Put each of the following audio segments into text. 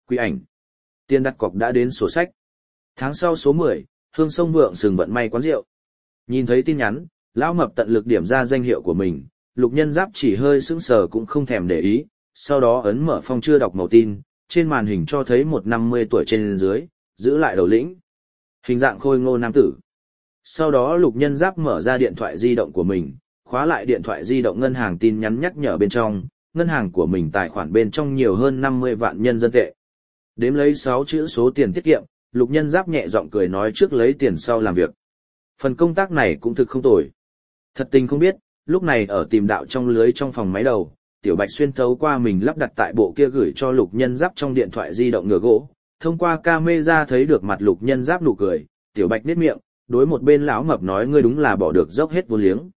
Quỷ ảnh. Tiền đặt cọc đã đến sổ sách. Tháng sau số 10, Hương Sông Vượng Sừng vận may quán rượu. Nhìn thấy tin nhắn, lão mập tận lực điểm ra danh hiệu của mình, Lục Nhân Giáp chỉ hơi sững sờ cũng không thèm để ý, sau đó ấn mở phong chưa đọc màu tin, trên màn hình cho thấy một 50 tuổi trên dưới, giữ lại đầu lĩnh. Hình dạng khôi ngô nam tử. Sau đó Lục Nhân Giáp mở ra điện thoại di động của mình, khóa lại điện thoại di động ngân hàng tin nhắn nhắc nhở bên trong, ngân hàng của mình tài khoản bên trong nhiều hơn 50 vạn nhân dân tệ. Đếm lấy 6 chữ số tiền tiết kiệm, Lục Nhân Giáp nhẹ giọng cười nói trước lấy tiền sau làm việc. Phần công tác này cũng thực không tồi. Thật tình không biết, lúc này ở tìm đạo trong lưới trong phòng máy đầu, Tiểu Bạch xuyên thấu qua mình lắp đặt tại bộ kia gửi cho Lục Nhân Giáp trong điện thoại di động ngựa gỗ, thông qua camera thấy được mặt Lục Nhân Giáp nụ cười, Tiểu Bạch nhếch miệng, đối một bên lão mập nói ngươi đúng là bỏ được dốc hết vốn liếng.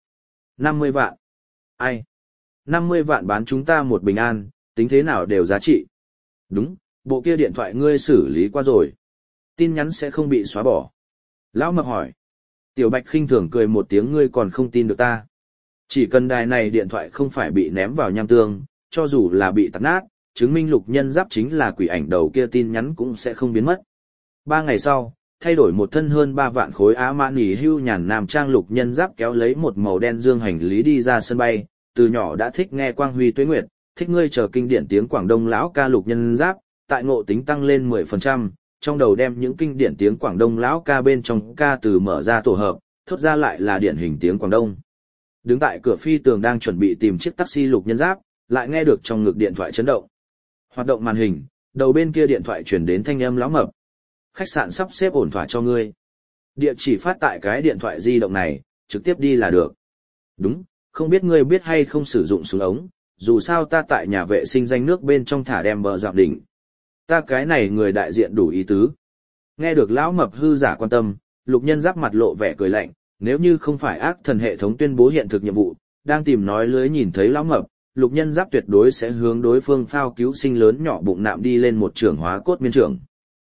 50 vạn. Ai? 50 vạn bán chúng ta một bình an, tính thế nào đều giá trị. Đúng, bộ kia điện thoại ngươi xử lý qua rồi. Tin nhắn sẽ không bị xóa bỏ. Lão mập hỏi. Tiểu Bạch khinh thường cười một tiếng ngươi còn không tin được ta. Chỉ cần đài này điện thoại không phải bị ném vào nham tương, cho dù là bị tạt nát, chứng minh Lục Nhân Giáp chính là quỷ ảnh đầu kia tin nhắn cũng sẽ không biến mất. 3 ngày sau, thay đổi một thân hơn 3 vạn khối á mã nỉ hưu nhàn nam trang Lục Nhân Giáp kéo lấy một màu đen dương hành lý đi ra sân bay, từ nhỏ đã thích nghe Quang Huy Tuế Nguyệt, thích ngươi chờ kinh điển tiếng Quảng Đông lão ca Lục Nhân Giáp, tại ngộ tính tăng lên 10%, trong đầu đem những kinh điển tiếng Quảng Đông lão ca bên trong ca từ mở ra tổ hợp, thốt ra lại là điển hình tiếng Quảng Đông. Đứng tại cửa phi tường đang chuẩn bị tìm chiếc taxi Lục Nhân Giáp, lại nghe được trong ngực điện thoại chấn động. Hoạt động màn hình, đầu bên kia điện thoại truyền đến thanh âm lão mập. Khách sạn sắp xếp ổn thỏa cho ngươi. Địa chỉ phát tại cái điện thoại di động này, trực tiếp đi là được. Đúng, không biết ngươi biết hay không sử dụng súng ống, dù sao ta tại nhà vệ sinh danh nước bên trong thả đem bờ dạo đỉnh. Ta cái này người đại diện đủ ý tứ. Nghe được lão mập hư giả quan tâm, Lục Nhân Giáp mặt lộ vẻ cười lạnh, nếu như không phải ác thần hệ thống tuyên bố hiện thực nhiệm vụ, đang tìm nói lưới nhìn thấy lão mập, Lục Nhân Giáp tuyệt đối sẽ hướng đối phương phao cứu sinh lớn nhỏ bụng nạm đi lên một trưởng hóa cốt miên trưởng.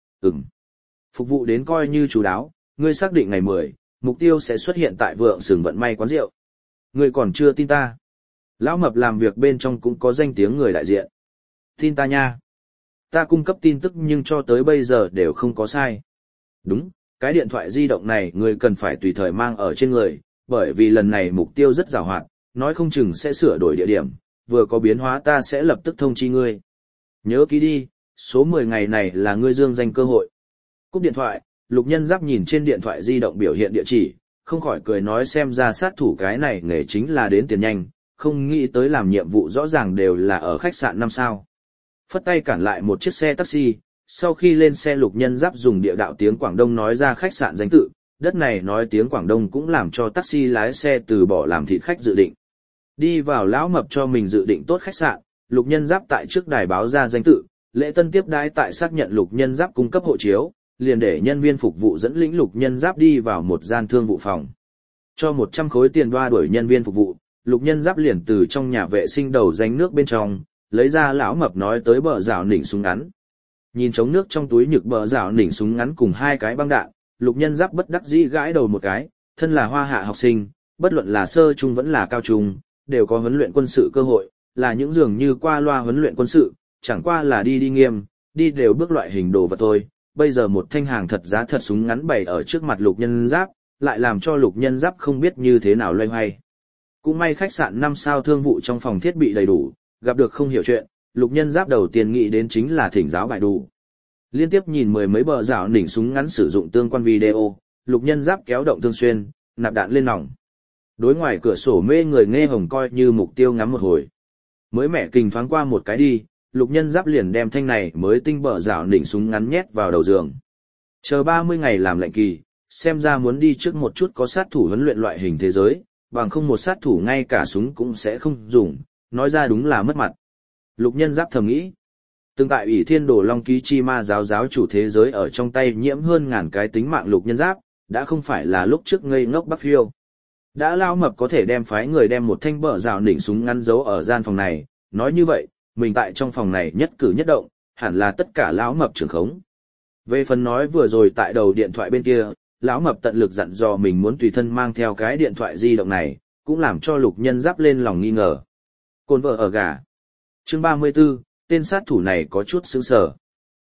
Phục vụ đến coi như chú đáo, ngươi xác định ngày 10, mục tiêu sẽ xuất hiện tại Vượng Sừng vận may quán rượu. Ngươi còn chưa tin ta. Lão mập làm việc bên trong cũng có danh tiếng người đại diện. Tin ta nha. Ta cung cấp tin tức nhưng cho tới bây giờ đều không có sai. Đúng, cái điện thoại di động này ngươi cần phải tùy thời mang ở trên người, bởi vì lần này mục tiêu rất giàu hoạt, nói không chừng sẽ sửa đổi địa điểm, vừa có biến hóa ta sẽ lập tức thông chi ngươi. Nhớ ký đi, số 10 ngày này là ngươi dương danh cơ hội. Cúp điện thoại, Lục Nhân Giáp nhìn trên điện thoại di động biểu hiện địa chỉ, không khỏi cười nói xem ra sát thủ cái này nghề chính là đến tiền nhanh, không nghĩ tới làm nhiệm vụ rõ ràng đều là ở khách sạn 5 sao. Phất tay cản lại một chiếc xe taxi, sau khi lên xe Lục Nhân Giáp dùng địa đạo tiếng Quảng Đông nói ra khách sạn danh tự, đất này nói tiếng Quảng Đông cũng làm cho taxi lái xe từ bỏ làm thịt khách dự định. Đi vào lão mập cho mình dự định tốt khách sạn, Lục Nhân Giáp tại trước đài báo ra danh tự, lễ tân tiếp đãi tại xác nhận Lục Nhân Giáp cung cấp hộ chiếu, liền để nhân viên phục vụ dẫn lĩnh Lục Nhân Giáp đi vào một gian thương vụ phòng. Cho 100 khối tiền đoa đuổi nhân viên phục vụ, Lục Nhân Giáp liền từ trong nhà vệ sinh đầu danh nước bên trong, lấy ra lão mập nói tới bờ rào nỉnh súng ngắn. Nhìn trống nước trong túi nhực bờ rào nỉnh súng ngắn cùng 2 cái băng đạn, Lục Nhân Giáp bất đắc dĩ gãi đầu một cái, thân là Hoa Hạ học sinh, bất luận là sơ trung vẫn là cao trung, đều có huấn luyện quân sự cơ hội, là những dường như qua loa huấn luyện quân sự, chẳng qua là đi nghiêm, đi đều bước loại hình đồ vật thôi. Bây giờ một thanh hàng thật giá thật súng ngắn bày ở trước mặt Lục Nhân Giáp, lại làm cho Lục Nhân Giáp không biết như thế nào loay hoay. Cũng may khách sạn 5 sao thương vụ trong phòng thiết bị đầy đủ, gặp được không hiểu chuyện, Lục Nhân Giáp đầu tiên nghĩ đến chính là thỉnh giáo bài đủ. Liên tiếp nhìn mười mấy bờ rào nỉnh súng ngắn sử dụng tương quan video, Lục Nhân Giáp kéo động thương xuyên, nạp đạn lên nòng. Đối ngoài cửa sổ mê người nghe hồng coi như mục tiêu ngắm một hồi. Mới mẻ kình thoáng qua một cái đi, Lục Nhân Giáp liền đem thanh này mới tinh bờ rào nỉnh súng ngắn nhét vào đầu giường. Chờ 30 ngày làm lệnh kỳ, xem ra muốn đi trước một chút có sát thủ huấn luyện loại hình thế giới, bằng không một sát thủ ngay cả súng cũng sẽ không dùng, nói ra đúng là mất mặt. Lục Nhân Giáp thầm nghĩ. Từng tại Ủy Thiên Đồ Long Ký Chi Ma giáo chủ thế giới ở trong tay nhiễm hơn ngàn cái tính mạng Lục Nhân Giáp, đã không phải là lúc trước ngây ngốc Bắc Phiêu. Đã lao mập có thể đem phái người đem một thanh bờ rào nỉnh súng ngắn giấu ở gian phòng này, nói như vậy, mình tại trong phòng này nhất cử nhất động, hẳn là tất cả lão mập trưởng khống. Về phần nói vừa rồi tại đầu điện thoại bên kia, lão mập tận lực dặn dò mình muốn tùy thân mang theo cái điện thoại di động này, cũng làm cho Lục Nhân Giáp lên lòng nghi ngờ. Côn vợ ở gà. Chương 34, tên sát thủ này có chút sững sờ.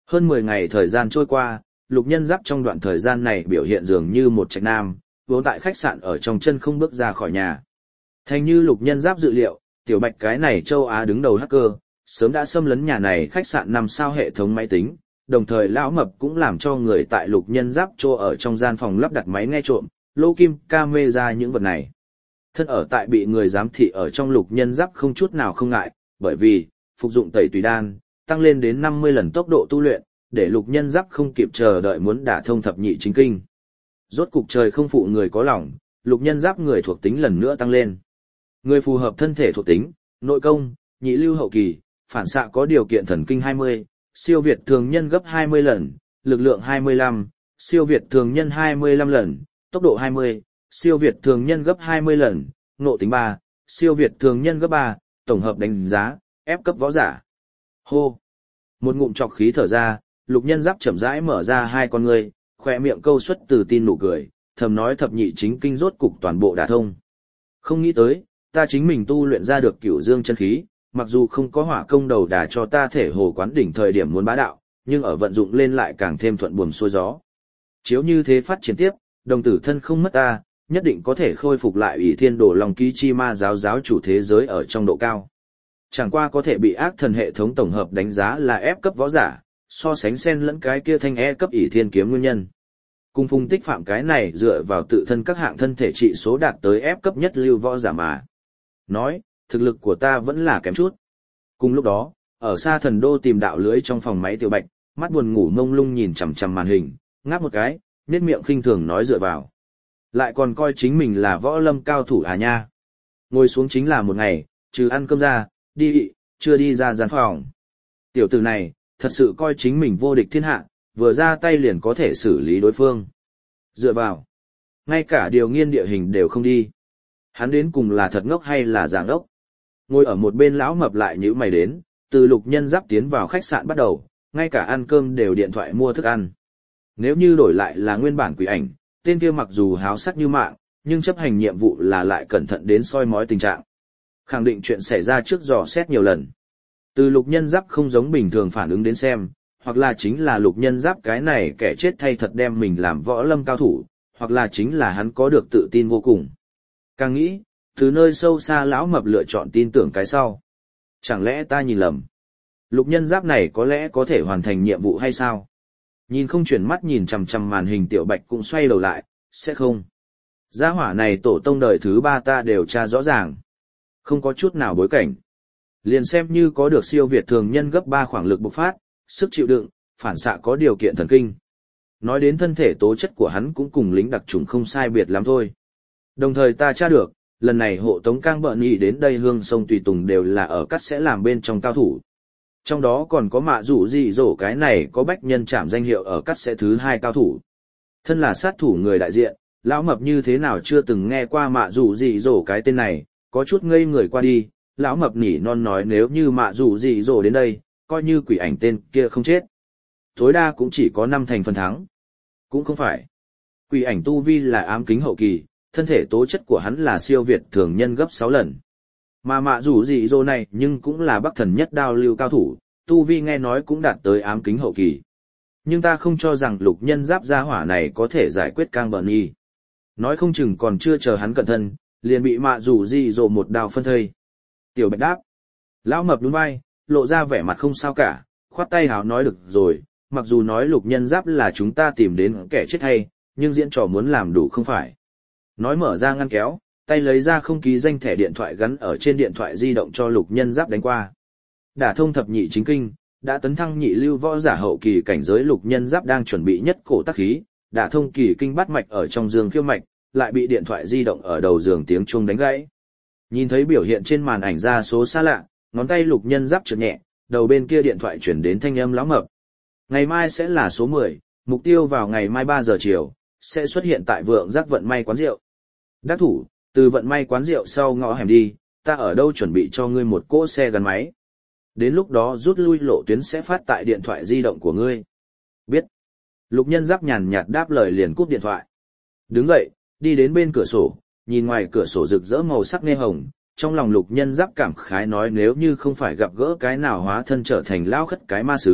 Hơn 10 ngày thời gian trôi qua, Lục Nhân Giáp trong đoạn thời gian này biểu hiện dường như một trạch nam, vốn tại khách sạn ở trong chân không bước ra khỏi nhà. Thành như Lục Nhân Giáp dự liệu, Tiểu Bạch cái này châu Á đứng đầu hacker, sớm đã xâm lấn nhà này khách sạn 5 sao hệ thống máy tính, đồng thời lão mập cũng làm cho người tại Lục Nhân Giáp chỗ ở trong gian phòng lắp đặt máy nghe trộm, lô kim camera những vật này. Thân ở tại bị người giám thị ở trong Lục Nhân Giáp không chút nào không ngại, bởi vì phục dụng tẩy tùy đan, tăng lên đến 50 lần tốc độ tu luyện, để Lục Nhân Giáp không kịp chờ đợi muốn đả thông thập nhị chính kinh. Rốt cục trời không phụ người có lòng, Lục Nhân Giáp người thuộc tính lần nữa tăng lên. Người phù hợp thân thể thuộc tính, nội công, nhị lưu hậu kỳ, phản xạ có điều kiện thần kinh 20, siêu việt thường nhân gấp 20 lần, lực lượng 25, siêu việt thường nhân 25 lần, tốc độ 20, siêu việt thường nhân gấp 20 lần, ngộ tính 3, siêu việt thường nhân gấp 3, tổng hợp đánh giá, ép cấp võ giả. Hô! Một ngụm trọc khí thở ra, Lục Nhân Giáp chậm rãi mở ra hai con ngươi, khỏe miệng câu xuất từ tin nụ cười, thầm nói thập nhị chính kinh rốt cục toàn bộ đả thông. Không nghĩ tới, ta chính mình tu luyện ra được cửu dương chân khí, mặc dù không có hỏa công đầu đà cho ta thể hồ quán đỉnh thời điểm muốn bá đạo, nhưng ở vận dụng lên lại càng thêm thuận buồm xuôi gió. Chiếu như thế phát triển tiếp, đồng tử thân không mất ta, nhất định có thể khôi phục lại Ủy Thiên Đồ Long Ký Chi Ma giáo chủ thế giới ở trong độ cao. Chẳng qua có thể bị ác thần hệ thống tổng hợp đánh giá là ép cấp võ giả, so sánh xen lẫn cái kia thanh e cấp ỷ thiên kiếm nguyên nhân. Cùng Phùng Tích Phạm cái này dựa vào tự thân các hạng thân thể trị số đạt tới ép cấp nhất lưu võ giả mà. Nói, thực lực của ta vẫn là kém chút. Cùng lúc đó, ở xa Thần Đô tìm đạo lưới trong phòng máy Tiểu Bạch, mắt buồn ngủ mông lung nhìn chằm chằm màn hình, ngáp một cái, nét miệng khinh thường nói dựa vào. Lại còn coi chính mình là võ lâm cao thủ à nha. Ngồi xuống chính là một ngày, trừ ăn cơm ra, đi, chưa đi ra gian phòng. Tiểu tử này, thật sự coi chính mình vô địch thiên hạ, vừa ra tay liền có thể xử lý đối phương. Dựa vào. Ngay cả điều nghiên địa hình đều không đi. Hắn đến cùng là thật ngốc hay là giả ngốc? Ngồi ở một bên lão mập lại nhíu mày đến, từ Lục Nhân Giáp tiến vào khách sạn bắt đầu, ngay cả ăn cơm đều điện thoại mua thức ăn. Nếu như đổi lại là nguyên bản quỷ ảnh, tên kia mặc dù háo sắc như mạng, nhưng chấp hành nhiệm vụ là lại cẩn thận đến soi mói tình trạng. Khẳng định chuyện xảy ra trước dò xét nhiều lần. Từ Lục Nhân Giáp không giống bình thường phản ứng đến xem, hoặc là chính là Lục Nhân Giáp cái này kẻ chết thay thật đem mình làm võ lâm cao thủ, hoặc là chính là hắn có được tự tin vô cùng. Càng nghĩ, từ nơi sâu xa lão mập lựa chọn tin tưởng cái sau. Chẳng lẽ ta nhìn lầm? Lục Nhân Giáp này có lẽ có thể hoàn thành nhiệm vụ hay sao? Nhìn không chuyển mắt nhìn chằm chằm màn hình Tiểu Bạch cũng xoay đầu lại, sẽ không. Gia hỏa này tổ tông đời thứ 3 ta đều tra rõ ràng. Không có chút nào bối cảnh. Liền xem như có được siêu việt thường nhân gấp 3 khoảng lực bộc phát, sức chịu đựng, phản xạ có điều kiện thần kinh. Nói đến thân thể tố chất của hắn cũng cùng lính đặc chủng không sai biệt lắm thôi. Đồng thời ta tra được, lần này hộ tống Cang Bợn Nhị đến đây Hương Sông Tùy Tùng đều là ở cắt sẽ làm bên trong cao thủ. Trong đó còn có Mạ Dụ Dị Dỗ cái này có bách nhân trảm danh hiệu ở cắt sẽ thứ 2 cao thủ. Thân là sát thủ người đại diện, lão mập như thế nào chưa từng nghe qua Mạ Dụ Dị Dỗ cái tên này, có chút ngây người qua đi, lão mập nỉ non nói nếu như Mạ Dụ Dị Dỗ đến đây, coi như quỷ ảnh tên kia không chết. Tối đa cũng chỉ có 5 thành phần thắng. Cũng không phải. Quỷ ảnh tu vi là ám kính hậu kỳ, thân thể tố chất của hắn là siêu việt thường nhân gấp 6 lần. Mà Mạ Dụ Dị Dỗ này nhưng cũng là bắc thần nhất đao lưu cao thủ, tu vi nghe nói cũng đạt tới ám kính hậu kỳ. Nhưng ta không cho rằng Lục Nhân Giáp gia hỏa này có thể giải quyết Cang Bợn Nhị. Nói không chừng còn chưa chờ hắn cẩn thân, liền bị Mạ Dụ Dị Dỗ một đao phân thây. Tiểu Bạch đáp. Lão mập nhún vai, lộ ra vẻ mặt không sao cả, khoát tay hào nói được rồi, mặc dù nói Lục Nhân Giáp là chúng ta tìm đến kẻ chết hay, nhưng diễn trò muốn làm đủ không phải. Nói mở ra ngăn kéo, tay lấy ra không ký danh thẻ điện thoại gắn ở trên điện thoại di động cho Lục Nhân Giáp đánh qua. Đả thông thập nhị chính kinh, đã tấn thăng nhị lưu võ giả hậu kỳ cảnh giới Lục Nhân Giáp đang chuẩn bị nhất cổ tác khí, đả thông kỳ kinh bát mạch ở trong giường khiêu mạch, lại bị điện thoại di động ở đầu giường tiếng chuông đánh gãy. Nhìn thấy biểu hiện trên màn ảnh ra số xa lạ, ngón tay Lục Nhân Giáp trượt nhẹ, đầu bên kia điện thoại chuyển đến thanh âm lão mập. Ngày mai sẽ là số 10, mục tiêu vào ngày mai 3 giờ chiều, sẽ xuất hiện tại Vượng Giác vận may quán rượu. Đắc thủ, từ vận may quán rượu sau ngõ hẻm đi, ta ở đâu chuẩn bị cho ngươi một cỗ xe gắn máy. Đến lúc đó rút lui lộ tuyến sẽ phát tại điện thoại di động của ngươi. Biết. Lục Nhân Giáp nhàn nhạt đáp lời liền cúp điện thoại. Đứng dậy, đi đến bên cửa sổ, nhìn ngoài cửa sổ rực rỡ màu sắc nghe hồng, trong lòng Lục Nhân Giáp cảm khái nói nếu như không phải gặp gỡ cái nào hóa thân trở thành lao khất cái ma sứ,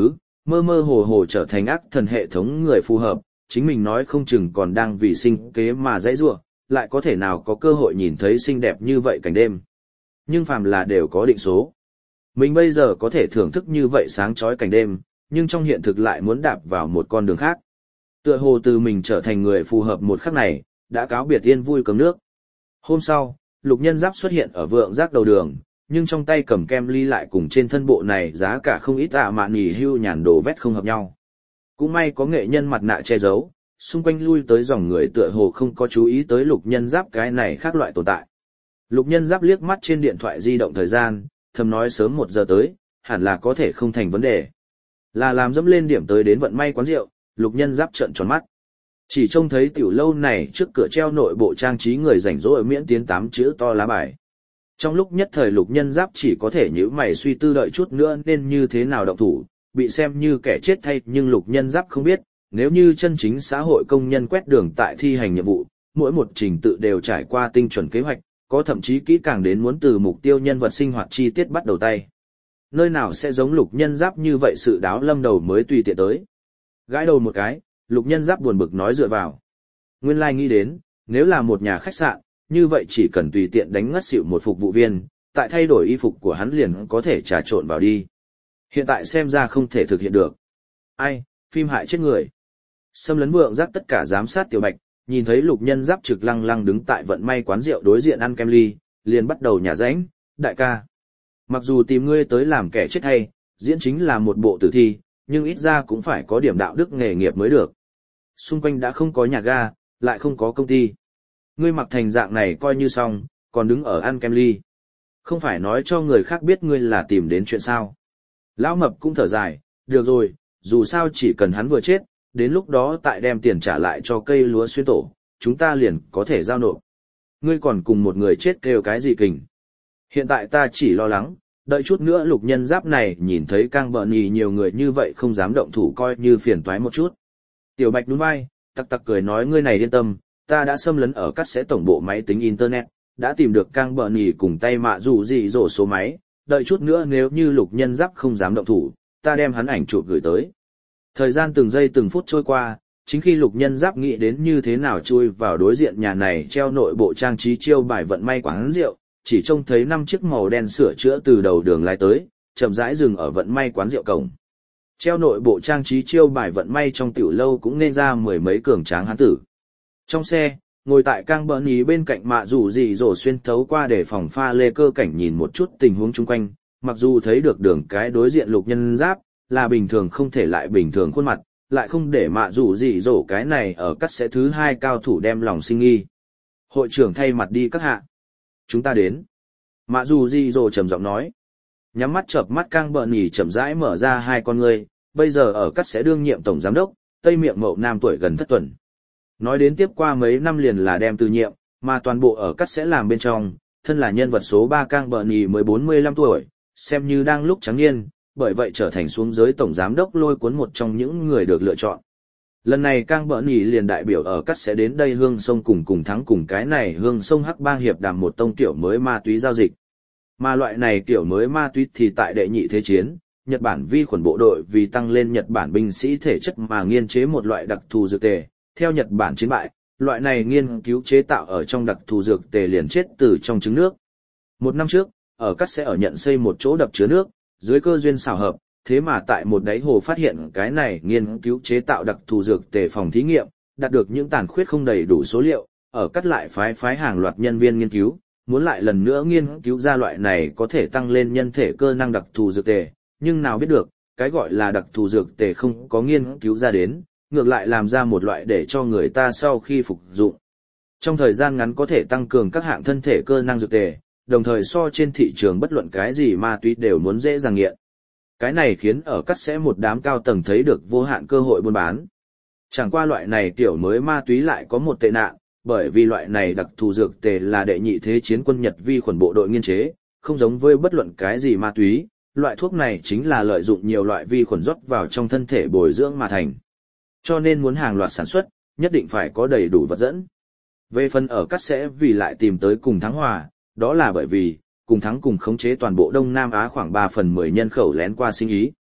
mơ mơ hồ hồ trở thành ác thần hệ thống người phù hợp, chính mình nói không chừng còn đang vì sinh kế mà dãy giụa, lại có thể nào có cơ hội nhìn thấy xinh đẹp như vậy cảnh đêm. Nhưng phàm là đều có định số. Mình bây giờ có thể thưởng thức như vậy sáng chói cảnh đêm, nhưng trong hiện thực lại muốn đạp vào một con đường khác. Tựa hồ từ mình trở thành người phù hợp một khắc này, đã cáo biệt yên vui cấm nước. Hôm sau, Lục Nhân Giáp xuất hiện ở vượng giác đầu đường, nhưng trong tay cầm kem ly lại cùng trên thân bộ này giá cả không ít mạn nỉ hưu nhàn đồ vét không hợp nhau. Cũng may có nghệ nhân mặt nạ che giấu, xung quanh lui tới dòng người tựa hồ không có chú ý tới Lục Nhân Giáp cái này khác loại tồn tại. Lục Nhân Giáp liếc mắt trên điện thoại di động thời gian, thầm nói sớm 1 giờ tới, hẳn là có thể không thành vấn đề. Là làm dẫm lên điểm tới đến vận may quán rượu, Lục Nhân Giáp trợn tròn mắt. Chỉ trông thấy tiểu lâu này trước cửa treo nội bộ trang trí người rảnh rỗi miễn tiến 8 chữ to lá bài. Trong lúc nhất thời Lục Nhân Giáp chỉ có thể nhíu mày suy tư đợi chút nữa nên như thế nào động thủ, bị xem như kẻ chết thay nhưng Lục Nhân Giáp không biết, nếu như chân chính xã hội công nhân quét đường tại thi hành nhiệm vụ, mỗi một trình tự đều trải qua tinh chuẩn kế hoạch, có thậm chí kỹ càng đến muốn từ mục tiêu nhân vật sinh hoạt chi tiết bắt đầu tay. Nơi nào sẽ giống Lục Nhân Giáp như vậy sự đáo lâm đầu mới tùy tiện tới. Gãi đầu một cái, Lục Nhân Giáp buồn bực nói dựa vào. Nguyên lai nghĩ đến, nếu là một nhà khách sạn, như vậy chỉ cần tùy tiện đánh ngất xỉu một phục vụ viên, tại thay đổi y phục của hắn liền có thể trà trộn vào đi. Hiện tại xem ra không thể thực hiện được. Ai, phim hại chết người. Xâm lấn vượng giác tất cả giám sát Tiểu Bạch, nhìn thấy Lục Nhân Giáp trực lăng lăng đứng tại vận may quán rượu đối diện ăn kem ly, liền bắt đầu nhả rãnh, đại ca. Mặc dù tìm ngươi tới làm kẻ chết hay, diễn chính là một bộ tử thi, nhưng ít ra cũng phải có điểm đạo đức nghề nghiệp mới được. Xung quanh đã không có nhà ga, lại không có công ty. Ngươi mặc thành dạng này coi như xong, còn đứng ở ăn kem ly. Không phải nói cho người khác biết ngươi là tìm đến chuyện sao. Lão Mập cũng thở dài, được rồi, dù sao chỉ cần hắn vừa chết, đến lúc đó tại đem tiền trả lại cho cây lúa xuyên tổ, chúng ta liền có thể giao nộp. Ngươi còn cùng một người chết kêu cái gì kình. Hiện tại ta chỉ lo lắng, đợi chút nữa Lục Nhân Giáp này nhìn thấy cang bợn nhì nhiều người như vậy không dám động thủ coi như phiền toái một chút. Tiểu Bạch nhún vai, tặc tặc cười nói ngươi này yên tâm, ta đã xâm lấn ở cắt sẽ tổng bộ máy tính internet, đã tìm được cang bợn nhì cùng tay mạ dù gì rổ số máy, đợi chút nữa nếu như Lục Nhân Giáp không dám động thủ, ta đem hắn ảnh chụp gửi tới. Thời gian từng giây từng phút trôi qua, chính khi Lục Nhân Giáp nghĩ đến như thế nào chui vào đối diện nhà này treo nội bộ trang trí chiêu bài vận may quán rượu, chỉ trông thấy 5 chiếc màu đen sửa chữa từ đầu đường lái tới, chậm rãi dừng ở vận may quán rượu cổng. Treo nội bộ trang trí chiêu bài vận may trong tiểu lâu cũng nên ra 10 mấy cường tráng hán tử. Trong xe, ngồi tại cang bợn nhì bên cạnh mạ rủ gì rổ xuyên thấu qua để phòng pha lê cơ cảnh nhìn một chút tình huống chung quanh, mặc dù thấy được đường cái đối diện Lục Nhân Giáp là bình thường không thể lại bình thường khuôn mặt, lại không để mạ rủ gì rổ cái này ở cắt sẽ thứ 2 cao thủ đem lòng sinh nghi. Hội trưởng thay mặt đi các hạ. Chúng ta đến. Mạ dù gì rồ trầm giọng nói. Nhắm mắt chợp mắt cang bợn nhì chậm rãi mở ra 2 con ngươi, bây giờ ở cắt sẽ đương nhiệm tổng giám đốc, Tây Miệng Mậu Nam tuổi gần thất tuần. Nói đến tiếp qua mấy năm liền là đem từ nhiệm, mà toàn bộ ở cắt sẽ làm bên trong, thân là nhân vật số 3 cang bợn nhì mới 45 tuổi, xem như đang lúc trắng niên, bởi vậy trở thành xuống giới tổng giám đốc lôi cuốn một trong những người được lựa chọn. Lần này cang bợn nhì liền đại biểu ở cắt sẽ đến đây Hương Sông cùng thắng cùng cái này Hương Sông Hắc Bang hiệp đàm một tông tiểu mới ma túy giao dịch. Mà loại này tiểu mới ma túy thì tại đệ nhị thế chiến, Nhật Bản vi khuẩn bộ đội vì tăng lên Nhật Bản binh sĩ thể chất mà nghiên chế một loại đặc thù dược tề. Theo Nhật Bản chiến bại, loại này nghiên cứu chế tạo ở trong đặc thù dược tề liền chết từ trong trứng nước. 1 năm trước, ở cắt sẽ ở nhận xây một chỗ đập chứa nước, dưới cơ duyên xảo hợp, thế mà tại một đáy hồ phát hiện cái này nghiên cứu chế tạo đặc thù dược tề phòng thí nghiệm, đạt được những tàn khuyết không đầy đủ số liệu, ở cắt lại phái hàng loạt nhân viên nghiên cứu, muốn lại lần nữa nghiên cứu ra loại này có thể tăng lên nhân thể cơ năng đặc thù dược tề, nhưng nào biết được, cái gọi là đặc thù dược tề không có nghiên cứu ra đến, ngược lại làm ra một loại để cho người ta sau khi phục dụng. Trong thời gian ngắn có thể tăng cường các hạng thân thể cơ năng dược tề, đồng thời so trên thị trường bất luận cái gì ma túy đều muốn dễ dàng nghiện. Cái này khiến ở cắt sẽ một đám cao tầng thấy được vô hạn cơ hội buôn bán. Chẳng qua loại này tiểu mới ma túy lại có một tệ nạn, bởi vì loại này đặc thù dược tề là đệ nhị thế chiến quân Nhật vi khuẩn bộ đội nghiên chế, không giống với bất luận cái gì ma túy, loại thuốc này chính là lợi dụng nhiều loại vi khuẩn rót vào trong thân thể bồi dưỡng mà thành. Cho nên muốn hàng loạt sản xuất, nhất định phải có đầy đủ vật dẫn. Về phần ở cắt sẽ vì lại tìm tới cùng thắng hòa, đó là bởi vì, cùng thắng cùng khống chế toàn bộ Đông Nam Á khoảng 3/10 nhân khẩu lén qua sinh ý.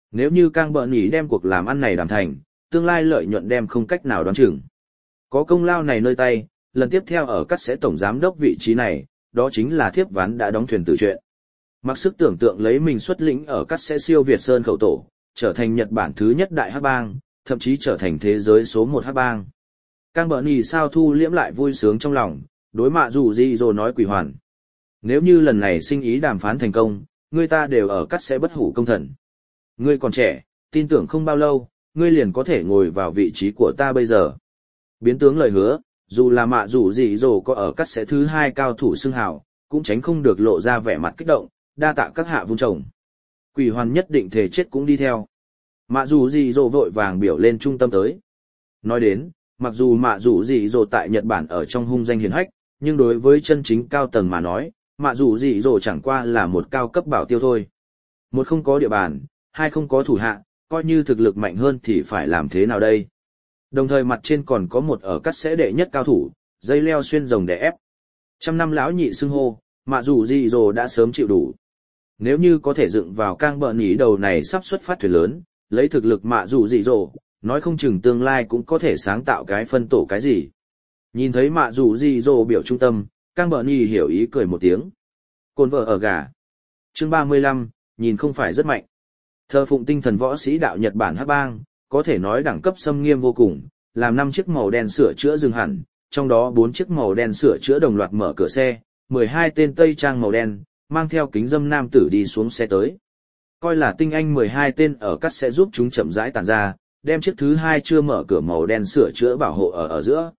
Nếu như Cang Bợn Nhỉ đem cuộc làm ăn này đảm thành, tương lai lợi nhuận đem không cách nào đoán chừng. Có công lao này nơi tay, lần tiếp theo ở cắt sẽ tổng giám đốc vị trí này, đó chính là thiếp ván đã đóng thuyền tử chuyện. Mặc sức tưởng tượng lấy mình xuất lĩnh ở cắt sẽ siêu Việt Sơn khẩu tổ, trở thành Nhật Bản thứ nhất đại hắc bang, thậm chí trở thành thế giới số 1 hắc bang. Cang Bợn Nhỉ sao thu liễm lại vui sướng trong lòng, đối Mạ Dù Dị Dỗ nói quỷ hoàn. Nếu như lần này sinh ý đàm phán thành công, người ta đều ở cắt sẽ bất hủ công thần. Ngươi còn trẻ, tin tưởng không bao lâu, ngươi liền có thể ngồi vào vị trí của ta bây giờ. Biến tướng lời hứa, dù là Mạ Dù Dị Dỗ có ở cắt sẽ thứ 2 cao thủ xưng hào, cũng tránh không được lộ ra vẻ mặt kích động, đa tạ các hạ vung chồng. Quỷ hoàn nhất định thể chết cũng đi theo. Mạ Dù Dị Dỗ vội vàng biểu lên trung tâm tới. Nói đến, mặc dù Mạ Dù Dị Dỗ tại Nhật Bản ở trong hung danh hiển hách, nhưng đối với chân chính cao tầng mà nói, Mạ Dù Dị Dỗ chẳng qua là một cao cấp bảo tiêu thôi. Một không có địa bàn, hai không có thủ hạ, coi như thực lực mạnh hơn thì phải làm thế nào đây? Đồng thời mặt trên còn có một ở cắt sẽ đệ nhất cao thủ, dây leo xuyên rồng để ép. Trăm năm lão nhị xưng hô, Mạ Dù Dị Dỗ đã sớm chịu đủ. Nếu như có thể dựng vào Cang Bợn Nhỉ đầu này sắp xuất phát thuyền lớn, lấy thực lực Mạ Dù Dị Dỗ, nói không chừng tương lai cũng có thể sáng tạo cái phân tổ cái gì. Nhìn thấy Mạ Dù Dị Dỗ biểu trung tâm, Cang Bợn Nhỉ hiểu ý cười một tiếng. Cồn vợ ở gà. Chương 35, nhìn không phải rất mạnh. Thờ phụng tinh thần võ sĩ đạo Nhật Bản hắc bang, có thể nói đẳng cấp xâm nghiêm vô cùng, làm 5 chiếc màu đen sửa chữa dừng hẳn, trong đó 4 chiếc màu đen sửa chữa đồng loạt mở cửa xe, 12 tên tây trang màu đen, mang theo kính dâm nam tử đi xuống xe tới. Coi là tinh anh 12 tên ở cắt sẽ giúp chúng chậm rãi tản ra, đem chiếc thứ 2 chưa mở cửa màu đen sửa chữa bảo hộ ở giữa.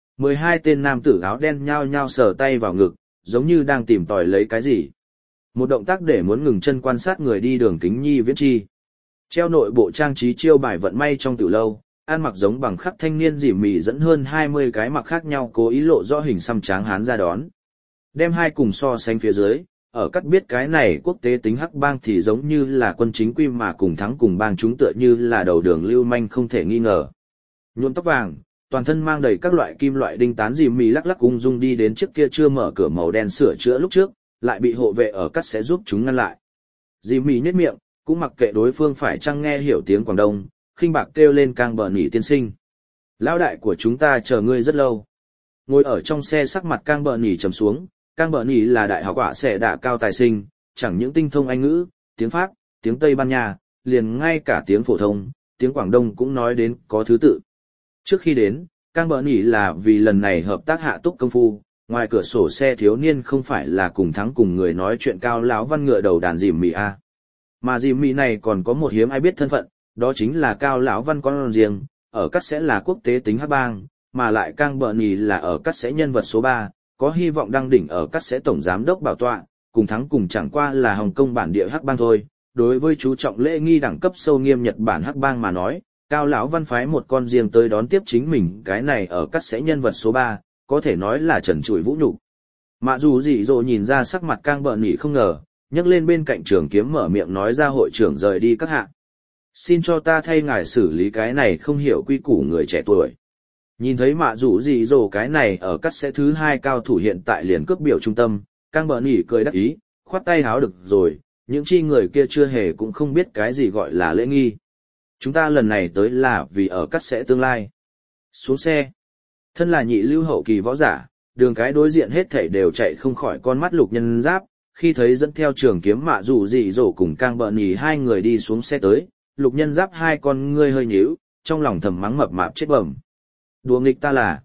12 tên nam tử áo đen nhao nhao sờ tay vào ngực, giống như đang tìm tòi lấy cái gì. Một động tác để muốn ngừng chân quan sát người đi đường Kính Nhi Viễn Chi. Treo nội bộ trang trí chiêu bài vận may trong tiểu lâu, ăn mặc giống bằng khắc thanh niên dỉ mì dẫn hơn 20 cái mặc khác nhau cố ý lộ rõ hình xăm tráng hán ra đón. Đem hai cùng so sánh phía dưới, ở cắt biết cái này quốc tế tính hắc bang thì giống như là quân chính quy mà cùng thắng cùng bang chúng tựa như là đầu đường lưu manh không thể nghi ngờ. Nhuộm tóc vàng, toàn thân mang đầy các loại kim loại đinh tán dì mì lắc lắc ung dung đi đến chiếc kia chưa mở cửa màu đen sửa chữa lúc trước, lại bị hộ vệ ở cắt sẽ giúp chúng ngăn lại. Dì mì nhếch miệng, cũng mặc kệ đối phương phải chăng nghe hiểu tiếng Quảng Đông, khinh bạc kêu lên Cang Bợn Nhỉ tiên sinh. Lão đại của chúng ta chờ ngươi rất lâu. Ngồi ở trong xe sắc mặt Cang Bợn Nhỉ trầm xuống, Cang Bợn Nhỉ là đại học quả sẽ đạ cao tài sinh, chẳng những tinh thông Anh ngữ, tiếng Pháp, tiếng Tây Ban Nha, liền ngay cả tiếng phổ thông, tiếng Quảng Đông cũng nói đến có thứ tự. Trước khi đến, Cang Bợn Nhỉ là vì lần này hợp tác hạ túc công phu, ngoài cửa sổ xe thiếu niên không phải là cùng thắng cùng người nói chuyện cao lão văn ngựa đầu đàn dìm mì a. Mà dìm mì này còn có một hiếm ai biết thân phận, đó chính là cao lão văn con riêng, ở cắt sẽ là quốc tế tính hắc bang, mà lại Cang Bợn Nhỉ là ở cắt sẽ nhân vật số 3, có hy vọng đăng đỉnh ở cắt sẽ tổng giám đốc bảo tọa, cùng thắng cùng chẳng qua là Hồng Kông bản địa hắc bang thôi. Đối với chú trọng lễ nghi đẳng cấp sâu nghiêm Nhật Bản hắc bang mà nói, cao lão văn phái một con riêng tới đón tiếp chính mình, cái này ở cắt sẽ nhân vật số 3, có thể nói là trần trụi vũ nhục. Mạ Dù Dị Dỗ nhìn ra sắc mặt Cang Bợn Nhỉ không ngờ, nhấc lên bên cạnh trường kiếm mở miệng nói ra hội trưởng rời đi các hạ. Xin cho ta thay ngài xử lý cái này không hiểu quy củ người trẻ tuổi. Nhìn thấy Mạ Dù Dị Dỗ cái này ở cắt sẽ thứ 2 cao thủ hiện tại liền cướp biểu trung tâm, Cang Bợn Nhỉ cười đắc ý, khoát tay háo được rồi, những chi người kia chưa hề cũng không biết cái gì gọi là lễ nghi. Chúng ta lần này tới là vì ở cắt sẽ tương lai. Xuống xe. Thân là nhị lưu hậu kỳ võ giả, đường cái đối diện hết thảy đều chạy không khỏi con mắt Lục Nhân Giáp, khi thấy dẫn theo trường kiếm Mạ Dù Dị Dỗ cùng Cang Bợn Nhỉ hai người đi xuống xe tới, Lục Nhân Giáp hai con ngươi hơi nhíu, trong lòng thầm mắng mập mạp chết bẩm. Đùa nghịch ta là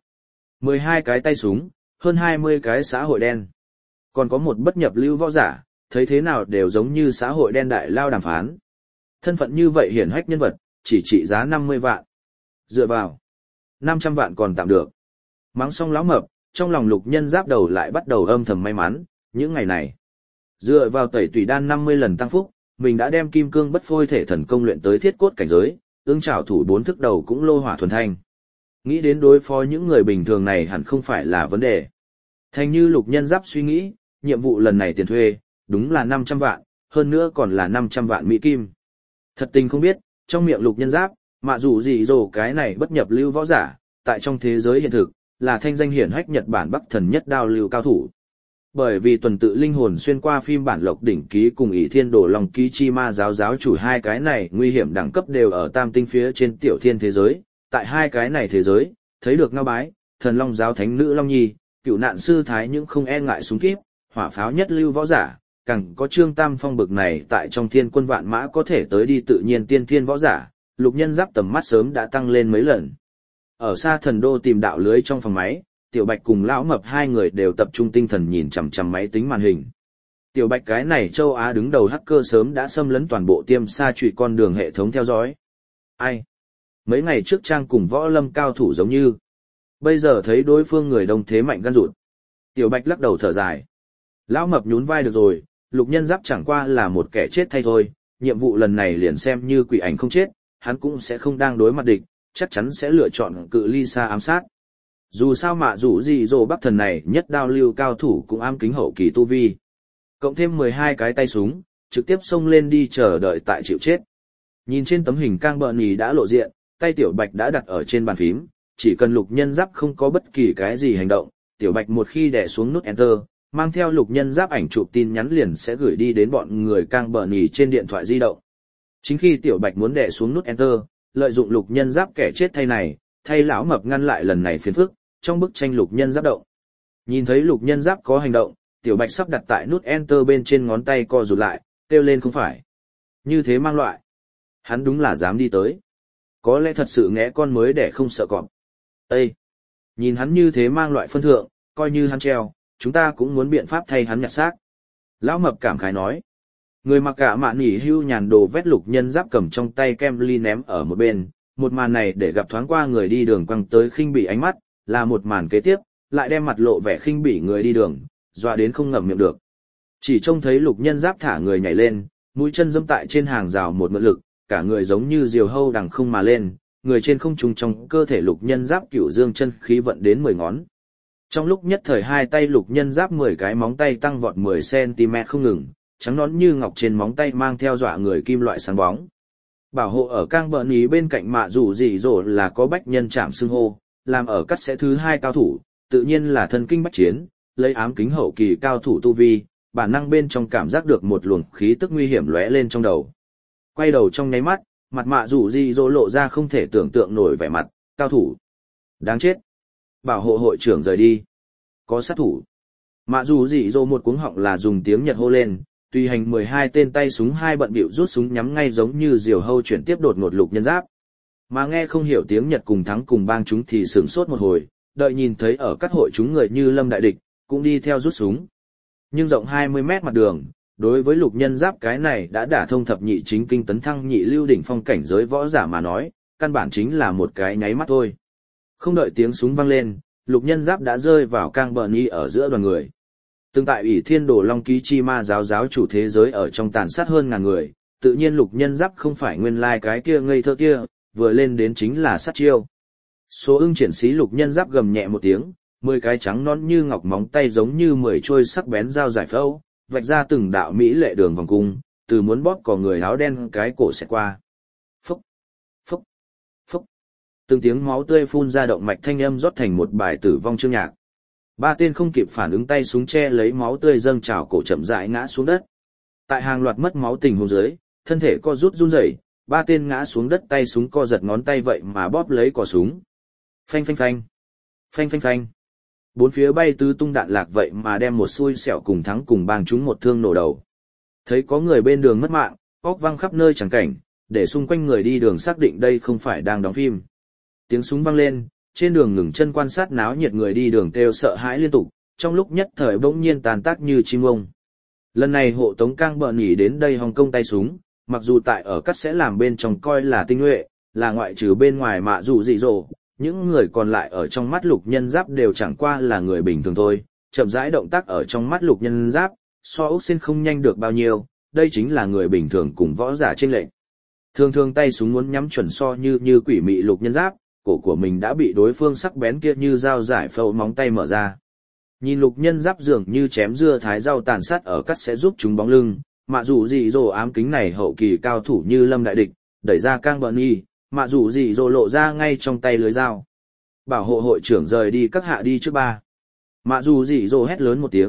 12 cái tay súng, hơn 20 cái xã hội đen. Còn có một bất nhập lưu võ giả, thấy thế nào đều giống như xã hội đen đại lao đàm phán. Thân phận như vậy hiển hách nhân vật, chỉ trị giá 50 vạn. Dựa vào 500 vạn còn tạm được. Mắng xong lão mập, trong lòng Lục Nhân Giáp đầu lại bắt đầu âm thầm may mắn, những ngày này. Dựa vào tẩy tùy đan 50 lần tăng phúc, mình đã đem kim cương bất phôi thể thần công luyện tới thiết cốt cảnh giới, ương trảo thủ 4 thức đầu cũng lô hỏa thuần thanh. Nghĩ đến đối phó những người bình thường này hẳn không phải là vấn đề. Thành như Lục Nhân Giáp suy nghĩ, nhiệm vụ lần này tiền thuê, đúng là 500 vạn, hơn nữa còn là 500 vạn Mỹ Kim. Thật tình không biết, trong miệng Lục Nhân Giáp, Mạ Dù Dị Dỗ cái này bất nhập lưu võ giả, tại trong thế giới hiện thực, là thanh danh hiển hách Nhật Bản Bắc thần nhất đao lưu cao thủ. Bởi vì tuần tự linh hồn xuyên qua phim bản Lộc Đỉnh Ký cùng ỷ thiên đồ long ký chi ma giáo giáo chủ hai cái này nguy hiểm đẳng cấp đều ở tam tinh phía trên tiểu thiên thế giới, tại hai cái này thế giới, thấy được Ngao Bái, thần long giáo thánh nữ Long Nhi, cựu nạn sư thái những không e ngại súng kíp, hỏa pháo nhất lưu võ giả, càng có Trương Tam Phong bực này tại trong thiên quân vạn mã có thể tới đi tự nhiên tiên thiên võ giả, Lục Nhân Giáp tầm mắt sớm đã tăng lên mấy lần. Ở xa thần đô tìm đạo lưới trong phòng máy, Tiểu Bạch cùng Lão Mập hai người đều tập trung tinh thần nhìn chằm chằm máy tính màn hình. Tiểu Bạch cái này châu Á đứng đầu hacker sớm đã xâm lấn toàn bộ tiêm sa trụy con đường hệ thống theo dõi. Ai? Mấy ngày trước Trang cùng võ lâm cao thủ giống như. Bây giờ thấy đối phương người đông thế mạnh gan rụt. Tiểu Bạch lắc đầu thở dài. Lão Mập nhún vai được rồi, Lục Nhân Giáp chẳng qua là một kẻ chết thay thôi, nhiệm vụ lần này liền xem như quỷ ảnh không chết, hắn cũng sẽ không đang đối mặt địch, chắc chắn sẽ lựa chọn cự ly xa ám sát. Dù sao mà dù gì Dỗ Bắc Thần này nhất đao lưu cao thủ cũng ám kính hậu kỳ tu vi. Cộng thêm 12 cái tay súng, trực tiếp xông lên đi chờ đợi tại chịu chết. Nhìn trên tấm hình Cang Bợn Nhì đã lộ diện, tay Tiểu Bạch đã đặt ở trên bàn phím, chỉ cần Lục Nhân Giáp không có bất kỳ cái gì hành động, Tiểu Bạch một khi đè xuống nút Enter, mang theo Lục Nhân Giáp ảnh chụp tin nhắn liền sẽ gửi đi đến bọn người Cang Bợn Nhì trên điện thoại di động. Chính khi Tiểu Bạch muốn đè xuống nút Enter, lợi dụng Lục Nhân Giáp kẻ chết thay này, thay Lão Mập ngăn lại lần này phiền phức, trong bức tranh Lục Nhân Giáp động. Nhìn thấy Lục Nhân Giáp có hành động, Tiểu Bạch sắp đặt tại nút Enter bên trên ngón tay co rụt lại, kêu lên không phải. Như thế mang loại. Hắn đúng là dám đi tới. Có lẽ thật sự ngẽ con mới để không sợ cọp. Ê! Nhìn hắn như thế mang loại phân thượng, coi như hắn treo, chúng ta cũng muốn biện pháp thay hắn nhặt xác. Lão Mập cảm khái nói. Người mặc cả mạn nỉ hưu nhàn đồ vét Lục Nhân Giáp cầm trong tay kem ly ném ở một bên, một màn này để gặp thoáng qua người đi đường quăng tới khinh bỉ ánh mắt, là một màn kế tiếp, lại đem mặt lộ vẻ khinh bỉ người đi đường, dọa đến không ngậm miệng được. Chỉ trông thấy Lục Nhân Giáp thả người nhảy lên, mũi chân dẫm tại trên hàng rào một mượn lực, cả người giống như diều hâu đằng không mà lên, người trên không trung trong cơ thể Lục Nhân Giáp cửu dương chân khí vận đến 10 ngón. Trong lúc nhất thời hai tay Lục Nhân Giáp 10 cái móng tay tăng vọt 10 cm không ngừng, trắng nõn như ngọc trên móng tay mang theo dọa người kim loại sáng bóng. Bảo hộ ở Cang Bợn Nhì bên cạnh Mạ Dù Dị Dỗ là có bách nhân chạm xưng hô, làm ở cắt sẽ thứ 2 cao thủ, tự nhiên là thân kinh bách chiến, lấy ám kính hậu kỳ cao thủ tu vi, bản năng bên trong cảm giác được một luồng khí tức nguy hiểm lóe lên trong đầu. Quay đầu trong nháy mắt, mặt Mạ Dù Dị Dỗ lộ ra không thể tưởng tượng nổi vẻ mặt, cao thủ. Đáng chết. Bảo hộ hội trưởng rời đi. Có sát thủ. Mạ Dù Dị Dỗ một cuống họng là dùng tiếng Nhật hô lên, tùy hành 12 tên tay súng hai bận bịu rút súng nhắm ngay giống như diều hâu chuyển tiếp đột ngột Lục Nhân Giáp. Mà nghe không hiểu tiếng Nhật cùng thắng cùng bang chúng thì sửng sốt một hồi, đợi nhìn thấy ở các hội chúng người như lâm đại địch, cũng đi theo rút súng. Nhưng rộng 20 mét mặt đường, đối với Lục Nhân Giáp cái này đã đả thông thập nhị chính kinh tấn thăng nhị lưu đỉnh phong cảnh giới võ giả mà nói, căn bản chính là một cái nháy mắt thôi. Không đợi tiếng súng vang lên, Lục Nhân Giáp đã rơi vào Cang Bợn Nhì ở giữa đoàn người. Từng tại ỷ thiên đồ long ký chi ma giáo giáo chủ thế giới ở trong tàn sát hơn ngàn người, tự nhiên Lục Nhân Giáp không phải nguyên lai cái kia ngây thơ kia, vừa lên đến chính là sát chiêu. Số ưng triển sĩ Lục Nhân Giáp gầm nhẹ một tiếng, 10 cái trắng nõn như ngọc móng tay giống như 10 trôi sắc bén dao giải phẫu, vạch ra từng đạo mỹ lệ đường vòng cung, từ muốn bóp cò người áo đen cái cổ xẹt qua. Phúc, phúc, phúc. Từng tiếng máu tươi phun ra động mạch thanh âm rót thành một bài tử vong chương nhạc. 3 tên không kịp phản ứng tay súng che lấy máu tươi dâng trào cổ chậm rãi ngã xuống đất. Tại hàng loạt mất máu tình huống dưới, thân thể co rút run rẩy, 3 tên ngã xuống đất tay súng co giật ngón tay vậy mà bóp lấy cò súng. Phanh phanh phanh. Phanh phanh phanh. Bốn phía bay tứ tung đạn lạc vậy mà đem một xui xẻo cùng thắng cùng bang chúng một thương nổ đầu. Thấy có người bên đường mất mạng, óc văng khắp nơi chẳng cảnh, để xung quanh người đi đường xác định đây không phải đang đóng phim. Tiếng súng vang lên, trên đường ngừng chân quan sát náo nhiệt người đi đường kêu sợ hãi liên tục, trong lúc nhất thời bỗng nhiên tàn tác như chim ông. Lần này hộ tống Cang Bợn Nhì đến đây Hồng Kông tay súng, mặc dù tại ở cắt sẽ làm bên trong coi là tinh nhuệ, là ngoại trừ bên ngoài Mạ Dù Dị Dỗ, những người còn lại ở trong mắt Lục Nhân Giáp đều chẳng qua là người bình thường thôi, chậm rãi động tác ở trong mắt Lục Nhân Giáp, so ốc xin không nhanh được bao nhiêu, đây chính là người bình thường cùng võ giả chênh lệch. Thường thường tay súng muốn nhắm chuẩn so như quỷ mị Lục Nhân Giáp, cổ của mình đã bị đối phương sắc bén kia như dao giải phẫu móng tay mở ra. Nhìn Lục Nhân Giáp dường như chém dưa thái rau tàn sát ở cắt sẽ giúp chúng bóng lưng, Mạ Dù Dị Dỗ ám kính này hậu kỳ cao thủ như lâm đại địch, đẩy ra Cang Bợn Nhì, Mạ Dù Dị Dỗ lộ ra ngay trong tay lưới dao. Bảo hộ hội trưởng rời đi các hạ đi trước ba. Mạ Dù Dị Dỗ hét lớn một tiếng,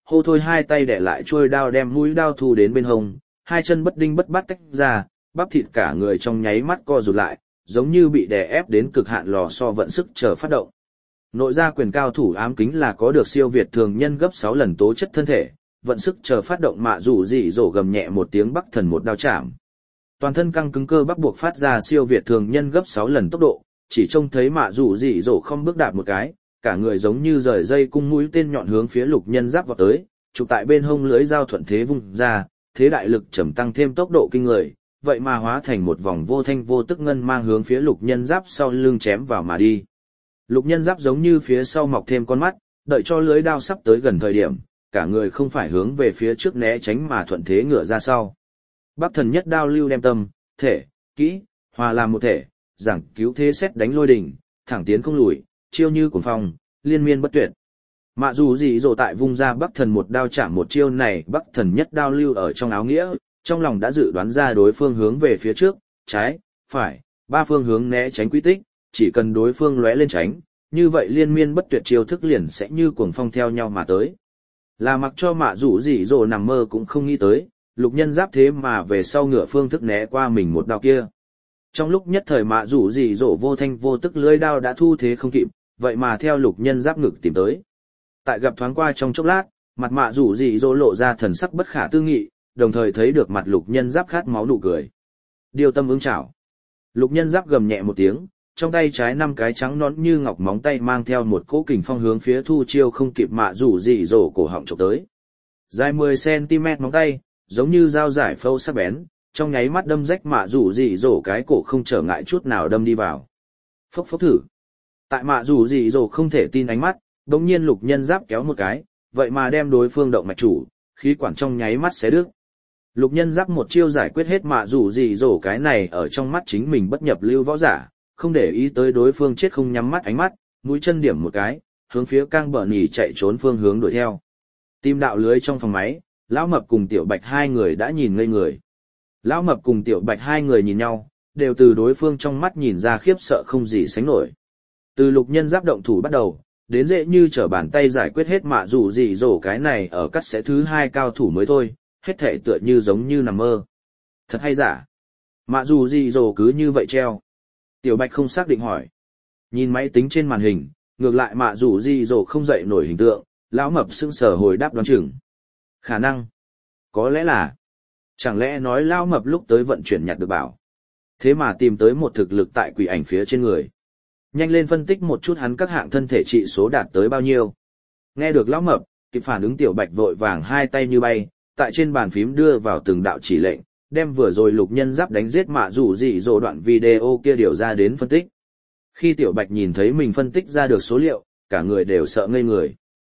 hô thôi hai tay đẻ lại chuôi đao đem mũi đao thu đến bên hông, hai chân bất đinh bất bắt tách ra, bắp thịt cả người trong nháy mắt co rụt lại, giống như bị đè ép đến cực hạn lò xo vận sức chờ phát động. Nội gia quyền cao thủ ám kính là có được siêu việt thường nhân gấp 6 lần tố chất thân thể, vận sức chờ phát động mạ rủ dị dỗ gầm nhẹ một tiếng bắc thần một đao chạm. Toàn thân căng cứng cơ bắp buộc phát ra siêu việt thường nhân gấp 6 lần tốc độ, chỉ trông thấy mạ rủ dị dỗ không bước đạp một cái, cả người giống như rời dây cung mũi tên nhọn hướng phía lục nhân giáp vào tới, chụp tại bên hông lưới dao thuận thế vung ra, thế đại lực trầm tăng thêm tốc độ kinh người, vậy mà hóa thành một vòng vô thanh vô tức ngân mang hướng phía lục nhân giáp sau lưng chém vào mà đi. Lục nhân giáp giống như phía sau mọc thêm con mắt, đợi cho lưới đao sắp tới gần thời điểm, cả người không phải hướng về phía trước né tránh mà thuận thế ngửa ra sau. Bắc thần nhất đao lưu đem tâm, thể, kỹ, hòa làm một thể, giảng cứu thế xét đánh lôi đỉnh, thẳng tiến không lùi, chiêu như cuồng phong, liên miên bất tuyệt. Mạ dù gì rồ tại vung ra Bắc thần một đao chạm một chiêu này, Bắc thần nhất đao lưu ở trong áo nghĩa, trong lòng đã dự đoán ra đối phương hướng về phía trước, trái, phải, ba phương hướng né tránh quy tích, chỉ cần đối phương lóe lên tránh, như vậy liên miên bất tuyệt chiêu thức liền sẽ như cuồng phong theo nhau mà tới. Là mặc cho mạ rủ dị dỗ nằm mơ cũng không nghĩ tới, lục nhân giáp thế mà về sau ngựa phương thức né qua mình một đao kia. Trong lúc nhất thời mạ rủ dị dỗ vô thanh vô tức lưỡi đao đã thu thế không kịp, vậy mà theo lục nhân giáp ngực tìm tới. Tại gặp thoáng qua trong chốc lát, mặt mạ rủ dị dỗ lộ ra thần sắc bất khả tư nghị, đồng thời thấy được mặt lục nhân giáp khát máu nụ cười. Điều tâm ứng chảo. Lục nhân giáp gầm nhẹ một tiếng, trong tay trái 5 cái trắng nõn như ngọc móng tay mang theo một cỗ kình phong hướng phía thu chiêu không kịp mạ rủ dị dỗ cổ họng chụp tới. Dài 10 cm móng tay, giống như dao giải phâu sắc bén, trong nháy mắt đâm rách mạ rủ dị dỗ cái cổ không trở ngại chút nào đâm đi vào. Phốc phốc thử. Tại mạ rủ dị dỗ không thể tin ánh mắt, đột nhiên lục nhân giáp kéo một cái, vậy mà đem đối phương động mạch chủ, khí quản trong nháy mắt xé đứt. Lục nhân giáp một chiêu giải quyết hết mạ rủ dị dỗ cái này ở trong mắt chính mình bất nhập lưu võ giả, không để ý tới đối phương chết không nhắm mắt ánh mắt, mũi chân điểm một cái, hướng phía cang bờ nỉ chạy trốn phương hướng đuổi theo. Tim đạo lưới trong phòng máy, lão mập cùng tiểu bạch hai người đã nhìn ngây người. Lão mập cùng tiểu bạch hai người nhìn nhau, đều từ đối phương trong mắt nhìn ra khiếp sợ không gì sánh nổi. Từ lục nhân giáp động thủ bắt đầu, đến dễ như trở bàn tay giải quyết hết mạ rủ dị dỗ cái này ở cắt sẽ thứ 2 cao thủ mới thôi, hết thể tựa như giống như nằm mơ. Thật hay giả? Mạ rủ dị dỗ cứ như vậy treo. Tiểu bạch không xác định hỏi. Nhìn máy tính trên màn hình, ngược lại mạ rủ dị dỗ không dậy nổi hình tượng, lão mập sững sờ hồi đáp đoán chừng. Khả năng. Có lẽ là. Chẳng lẽ nói lão mập lúc tới vận chuyển nhặt được bảo. Thế mà tìm tới một thực lực tại quỷ ảnh phía trên người. Nhanh lên phân tích một chút hắn các hạng thân thể trị số đạt tới bao nhiêu. Nghe được lão mập, kịp phản ứng tiểu bạch vội vàng hai tay như bay, tại trên bàn phím đưa vào từng đạo chỉ lệnh, đem vừa rồi lục nhân giáp đánh giết mạ rủ dị dỗ đoạn video kia điều ra đến phân tích. Khi tiểu bạch nhìn thấy mình phân tích ra được số liệu, cả người đều sợ ngây người.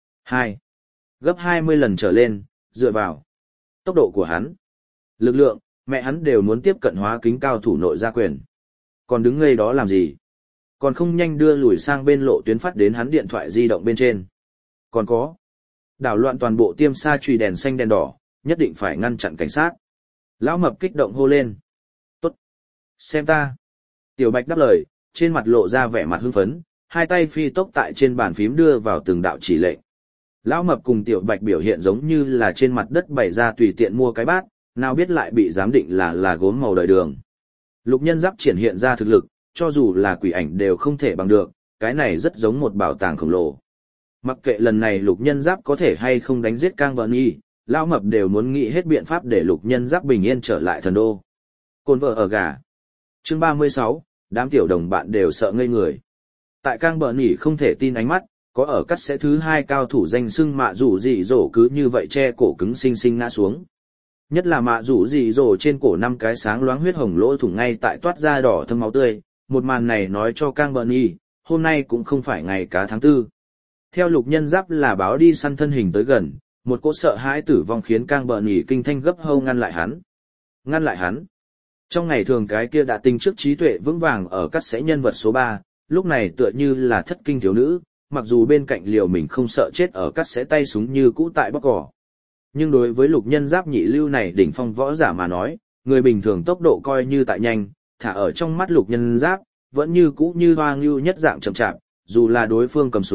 2. Gấp 20 lần trở lên, dựa vào tốc độ của hắn, lực lượng, mẹ hắn đều muốn tiếp cận hóa kính cao thủ nội gia quyền. Còn đứng ngây đó làm gì? Còn không nhanh đưa lùi sang bên lộ tuyến phát đến hắn điện thoại di động bên trên. Còn có, đảo loạn toàn bộ tiêm sa chùy đèn xanh đèn đỏ, nhất định phải ngăn chặn cảnh sát. Lão mập kích động hô lên. Tốt. Xem ta. Tiểu bạch đáp lời, trên mặt lộ ra vẻ mặt hưng phấn, hai tay phi tốc tại trên bàn phím đưa vào từng đạo chỉ lệnh. Lão mập cùng tiểu bạch biểu hiện giống như là trên mặt đất bày ra tùy tiện mua cái bát, nào biết lại bị giám định là gốm màu đời đường. Lục nhân giáp triển hiện ra thực lực, cho dù là quỷ ảnh đều không thể bằng được, cái này rất giống một bảo tàng khổng lồ. Mặc kệ lần này lục nhân giáp có thể hay không đánh giết Cang Bờ Nhi, lão mập đều muốn nghĩ hết biện pháp để lục nhân giáp bình yên trở lại thần đô. Côn vợ ở gà. Chương 36, đám tiểu đồng bạn đều sợ ngây người. Tại Cang Bờ Nhi không thể tin ánh mắt, có ở cắt sẽ thứ 2 cao thủ danh xưng mạ rủ dị dỗ cứ như vậy che cổ cứng xinh xinh ngã xuống. Nhất là mạ rủ dị dỗ trên cổ 5 cái sáng loáng huyết hồng lỗ thủng ngay tại toát ra đỏ thâm máu tươi, một màn này nói cho Cang Bờ Nhi, hôm nay cũng không phải ngày cá tháng 4. Theo lục nhân giáp là báo đi săn thân hình tới gần, một cỗ sợ hãi tử vong khiến Cang Bờ Nhi kinh thanh gấp hâu ngăn lại hắn. Ngăn lại hắn. Trong ngày thường cái kia đã tinh trước trí tuệ vững vàng ở cắt sẽ nhân vật số 3, lúc này tựa như là thất kinh thiếu nữ, mặc dù bên cạnh liều mình không sợ chết ở cắt sẽ tay súng như cũ tại bóc cỏ. Nhưng đối với lục nhân giáp nhị lưu này đỉnh phong võ giả mà nói, người bình thường tốc độ coi như tại nhanh, thả ở trong mắt lục nhân giáp, vẫn như cũ như hoa ngưu nhất dạng chậm chạp, dù là đối phương cầm súng,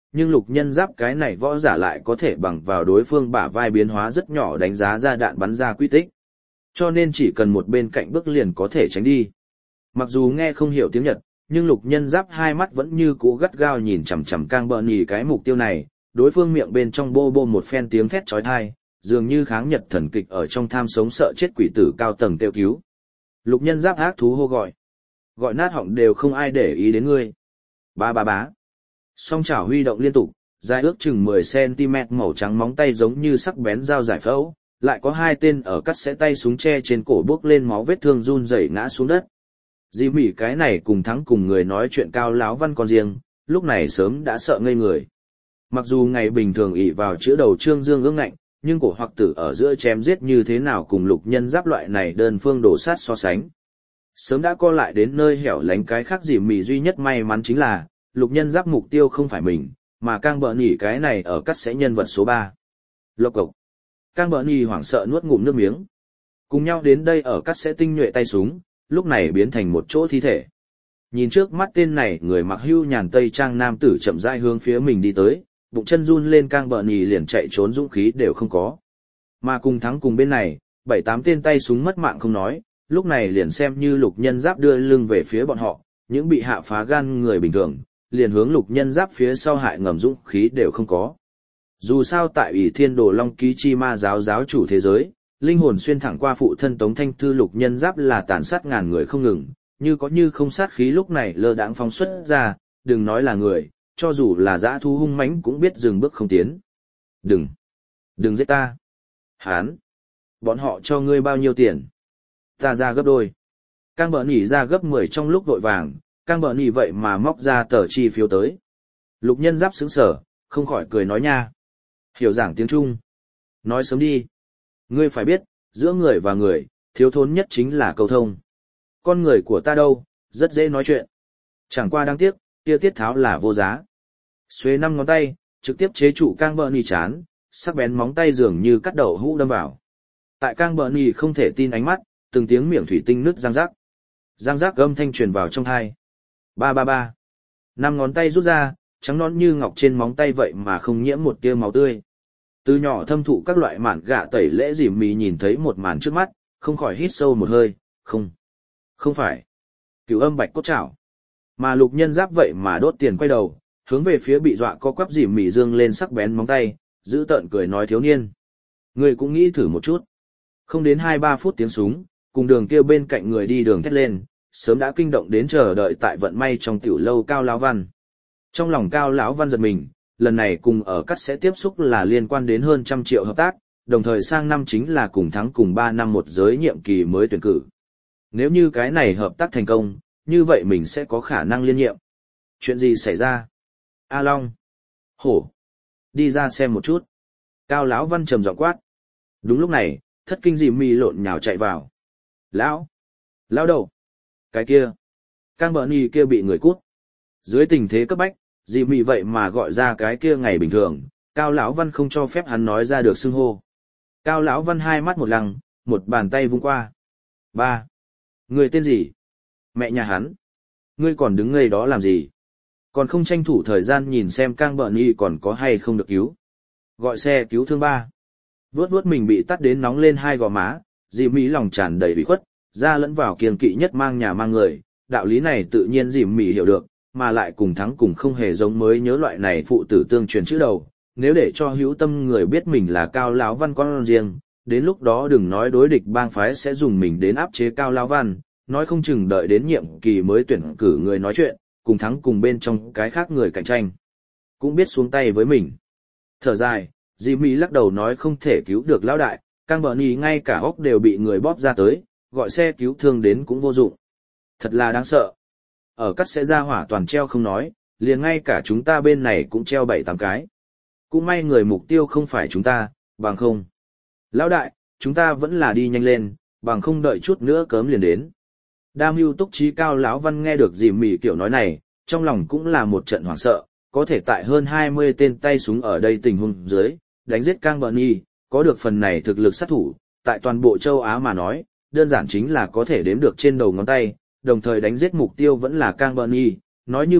nhưng lục nhân giáp cái này võ giả lại có thể bằng vào đối phương bả vai biến hóa rất nhỏ đánh giá ra đạn bắn ra quy tích. Cho nên chỉ cần một bên cạnh bước liền có thể tránh đi. Mặc dù nghe không hiểu tiếng Nhật, nhưng lục nhân giáp hai mắt vẫn như cũ gắt gao nhìn chằm chằm Cang Bợ Nhì cái mục tiêu này, đối phương miệng bên trong bô bô một phen tiếng thét chói tai, dường như kháng Nhật thần kịch ở trong tham sống sợ chết quỷ tử cao tầng kêu cứu. Lục nhân giáp ác thú hô gọi. Gọi nát họng đều không ai để ý đến ngươi. Ba ba bá. Song chảo huy động liên tục, dài ước chừng 10 cm màu trắng móng tay giống như sắc bén dao giải phẫu, lại có hai tên ở cắt xẽ tay súng tre trên cổ bước lên máu vết thương run rẩy ngã xuống đất. Dì Mỉ cái này cùng thắng cùng người nói chuyện cao láo văn còn riêng, lúc này sớm đã sợ ngây người. Mặc dù ngày bình thường ỷ vào chữa đầu trương dương ương ngạnh, nhưng cổ hoặc tử ở giữa chém giết như thế nào cùng lục nhân giáp loại này đơn phương đổ sát so sánh. Sớm đã co lại đến nơi hẻo lánh, cái khác Dì Mỉ duy nhất may mắn chính là, lục nhân giáp mục tiêu không phải mình, mà Cang Bợ Nhì cái này ở cắt sẽ nhân vật số 3. Lộc cộc. Cang Bợ Nhì hoảng sợ nuốt ngụm nước miếng. Cùng nhau đến đây ở cắt sẽ tinh nhuệ tay súng, lúc này biến thành một chỗ thi thể. Nhìn trước mắt tên này người mặc hưu nhàn tây trang nam tử chậm rãi hướng phía mình đi tới, bụng chân run lên, Cang Bợ Nhì liền chạy trốn dũng khí đều không có. Mà cùng thắng cùng bên này, 7-8 tên tay súng mất mạng không nói, lúc này liền xem như lục nhân giáp đưa lưng về phía bọn họ, những bị hạ phá gan người bình thường, liền hướng lục nhân giáp phía sau hại ngầm dũng khí đều không có. Dù sao tại Ủy Thiên Đồ Long Ký Chi Ma giáo giáo chủ thế giới, linh hồn xuyên thẳng qua phụ thân Tống Thanh Thư lục nhân giáp là tàn sát ngàn người không ngừng, như có như không sát khí lúc này lơ đãng phóng xuất ra, đừng nói là người, cho dù là dã thú hung mãnh cũng biết dừng bước không tiến. Đừng giết ta. Hán, bọn họ cho ngươi bao nhiêu tiền? Ta ra gấp đôi. Cang Bợ Nhì ra gấp 10 trong lúc vội vàng, Cang Bợ Nhì vậy mà móc ra tờ chi phiếu tới. Lục nhân giáp sững sờ, không khỏi cười nói nha. Hiểu giảng tiếng Trung. Nói sớm đi. Ngươi phải biết, giữa người và người, thiếu thốn nhất chính là câu thông. Con người của ta đâu, rất dễ nói chuyện. Chẳng qua đáng tiếc, kia tiết tháo là vô giá. Xuế 5 ngón tay, trực tiếp chế trụ Cang Bợ Nhì chán, sắc bén móng tay dường như cắt đậu hũ đâm vào. Tại Cang Bợ Nhì không thể tin ánh mắt, từng tiếng miệng thủy tinh nứt răng rắc. Răng rắc âm thanh truyền vào trong tai. Ba ba ba. 5 ngón tay rút ra, trắng nõn như ngọc trên móng tay vậy mà không nhiễm một tia máu tươi. Từ nhỏ thâm thụ các loại mạn gạ tẩy lễ Dì Mỉ nhìn thấy một màn trước mắt, không khỏi hít sâu một hơi, không phải. Cửu âm bạch cốt trảo. Mà lục nhân giáp vậy mà đốt tiền quay đầu, hướng về phía bị dọa co quắp Dì Mỉ dương lên sắc bén móng tay, giữ tợn cười nói thiếu niên. Người cũng nghĩ thử một chút. Không đến 2-3 phút tiếng súng, cùng đường kia bên cạnh người đi đường thét lên, sớm đã kinh động đến chờ đợi tại vận may trong tiểu lâu Cao Lão Văn. Trong lòng Cao Lão Văn giật mình, lần này cùng ở cắt sẽ tiếp xúc là liên quan đến hơn 100 triệu hợp tác, đồng thời sang năm chính là cùng thắng cùng 3 năm một giới nhiệm kỳ mới tuyển cử. Nếu như cái này hợp tác thành công, như vậy mình sẽ có khả năng liên nhiệm. Chuyện gì xảy ra? A Long, Hổ, đi ra xem một chút. Cao Lão Văn trầm giọng quát. Đúng lúc này, thất kinh Dì Mỉ lộn nhào chạy vào. Lão đầu, cái kia, Cang Bợ Nhì kia bị người cút. Dưới tình thế cấp bách, Dì Mỉ vậy mà gọi ra cái kia ngày bình thường, Cao Lão Văn không cho phép hắn nói ra được xưng hô. Cao Lão Văn hai mắt một lăng, một bàn tay vung qua. Ba, người tên gì? Mẹ nhà hắn. Ngươi còn đứng ngây đó làm gì? Còn không tranh thủ thời gian nhìn xem Cang Bợ Nhì còn có hay không được cứu. Gọi xe cứu thương 3. Vuốt vuốt mình bị tắt đến nóng lên hai gò má, Dì Mỉ lòng tràn đầy ủy khuất, ra lẫn vào kiêng kỵ nhất mang nhà mang người, đạo lý này tự nhiên Dì Mỉ hiểu được, mà lại cùng thắng cùng không hề giống mới nhớ loại này phụ tử tương truyền chữ đầu, nếu để cho hữu tâm người biết mình là Cao Lão Văn con riêng, đến lúc đó đừng nói đối địch bang phái sẽ dùng mình đến áp chế Cao Lão Văn, nói không chừng đợi đến nhiệm kỳ mới tuyển cử người nói chuyện, cùng thắng cùng bên trong cái khác người cạnh tranh, cũng biết xuống tay với mình. Thở dài, Dì Mỉ lắc đầu nói không thể cứu được lão đại, Cang Bợ Nhì ngay cả óc đều bị người bóp ra tới, gọi xe cứu thương đến cũng vô dụng. Thật là đáng sợ. Ở cắt sẽ ra hỏa toàn treo không nói, liền ngay cả chúng ta bên này cũng treo 7-8 cái. Cũng may người mục tiêu không phải chúng ta, bằng không. Lão đại, chúng ta vẫn là đi nhanh lên, bằng không đợi chút nữa cớm liền đến. Đam mưu túc trí Cao Lão Văn nghe được Dì Mỉ kiểu nói này, trong lòng cũng là một trận hoảng sợ, có thể tại hơn 20 tên tay súng ở đây tình huống dưới, đánh giết Cang Bợ Nhì, có được phần này thực lực sát thủ, tại toàn bộ châu Á mà nói, đơn giản chính là có thể đếm được trên đầu ngón tay, đồng thời đánh giết mục tiêu vẫn là Cang Bợ Nhì, nói như vậy,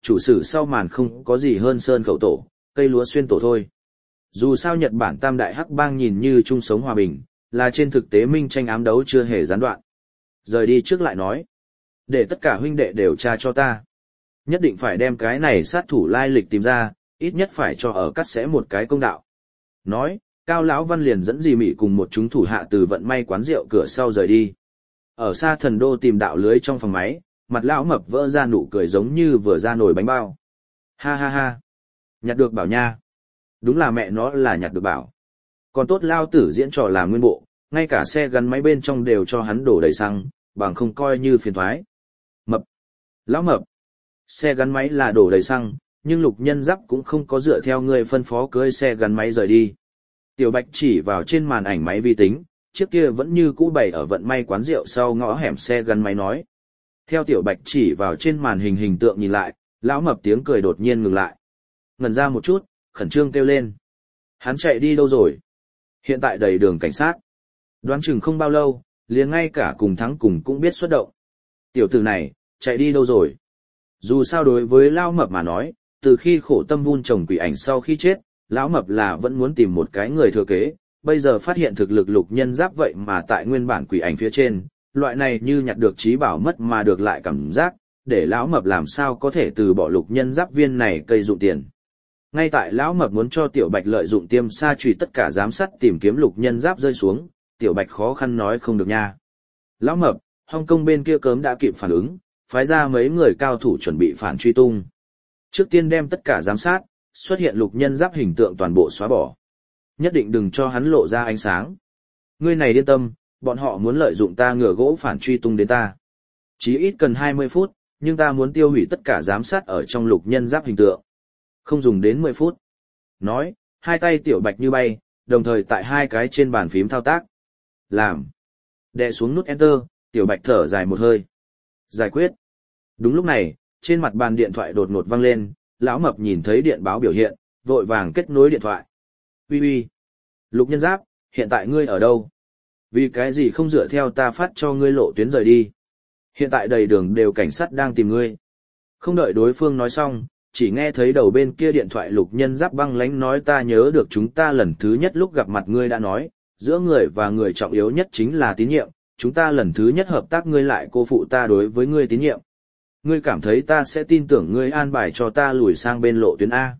chủ sử sau màn không có gì hơn sơn khẩu tổ, cây lúa xuyên tổ thôi. Dù sao Nhật Bản tam đại hắc bang nhìn như chung sống hòa bình, là trên thực tế minh tranh ám đấu chưa hề gián đoạn. Rời đi trước lại nói, để tất cả huynh đệ đều tra cho ta. Nhất định phải đem cái này sát thủ lai lịch tìm ra, ít nhất phải cho ở cắt sẽ một cái công đạo. Nói, Cao Lão Văn liền dẫn dì Mị cùng một chúng thủ hạ từ vận may quán rượu cửa sau rời đi. Ở xa Thần Đô tìm đạo lưới trong phòng máy, mặt lão mập vỡ ra nụ cười giống như vừa ra nồi bánh bao. Ha ha ha, nhặt được bảo nha. Đúng là mẹ nó là nhặt được bảo. Còn tốt Lao Tử diễn trò làm nguyên bộ, ngay cả xe gắn máy bên trong đều cho hắn đổ đầy xăng, bằng không coi như phiền thoái. Mập, lão mập, xe gắn máy là đổ đầy xăng, nhưng Lục Nhân Giáp cũng không có dựa theo người phân phó cưới xe gắn máy rời đi. Tiểu Bạch chỉ vào trên màn ảnh máy vi tính, chiếc kia vẫn như cũ bày ở vận may quán rượu sau ngõ hẻm xe gắn máy nói. Theo Tiểu Bạch chỉ vào trên màn hình hình tượng nhìn lại, lão mập tiếng cười đột nhiên ngừng lại. Ngẩn ra một chút, khẩn trương kêu lên. Hắn chạy đi đâu rồi? Hiện tại đầy đường cảnh sát. Đoán chừng không bao lâu, liền ngay cả cùng thắng cùng cũng biết xuất động. Tiểu tử này, chạy đi đâu rồi? Dù sao đối với lão mập mà nói, từ khi khổ tâm vun trồng quỷ ảnh sau khi chết, lão mập là vẫn muốn tìm một cái người thừa kế, bây giờ phát hiện thực lực Lục Nhân Giáp vậy mà tại nguyên bản quỷ ảnh phía trên, loại này như nhặt được trí bảo mất mà được lại cảm giác, để lão mập làm sao có thể từ bỏ Lục Nhân Giáp viên này cây dụng tiền. Ngay tại lão mập muốn cho Tiểu Bạch lợi dụng tiêm sa chùy tất cả giám sát tìm kiếm Lục Nhân Giáp rơi xuống, Tiểu Bạch khó khăn nói không được nha. Lão mập, Hong Kong bên kia cớm đã kịp phản ứng, phái ra mấy người cao thủ chuẩn bị phản truy tung. Trước tiên đem tất cả giám sát, xuất hiện Lục Nhân Giáp hình tượng toàn bộ xóa bỏ. Nhất định đừng cho hắn lộ ra ánh sáng. Ngươi này yên tâm, bọn họ muốn lợi dụng ta ngựa gỗ phản truy tung đến ta. Chí ít cần 20 phút, nhưng ta muốn tiêu hủy tất cả giám sát ở trong Lục Nhân Giáp hình tượng. Không dùng đến 10 phút. Nói, hai tay Tiểu Bạch như bay, đồng thời tại hai cái trên bàn phím thao tác. Làm. Đè xuống nút Enter, Tiểu Bạch thở dài một hơi. Giải quyết. Đúng lúc này, trên mặt bàn điện thoại đột ngột vang lên, lão mập nhìn thấy điện báo biểu hiện, vội vàng kết nối điện thoại. Uy uy. Lục Nhân Giáp, hiện tại ngươi ở đâu? Vì cái gì không dựa theo ta phát cho ngươi lộ tuyến rời đi? Hiện tại đầy đường đều cảnh sát đang tìm ngươi. Không đợi đối phương nói xong, chỉ nghe thấy đầu bên kia điện thoại Lục Nhân Giáp băng lãnh nói ta nhớ được chúng ta lần thứ nhất lúc gặp mặt ngươi đã nói, giữa người và người trọng yếu nhất chính là tín nhiệm, chúng ta lần thứ nhất hợp tác ngươi lại cô phụ ta đối với ngươi tín nhiệm. Ngươi cảm thấy ta sẽ tin tưởng ngươi an bài cho ta lùi sang bên lộ tuyến A.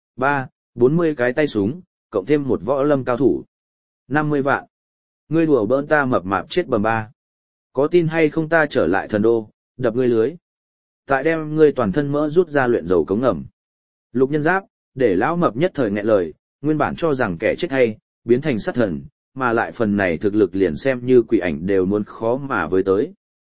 40 cái tay súng, cộng thêm một võ lâm cao thủ. 50 vạn. Ngươi đùa bỡn ta mập mạp chết bầm ba. Có tin hay không ta trở lại Thần Đô, đập ngươi lưới. Tại đem ngươi toàn thân mỡ rút ra luyện dầu cống ngầm. Lục Nhân Giáp, để lão mập nhất thời nghẹn lời, nguyên bản cho rằng kẻ chết hay, biến thành sát thần, mà lại phần này thực lực liền xem như quỷ ảnh đều muốn khó mà với tới.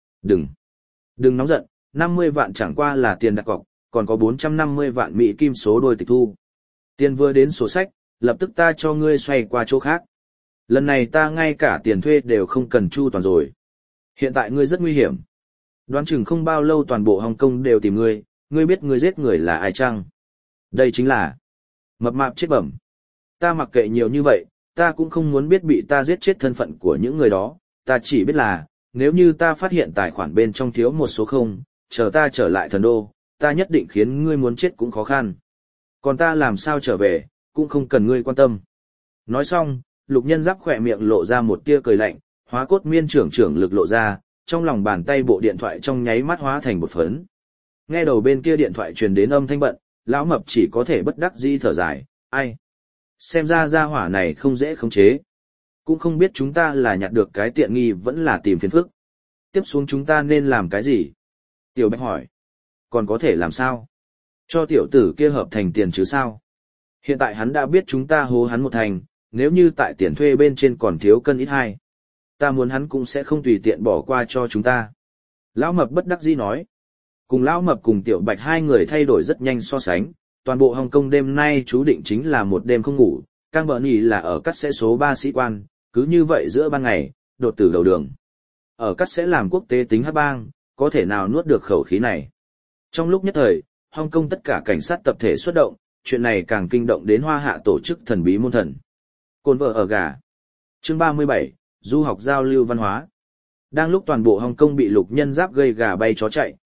Đừng nóng giận, 50 vạn chẳng qua là tiền đặt cọc, còn có 450 vạn Mỹ kim số đôi tịch thu. Tiền vừa đến sổ sách, lập tức ta cho ngươi xoay qua chỗ khác. Lần này ta ngay cả tiền thuê đều không cần chu toàn rồi. Hiện tại ngươi rất nguy hiểm. Đoán chừng không bao lâu toàn bộ Hồng Kông đều tìm ngươi, ngươi biết ngươi giết người là ai chăng? Đây chính là mập mạp chết bẩm. Ta mặc kệ nhiều như vậy, ta cũng không muốn biết bị ta giết chết thân phận của những người đó, ta chỉ biết là, nếu như ta phát hiện tài khoản bên trong thiếu một số không, chờ ta trở lại Thần Đô, ta nhất định khiến ngươi muốn chết cũng khó khăn. Còn ta làm sao trở về, cũng không cần ngươi quan tâm. Nói xong, Lục Nhân Giáp khỏe miệng lộ ra một tia cười lạnh, hóa cốt miên trưởng lực lộ ra, trong lòng bàn tay bộ điện thoại trong nháy mắt hóa thành bột phấn. Nghe đầu bên kia điện thoại truyền đến âm thanh bận, lão mập chỉ có thể bất đắc dĩ thở dài, ai? Xem ra gia hỏa này không dễ khống chế. Cũng không biết chúng ta là nhặt được cái tiện nghi vẫn là tìm phiền phức. Tiếp xuống chúng ta nên làm cái gì? Tiểu Bạch hỏi. Còn có thể làm sao? Cho tiểu tử kia hợp thành tiền chứ sao? Hiện tại hắn đã biết chúng ta hố hắn một thành, nếu như tại tiền thuê bên trên còn thiếu cân ít hai. Ta muốn hắn cũng sẽ không tùy tiện bỏ qua cho chúng ta. Lão mập bất đắc dĩ nói. Cùng lão mập cùng Tiểu Bạch hai người thay đổi rất nhanh so sánh, toàn bộ Hồng Kông đêm nay chú định chính là một đêm không ngủ, Cang Bờ Nhì là ở cắt sẽ số 3 sĩ quan, cứ như vậy giữa ban ngày, đột tử đầu đường. Ở cắt sẽ làm quốc tế tính hắc bang, có thể nào nuốt được khẩu khí này. Trong lúc nhất thời, Hồng Kông tất cả cảnh sát tập thể xuất động, chuyện này càng kinh động đến Hoa Hạ tổ chức thần bí môn thần. Côn vợ ở gà. Chương 37, du học giao lưu văn hóa. Đang lúc toàn bộ Hồng Kông bị Lục Nhân Giáp gây gà bay chó chạy,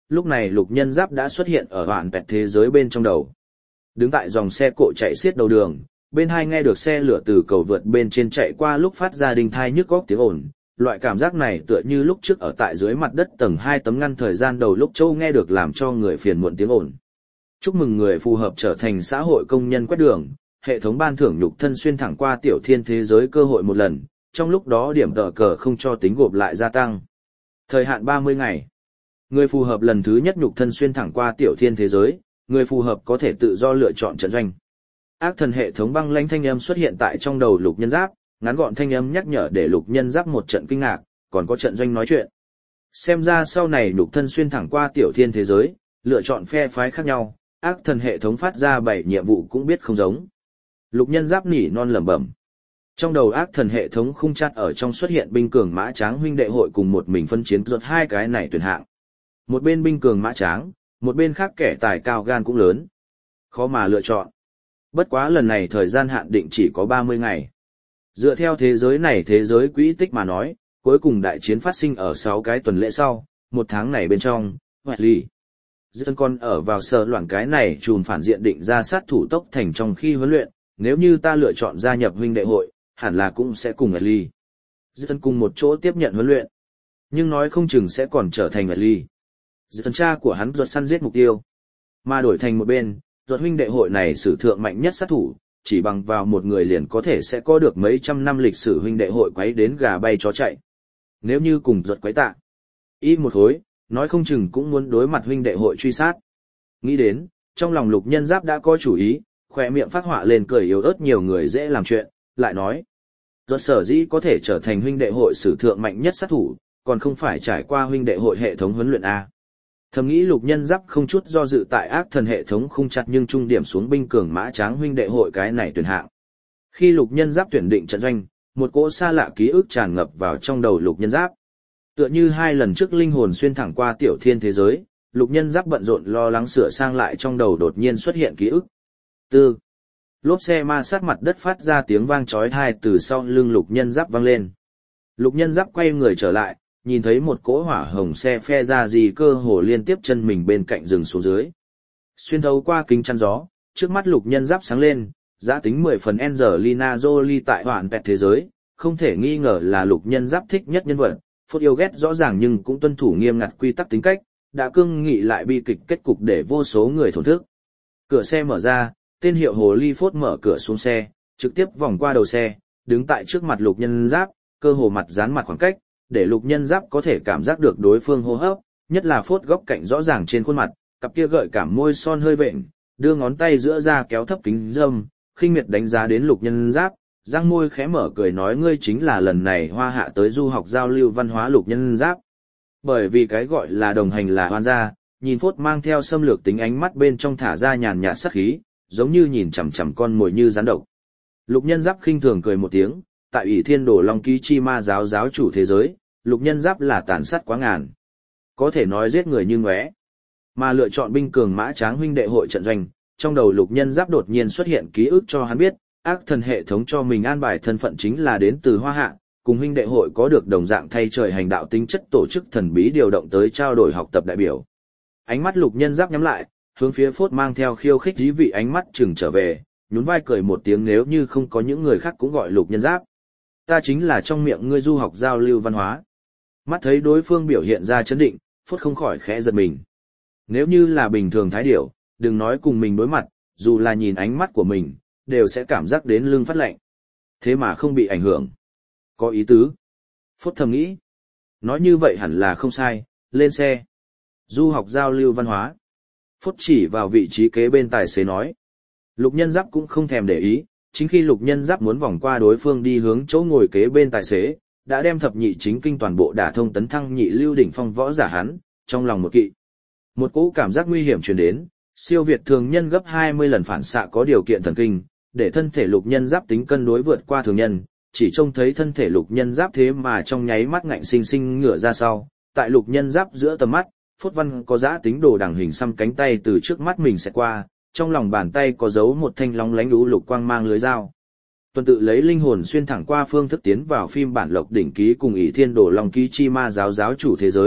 lúc này Lục Nhân Giáp đã xuất hiện ở hoạn vẹt thế giới bên trong đầu. Đứng tại dòng xe cộ chạy xiết đầu đường, bên hai nghe được xe lửa từ cầu vượt bên trên chạy qua lúc phát ra đinh thai nhức góc tiếng ồn. Loại cảm giác này tựa như lúc trước ở tại dưới mặt đất tầng 2 tấm ngăn thời gian đầu lúc Châu nghe được làm cho người phiền muộn tiếng ồn. Chúc mừng người phù hợp trở thành xã hội công nhân quét đường, hệ thống ban thưởng nhục thân xuyên thẳng qua tiểu thiên thế giới cơ hội một lần, trong lúc đó điểm tờ cờ không cho tính gộp lại gia tăng. Thời hạn 30 ngày. Người phù hợp lần thứ nhất nhục thân xuyên thẳng qua tiểu thiên thế giới, người phù hợp có thể tự do lựa chọn trận doanh. Ác thần hệ thống băng lãnh thanh âm xuất hiện tại trong đầu Lục Nhân Giáp, ngắn gọn thanh âm nhắc nhở để Lục Nhân Giáp một trận kinh ngạc, còn có trận doanh nói chuyện. Xem ra sau này nhục thân xuyên thẳng qua tiểu thiên thế giới, lựa chọn phe phái khác nhau, ác thần hệ thống phát ra 7 nhiệm vụ cũng biết không giống. Lục Nhân Giáp nỉ non lẩm bẩm. Trong đầu ác thần hệ thống khung chặt ở trong xuất hiện binh cường mã tráng huynh đệ hội cùng một mình phân chiến ruột hai cái này tuyển hạng. Một bên binh cường mã tráng, một bên khác kẻ tài cao gan cũng lớn. Khó mà lựa chọn. Bất quá lần này thời gian hạn định chỉ có 30 ngày. Dựa theo thế giới này thế giới quỹ tích mà nói, cuối cùng đại chiến phát sinh ở 6 cái tuần lễ sau, một tháng này bên trong, Wesley. Dân con ở vào sở loạn cái này trùm phản diện định ra sát thủ tốc thành trong khi huấn luyện, nếu như ta lựa chọn gia nhập huynh đệ hội, hẳn là cũng sẽ cùng Wesley. Dân cùng một chỗ tiếp nhận huấn luyện, nhưng nói không chừng sẽ còn trở thành Wesley. Dân cha của hắn ruột săn giết mục tiêu, mà đổi thành một bên, ruột huynh đệ hội này sử thượng mạnh nhất sát thủ, chỉ bằng vào một người liền có thể sẽ có được mấy trăm năm lịch sử huynh đệ hội quấy đến gà bay chó chạy. Nếu như cùng ruột quấy tạ, y một hối, nói không chừng cũng muốn đối mặt huynh đệ hội truy sát. Nghĩ đến, trong lòng Lục Nhân Giáp đã có chủ ý, khỏe miệng phát họa lên cười yếu ớt nhiều người dễ làm chuyện, lại nói. Ruột sở dĩ có thể trở thành huynh đệ hội sử thượng mạnh nhất sát thủ, còn không phải trải qua huynh đệ hội hệ thống huấn luyện A. Thầm nghĩ Lục Nhân Giáp không chút do dự tại ác thần hệ thống khung chặt nhưng trung điểm xuống binh cường mã tráng huynh đệ hội cái này tuyển hạng. Khi Lục Nhân Giáp tuyển định trận doanh, một cỗ xa lạ ký ức tràn ngập vào trong đầu Lục Nhân Giáp. Tựa như 2 lần trước linh hồn xuyên thẳng qua tiểu thiên thế giới, Lục Nhân Giáp bận rộn lo lắng sửa sang lại trong đầu đột nhiên xuất hiện ký ức. Tư. Lốp xe ma sát mặt đất phát ra tiếng vang chói tai từ sau lưng Lục Nhân Giáp vang lên. Lục Nhân Giáp quay người trở lại, nhìn thấy một cỗ hỏa hồng xe phe ra gì cơ hồ liên tiếp chân mình bên cạnh rừng xuống dưới. Xuyên thấu qua kính chắn gió, trước mắt Lục Nhân Giáp sáng lên, giá tính 10 phần Angelina Jolie tại hoạn vẹt thế giới, không thể nghi ngờ là Lục Nhân Giáp thích nhất nhân vật, phốt yêu ghét rõ ràng nhưng cũng tuân thủ nghiêm ngặt quy tắc tính cách, đã cương nghị lại bi kịch kết cục để vô số người thổn thức. Cửa xe mở ra, tên hiệu hồ ly phốt mở cửa xuống xe, trực tiếp vòng qua đầu xe, đứng tại trước mặt Lục Nhân Giáp, cơ hồ mặt dán mặt khoảng cách, để Lục Nhân Giáp có thể cảm giác được đối phương hô hấp, nhất là phốt góc cạnh rõ ràng trên khuôn mặt, cặp kia gợi cảm môi son hơi vện, đưa ngón tay giữa ra kéo thấp kính râm, khinh miệt đánh giá đến Lục Nhân Giáp, răng môi khẽ mở cười nói ngươi chính là lần này Hoa Hạ tới du học giao lưu văn hóa Lục Nhân Giáp. Bởi vì cái gọi là đồng hành là hoan gia, nhìn phốt mang theo xâm lược tính ánh mắt bên trong thả ra nhàn nhạt sát khí, giống như nhìn chằm chằm con mồi như rắn độc. Lục Nhân Giáp khinh thường cười một tiếng, tại Ủy Thiên Đồ Long Ký Chi Ma giáo giáo chủ thế giới, Lục Nhân Giáp là tàn sát quá ngàn, có thể nói giết người như ngóe. Mà lựa chọn binh cường mã tráng huynh đệ hội trận doanh, trong đầu Lục Nhân Giáp đột nhiên xuất hiện ký ức cho hắn biết, ác thần hệ thống cho mình an bài thân phận chính là đến từ Hoa Hạ, cùng huynh đệ hội có được đồng dạng thay trời hành đạo tính chất tổ chức thần bí điều động tới trao đổi học tập đại biểu. Ánh mắt Lục Nhân Giáp nhắm lại, hướng phía phốt mang theo khiêu khích dí vị ánh mắt chừng trở về, nhún vai cười một tiếng nếu như không có những người khác cũng gọi Lục Nhân Giáp. Ta chính là trong miệng ngươi du học giao lưu văn hóa. Mắt thấy đối phương biểu hiện ra chấn định, phốt không khỏi khẽ giật mình. Nếu như là bình thường thái điểu, đừng nói cùng mình đối mặt, dù là nhìn ánh mắt của mình, đều sẽ cảm giác đến lưng phát lạnh. Thế mà không bị ảnh hưởng. Có ý tứ. Phốt thầm nghĩ. Nói như vậy hẳn là không sai, lên xe. Du học giao lưu văn hóa. Phốt chỉ vào vị trí kế bên tài xế nói. Lục Nhân Giáp cũng không thèm để ý, chính khi Lục Nhân Giáp muốn vòng qua đối phương đi hướng chỗ ngồi kế bên tài xế, đã đem thập nhị chính kinh toàn bộ đả thông tấn thăng nhị lưu đỉnh phong võ giả hắn, trong lòng một kỵ. Một cỗ cảm giác nguy hiểm truyền đến, siêu việt thường nhân gấp 20 lần phản xạ có điều kiện thần kinh, để thân thể Lục Nhân Giáp tính cân đối vượt qua thường nhân, chỉ trông thấy thân thể Lục Nhân Giáp thế mà trong nháy mắt ngạnh sinh sinh ngửa ra sau, tại Lục Nhân Giáp giữa tầm mắt, phốt văn có giã tính đồ đằng hình xăm cánh tay từ trước mắt mình sẽ qua, trong lòng bàn tay có giấu một thanh lóng lánh lũ lục quang mang lưới dao. Tuần tự lấy linh hồn xuyên thẳng qua phương thức tiến vào phim bản lộc đỉnh ký cùng ỷ thiên đổ long ký chi ma giáo giáo chủ thế giới,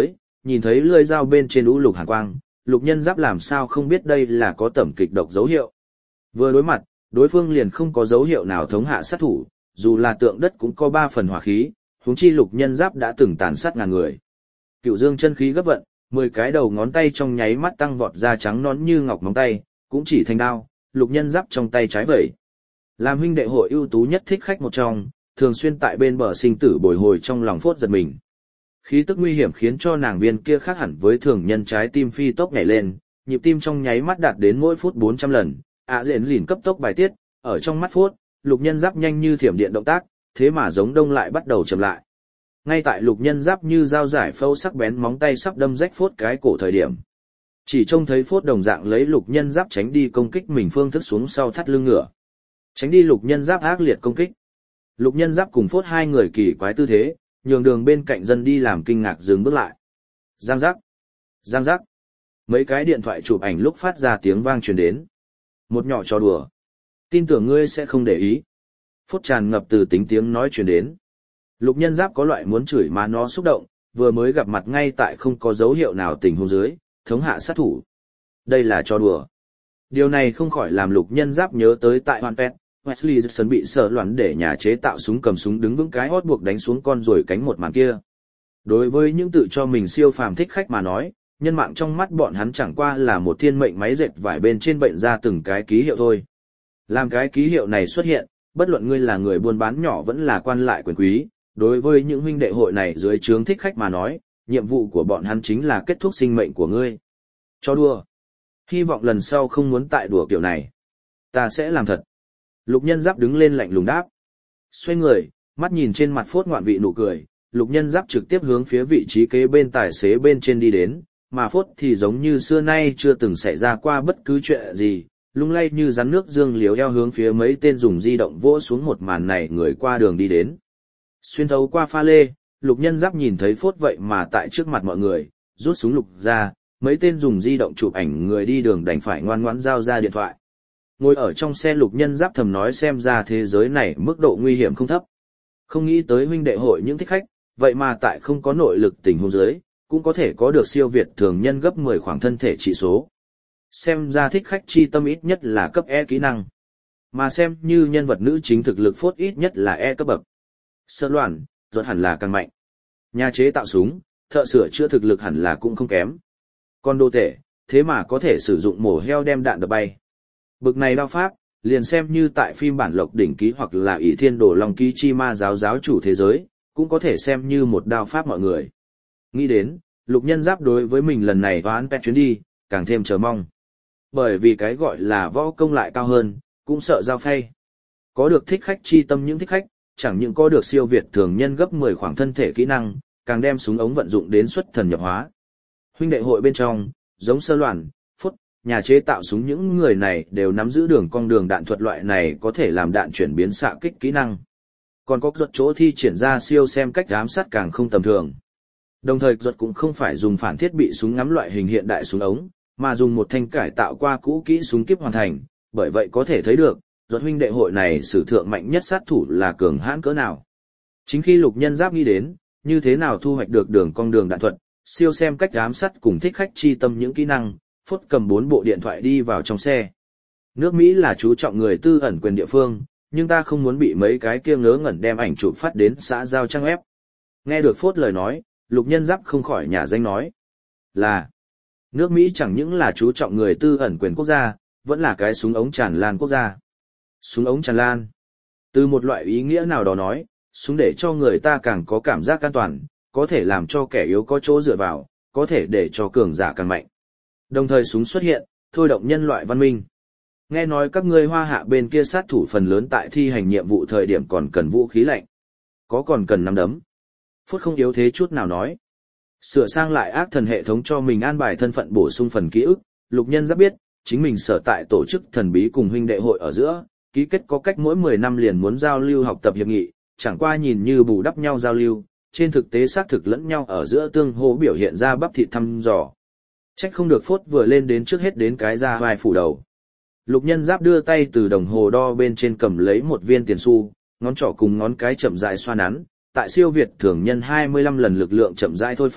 nhìn thấy lưỡi dao bên trên u lục hàn quang, Lục Nhân Giáp làm sao không biết đây là có tẩm kịch độc dấu hiệu. Vừa đối mặt, đối phương liền không có dấu hiệu nào thống hạ sát thủ, dù là tượng đất cũng có 3 phần hỏa khí, huống chi Lục Nhân Giáp đã từng tàn sát ngàn người. Cựu Dương chân khí gấp vận, 10 cái đầu ngón tay trong nháy mắt tăng vọt ra trắng nõn như ngọc móng tay, cũng chỉ thành đao, Lục Nhân Giáp trong tay trái vẩy. Làm huynh đệ hội ưu tú nhất thích khách một trong, thường xuyên tại bên bờ sinh tử bồi hồi trong lòng phốt giật mình. Khí tức nguy hiểm khiến cho nàng viên kia khác hẳn với thường nhân trái tim phi tốc nhảy lên, nhịp tim trong nháy mắt đạt đến mỗi phút 400 lần, dện lìn cấp tốc bài tiết, ở trong mắt phốt, Lục Nhân Giáp nhanh như thiểm điện động tác, thế mà giống đông lại bắt đầu chậm lại. Ngay tại Lục Nhân Giáp như dao giải phẫu sắc bén móng tay sắp đâm rách phốt cái cổ thời điểm. Chỉ trông thấy phốt đồng dạng lấy Lục Nhân Giáp tránh đi công kích mình phương thức xuống sau thắt lưng ngựa. Tránh đi Lục Nhân Giáp ác liệt công kích. Lục Nhân Giáp cùng phốt hai người kỳ quái tư thế, nhường đường bên cạnh dân đi làm kinh ngạc dừng bước lại. Giang giác, giang giác. Mấy cái điện thoại chụp ảnh lúc phát ra tiếng vang truyền đến. Một nhỏ trò đùa. Tin tưởng ngươi sẽ không để ý. Phốt tràn ngập từ tính tiếng nói truyền đến. Lục Nhân Giáp có loại muốn chửi mà nó xúc động, vừa mới gặp mặt ngay tại không có dấu hiệu nào tình huống dưới, thống hạ sát thủ. Đây là trò đùa. Điều này không khỏi làm Lục Nhân Giáp nhớ tới tại Hoàn Pet, Wesley Jackson bị sợ loạn để nhà chế tạo súng cầm súng đứng vững cái hót buộc đánh xuống con rồi cánh một màn kia. Đối với những tự cho mình siêu phàm thích khách mà nói, nhân mạng trong mắt bọn hắn chẳng qua là một thiên mệnh máy dệt vải bên trên bệnh ra từng cái ký hiệu thôi. Làm cái ký hiệu này xuất hiện, bất luận ngươi là người buôn bán nhỏ vẫn là quan lại quyền quý, đối với những huynh đệ hội này dưới trướng thích khách mà nói, nhiệm vụ của bọn hắn chính là kết thúc sinh mệnh của ngươi. Cho đùa. Hy vọng lần sau không muốn tại đùa kiểu này. Ta sẽ làm thật. Lục Nhân Giáp đứng lên lạnh lùng đáp. Xoay người, mắt nhìn trên mặt phốt ngoạn vị nụ cười, Lục Nhân Giáp trực tiếp hướng phía vị trí kế bên tài xế bên trên đi đến, mà phốt thì giống như xưa nay chưa từng xảy ra qua bất cứ chuyện gì, lung lay như rắn nước dương liếu eo hướng phía mấy tên dùng di động vỗ xuống một màn này người qua đường đi đến. Xuyên thấu qua pha lê, Lục Nhân Giáp nhìn thấy phốt vậy mà tại trước mặt mọi người, rút súng lục ra, mấy tên dùng di động chụp ảnh người đi đường đành phải ngoan ngoãn giao ra điện thoại. Ngồi ở trong xe Lục Nhân Giáp thầm nói xem ra thế giới này mức độ nguy hiểm không thấp. Không nghĩ tới huynh đệ hội những thích khách, vậy mà tại không có nội lực tình huống dưới, cũng có thể có được siêu việt thường nhân gấp 10 khoảng thân thể trị số. Xem ra thích khách chi tâm ít nhất là cấp E kỹ năng. Mà xem như nhân vật nữ chính thực lực phốt ít nhất là E cấp bậc. Sợ loạn, rốt hẳn là càng mạnh. Nhà chế tạo súng, thợ sửa chữa thực lực hẳn là cũng không kém. Còn đồ tể, thế mà có thể sử dụng mổ heo đem đạn đập bay. Bực này đao pháp, liền xem như tại phim bản lộc đỉnh ký hoặc là ỷ thiên đổ long ký chi ma giáo giáo chủ thế giới, cũng có thể xem như một đao pháp mọi người. Nghĩ đến, Lục Nhân Giáp đối với mình lần này Hoán Pet chuyến đi, càng thêm chờ mong. Bởi vì cái gọi là võ công lại cao hơn, cũng sợ giao phay. Có được thích khách chi tâm những thích khách, chẳng những có được siêu việt thường nhân gấp 10 khoảng thân thể kỹ năng, càng đem súng ống vận dụng đến xuất thần nhập hóa. Huynh đệ hội bên trong, giống Sơ Loan, Phút, nhà chế tạo súng những người này đều nắm giữ đường cong đường đạn thuật loại này có thể làm đạn chuyển biến xạ kích kỹ năng. Còn có ruột chỗ thi triển ra siêu xem cách ám sát càng không tầm thường. Đồng thời ruột cũng không phải dùng phản thiết bị súng ngắm loại hình hiện đại súng ống, mà dùng một thanh cải tạo qua cũ kỹ súng kíp hoàn thành, bởi vậy có thể thấy được, ruột huynh đệ hội này sử thượng mạnh nhất sát thủ là cường hãn cỡ nào. Chính khi Lục Nhân Giáp nghĩ đến, như thế nào thu hoạch được đường cong đường đạn thuật, siêu xem cách ám sát cùng thích khách chi tâm những kỹ năng, Phút cầm 4 bộ điện thoại đi vào trong xe. Nước Mỹ là chú trọng người tư ẩn quyền địa phương, nhưng ta không muốn bị mấy cái kia ngớ ngẩn đem ảnh chụp phát đến xã giao trang web. Nghe được Phốt lời nói, Lục Nhân Giáp không khỏi nhả danh nói. Là, nước Mỹ chẳng những là chú trọng người tư ẩn quyền quốc gia, vẫn là cái súng ống tràn lan quốc gia. Súng ống tràn lan. Từ một loại ý nghĩa nào đó nói, súng để cho người ta càng có cảm giác an toàn, có thể làm cho kẻ yếu có chỗ dựa vào, có thể để cho cường giả càng mạnh. Đồng thời súng xuất hiện, thôi động nhân loại văn minh. Nghe nói các ngươi Hoa Hạ bên kia sát thủ phần lớn tại thi hành nhiệm vụ thời điểm còn cần vũ khí lạnh. Có còn cần nắm đấm. Phút không yếu thế chút nào nói. Sửa sang lại ác thần hệ thống cho mình an bài thân phận bổ sung phần ký ức, Lục Nhân Giáp biết, chính mình sở tại tổ chức thần bí cùng huynh đệ hội ở giữa, ký kết có cách mỗi 10 năm liền muốn giao lưu học tập hiệp nghị, chẳng qua nhìn như bù đắp nhau giao lưu, trên thực tế xác thực lẫn nhau ở giữa tương hỗ biểu hiện ra bắp thịt thăm dò. Trách không được Phốt vừa lên đến trước hết đến cái ra vai phủ đầu. Lục Nhân Giáp đưa tay từ đồng hồ đo bên trên cầm lấy một viên tiền xu, ngón trỏ cùng ngón cái chậm rãi xoa nắn, tại siêu việt thường nhân 25 lần lực lượng chậm rãi thôi phát,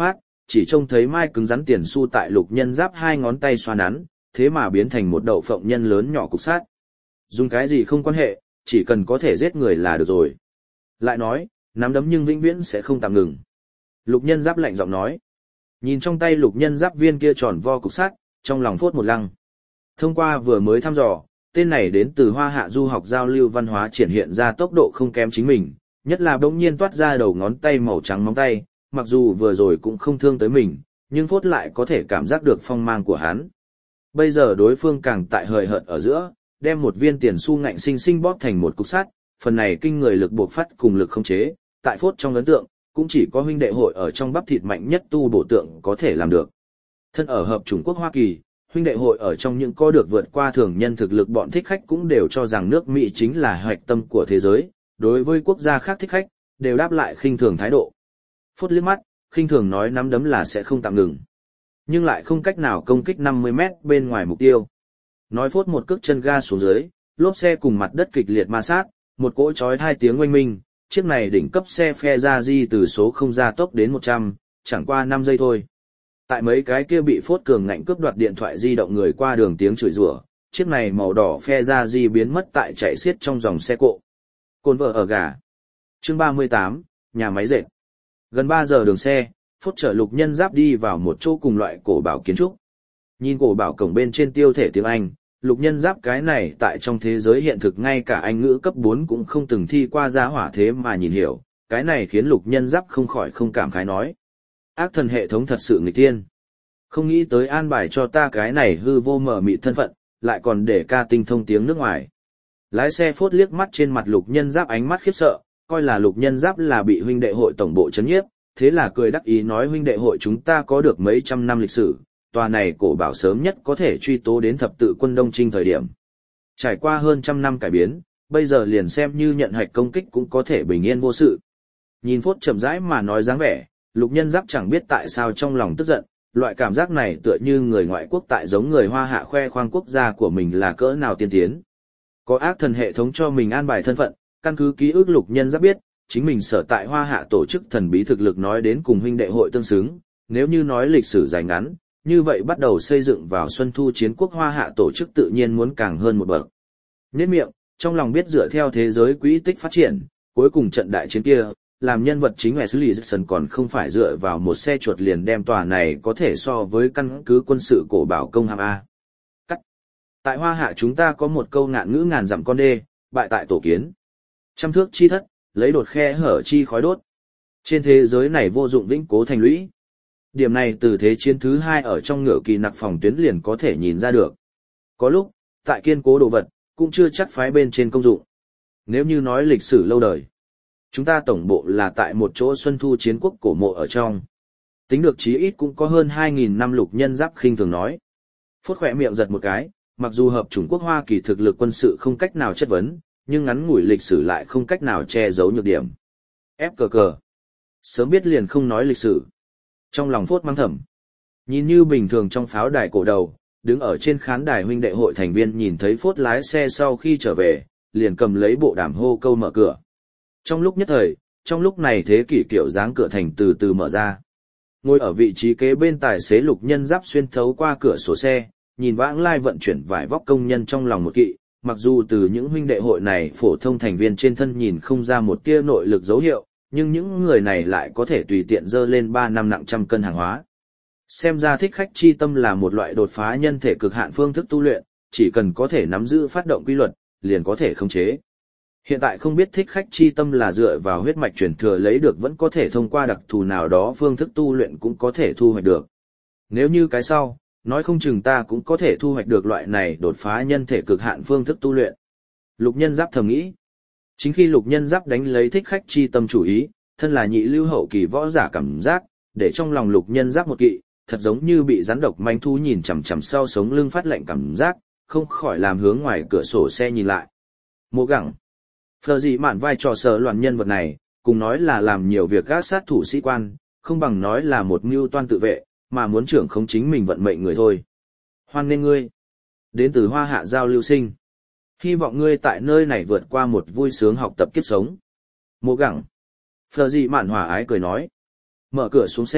chỉ trông thấy mai cứng rắn tiền xu tại Lục Nhân Giáp hai ngón tay xoa nắn, thế mà biến thành một đậu phộng nhân lớn nhỏ cục sắt. Dùng cái gì không quan hệ, chỉ cần có thể giết người là được rồi. Lại nói, nắm đấm nhưng vĩnh viễn sẽ không tạm ngừng. Lục Nhân Giáp lạnh giọng nói. Nhìn trong tay Lục Nhân Giáp viên kia tròn vo cục sắt, trong lòng phốt một lăng. Thông qua vừa mới thăm dò, tên này đến từ Hoa Hạ du học giao lưu văn hóa triển hiện ra tốc độ không kém chính mình, nhất là bỗng nhiên toát ra đầu ngón tay màu trắng móng tay, mặc dù vừa rồi cũng không thương tới mình, nhưng phốt lại có thể cảm giác được phong mang của hắn. Bây giờ đối phương càng tại hời hợt ở giữa, đem một viên tiền xu ngạnh sinh sinh bóp thành một cục sắt, phần này kinh người lực buộc phát cùng lực khống chế, tại phốt trong ấn tượng, cũng chỉ có huynh đệ hội ở trong bắp thịt mạnh nhất tu bổ tượng có thể làm được. Thân ở hợp chủng quốc Hoa Kỳ, huynh đệ hội ở trong những có được vượt qua thường nhân thực lực bọn thích khách cũng đều cho rằng nước Mỹ chính là hạch tâm của thế giới, đối với quốc gia khác thích khách, đều đáp lại khinh thường thái độ. Phốt liếc mắt, khinh thường nói nắm đấm là sẽ không tạm ngừng, nhưng lại không cách nào công kích 50 mét bên ngoài mục tiêu. Nói phốt một cước chân ga xuống dưới, lốp xe cùng mặt đất kịch liệt ma sát, một cỗ chói hai tiếng oanh minh, chiếc này đỉnh cấp xe Ferrari từ số 0 gia tốc đến 100, chẳng qua 5 giây thôi. Tại mấy cái kia bị phốt cường ngạnh cướp đoạt điện thoại di động người qua đường tiếng chửi rủa, chiếc này màu đỏ Ferrari biến mất tại chạy xiết trong dòng xe cộ. Cồn vợ ở gà. Chương 38, nhà máy dệt. Gần 3 giờ đường xe, phốt chở Lục Nhân Giáp đi vào một chỗ cùng loại cổ bảo kiến trúc. Nhìn cổ bảo cổng bên trên tiêu thể tiếng Anh, Lục Nhân Giáp cái này tại trong thế giới hiện thực ngay cả Anh ngữ cấp 4 cũng không từng thi qua giá hỏa thế mà nhìn hiểu, cái này khiến Lục Nhân Giáp không khỏi không cảm khái nói. Ác thần hệ thống thật sự nghịch tiên. Không nghĩ tới an bài cho ta cái này hư vô mở mịt thân phận, lại còn để ca tinh thông tiếng nước ngoài. Lái xe phốt liếc mắt trên mặt Lục Nhân Giáp ánh mắt khiếp sợ, coi là Lục Nhân Giáp là bị huynh đệ hội tổng bộ chấn nhiếp, thế là cười đắc ý nói huynh đệ hội chúng ta có được mấy trăm năm lịch sử, tòa này cổ bảo sớm nhất có thể truy tố đến thập tự quân Đông Trinh thời điểm. Trải qua hơn trăm năm cải biến, bây giờ liền xem như nhận hạch công kích cũng có thể bình yên vô sự. Nhìn phốt chậm rãi mà nói dáng vẻ, Lục Nhân Giáp chẳng biết tại sao trong lòng tức giận, loại cảm giác này tựa như người ngoại quốc tại giống người Hoa Hạ khoe khoang quốc gia của mình là cỡ nào tiên tiến. Có ác thần hệ thống cho mình an bài thân phận, căn cứ ký ức Lục Nhân Giáp biết, chính mình sở tại Hoa Hạ tổ chức thần bí thực lực nói đến cùng huynh đệ hội tương xứng, nếu như nói lịch sử dài ngắn, như vậy bắt đầu xây dựng vào Xuân Thu chiến quốc Hoa Hạ tổ chức tự nhiên muốn càng hơn một bậc. Nhếch miệng, trong lòng biết dựa theo thế giới quỹ tích phát triển, cuối cùng trận đại chiến kia, làm nhân vật chính Wesley Jackson còn không phải dựa vào một xe chuột liền đem tòa này có thể so với căn cứ quân sự cổ bảo công hàm A. Cắt. Tại Hoa Hạ chúng ta có một câu ngạn ngữ ngàn dặm con đê, bại tại tổ kiến. Trăm thước chi thất, lấy đột khe hở chi khói đốt. Trên thế giới này vô dụng vĩnh cố thành lũy. Điểm này từ thế chiến thứ 2 ở trong ngựa kỳ nặc phòng tuyến liền có thể nhìn ra được. Có lúc, tại kiên cố đồ vật, cũng chưa chắc phái bên trên công dụng. Nếu như nói lịch sử lâu đời, chúng ta tổng bộ là tại một chỗ Xuân Thu chiến quốc cổ mộ ở trong. Tính được chí ít cũng có hơn 2.000 năm. Lục Nhân Giáp khinh thường nói. Phốt khỏe miệng giật một cái, mặc dù hợp chủng quốc Hoa Kỳ thực lực quân sự không cách nào chất vấn, nhưng ngắn ngủi lịch sử lại không cách nào che giấu nhược điểm. Ép cờ cờ. Sớm biết liền không nói lịch sử. Trong lòng phốt mang thầm. Nhìn như bình thường trong pháo đài cổ đầu, đứng ở trên khán đài huynh đệ hội thành viên nhìn thấy phốt lái xe sau khi trở về, liền cầm lấy bộ đàm hô câu mở cửa. Trong lúc nhất thời, trong lúc này thế kỷ kiểu dáng cửa thành từ từ mở ra. Ngồi ở vị trí kế bên tài xế Lục Nhân Giáp xuyên thấu qua cửa sổ xe, nhìn vãng lai vận chuyển vải vóc công nhân trong lòng một kỵ, mặc dù từ những huynh đệ hội này phổ thông thành viên trên thân nhìn không ra một tia nội lực dấu hiệu, nhưng những người này lại có thể tùy tiện dơ lên 3 năm nặng trăm cân hàng hóa. Xem ra thích khách chi tâm là một loại đột phá nhân thể cực hạn phương thức tu luyện, chỉ cần có thể nắm giữ phát động quy luật, liền có thể khống chế. Hiện tại không biết thích khách chi tâm là dựa vào huyết mạch truyền thừa lấy được vẫn có thể thông qua đặc thù nào đó phương thức tu luyện cũng có thể thu hoạch được. Nếu như cái sau, nói không chừng ta cũng có thể thu hoạch được loại này đột phá nhân thể cực hạn phương thức tu luyện. Lục Nhân Giáp thầm nghĩ. Chính khi Lục Nhân Giáp đánh lấy thích khách chi tâm chủ ý, thân là nhị lưu hậu kỳ võ giả cảm giác, để trong lòng Lục Nhân Giáp một kỵ, thật giống như bị rắn độc manh thú nhìn chằm chằm sau sống lưng phát lạnh cảm giác, không khỏi làm hướng ngoài cửa sổ xe nhìn lại. Mộ gẳng. Phờ gì mạn vai trò sở loạn nhân vật này, cùng nói là làm nhiều việc gác sát thủ sĩ quan, không bằng nói là một mưu toan tự vệ, mà muốn trưởng không chính mình vận mệnh người thôi. Hoan nghênh ngươi. Đến từ Hoa Hạ giao lưu sinh. Hy vọng ngươi tại nơi này vượt qua một vui sướng học tập kiếp sống. Mộ gẳng. Phờ gì mạn hòa ái cười nói. Mở cửa xuống xe,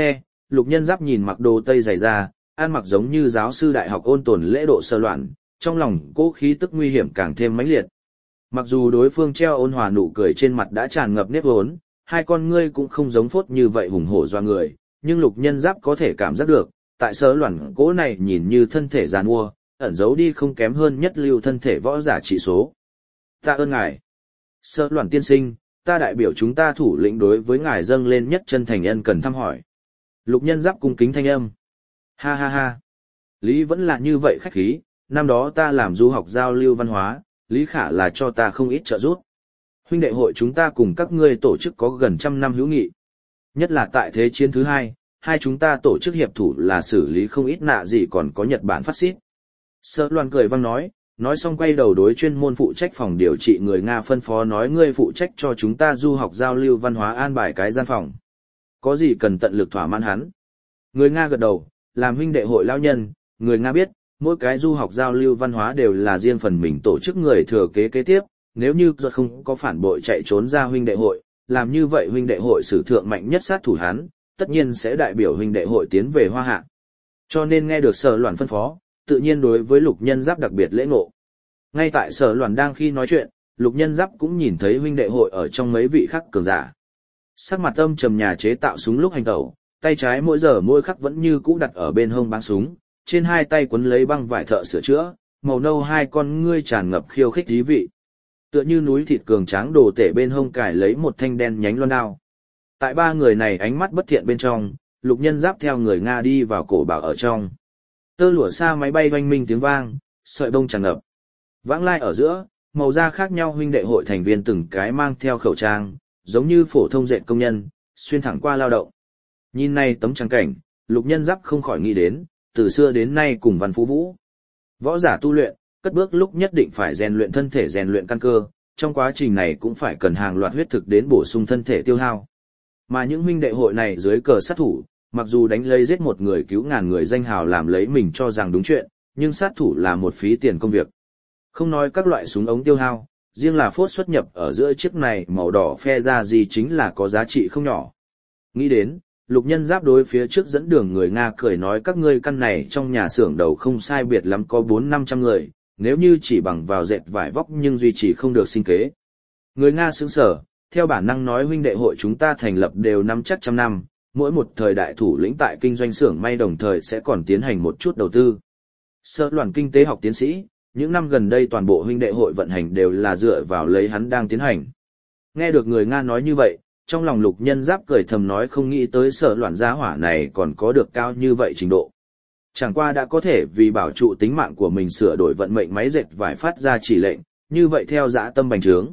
Lục Nhân Giáp nhìn mặc đồ tây dày da, ăn mặc giống như giáo sư đại học ôn tồn lễ độ Sở Loan, trong lòng cố khí tức nguy hiểm càng thêm mãnh liệt. Mặc dù đối phương treo ôn hòa nụ cười trên mặt đã tràn ngập nếp hốn, hai con ngươi cũng không giống Phốt như vậy hùng hổ doa người, nhưng Lục Nhân Giáp có thể cảm giác được, tại Sở Loan cố này nhìn như thân thể giàn mua, ẩn giấu đi không kém hơn nhất lưu thân thể võ giả trị số. Tạ ơn ngài. Sở Loan tiên sinh, ta đại biểu chúng ta thủ lĩnh đối với ngài dâng lên nhất chân thành ân cần thăm hỏi. Lục Nhân Giáp cung kính thanh âm. Ha ha ha. Lý vẫn là như vậy khách khí, năm đó ta làm du học giao lưu văn hóa, Lý Khả là cho ta không ít trợ giúp. Huynh đệ hội chúng ta cùng các ngươi tổ chức có gần 100 năm hữu nghị. Nhất là tại Thế chiến thứ hai, hai chúng ta tổ chức hiệp thủ là xử lý không ít nạ gì còn có Nhật Bản phát xít. Sở Loan cười vang nói xong quay đầu đối chuyên môn phụ trách phòng điều trị người Nga phân phó nói ngươi phụ trách cho chúng ta du học giao lưu văn hóa an bài cái gian phòng. Có gì cần tận lực thỏa mãn hắn. Người Nga gật đầu, làm huynh đệ hội lao nhân, người Nga biết, mỗi cái du học giao lưu văn hóa đều là riêng phần mình tổ chức người thừa kế kế tiếp, nếu như ruột không có phản bội chạy trốn ra huynh đệ hội, làm như vậy huynh đệ hội sử thượng mạnh nhất sát thủ hắn, tất nhiên sẽ đại biểu huynh đệ hội tiến về Hoa Hạ. Cho nên nghe được Sở Loan phân phó, tự nhiên đối với Lục Nhân Giáp đặc biệt lễ ngộ. Ngay tại Sở Loan đang khi nói chuyện, Lục Nhân Giáp cũng nhìn thấy huynh đệ hội ở trong mấy vị khắc cường giả. Sắc mặt âm trầm nhà chế tạo súng lúc hành tẩu, tay trái mỗi giờ mỗi khắc vẫn như cũ đặt ở bên hông báng súng, trên hai tay quấn lấy băng vải thợ sửa chữa, màu nâu hai con ngươi tràn ngập khiêu khích dí vị. Tựa như núi thịt cường tráng đồ tể bên hông cài lấy một thanh đen nhánh loan đao. Tại ba người này ánh mắt bất thiện bên trong, Lục Nhân Giáp theo người Nga đi vào cổ bảo ở trong. Tơ lụa xa máy bay oanh minh tiếng vang, sợi bông tràn ngập. Vãng lai ở giữa, màu da khác nhau huynh đệ hội thành viên từng cái mang theo khẩu trang, giống như phổ thông dệt công nhân, xuyên thẳng qua lao động. Nhìn này tấm trắng cảnh, Lục Nhân Giáp không khỏi nghĩ đến, từ xưa đến nay cùng Văn Phú Vũ. Võ giả tu luyện, cất bước lúc nhất định phải rèn luyện thân thể rèn luyện căn cơ, trong quá trình này cũng phải cần hàng loạt huyết thực đến bổ sung thân thể tiêu hao. Mà những huynh đệ hội này dưới cờ sát thủ, mặc dù đánh lấy giết một người cứu ngàn người danh hào làm lấy mình cho rằng đúng chuyện, nhưng sát thủ là một phí tiền công việc. Không nói các loại súng ống tiêu hao, riêng là phốt xuất nhập ở giữa chiếc này màu đỏ phe ra gì chính là có giá trị không nhỏ. Nghĩ đến, Lục Nhân Giáp đối phía trước dẫn đường người Nga cười nói các ngươi căn này trong nhà xưởng đầu không sai biệt lắm có 400-500 người, nếu như chỉ bằng vào dệt vải vóc nhưng duy trì không được sinh kế. Người Nga sững sờ, theo bản năng nói huynh đệ hội chúng ta thành lập đều năm chắc 100 năm, mỗi một thời đại thủ lĩnh tại kinh doanh xưởng may đồng thời sẽ còn tiến hành một chút đầu tư. Sở Loan kinh tế học tiến sĩ, những năm gần đây toàn bộ huynh đệ hội vận hành đều là dựa vào lấy hắn đang tiến hành. Nghe được người Nga nói như vậy, trong lòng Lục Nhân Giáp cười thầm nói không nghĩ tới Sở Loan gia hỏa này còn có được cao như vậy trình độ. Chẳng qua đã có thể vì bảo trụ tính mạng của mình sửa đổi vận mệnh máy dệt vải phát ra chỉ lệnh, như vậy theo dã tâm bành trướng.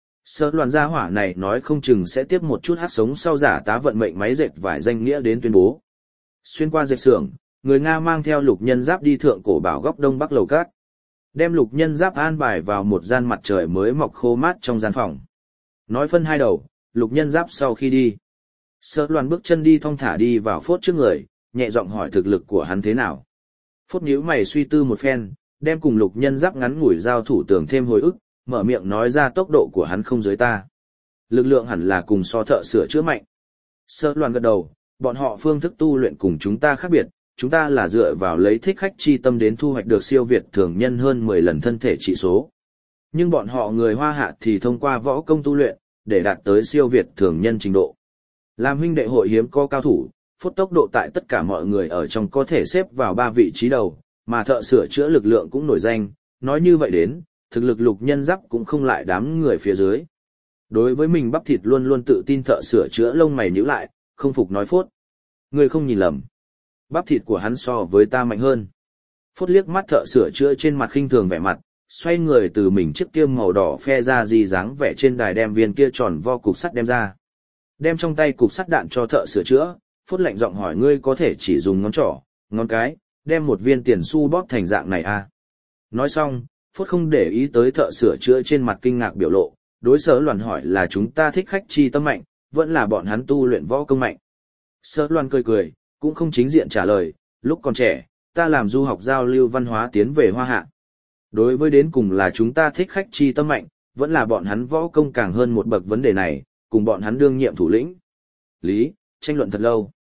Sở Loan gia hỏa này nói không chừng sẽ tiếp một chút hát sống sau giả tá vận mệnh máy dệt vải danh nghĩa đến tuyên bố. Xuyên qua dệt xưởng, người Nga mang theo Lục Nhân Giáp đi thượng cổ bảo góc đông bắc lầu cát. Đem Lục Nhân Giáp an bài vào một gian mặt trời mới mọc khô mát trong gian phòng. Nói phân hai đầu, Lục Nhân Giáp sau khi đi. Sở Loan bước chân đi thong thả đi vào Phốt trước người, nhẹ giọng hỏi thực lực của hắn thế nào. Phốt nhíu mày suy tư một phen, đem cùng Lục Nhân Giáp ngắn ngủi giao thủ tưởng thêm hồi ức, mở miệng nói ra tốc độ của hắn không dưới ta. Lực lượng hẳn là cùng so thợ sửa chữa mạnh. Sở Loan gật đầu, bọn họ phương thức tu luyện cùng chúng ta khác biệt, chúng ta là dựa vào lấy thích khách chi tâm đến thu hoạch được siêu việt thường nhân hơn 10 lần thân thể trị số. Nhưng bọn họ người Hoa Hạ thì thông qua võ công tu luyện, để đạt tới siêu việt thường nhân trình độ. Làm huynh đệ hội hiếm có cao thủ, Phốt tốc độ tại tất cả mọi người ở trong có thể xếp vào 3 vị trí đầu, mà thợ sửa chữa lực lượng cũng nổi danh, nói như vậy đến, thực lực Lục Nhân Giáp cũng không lại đám người phía dưới. Đối với mình bắp thịt luôn luôn tự tin thợ sửa chữa lông mày nhíu lại, không phục nói Phốt. Người không nhìn lầm. Bắp thịt của hắn so với ta mạnh hơn. Phốt liếc mắt thợ sửa chữa trên mặt khinh thường vẻ mặt, xoay người từ mình chiếc kia màu đỏ phe ra gì dáng vẻ trên đài đem viên kia tròn vo cục sắt đem ra. Đem trong tay cục sắt đạn cho thợ sửa chữa, Phốt lạnh giọng hỏi ngươi có thể chỉ dùng ngón trỏ, ngón cái, đem một viên tiền xu bóp thành dạng này à. Nói xong, Phốt không để ý tới thợ sửa chữa trên mặt kinh ngạc biểu lộ, đối Sở Loan hỏi là chúng ta thích khách chi tâm mạnh, vẫn là bọn hắn tu luyện võ công mạnh. Sở Loan cười cười, cũng không chính diện trả lời, lúc còn trẻ, ta làm du học giao lưu văn hóa tiến về Hoa Hạ. Đối với đến cùng là chúng ta thích khách chi tâm mạnh, vẫn là bọn hắn võ công càng hơn một bậc vấn đề này, cùng bọn hắn đương nhiệm thủ lĩnh. Lý, tranh luận thật lâu.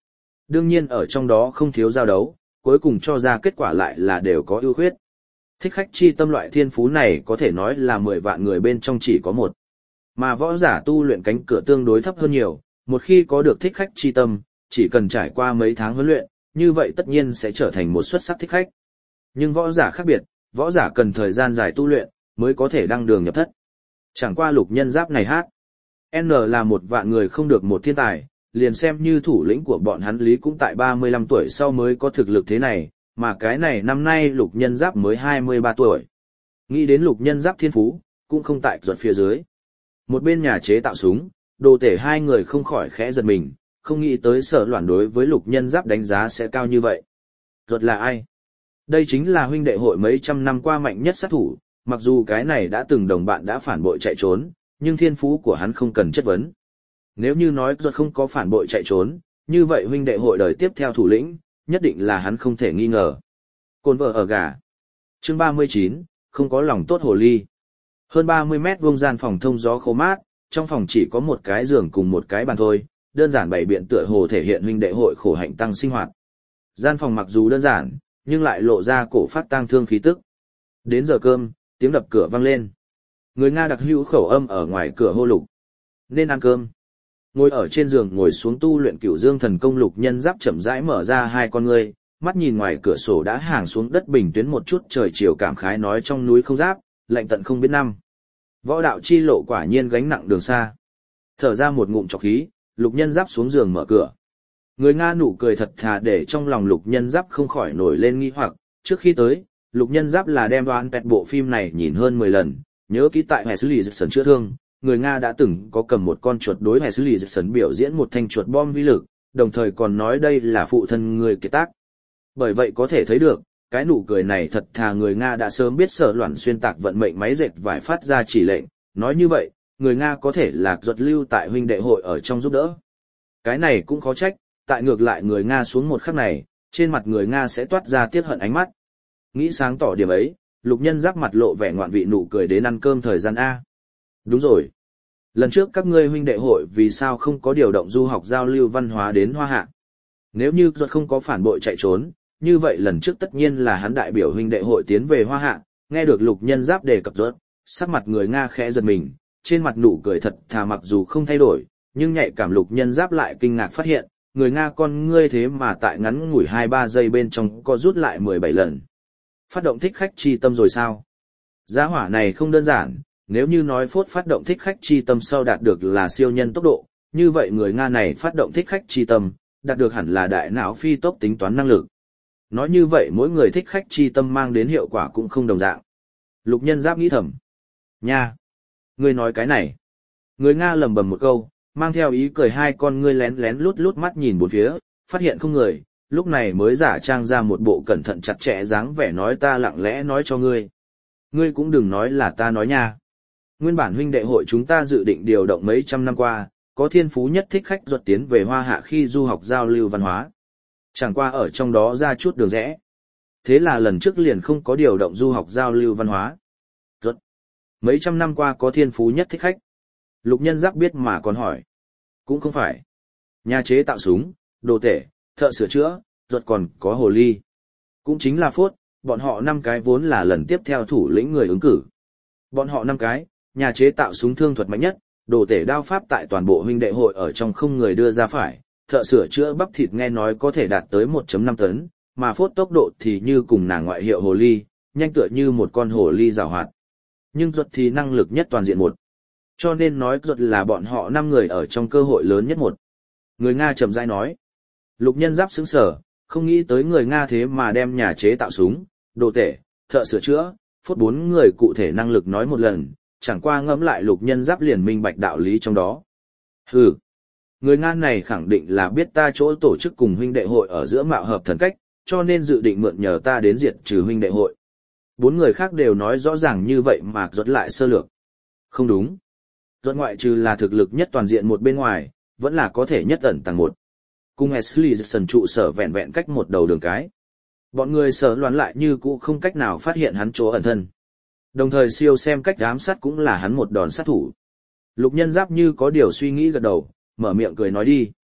Đương nhiên ở trong đó không thiếu giao đấu, cuối cùng cho ra kết quả lại là đều có ưu khuyết. Thích khách chi tâm loại thiên phú này có thể nói là 10 vạn người bên trong chỉ có một. Mà võ giả tu luyện cánh cửa tương đối thấp hơn nhiều, một khi có được thích khách chi tâm, chỉ cần trải qua mấy tháng huấn luyện, như vậy tất nhiên sẽ trở thành một xuất sắc thích khách. Nhưng võ giả khác biệt, võ giả cần thời gian dài tu luyện, mới có thể đăng đường nhập thất. Chẳng qua Lục Nhân Giáp này hát. N là 1 vạn người không được một thiên tài, liền xem như thủ lĩnh của bọn hắn Lý cũng tại 35 tuổi sau mới có thực lực thế này, mà cái này năm nay Lục Nhân Giáp mới 23 tuổi. Nghĩ đến Lục Nhân Giáp thiên phú, cũng không tại ruột phía dưới. Một bên nhà chế tạo súng, Đồ Tể hai người không khỏi khẽ giật mình, không nghĩ tới Sở Loan đối với Lục Nhân Giáp đánh giá sẽ cao như vậy. Ruột là ai? Đây chính là huynh đệ hội mấy trăm năm qua mạnh nhất sát thủ, mặc dù cái này đã từng đồng bạn đã phản bội chạy trốn, nhưng thiên phú của hắn không cần chất vấn. Nếu như nói ruột không có phản bội chạy trốn, như vậy huynh đệ hội đời tiếp theo thủ lĩnh, nhất định là hắn không thể nghi ngờ. Côn vợ ở gà. Chương 39, không có lòng tốt hồ ly. Hơn 30 mét vuông gian phòng thông gió khô mát, trong phòng chỉ có một cái giường cùng một cái bàn thôi, đơn giản bày biện tựa hồ thể hiện huynh đệ hội khổ hạnh tăng sinh hoạt. Gian phòng mặc dù đơn giản, nhưng lại lộ ra cổ phát tang thương khí tức. Đến giờ cơm, tiếng đập cửa vang lên. Người Nga đặc hữu khẩu âm ở ngoài cửa hô Lục. Nên ăn cơm. Ngồi ở trên giường ngồi xuống tu luyện Cửu Dương thần công Lục Nhân Giáp chậm rãi mở ra hai con ngươi, mắt nhìn ngoài cửa sổ đã hàng xuống đất bình tuyến một chút trời chiều cảm khái nói trong núi không giáp, lạnh tận không biết năm. Võ đạo chi lộ quả nhiên gánh nặng đường xa. Thở ra một ngụm trọc khí, Lục Nhân Giáp xuống giường mở cửa. Người Nga nụ cười thật thà để trong lòng Lục Nhân Giáp không khỏi nổi lên nghi hoặc, trước khi tới, Lục Nhân Giáp là đem đoán pẹt bộ phim này nhìn hơn 10 lần, nhớ kỹ tại Wesley Jackson chữa thương, người Nga đã từng có cầm một con chuột đối Wesley Jackson biểu diễn một thanh chuột bom vi lực, đồng thời còn nói đây là phụ thân người kiệt tác. Bởi vậy có thể thấy được, cái nụ cười này thật thà người Nga đã sớm biết Sở Loan xuyên tạc vận mệnh máy dệt vải phát ra chỉ lệnh, nói như vậy, người Nga có thể lạc ruột lưu tại huynh đệ hội ở trong giúp đỡ. Cái này cũng khó trách, tại ngược lại người Nga xuống một khắc này, trên mặt người Nga sẽ toát ra tiết hận ánh mắt. Nghĩ sáng tỏ điểm ấy, Lục Nhân Giáp mặt lộ vẻ ngoạn vị nụ cười đến ăn cơm thời gian A. Đúng rồi. Lần trước các ngươi huynh đệ hội vì sao không có điều động du học giao lưu văn hóa đến Hoa Hạ? Nếu như ruột không có phản bội chạy trốn, như vậy lần trước tất nhiên là hắn đại biểu huynh đệ hội tiến về Hoa Hạ, nghe được Lục Nhân Giáp đề cập ruột, sắc mặt người Nga khẽ giật mình, trên mặt nụ cười thật thà mặc dù không thay đổi, nhưng nhạy cảm Lục Nhân Giáp lại kinh ngạc phát hiện, người Nga con ngươi thế mà tại ngắn ngủi 2-3 giây bên trong có rút lại 17 lần. Phát động thích khách chi tâm rồi sao? Giá hỏa này không đơn giản, nếu như nói phốt phát động thích khách chi tâm sau đạt được là siêu nhân tốc độ, như vậy người Nga này phát động thích khách chi tâm, đạt được hẳn là đại não phi tốc tính toán năng lực. Nói như vậy mỗi người thích khách chi tâm mang đến hiệu quả cũng không đồng dạng. Lục Nhân Giáp nghĩ thầm. Nha! Ngươi nói cái này. Người Nga lầm bầm một câu, mang theo ý cười hai con ngươi lén lén lút lút mắt nhìn bốn phía, phát hiện không người, lúc này mới giả trang ra một bộ cẩn thận chặt chẽ dáng vẻ nói ta lặng lẽ nói cho ngươi. Ngươi cũng đừng nói là ta nói nha. Nguyên bản huynh đệ hội chúng ta dự định điều động mấy trăm năm qua, có thiên phú nhất thích khách ruột tiến về Hoa Hạ khi du học giao lưu văn hóa. Chẳng qua ở trong đó ra chút đường rẽ. Thế là lần trước liền không có điều động du học giao lưu văn hóa. Ruột. Mấy trăm năm qua có thiên phú nhất thích khách. Lục Nhân Giáp biết mà còn hỏi. Cũng không phải. Nhà chế tạo súng, đồ tể, thợ sửa chữa, ruột còn có hồ ly. Cũng chính là phốt, bọn họ 5 cái vốn là lần tiếp theo thủ lĩnh người ứng cử. Bọn họ 5 cái, nhà chế tạo súng thương thuật mạnh nhất, đồ tể đao pháp tại toàn bộ huynh đệ hội ở trong không người đưa ra phải, thợ sửa chữa bắp thịt nghe nói có thể đạt tới 1.5 tấn, mà phốt tốc độ thì như cùng nàng ngoại hiệu hồ ly, nhanh tựa như một con hồ ly rào hoạt. Nhưng ruột thì năng lực nhất toàn diện một. Cho nên nói ruột là bọn họ 5 người ở trong cơ hội lớn nhất một. Người Nga chậm rãi nói. Lục Nhân Giáp sững sờ, không nghĩ tới người Nga thế mà đem nhà chế tạo súng, đồ tể, thợ sửa chữa, phốt 4 người cụ thể năng lực nói một lần, chẳng qua ngẫm lại Lục Nhân Giáp liền minh bạch đạo lý trong đó. Hừ, người Nga này khẳng định là biết ta chỗ tổ chức cùng huynh đệ hội ở giữa mạo hợp thần cách, cho nên dự định mượn nhờ ta đến diệt trừ huynh đệ hội. 4 người khác đều nói rõ ràng như vậy mà ruột lại sơ lược. Không đúng. Ruột ngoại trừ là thực lực nhất toàn diện một bên ngoài, vẫn là có thể nhất ẩn tàng một. Cùng Wesley Jackson trụ sở vẹn vẹn cách một đầu đường cái. Bọn người Sở Loan lại như cũ không cách nào phát hiện hắn chỗ ẩn thân. Đồng thời siêu xem cách ám sát cũng là hắn một đòn sát thủ. Lục Nhân Giáp như có điều suy nghĩ gật đầu, mở miệng cười nói đi.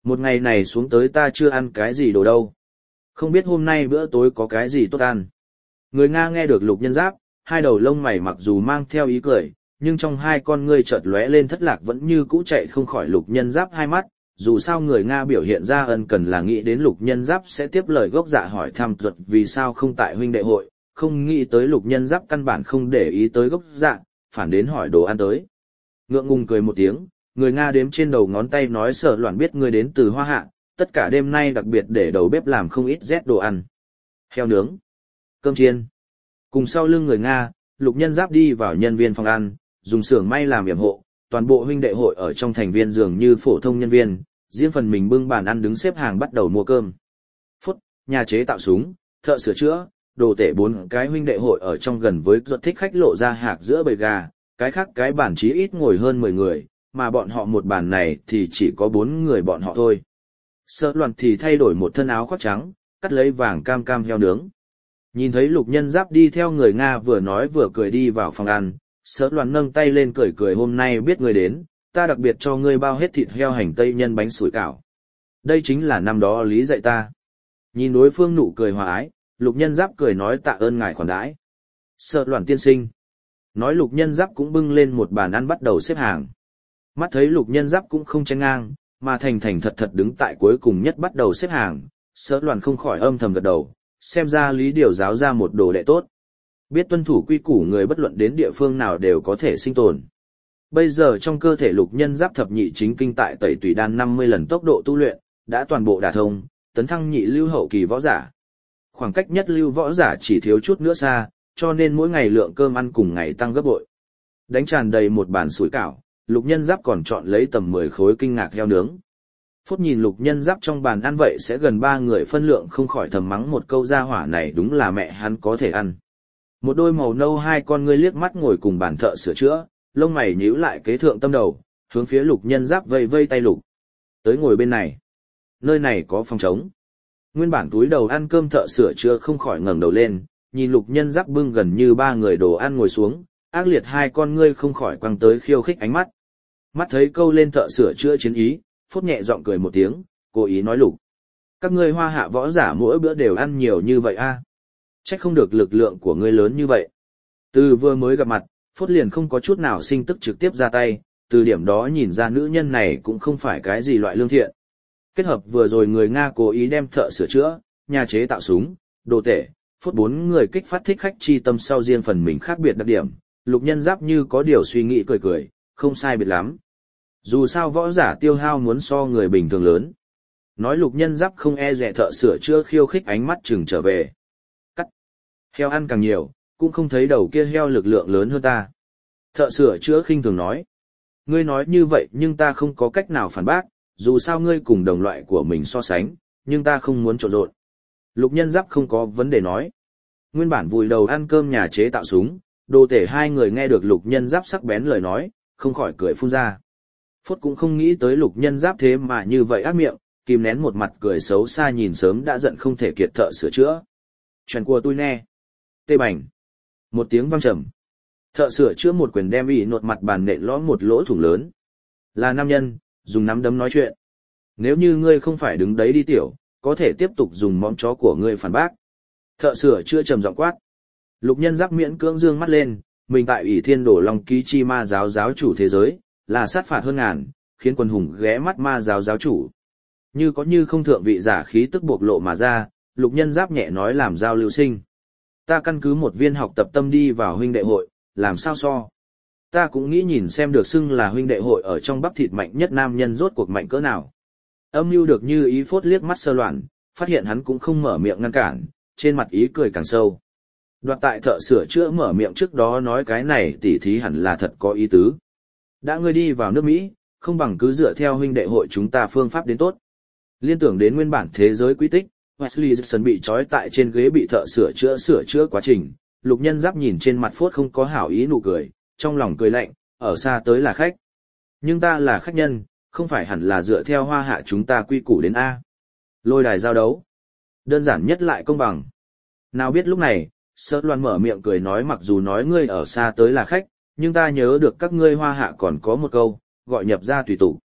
Một ngày này xuống tới ta chưa ăn cái gì đồ đâu. Không biết hôm nay bữa tối có cái gì tốt ăn. Người Nga nghe được Lục Nhân Giáp, hai đầu lông mày mặc dù mang theo ý cười, nhưng trong hai con ngươi chợt lóe lên thất lạc vẫn như cũ chạy không khỏi Lục Nhân Giáp hai mắt. Dù sao người Nga biểu hiện ra ân cần là nghĩ đến Lục Nhân Giáp sẽ tiếp lời gốc dạ hỏi thăm ruột vì sao không tại huynh đệ hội, không nghĩ tới Lục Nhân Giáp căn bản không để ý tới gốc dạ, phản đến hỏi đồ ăn tới. Ngượng ngùng cười một tiếng, người Nga đếm trên đầu ngón tay nói Sở Loan biết ngươi đến từ Hoa Hạ, tất cả đêm nay đặc biệt để đầu bếp làm không ít rét đồ ăn. Heo nướng, cơm chiên. Cùng sau lưng người Nga, Lục Nhân Giáp đi vào nhân viên phòng ăn, dùng xưởng may làm yểm hộ, toàn bộ huynh đệ hội ở trong thành viên dường như phổ thông nhân viên, riêng phần mình bưng bàn ăn đứng xếp hàng bắt đầu mua cơm. Phút, nhà chế tạo súng, thợ sửa chữa, đồ tể bốn cái huynh đệ hội ở trong gần với ruột thích khách lộ ra hạc giữa bầy gà, cái khác cái bàn chí ít ngồi hơn 10 người, mà bọn họ một bàn này thì chỉ có 4 người bọn họ thôi. Sở Loan thì thay đổi một thân áo khoác trắng, cắt lấy vàng cam cam heo nướng. Nhìn thấy Lục Nhân Giáp đi theo người Nga vừa nói vừa cười đi vào phòng ăn, Sở Loan nâng tay lên cười cười hôm nay biết người đến, ta đặc biệt cho ngươi bao hết thịt heo hành tây nhân bánh sủi cảo. Đây chính là năm đó lý dạy ta. Nhìn đối phương nụ cười hòa ái, Lục Nhân Giáp cười nói tạ ơn ngài khoản đãi. Sở Loan tiên sinh. Nói Lục Nhân Giáp cũng bưng lên một bàn ăn bắt đầu xếp hàng. Mắt thấy Lục Nhân Giáp cũng không chen ngang, mà thành thành thật thật đứng tại cuối cùng nhất bắt đầu xếp hàng, Sở Loan không khỏi âm thầm gật đầu, xem ra lý điều giáo ra một đồ đệ tốt. Biết tuân thủ quy củ người bất luận đến địa phương nào đều có thể sinh tồn. Bây giờ trong cơ thể Lục Nhân Giáp thập nhị chính kinh tại tẩy tùy đan 50 lần tốc độ tu luyện, đã toàn bộ đả thông, tấn thăng nhị lưu hậu kỳ võ giả. Khoảng cách nhất lưu võ giả chỉ thiếu chút nữa xa, cho nên mỗi ngày lượng cơm ăn cùng ngày tăng gấp bội. Đánh tràn đầy một bàn sủi cảo, Lục Nhân Giáp còn chọn lấy tầm 10 khối kinh ngạc heo nướng. Phút nhìn Lục Nhân Giáp trong bàn ăn vậy sẽ gần 3 người phân lượng không khỏi thầm mắng một câu gia hỏa này đúng là mẹ hắn có thể ăn. Một đôi màu nâu hai con ngươi liếc mắt ngồi cùng bàn thợ sửa chữa, lông mày nhíu lại kế thượng tâm đầu, hướng phía Lục Nhân Giáp vây vây tay Lục. Tới ngồi bên này. Nơi này có phòng trống. Nguyên bản túi đầu ăn cơm thợ sửa chữa không khỏi ngẩng đầu lên, nhìn Lục Nhân Giáp bưng gần như 3 người đồ ăn ngồi xuống, ác liệt hai con ngươi không khỏi quăng tới khiêu khích ánh mắt. Mắt thấy câu lên thợ sửa chữa chiến ý, Phốt nhẹ giọng cười một tiếng, cố ý nói Lục. Các ngươi Hoa Hạ võ giả mỗi bữa đều ăn nhiều như vậy a? Trách không được lực lượng của ngươi lớn như vậy. Từ vừa mới gặp mặt, Phốt liền không có chút nào sinh tức trực tiếp ra tay, từ điểm đó nhìn ra nữ nhân này cũng không phải cái gì loại lương thiện. Kết hợp vừa rồi người Nga cố ý đem thợ sửa chữa, nhà chế tạo súng, đồ tể, Phốt 4 người kích phát thích khách chi tâm sau riêng phần mình khác biệt đặc điểm, Lục Nhân Giáp như có điều suy nghĩ cười cười, không sai biệt lắm. Dù sao võ giả tiêu hao muốn so người bình thường lớn. Nói Lục Nhân Giáp không e dè thợ sửa chữa khiêu khích ánh mắt chừng trở về. Cắt. Heo ăn càng nhiều, cũng không thấy đầu kia heo lực lượng lớn hơn ta. Thợ sửa chữa khinh thường nói. Ngươi nói như vậy nhưng ta không có cách nào phản bác, dù sao ngươi cùng đồng loại của mình so sánh, nhưng ta không muốn trộn rộn. Lục Nhân Giáp không có vấn đề nói. Nguyên bản vùi đầu ăn cơm nhà chế tạo súng, đồ tể hai người nghe được Lục Nhân Giáp sắc bén lời nói, không khỏi cười phun ra. Phốt cũng không nghĩ tới Lục Nhân Giáp thế mà như vậy ác miệng, kìm nén một mặt cười xấu xa nhìn sớm đã giận không thể kiệt thợ sửa chữa. Chuyện của tôi nè. Tê bành. Một tiếng vang trầm. Thợ sửa chữa một quyền đem ỉ nột mặt bàn nện lõm một lỗ thủng lớn. Là nam nhân, dùng nắm đấm nói chuyện. Nếu như ngươi không phải đứng đấy đi tiểu, có thể tiếp tục dùng móng chó của ngươi phản bác. Thợ sửa chữa trầm giọng quát. Lục Nhân Giáp miễn cưỡng dương mắt lên, mình tại Ủy Thiên Đổ Long Ký Chi Ma giáo giáo chủ thế giới, là sát phạt hơn ngàn, khiến quần hùng ghé mắt ma giáo giáo chủ. Như có như không thượng vị giả khí tức bộc lộ mà ra, Lục Nhân Giáp nhẹ nói làm giao lưu sinh. Ta căn cứ một viên học tập tâm đi vào huynh đệ hội, làm sao so. Ta cũng nghĩ nhìn xem được xưng là huynh đệ hội ở trong bắp thịt mạnh nhất nam nhân rốt cuộc mạnh cỡ nào. Âm mưu được như ý Phốt liếc mắt Sơ Loan, phát hiện hắn cũng không mở miệng ngăn cản, trên mặt ý cười càng sâu. Đoạt tại thợ sửa chữa mở miệng trước đó nói cái này tỉ thí hẳn là thật có ý tứ. Đã ngươi đi vào nước Mỹ, không bằng cứ dựa theo huynh đệ hội chúng ta phương pháp đến tốt. Liên tưởng đến nguyên bản thế giới quy tích, Wesley Jackson bị trói tại trên ghế bị thợ sửa chữa quá trình, Lục Nhân Giáp nhìn trên mặt Phốt không có hảo ý nụ cười, trong lòng cười lạnh, ở xa tới là khách. Nhưng ta là khách nhân, không phải hẳn là dựa theo Hoa Hạ chúng ta quy củ đến A. Lôi đài giao đấu. Đơn giản nhất lại công bằng. Nào biết lúc này, Sở Loan mở miệng cười nói mặc dù nói ngươi ở xa tới là khách, nhưng ta nhớ được các ngươi Hoa Hạ còn có một câu, gọi nhập ra tùy tục.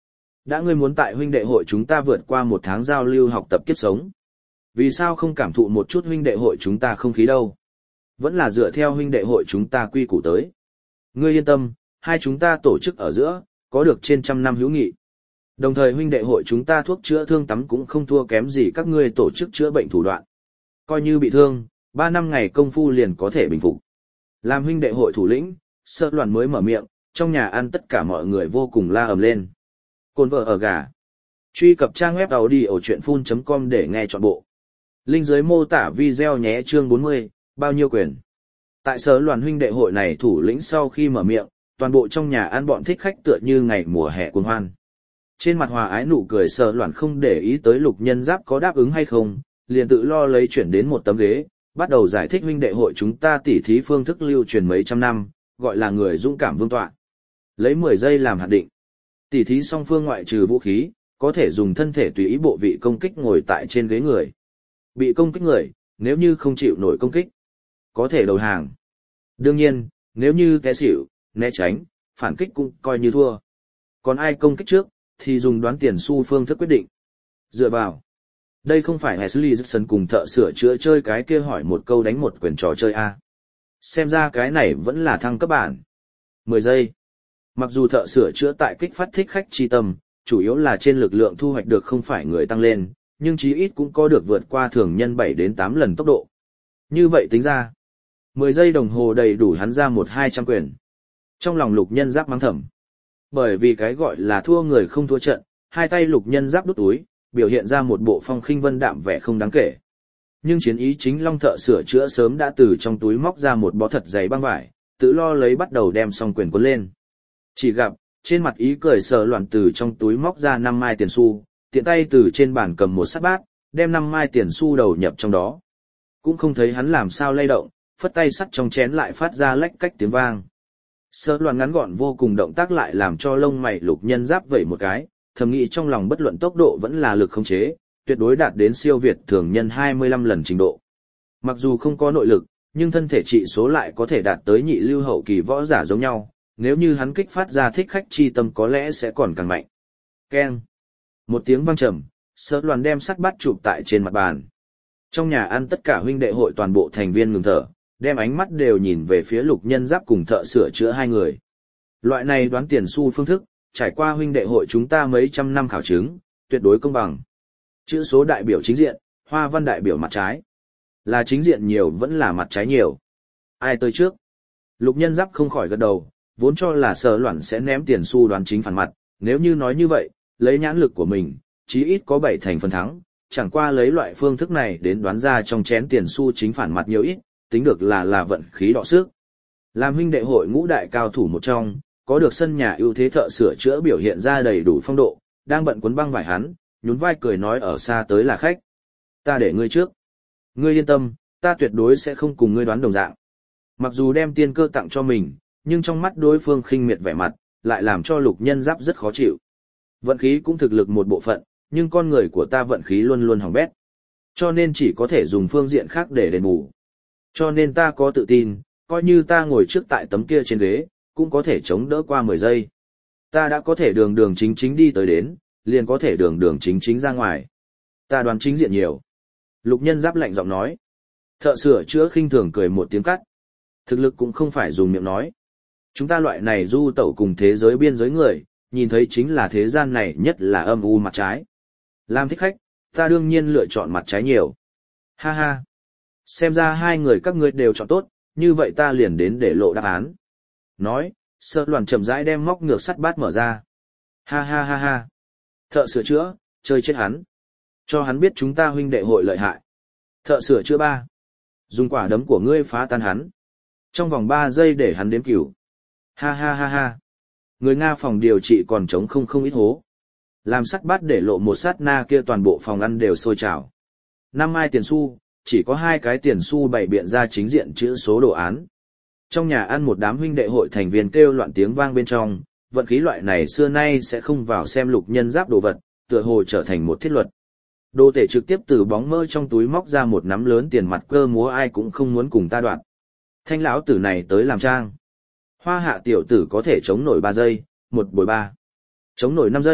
Đã ngươi muốn tại huynh đệ hội chúng ta vượt qua một tháng giao lưu học tập kiếp sống. Vì sao không cảm thụ một chút huynh đệ hội chúng ta không khí đâu? Vẫn là dựa theo huynh đệ hội chúng ta quy củ tới. Ngươi yên tâm, hai chúng ta tổ chức ở giữa, có được trên 100 năm hữu nghị. Đồng thời huynh đệ hội chúng ta thuốc chữa thương tắm cũng không thua kém gì các ngươi tổ chức chữa bệnh thủ đoạn. Coi như bị thương, 3 năm ngày công phu liền có thể bình phục. Làm huynh đệ hội thủ lĩnh, Sở Loan mới mở miệng, trong nhà ăn tất cả mọi người vô cùng la ầm lên. Cồn vợ ở gà. Truy cập trang web audiochuyenphun.com để nghe trọn bộ. Link dưới mô tả video nhé. Chương 40, bao nhiêu quyền. Tại Sở Loan huynh đệ hội này thủ lĩnh sau khi mở miệng, toàn bộ trong nhà ăn bọn thích khách tựa như ngày mùa hè cuồng hoan. Trên mặt hòa ái nụ cười Sở Loan không để ý tới Lục Nhân Giáp có đáp ứng hay không, liền tự lo lấy chuyển đến một tấm ghế, bắt đầu giải thích huynh đệ hội chúng ta tỉ thí phương thức lưu truyền mấy trăm năm, gọi là người dũng cảm vương tọa. Lấy 10 giây làm hạt định. Tỉ thí song phương ngoại trừ vũ khí, có thể dùng thân thể tùy ý bộ vị công kích ngồi tại trên ghế người. Bị công kích người, nếu như không chịu nổi công kích, có thể đầu hàng. Đương nhiên, nếu như té xỉu, né tránh, phản kích cũng coi như thua. Còn ai công kích trước, thì dùng đoán tiền xu phương thức quyết định. Dựa vào. Đây không phải Ashley Jackson cùng thợ sửa chữa chơi cái kia hỏi một câu đánh một quyền trò chơi A. Xem ra cái này vẫn là thăng cấp bản. 10 giây. Mặc dù thợ sửa chữa tại kích phát thích khách chi tâm, chủ yếu là trên lực lượng thu hoạch được không phải người tăng lên, nhưng chí ít cũng có được vượt qua thường nhân 7 đến 8 lần tốc độ. Như vậy tính ra, 10 giây đồng hồ đầy đủ hắn ra 1-200 quyền. Trong lòng Lục Nhân Giáp mắng thầm. Bởi vì cái gọi là thua người không thua trận, hai tay Lục Nhân Giáp đút túi, biểu hiện ra một bộ phong khinh vân đạm vẻ không đáng kể. Nhưng chiến ý chính long thợ sửa chữa sớm đã từ trong túi móc ra một bó thật dày băng vải, tự lo lấy bắt đầu đem xong quyền cuốn lên. Chỉ gặp, trên mặt ý cười Sở Loan từ trong túi móc ra 5 mai tiền xu, tiện tay từ trên bàn cầm một sắt bát, đem 5 mai tiền xu đầu nhập trong đó. Cũng không thấy hắn làm sao lay động, phất tay sắt trong chén lại phát ra lách cách tiếng vang. Sở Loan ngắn gọn vô cùng động tác lại làm cho lông mày Lục Nhân Giáp vẩy một cái, thầm nghĩ trong lòng bất luận tốc độ vẫn là lực khống chế, tuyệt đối đạt đến siêu việt thường nhân 25 lần trình độ. Mặc dù không có nội lực, nhưng thân thể trị số lại có thể đạt tới nhị lưu hậu kỳ võ giả giống nhau, nếu như hắn kích phát ra thích khách chi tâm có lẽ sẽ còn càng mạnh. Keng. Một tiếng vang trầm, Sở Loan đem sắt bát chụp tại trên mặt bàn. Trong nhà ăn tất cả huynh đệ hội toàn bộ thành viên ngừng thở, đem ánh mắt đều nhìn về phía Lục Nhân Giáp cùng thợ sửa chữa hai người. Loại này đoán tiền xu phương thức, trải qua huynh đệ hội chúng ta mấy trăm năm khảo chứng, tuyệt đối công bằng. Chữ số đại biểu chính diện, hoa văn đại biểu mặt trái. Là chính diện nhiều vẫn là mặt trái nhiều. Ai tới trước? Lục Nhân Giáp không khỏi gật đầu, vốn cho là Sở Loan sẽ ném tiền xu đoán chính phản mặt, nếu như nói như vậy, lấy nhãn lực của mình, chí ít có 7 thành phần thắng, chẳng qua lấy loại phương thức này đến đoán ra trong chén tiền xu chính phản mặt nhiều ít, tính được là vận khí đọ sức. Làm huynh đệ hội ngũ đại cao thủ một trong, có được sân nhà ưu thế thợ sửa chữa biểu hiện ra đầy đủ phong độ, đang bận cuốn băng vải hắn, nhún vai cười nói ở xa tới là khách. Ta để ngươi trước. Ngươi yên tâm, ta tuyệt đối sẽ không cùng ngươi đoán đồng dạng. Mặc dù đem tiên cơ tặng cho mình, nhưng trong mắt đối phương khinh miệt vẻ mặt, lại làm cho Lục Nhân Giáp rất khó chịu. Vận khí cũng thực lực một bộ phận, nhưng con người của ta vận khí luôn luôn hỏng bét. Cho nên chỉ có thể dùng phương diện khác để đền bù. Cho nên ta có tự tin, coi như ta ngồi trước tại tấm kia trên ghế, cũng có thể chống đỡ qua 10 giây. Ta đã có thể đường đường chính chính đi tới đến, liền có thể đường đường chính chính ra ngoài. Ta đoán chính diện nhiều. Lục Nhân Giáp lạnh giọng nói. Thợ sửa chữa khinh thường cười một tiếng cắt. Thực lực cũng không phải dùng miệng nói. Chúng ta loại này du tẩu cùng thế giới biên giới người, nhìn thấy chính là thế gian này nhất là âm u mặt trái. Làm thích khách, ta đương nhiên lựa chọn mặt trái nhiều. Ha ha. Xem ra hai người các ngươi đều chọn tốt, như vậy ta liền đến để lộ đáp án. Nói, Sở Loan chậm rãi đem móc ngược sắt bát mở ra. Ha ha ha ha. Thợ sửa chữa, chơi chết hắn. Cho hắn biết chúng ta huynh đệ hội lợi hại. Thợ sửa chữa 3. Dùng quả đấm của ngươi phá tan hắn. Trong vòng 3 giây để hắn đếm cửu. Ha ha ha ha. Người Nga phòng điều trị còn trống không ít hố. Làm sắt bát để lộ một sát na kia toàn bộ phòng ăn đều sôi trào. 5 mai tiền xu, chỉ có 2 cái tiền xu bày biện ra chính diện chữ số đồ án. Trong nhà ăn một đám huynh đệ hội thành viên kêu loạn tiếng vang bên trong, vận khí loại này xưa nay sẽ không vào xem Lục Nhân Giáp đồ vật, tựa hồ trở thành một thiết luật. Đồ tể trực tiếp từ bóng mơ trong túi móc ra một nắm lớn tiền mặt cơ múa ai cũng không muốn cùng ta đoạn. Thanh lão tử này tới làm trang. Hoa hạ tiểu tử có thể chống nổi 3 giây, 1 bồi 3. Chống nổi 5 giây,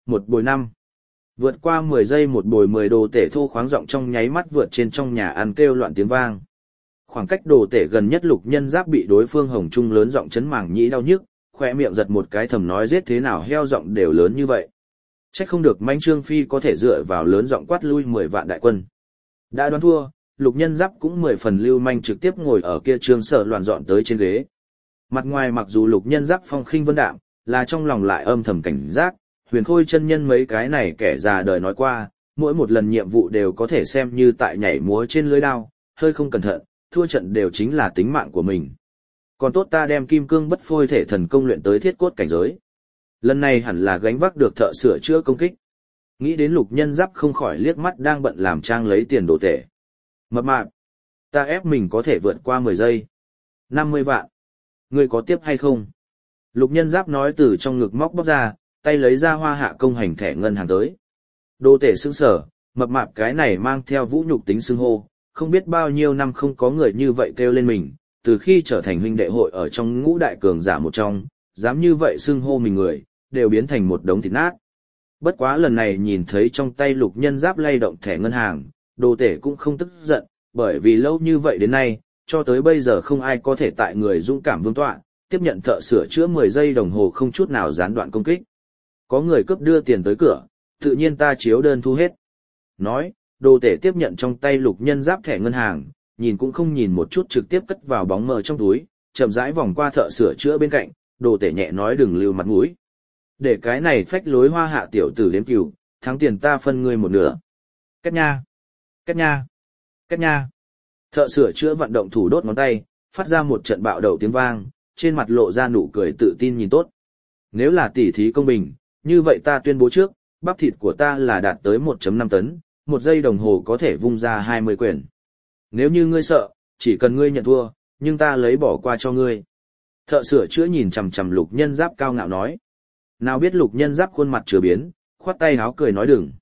một bồi 5. Vượt qua 10 giây một bồi 10 đồ tể thô khoáng giọng trong nháy mắt vượt trên trong nhà ăn kêu loạn tiếng vang. Khoảng cách đồ tể gần nhất Lục Nhân Giáp bị đối phương hồng trung lớn giọng chấn màng nhĩ đau nhức, khỏe miệng giật một cái thầm nói giết thế nào heo giọng đều lớn như vậy. Trách không được Mãnh Trương Phi có thể dựa vào lớn giọng quát lui 10 vạn đại quân. Đã đoán thua, Lục Nhân Giáp cũng 10 phần lưu manh trực tiếp ngồi ở kia Trương Sở Loan dọn tới trên ghế. Mặt ngoài mặc dù Lục Nhân Giáp phong khinh vân đạm, là trong lòng lại âm thầm cảnh giác, Huyền Khôi chân nhân mấy cái này kẻ già đời nói qua, mỗi một lần nhiệm vụ đều có thể xem như tại nhảy múa trên lưới đao, hơi không cẩn thận, thua trận đều chính là tính mạng của mình. Còn tốt ta đem kim cương bất phôi thể thần công luyện tới thiết cốt cảnh giới. Lần này hẳn là gánh vác được thợ sửa chữa công kích. Nghĩ đến Lục Nhân Giáp không khỏi liếc mắt đang bận làm trang lấy tiền đồ tể. Mập mạp, ta ép mình có thể vượt qua 10 giây. 50 vạn. Ngươi có tiếp hay không? Lục Nhân Giáp nói từ trong ngực móc bóc ra, tay lấy ra Hoa Hạ công hành thẻ ngân hàng tới. Đồ tể sững sờ, mập mạp cái này mang theo vũ nhục tính xưng hô, không biết bao nhiêu năm không có người như vậy kêu lên mình, từ khi trở thành huynh đệ hội ở trong ngũ đại cường giả một trong, dám như vậy xưng hô mình người, đều biến thành một đống thịt nát. Bất quá lần này nhìn thấy trong tay Lục Nhân Giáp lay động thẻ ngân hàng, đồ tể cũng không tức giận, bởi vì lâu như vậy đến nay, cho tới bây giờ không ai có thể tại người dũng cảm vương tọa, tiếp nhận thợ sửa chữa 10 giây đồng hồ không chút nào gián đoạn công kích. Có người cướp đưa tiền tới cửa, tự nhiên ta chiếu đơn thu hết. Nói, đồ tể tiếp nhận trong tay Lục Nhân Giáp thẻ ngân hàng, nhìn cũng không nhìn một chút trực tiếp cất vào bóng mờ trong túi, chậm rãi vòng qua thợ sửa chữa bên cạnh, đồ tể nhẹ nói đừng lưu mặt mũi. Để cái này phách lối Hoa Hạ tiểu tử đếm cừu, thắng tiền ta phân ngươi một nửa. Cách nha, cách nha, cách nha. Thợ sửa chữa vận động thủ đốt ngón tay, phát ra một trận bạo đầu tiếng vang, trên mặt lộ ra nụ cười tự tin nhìn tốt. Nếu là tỉ thí công bình, như vậy ta tuyên bố trước, bắp thịt của ta là đạt tới 1.5 tấn, 1 giây đồng hồ có thể vung ra 20 quyền. Nếu như ngươi sợ, chỉ cần ngươi nhận thua, nhưng ta lấy bỏ qua cho ngươi. Thợ sửa chữa nhìn chằm chằm Lục Nhân Giáp cao ngạo nói. Nào biết Lục Nhân Giáp khuôn mặt chửa biến, khoát tay háo cười nói đừng.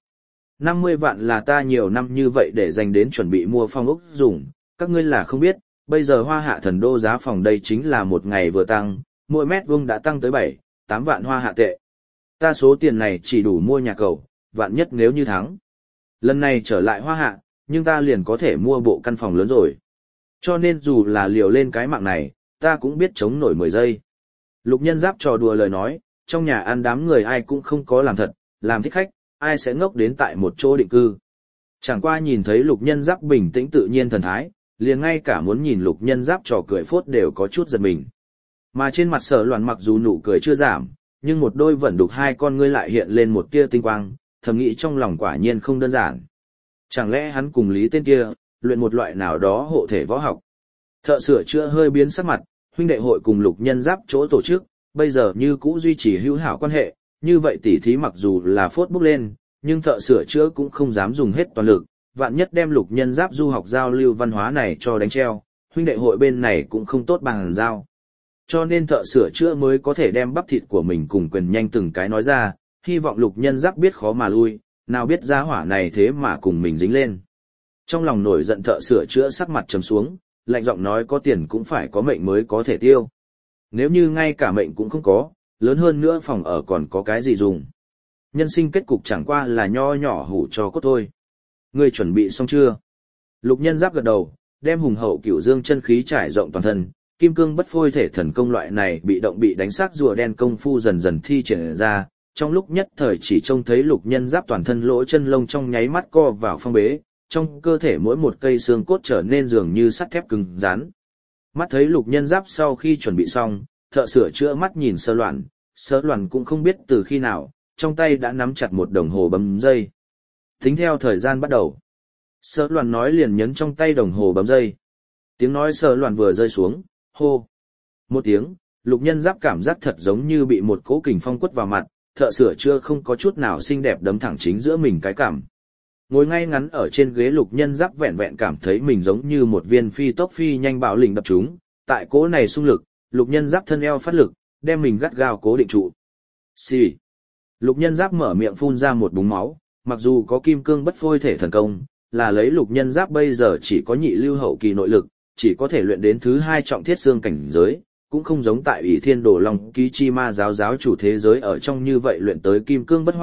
50 vạn là ta nhiều năm như vậy để dành đến chuẩn bị mua phong ốc dùng, các ngươi là không biết, bây giờ Hoa Hạ thần đô giá phòng đây chính là một ngày vừa tăng, mỗi mét vuông đã tăng tới 7-8 vạn Hoa Hạ tệ. Ta số tiền này chỉ đủ mua nhà cầu, vạn nhất nếu như thắng. Lần này trở lại Hoa Hạ, nhưng ta liền có thể mua bộ căn phòng lớn rồi. Cho nên dù là liều lên cái mạng này, ta cũng biết chống nổi 10 giây. Lục Nhân Giáp trò đùa lời nói, trong nhà ăn đám người ai cũng không có làm thật, làm thích khách, ai sẽ ngốc đến tại một chỗ định cư. Chẳng qua nhìn thấy Lục Nhân Giáp bình tĩnh tự nhiên thần thái, liền ngay cả muốn nhìn Lục Nhân Giáp trò cười phốt đều có chút giật mình. Mà trên mặt Sở Loan mặc dù nụ cười chưa giảm, nhưng một đôi vẫn đục hai con ngươi lại hiện lên một tia tinh quang, thầm nghĩ trong lòng quả nhiên không đơn giản. Chẳng lẽ hắn cùng Lý tên kia, luyện một loại nào đó hộ thể võ học. Thợ sửa chữa hơi biến sắc mặt, huynh đệ hội cùng Lục Nhân Giáp chỗ tổ chức, bây giờ như cũ duy trì hữu hảo quan hệ, như vậy tỉ thí mặc dù là phốt bốc lên, nhưng thợ sửa chữa cũng không dám dùng hết toàn lực, vạn nhất đem Lục Nhân Giáp du học giao lưu văn hóa này cho đánh treo, huynh đệ hội bên này cũng không tốt bằng giao. Cho nên thợ sửa chữa mới có thể đem bắp thịt của mình cùng quyền nhanh từng cái nói ra, hy vọng Lục Nhân Giáp biết khó mà lui, nào biết giá hỏa này thế mà cùng mình dính lên. Trong lòng nổi giận thợ sửa chữa sắc mặt trầm xuống, lạnh giọng nói có tiền cũng phải có mệnh mới có thể tiêu. Nếu như ngay cả mệnh cũng không có, lớn hơn nữa phòng ở còn có cái gì dùng. Nhân sinh kết cục chẳng qua là nho nhỏ hủ cho cốt thôi. Ngươi chuẩn bị xong chưa? Lục Nhân Giáp gật đầu, đem hùng hậu cửu dương chân khí trải rộng toàn thân, kim cương bất phôi thể thần công loại này bị động bị đánh xác rùa đen công phu dần dần thi triển ra, trong lúc nhất thời chỉ trông thấy Lục Nhân Giáp toàn thân lỗ chân lông trong nháy mắt co vào phong bế, trong cơ thể mỗi một cây xương cốt trở nên dường như sắt thép cứng rắn. Mắt thấy Lục Nhân Giáp sau khi chuẩn bị xong, thợ sửa chữa mắt nhìn Sơ Loan cũng không biết từ khi nào, trong tay đã nắm chặt một đồng hồ bấm giây. Tính theo thời gian bắt đầu. Sơ Loan nói liền nhấn trong tay đồng hồ bấm giây. Tiếng nói Sơ Loan vừa rơi xuống, hô. Một tiếng, Lục Nhân Giáp cảm giác thật giống như bị một cỗ kình phong quất vào mặt, thợ sửa chữa không có chút nào xinh đẹp đấm thẳng chính giữa mình cái cằm. Ngồi ngay ngắn ở trên ghế Lục Nhân Giáp vẹn vẹn cảm thấy mình giống như một viên phi tốc phi nhanh bạo lình đập trúng, tại cỗ này xung lực, Lục Nhân Giáp thân eo phát lực, đem mình gắt gao cố định trụ. Xì. Lục Nhân Giáp mở miệng phun ra một búng máu, mặc dù có kim cương bất phôi thể thần công, là lấy Lục Nhân Giáp bây giờ chỉ có nhị lưu hậu kỳ nội lực, chỉ có thể luyện đến thứ 2 trọng thiết xương cảnh giới, cũng không giống tại Ủy Thiên Đồ Long Ký Chi Ma giáo chủ thế giới ở trong như vậy luyện tới kim cương bất hoại,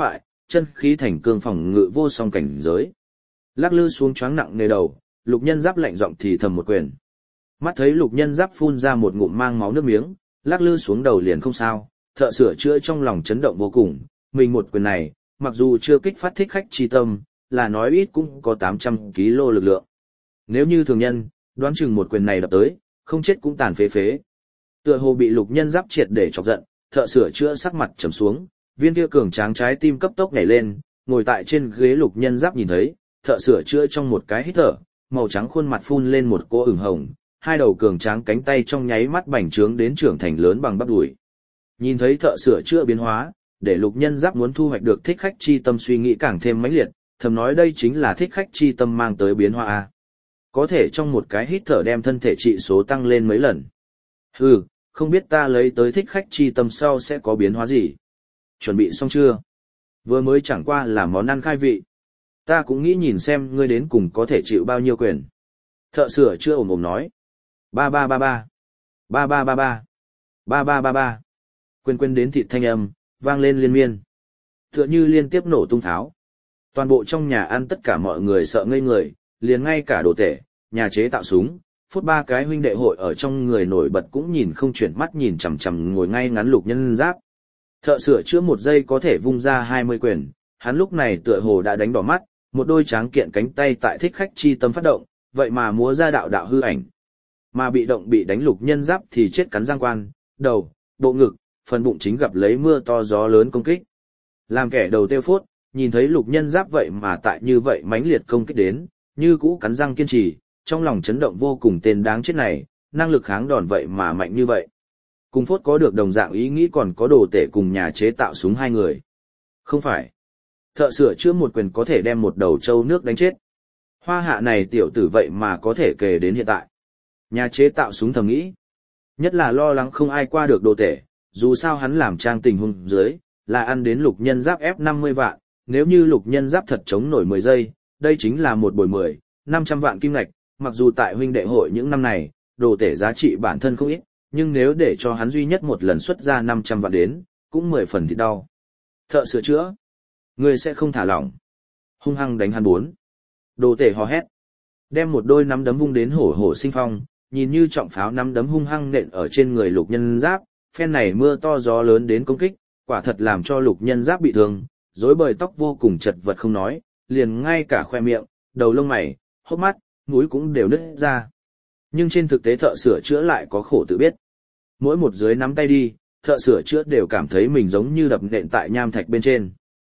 chân khí thành cương phòng ngự vô song cảnh giới. Lắc lư xuống choáng nặng nề đầu, Lục Nhân Giáp lạnh giọng thì thầm một quyền. Mắt thấy Lục Nhân Giáp phun ra một ngụm mang máu nước miếng, lắc lư xuống đầu liền không sao, thợ sửa chữa trong lòng chấn động vô cùng, mình một quyền này, mặc dù chưa kích phát thích khách chi tâm, là nói ít cũng có 800 kg lực lượng. Nếu như thường nhân, đoán chừng một quyền này đập tới, không chết cũng tàn phế phế. Tựa hồ bị Lục Nhân Giáp triệt để chọc giận, thợ sửa chữa sắc mặt trầm xuống, viên kia cường tráng trái tim cấp tốc nhảy lên, ngồi tại trên ghế Lục Nhân Giáp nhìn thấy, thợ sửa chữa trong một cái hít thở, màu trắng khuôn mặt phun lên một cỗ ửng hồng, hai đầu cường tráng cánh tay trong nháy mắt bành trướng đến trưởng thành lớn bằng bắp đùi. Nhìn thấy thợ sửa chữa biến hóa, để Lục Nhân Giáp muốn thu hoạch được thích khách chi tâm suy nghĩ càng thêm mãnh liệt, thầm nói đây chính là thích khách chi tâm mang tới biến hóa a. Có thể trong một cái hít thở đem thân thể trị số tăng lên mấy lần. Hừ, không biết ta lấy tới thích khách chi tâm sau sẽ có biến hóa gì. Chuẩn bị xong chưa? Vừa mới chẳng qua là món ăn khai vị. Ta cũng nghĩ nhìn xem ngươi đến cùng có thể chịu bao nhiêu quyền. Thợ sửa chữa ồm ồm nói. Ba ba ba ba. Ba ba ba ba. Ba ba ba ba. Quên đến thịt thanh âm, vang lên liên miên. Tựa như liên tiếp nổ tung pháo. Toàn bộ trong nhà ăn tất cả mọi người sợ ngây người, liền ngay cả đồ tể, nhà chế tạo súng, phút ba cái huynh đệ hội ở trong người nổi bật cũng nhìn không chuyển mắt nhìn chằm chằm ngồi ngay ngắn Lục Nhân Giáp. Thợ sửa chữa một giây có thể vung ra 20 quyền, hắn lúc này tựa hồ đã đánh đỏ mắt, một đôi tráng kiện cánh tay tại thích khách chi tâm phát động, vậy mà múa ra đạo đạo hư ảnh. Mà bị động bị đánh Lục Nhân Giáp thì chết cắn răng quan, đầu, bộ ngực, phần bụng chính gặp lấy mưa to gió lớn công kích. Làm kẻ đầu tiêu phốt, nhìn thấy Lục Nhân Giáp vậy mà tại như vậy mãnh liệt công kích đến, như cũ cắn răng kiên trì, trong lòng chấn động vô cùng tên đáng chết này, năng lực kháng đòn vậy mà mạnh như vậy. Cùng phốt có được đồng dạng ý nghĩ còn có đồ tể cùng nhà chế tạo súng hai người. Không phải. Thợ sửa chữa một quyền có thể đem một đầu trâu nước đánh chết. Hoa hạ này tiểu tử vậy mà có thể kể đến hiện tại. Nhà chế tạo súng thầm nghĩ. Nhất là lo lắng không ai qua được đồ tể, dù sao hắn làm trang tình huống dưới, là ăn đến Lục Nhân Giáp ép 50 vạn, nếu như Lục Nhân Giáp thật chống nổi 10 giây, đây chính là một bồi 10, 500 vạn kim ngạch, mặc dù tại huynh đệ hội những năm này, đồ tể giá trị bản thân không ít, nhưng nếu để cho hắn duy nhất một lần xuất ra 500 vạn đến, cũng 10 phần thì đau. Thợ sửa chữa, ngươi sẽ không thả lỏng. Hung hăng đánh hắn 4. Đồ tể hò hét, đem một đôi nắm đấm vung đến hổ hổ sinh phong, nhìn như trọng pháo nắm đấm hung hăng nện ở trên người Lục Nhân Giáp, phen này mưa to gió lớn đến công kích, quả thật làm cho Lục Nhân Giáp bị thương, rối bời tóc vô cùng chật vật không nói, liền ngay cả khoe miệng, đầu lông mày, hốc mắt, mũi cũng đều nứt ra. Nhưng trên thực tế thợ sửa chữa lại có khổ tự biết. Mỗi một dưới nắm tay đi, thợ sửa chữa đều cảm thấy mình giống như đập nện tại nham thạch bên trên.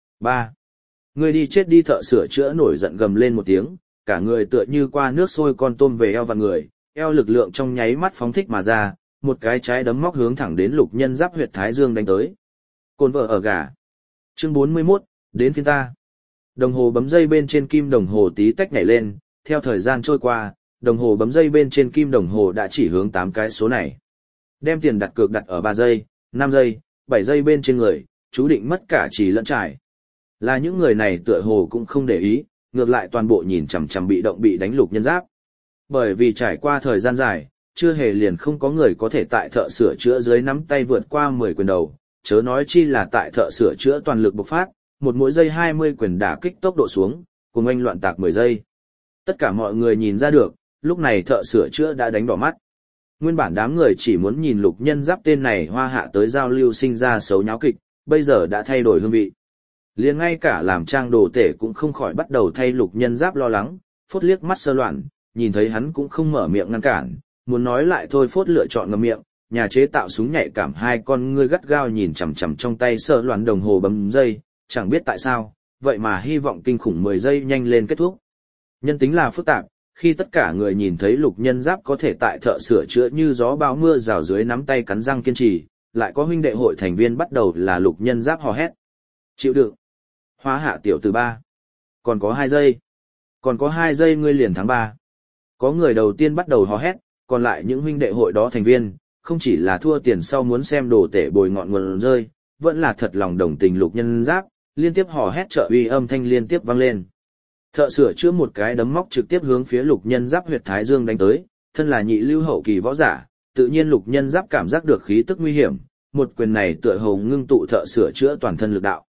3. Người đi chết đi, thợ sửa chữa nổi giận gầm lên một tiếng, cả người tựa như qua nước sôi con tôm về eo và người, eo lực lượng trong nháy mắt phóng thích mà ra, một cái trái đấm móc hướng thẳng đến Lục Nhân Giáp huyệt thái dương đánh tới. Cồn vợ ở gà. Chương 41, đến phiên ta. Đồng hồ bấm dây bên trên kim đồng hồ tí tách nhảy lên, theo thời gian trôi qua, đồng hồ bấm dây bên trên kim đồng hồ đã chỉ hướng 8 cái số này. Đem tiền đặt cược đặt ở 3 giây, 5 giây, 7 giây bên trên người, chú định mất cả chỉ lẫn trải. Là những người này tựa hồ cũng không để ý, ngược lại toàn bộ nhìn chằm chằm bị động bị đánh Lục Nhân Giáp. Bởi vì trải qua thời gian dài, chưa hề liền không có người có thể tại thợ sửa chữa dưới nắm tay vượt qua 10 quyền đầu, chớ nói chi là tại thợ sửa chữa toàn lực bộc phát, một mỗi giây 20 quyền đả kích tốc độ xuống, cùng anh loạn tạc 10 giây. Tất cả mọi người nhìn ra được, lúc này thợ sửa chữa đã đánh đỏ mắt. Nguyên bản đám người chỉ muốn nhìn Lục Nhân Giáp tên này hoa hạ tới giao lưu sinh ra xấu nháo kịch, bây giờ đã thay đổi hương vị. Liền ngay cả làm trang đồ tể cũng không khỏi bắt đầu thay Lục Nhân Giáp lo lắng, phốt liếc mắt sơ loạn, nhìn thấy hắn cũng không mở miệng ngăn cản, muốn nói lại thôi phốt lựa chọn ngậm miệng, nhà chế tạo súng nhạy cảm hai con ngươi gắt gao nhìn chằm chằm trong tay sơ loạn đồng hồ bấm dây, chẳng biết tại sao, vậy mà hy vọng kinh khủng 10 giây nhanh lên kết thúc. Nhân tính là phức tạp, khi tất cả người nhìn thấy Lục Nhân Giáp có thể tại thợ sửa chữa như gió bão mưa rào dưới nắm tay cắn răng kiên trì, lại có huynh đệ hội thành viên bắt đầu là Lục Nhân Giáp hò hét. Chịu đựng. Hóa hạ tiểu từ 3. Còn có 2 giây. Còn có 2 giây ngươi liền thắng 3. Có người đầu tiên bắt đầu hò hét, còn lại những huynh đệ hội đó thành viên, không chỉ là thua tiền sau muốn xem đồ tể bồi ngọn nguồn rơi, vẫn là thật lòng đồng tình Lục Nhân Giáp, liên tiếp hò hét trợ uy âm thanh liên tiếp vang lên. Thợ sửa chữa một cái đấm móc trực tiếp hướng phía Lục Nhân Giáp huyệt thái dương đánh tới, thân là nhị lưu hậu kỳ võ giả, tự nhiên Lục Nhân Giáp cảm giác được khí tức nguy hiểm, một quyền này tựa hồ ngưng tụ thợ sửa chữa toàn thân lực đạo.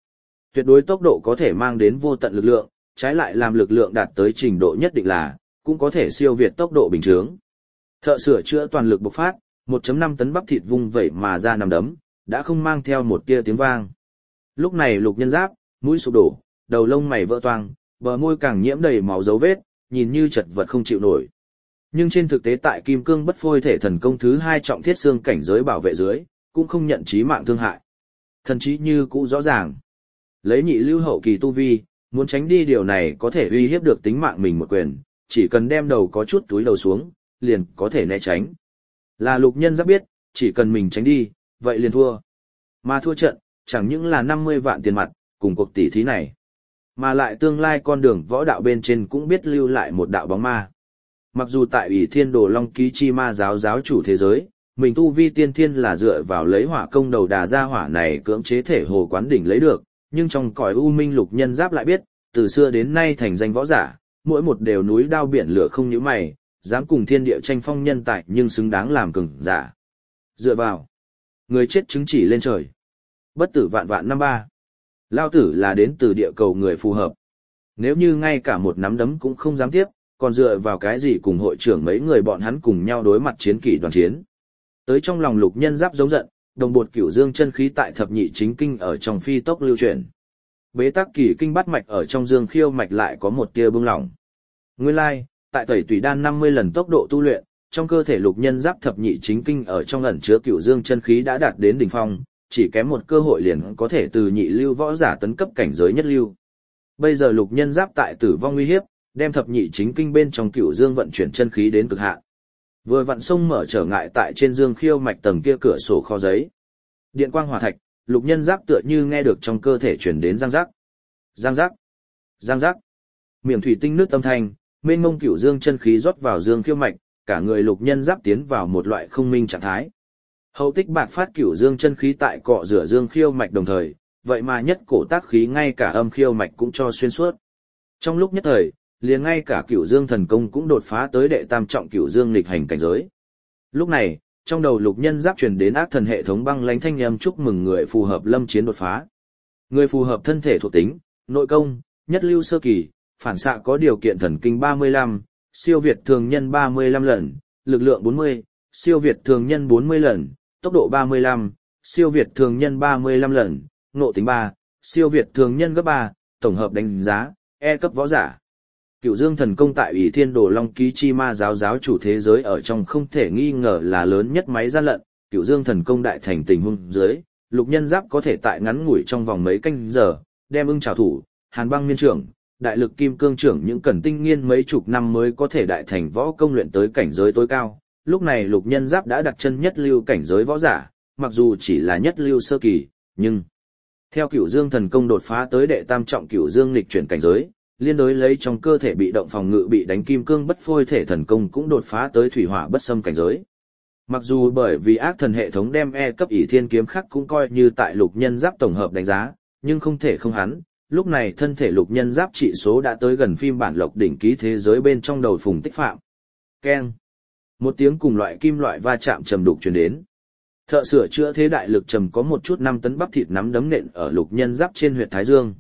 Tuyệt đối tốc độ có thể mang đến vô tận lực lượng, trái lại làm lực lượng đạt tới trình độ nhất định là, cũng có thể siêu việt tốc độ bình thường. Thợ sửa chữa toàn lực bộc phát, 1.5 tấn bắp thịt vung vẩy mà ra nằm đấm, đã không mang theo một tia tiếng vang. Lúc này Lục Nhân Giáp, mũi sụp đổ, đầu lông mày vỡ toang, bờ môi càng nhiễm đầy máu dấu vết, nhìn như chật vật không chịu nổi. Nhưng trên thực tế tại Kim Cương Bất Phôi Thể Thần Công thứ 2 trọng thiết xương cảnh giới bảo vệ dưới, cũng không nhận chí mạng thương hại. Thần chí như cũ rõ ràng. Lấy nhị lưu hậu kỳ tu vi, muốn tránh đi điều này có thể uy hiếp được tính mạng mình một quyền, chỉ cần đem đầu có chút túi đầu xuống, liền có thể né tránh. Là Lục Nhân Giáp biết, chỉ cần mình tránh đi, vậy liền thua. Mà thua trận, chẳng những là 50 vạn tiền mặt, cùng cuộc tỷ thí này, mà lại tương lai con đường võ đạo bên trên cũng biết lưu lại một đạo bóng ma. Mặc dù tại Ủy Thiên Đồ Long Ký Chi Ma giáo giáo chủ thế giới, mình tu vi tiên thiên là dựa vào lấy hỏa công đầu đà ra hỏa này cưỡng chế thể hồ quán đỉnh lấy được, nhưng trong cõi u minh Lục Nhân Giáp lại biết, từ xưa đến nay thành danh võ giả, mỗi một đều núi đao biển lửa không nhíu mày, dám cùng thiên địa tranh phong nhân tài nhưng xứng đáng làm cường giả. Dựa vào, người chết chứng chỉ lên trời. Bất tử vạn vạn năm ba. Lao tử là đến từ địa cầu người phù hợp. Nếu như ngay cả một nắm đấm cũng không dám tiếp, còn dựa vào cái gì cùng hội trưởng mấy người bọn hắn cùng nhau đối mặt chiến kỷ đoàn chiến. Tới trong lòng Lục Nhân Giáp giống giận, đồng bột cửu dương chân khí tại thập nhị chính kinh ở trong phi tốc lưu chuyển. Bế tắc kỳ kinh bắt mạch ở trong dương khiêu mạch lại có một tia bưng lỏng. Nguyên lai, tại tẩy tùy đan 50 lần tốc độ tu luyện, trong cơ thể Lục Nhân Giáp thập nhị chính kinh ở trong ẩn chứa cửu dương chân khí đã đạt đến đỉnh phong, chỉ kém một cơ hội liền có thể từ nhị lưu võ giả tấn cấp cảnh giới nhất lưu. Bây giờ Lục Nhân Giáp tại tử vong uy hiếp, đem thập nhị chính kinh bên trong cửu dương vận chuyển chân khí đến cực hạn. Vừa vặn sông mở trở ngại tại trên dương khiêu mạch tầng kia cửa sổ kho giấy. Điện quang hỏa thạch, Lục Nhân Giáp tựa như nghe được trong cơ thể truyền đến răng rắc. Răng rắc. Răng rắc. Miệng thủy tinh nước âm thanh, mênh mông cửu dương chân khí rót vào dương khiêu mạch, cả người Lục Nhân Giáp tiến vào một loại không minh trạng thái. Hậu tích bạc phát cửu dương chân khí tại cọ rửa dương khiêu mạch đồng thời, vậy mà nhất cổ tác khí ngay cả âm khiêu mạch cũng cho xuyên suốt. Trong lúc nhất thời, liền ngay cả cửu dương thần công cũng đột phá tới đệ tam trọng cửu dương nghịch hành cảnh giới. Lúc này, trong đầu Lục Nhân Giáp truyền đến ác thần hệ thống băng lãnh thanh âm chúc mừng người phù hợp lâm chiến đột phá. Người phù hợp thân thể thuộc tính, nội công, nhất lưu sơ kỳ, phản xạ có điều kiện thần kinh 35, siêu việt thường nhân 35 lần, lực lượng 40, siêu việt thường nhân 40 lần, tốc độ 35, siêu việt thường nhân 35 lần, ngộ tính 3, siêu việt thường nhân gấp 3, tổng hợp đánh giá, E cấp võ giả. Cửu Dương thần công tại Ủy Thiên Đồ Long Ký Chi Ma giáo giáo chủ thế giới ở trong không thể nghi ngờ là lớn nhất máy gian lận, Cửu Dương thần công đại thành tình huống dưới, Lục Nhân Giáp có thể tại ngắn ngủi trong vòng mấy canh giờ, đem ưng trảo thủ, Hàn Băng miên trưởng, đại lực kim cương trưởng những cần tinh nghiên mấy chục năm mới có thể đại thành võ công luyện tới cảnh giới tối cao. Lúc này Lục Nhân Giáp đã đặt chân nhất lưu cảnh giới võ giả, mặc dù chỉ là nhất lưu sơ kỳ, nhưng theo Cửu Dương thần công đột phá tới đệ tam trọng Cửu Dương nghịch chuyển cảnh giới, liên đối lấy trong cơ thể bị động phòng ngự bị đánh Kim Cương Bất Phôi Thể thần công cũng đột phá tới thủy hỏa bất xâm cảnh giới. Mặc dù bởi vì ác thần hệ thống đem E cấp ỷ thiên kiếm khắc cũng coi như tại Lục Nhân Giáp tổng hợp đánh giá, nhưng không thể không hắn, lúc này thân thể Lục Nhân Giáp trị số đã tới gần phim bản lộc đỉnh ký thế giới bên trong đầu Phùng Tích Phạm. Keng. Một tiếng cùng loại kim loại va chạm trầm đục truyền đến. Thợ sửa chữa thế đại lực trầm có một chút 5 tấn bắp thịt nắm đấm nện ở Lục Nhân Giáp trên huyệt thái dương.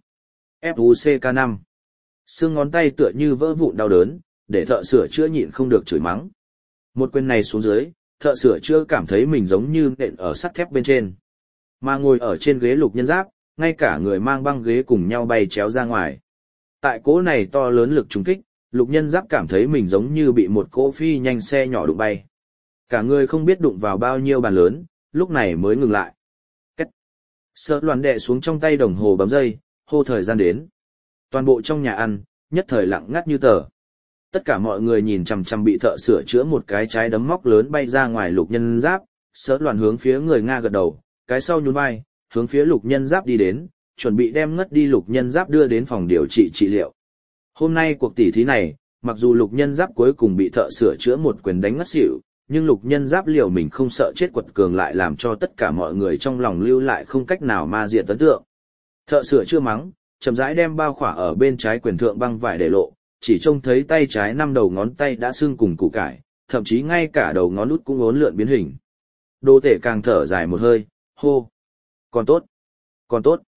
FUCK5. Xương ngón tay tựa như vỡ vụn đau đớn, để thợ sửa chữa nhịn không được chửi mắng. Một quyền này xuống dưới, thợ sửa chữa cảm thấy mình giống như nện ở sắt thép bên trên. Mà ngồi ở trên ghế Lục Nhân Giáp, ngay cả người mang băng ghế cùng nhau bay chéo ra ngoài. Tại cỗ này to lớn lực trùng kích, Lục Nhân Giáp cảm thấy mình giống như bị một cỗ phi nhanh xe nhỏ đụng bay. Cả người không biết đụng vào bao nhiêu bàn lớn, lúc này mới ngừng lại. Cách. Sợ loạn đè xuống trong tay đồng hồ bấm giây, hô thời gian đến. Toàn bộ trong nhà ăn, nhất thời lặng ngắt như tờ. Tất cả mọi người nhìn chằm chằm bị thợ sửa chữa một cái trái đấm móc lớn bay ra ngoài Lục Nhân Giáp, Sợ loạn hướng phía người Nga gật đầu, cái sau nhún vai, hướng phía Lục Nhân Giáp đi đến, chuẩn bị đem ngất đi Lục Nhân Giáp đưa đến phòng điều trị trị liệu. Hôm nay cuộc tỉ thí này, mặc dù Lục Nhân Giáp cuối cùng bị thợ sửa chữa một quyền đánh ngất xỉu, nhưng Lục Nhân Giáp liều mình không sợ chết quật cường lại làm cho tất cả mọi người trong lòng lưu lại không cách nào ma diệt ấn tượng. Thợ sửa chữa mắng, chậm rãi đem bao khỏa ở bên trái quyền thượng băng vải để lộ, chỉ trông thấy tay trái 5 đầu ngón tay đã sưng cùng củ cải, thậm chí ngay cả đầu ngón út cũng uốn lượn biến hình. Đô Tể càng thở dài một hơi, hô. Còn tốt. Còn tốt.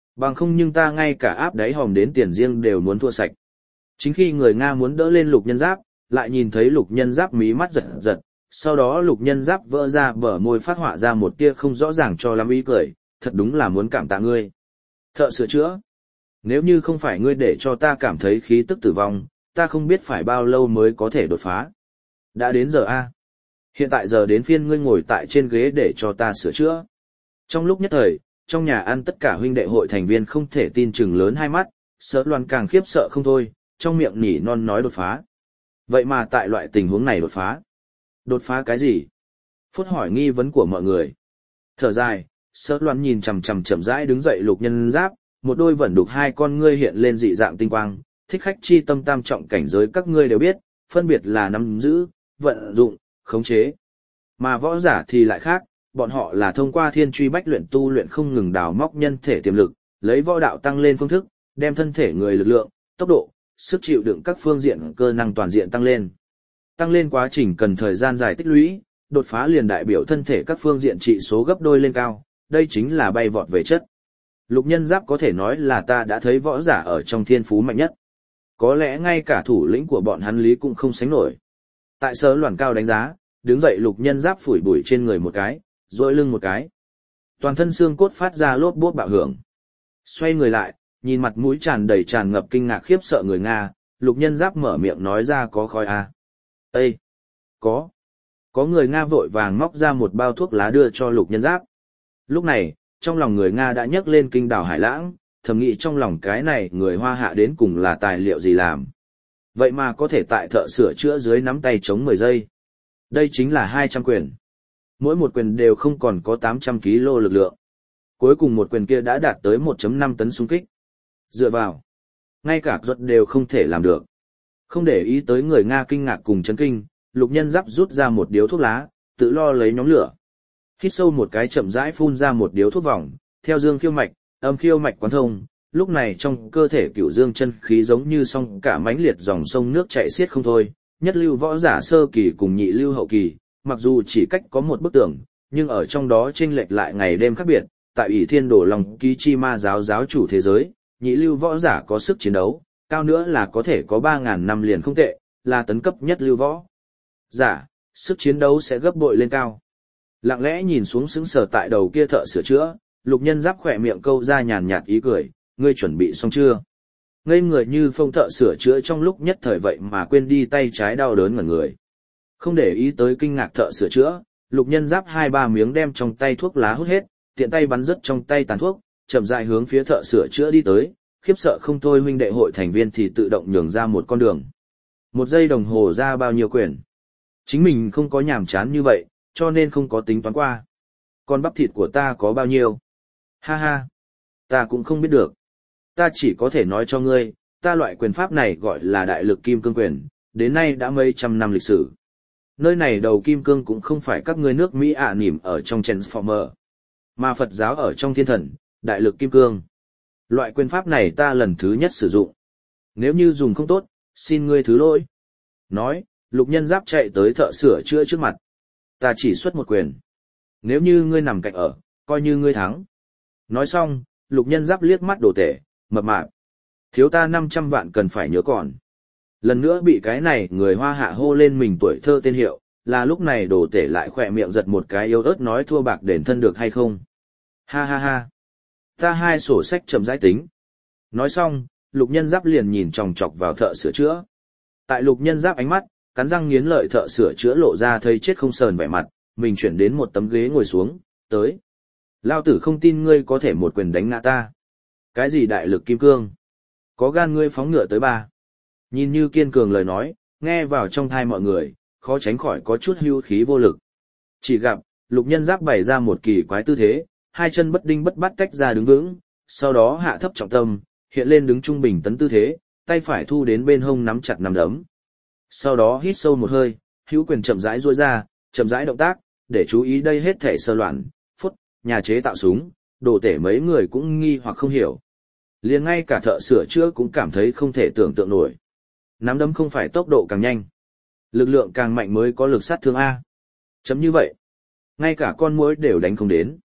Bằng không nhưng ta ngay cả áp đáy hòm đến tiền riêng đều muốn thua sạch. Chính khi người Nga muốn đỡ lên Lục Nhân Giáp, lại nhìn thấy Lục Nhân Giáp mí mắt giật giật, sau đó Lục Nhân Giáp vỡ ra bờ môi phát họa ra một tia không rõ ràng cho lắm ý cười, thật đúng là muốn cảm tạ ngươi. Thợ sửa chữa. Nếu như không phải ngươi để cho ta cảm thấy khí tức tử vong, ta không biết phải bao lâu mới có thể đột phá. Đã đến giờ a. Hiện tại giờ đến phiên ngươi ngồi tại trên ghế để cho ta sửa chữa. Trong lúc nhất thời, trong nhà ăn tất cả huynh đệ hội thành viên không thể tin chừng lớn hai mắt, Sở Loan càng khiếp sợ không thôi, trong miệng nỉ non nói đột phá. Vậy mà tại loại tình huống này đột phá. Đột phá cái gì? Phút hỏi nghi vấn của mọi người. Thở dài, Sở Loan nhìn chằm chằm rãi đứng dậy Lục Nhân Giáp, một đôi vẫn đục hai con ngươi hiện lên dị dạng tinh quang, thích khách chi tâm tam trọng cảnh giới các ngươi đều biết, phân biệt là nắm giữ, vận dụng, khống chế. Mà võ giả thì lại khác, bọn họ là thông qua thiên truy bách luyện tu luyện không ngừng đào móc nhân thể tiềm lực, lấy võ đạo tăng lên phương thức, đem thân thể người lực lượng, tốc độ, sức chịu đựng các phương diện cơ năng toàn diện tăng lên. Tăng lên quá trình cần thời gian dài tích lũy, đột phá liền đại biểu thân thể các phương diện trị số gấp đôi lên cao, đây chính là bay vọt về chất. Lục Nhân Giáp có thể nói là ta đã thấy võ giả ở trong thiên phú mạnh nhất. Có lẽ ngay cả thủ lĩnh của bọn hắn Lý cũng không sánh nổi. Tại Sở Loan cao đánh giá, đứng dậy Lục Nhân Giáp phủi bụi trên người một cái, duỗi lưng một cái. Toàn thân xương cốt phát ra lốp bốp bạo hưởng. Xoay người lại, nhìn mặt mũi tràn đầy tràn ngập kinh ngạc khiếp sợ người Nga, Lục Nhân Giáp mở miệng nói ra có khói à. Ê! Có! Có người Nga vội vàng móc ra một bao thuốc lá đưa cho Lục Nhân Giáp. Lúc này, trong lòng người Nga đã nhấc lên kinh đảo hải lãng, thầm nghĩ trong lòng cái này người Hoa Hạ đến cùng là tài liệu gì làm. Vậy mà có thể tại thợ sửa chữa dưới nắm tay chống 10 giây. Đây chính là 200 quyền. Mỗi một quyền đều không còn có 800 kg lực lượng. Cuối cùng một quyền kia đã đạt tới 1.5 tấn xung kích. Dựa vào, ngay cả ruột đều không thể làm được. Không để ý tới người Nga kinh ngạc cùng chấn kinh, Lục Nhân Giáp rút ra một điếu thuốc lá, tự lo lấy nhóm lửa. Hít sâu một cái chậm rãi phun ra một điếu thuốc vòng, theo dương khiêu mạch, âm khiêu mạch quán thông, lúc này trong cơ thể cửu dương chân khí giống như song cả mãnh liệt dòng sông nước chảy xiết không thôi, nhất lưu võ giả sơ kỳ cùng nhị lưu hậu kỳ, mặc dù chỉ cách có một bức tường, nhưng ở trong đó chênh lệch lại ngày đêm khác biệt, tại ỷ thiên đổ lòng ký chi ma giáo giáo chủ thế giới, nhị lưu võ giả có sức chiến đấu, cao nữa là có thể có 3.000 năm liền không tệ, là tấn cấp nhất lưu võ giả, sức chiến đấu sẽ gấp bội lên cao. Lặng lẽ nhìn xuống sững sờ tại đầu kia thợ sửa chữa, Lục Nhân Giáp khỏe miệng câu ra nhàn nhạt ý cười, ngươi chuẩn bị xong chưa? Ngây người như phong thợ sửa chữa trong lúc nhất thời vậy mà quên đi tay trái đau đớn ngẩn người. Không để ý tới kinh ngạc thợ sửa chữa, Lục Nhân Giáp 2-3 miếng đem trong tay thuốc lá hút hết, tiện tay bắn rớt trong tay tàn thuốc, chậm rãi hướng phía thợ sửa chữa đi tới, khiếp sợ không thôi huynh đệ hội thành viên thì tự động nhường ra một con đường. 1 giây đồng hồ ra bao nhiêu quyền? Chính mình không có nhàm chán như vậy, cho nên không có tính toán qua. Con bắp thịt của ta có bao nhiêu? Ha ha, ta cũng không biết được. Ta chỉ có thể nói cho ngươi, ta loại quyền pháp này gọi là đại lực kim cương quyền, đến nay đã mấy trăm năm lịch sử. Nơi này đầu kim cương cũng không phải các ngươi nước Mỹ nỉm ở trong Transformer, mà Phật giáo ở trong thiên thần, đại lực kim cương. Loại quyền pháp này ta lần thứ nhất sử dụng. Nếu như dùng không tốt, xin ngươi thứ lỗi. Nói, Lục Nhân Giáp chạy tới thợ sửa chữa trước mặt. Ta chỉ xuất một quyền. Nếu như ngươi nằm cạnh ở, coi như ngươi thắng. Nói xong, Lục Nhân Giáp liếc mắt đồ tể, mập mạp. Thiếu ta 500 vạn cần phải nhớ còn. Lần nữa bị cái này người Hoa Hạ hô lên mình tuổi thơ tên hiệu, là lúc này đồ tể lại khỏe miệng giật một cái yếu ớt nói thua bạc đền thân được hay không. Ha ha ha. Ta 2 sổ sách chậm rãi tính. Nói xong, Lục Nhân Giáp liền nhìn chòng chọc vào thợ sửa chữa. Tại Lục Nhân Giáp ánh mắt, cắn răng nghiến lợi thợ sửa chữa lộ ra thấy chết không sờn vẻ mặt, mình chuyển đến một tấm ghế ngồi xuống, tới. Lao tử không tin ngươi có thể một quyền đánh ngã ta. Cái gì đại lực kim cương? Có gan ngươi phóng ngựa tới 3. Nhìn như kiên cường lời nói, nghe vào trong thai mọi người, khó tránh khỏi có chút hưu khí vô lực. Chỉ gặp, Lục Nhân Giáp bày ra một kỳ quái tư thế, 2 chân bất đinh bất bắt tách ra đứng vững, sau đó hạ thấp trọng tâm, hiện lên đứng trung bình tấn tư thế, tay phải thu đến bên hông nắm chặt nắm đấm. Sau đó hít sâu một hơi, hữu quyền chậm rãi duỗi ra, chậm rãi động tác, để chú ý đây hết thể sơ loạn, phút, nhà chế tạo súng, đồ tể mấy người cũng nghi hoặc không hiểu. Liền ngay cả thợ sửa chữa cũng cảm thấy không thể tưởng tượng nổi. Nắm đấm không phải tốc độ càng nhanh, lực lượng càng mạnh mới có lực sát thương A. Chấm như vậy, ngay cả con muỗi đều đánh không đến.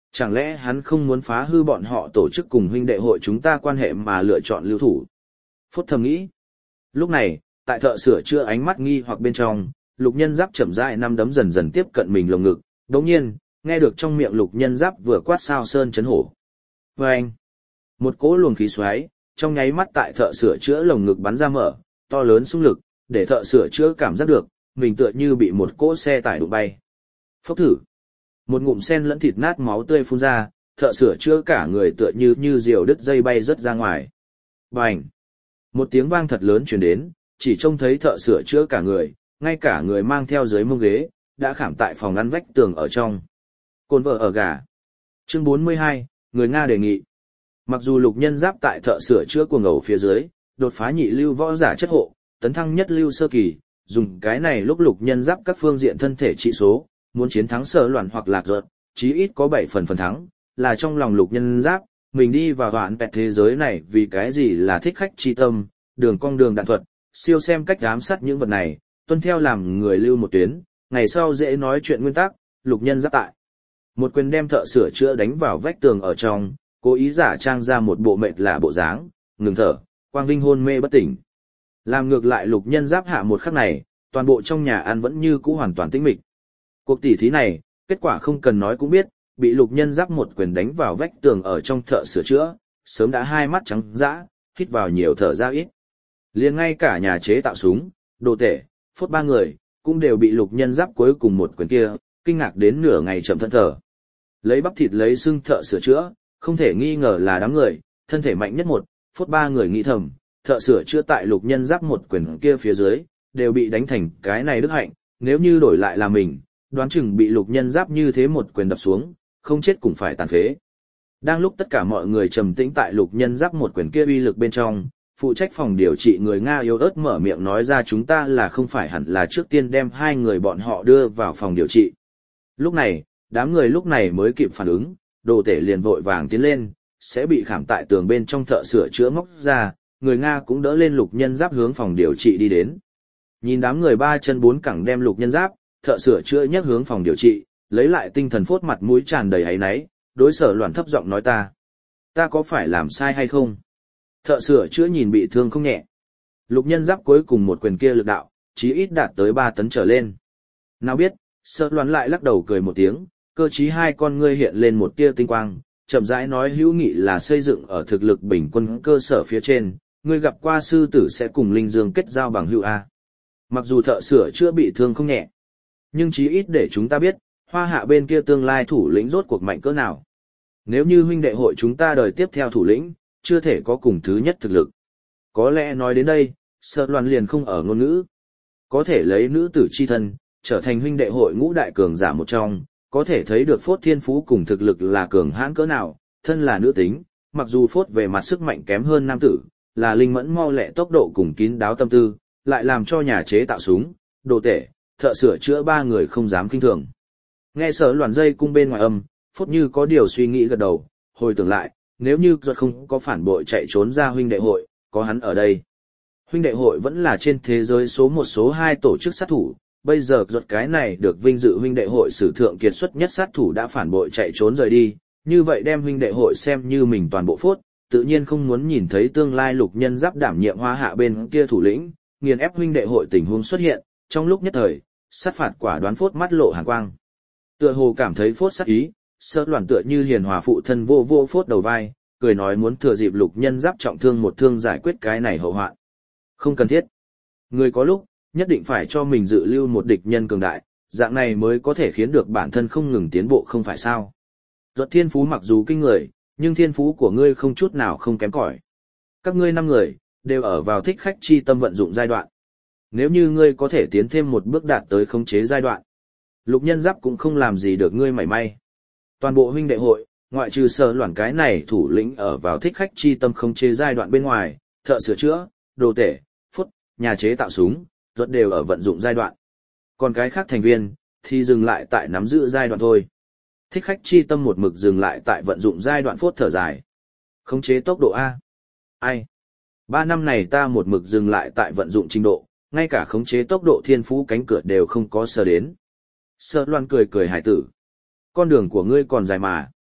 Chẳng lẽ hắn không muốn phá hư bọn họ tổ chức cùng huynh đệ hội chúng ta quan hệ mà lựa chọn lưu thủ? Phốt thầm nghĩ. Lúc này, tại thợ sửa chữa ánh mắt nghi hoặc bên trong, Lục Nhân Giáp chậm rãi năm đấm dần dần tiếp cận mình lồng ngực. Đồng nhiên, nghe được trong miệng Lục Nhân Giáp vừa quát sao sơn chấn hổ. Vâng! Một cỗ luồng khí xoáy, trong nháy mắt tại thợ sửa chữa lồng ngực bắn ra mở, to lớn xung lực, để thợ sửa chữa cảm giác được, mình tựa như bị một cỗ xe tải đụng bay. Phốc thử! Một ngụm sen lẫn thịt nát máu tươi phun ra, thợ sửa chữa cả người tựa như diều đứt dây bay rớt ra ngoài. Bành! Một tiếng vang thật lớn truyền đến, chỉ trông thấy thợ sửa chữa cả người, ngay cả người mang theo dưới mông ghế, đã khảm tại phòng ngăn vách tường ở trong. Cồn vợ ở gà. Chương 42, người Nga đề nghị. Mặc dù Lục Nhân Giáp tại thợ sửa chữa cuồng ngầu phía dưới, đột phá nhị lưu võ giả chất hộ, tấn thăng nhất lưu sơ kỳ, dùng cái này lúc Lục Nhân Giáp các phương diện thân thể trị số, muốn chiến thắng Sở Loan hoặc Lạc Giật, chí ít có 7 phần thắng, là trong lòng Lục Nhân Giáp, mình đi vào hoạn pẹt thế giới này vì cái gì là thích khách chi tâm, đường cong đường đạn thuật, siêu xem cách giám sát những vật này, tuân theo làm người lưu một tuyến, ngày sau dễ nói chuyện nguyên tắc, Lục Nhân Giáp tại. Một quyền đem thợ sửa chữa đánh vào vách tường ở trong, cố ý giả trang ra một bộ mệt lạ bộ dáng, ngừng thở, quang vinh hôn mê bất tỉnh. Làm ngược lại Lục Nhân Giáp hạ một khắc này, toàn bộ trong nhà ăn vẫn như cũ hoàn toàn tĩnh mịch. Cuộc tỉ thí này, kết quả không cần nói cũng biết, bị Lục Nhân Giáp một quyền đánh vào vách tường ở trong thợ sửa chữa, sớm đã hai mắt trắng dã, hít vào nhiều thở ra ít. Liền ngay cả nhà chế tạo súng, đồ tể, Phốt ba người, cũng đều bị Lục Nhân Giáp cuối cùng một quyền kia, kinh ngạc đến nửa ngày chậm thân thở. Lấy bắp thịt lấy xương thợ sửa chữa, không thể nghi ngờ là đám người, thân thể mạnh nhất một, Phốt ba người nghĩ thầm, thợ sửa chữa tại Lục Nhân Giáp một quyền kia phía dưới, đều bị đánh thành cái này đức hạnh, nếu như đổi lại là mình, đoán chừng bị Lục Nhân Giáp như thế một quyền đập xuống, không chết cũng phải tàn phế. Đang lúc tất cả mọi người trầm tĩnh tại Lục Nhân Giáp một quyền kia uy lực bên trong, phụ trách phòng điều trị người Nga yếu ớt mở miệng nói ra chúng ta là không phải hẳn là trước tiên đem hai người bọn họ đưa vào phòng điều trị. Lúc này, đám người lúc này mới kịp phản ứng, đồ tể liền vội vàng tiến lên, sẽ bị khảm tại tường bên trong thợ sửa chữa móc ra, người Nga cũng đỡ lên Lục Nhân Giáp hướng phòng điều trị đi đến. Nhìn đám người ba chân bốn cẳng đem Lục Nhân Giáp, thợ sửa chữa nhấc hướng phòng điều trị, lấy lại tinh thần Phốt mặt mũi tràn đầy áy náy, đối Sở Loan thấp giọng nói ta có phải làm sai hay không? Thợ sửa chữa nhìn bị thương không nhẹ. Lục Nhân Giáp cuối cùng một quyền kia lực đạo, chí ít đạt tới 3 tấn trở lên. Nào biết, Sở Loan lại lắc đầu cười một tiếng, cơ trí hai con ngươi hiện lên một tia tinh quang, chậm rãi nói hữu nghị là xây dựng ở thực lực bình quân cơ sở phía trên, ngươi gặp qua sư tử sẽ cùng linh dương kết giao bằng hữu a. Mặc dù thợ sửa chữa bị thương không nhẹ, nhưng chí ít để chúng ta biết, Hoa Hạ bên kia tương lai thủ lĩnh rốt cuộc mạnh cỡ nào. Nếu như huynh đệ hội chúng ta đời tiếp theo thủ lĩnh, chưa thể có cùng thứ nhất thực lực. Có lẽ nói đến đây, Sở Loan liền không ở ngôn ngữ. Có thể lấy nữ tử chi thân, trở thành huynh đệ hội ngũ đại cường giả một trong, có thể thấy được Phốt thiên phú cùng thực lực là cường hãn cỡ nào, thân là nữ tính, mặc dù Phốt về mặt sức mạnh kém hơn nam tử, là linh mẫn mau lẹ tốc độ cùng kín đáo tâm tư, lại làm cho nhà chế tạo súng, đồ tể, thợ sửa chữa ba người không dám kinh thường. Nghe Sở Loan dây cung bên ngoài âm, Phốt như có điều suy nghĩ gật đầu, hồi tưởng lại, nếu như Giọt không có phản bội chạy trốn ra huynh đệ hội, có hắn ở đây. Huynh đệ hội vẫn là trên thế giới số 1 số 2 tổ chức sát thủ, bây giờ Giọt cái này được vinh dự huynh đệ hội sử thượng kiệt xuất nhất sát thủ đã phản bội chạy trốn rời đi, như vậy đem huynh đệ hội xem như mình toàn bộ Phốt, tự nhiên không muốn nhìn thấy tương lai Lục Nhân Giáp đảm nhiệm Hoa Hạ bên kia thủ lĩnh, nghiền ép huynh đệ hội tình huống xuất hiện, trong lúc nhất thời, sát phạt quả đoán Phốt mắt lộ hàn quang. Tựa hồ cảm thấy Phốt sát ý, Sở Loan tựa như hiền hòa phụ thân vô vô Phốt đầu vai, cười nói muốn thừa dịp Lục Nhân Giáp trọng thương một thương giải quyết cái này hậu hoạn. Không cần thiết. Người có lúc, nhất định phải cho mình dự lưu một địch nhân cường đại, dạng này mới có thể khiến được bản thân không ngừng tiến bộ không phải sao. Giọt thiên phú mặc dù kinh người, nhưng thiên phú của ngươi không chút nào không kém cỏi. Các ngươi 5 người, đều ở vào thích khách chi tâm vận dụng giai đoạn. Nếu như ngươi có thể tiến thêm một bước đạt tới khống chế giai đoạn, Lục Nhân Giáp cũng không làm gì được ngươi mảy may. Toàn bộ huynh đệ hội, ngoại trừ Sở Loan cái này thủ lĩnh ở vào thích khách chi tâm khống chế giai đoạn bên ngoài, thợ sửa chữa, đồ tể, Phốt, nhà chế tạo súng, Giọt đều ở vận dụng giai đoạn. Còn cái khác thành viên, thì dừng lại tại nắm giữ giai đoạn thôi. Thích khách chi tâm một mực dừng lại tại vận dụng giai đoạn Phốt thở dài. Khống chế tốc độ A. Ai? 3 năm này ta một mực dừng lại tại vận dụng trình độ, ngay cả khống chế tốc độ thiên phú cánh cửa đều không có sờ đến. Sở Loan cười cười hải tử. Con đường của ngươi còn dài mà.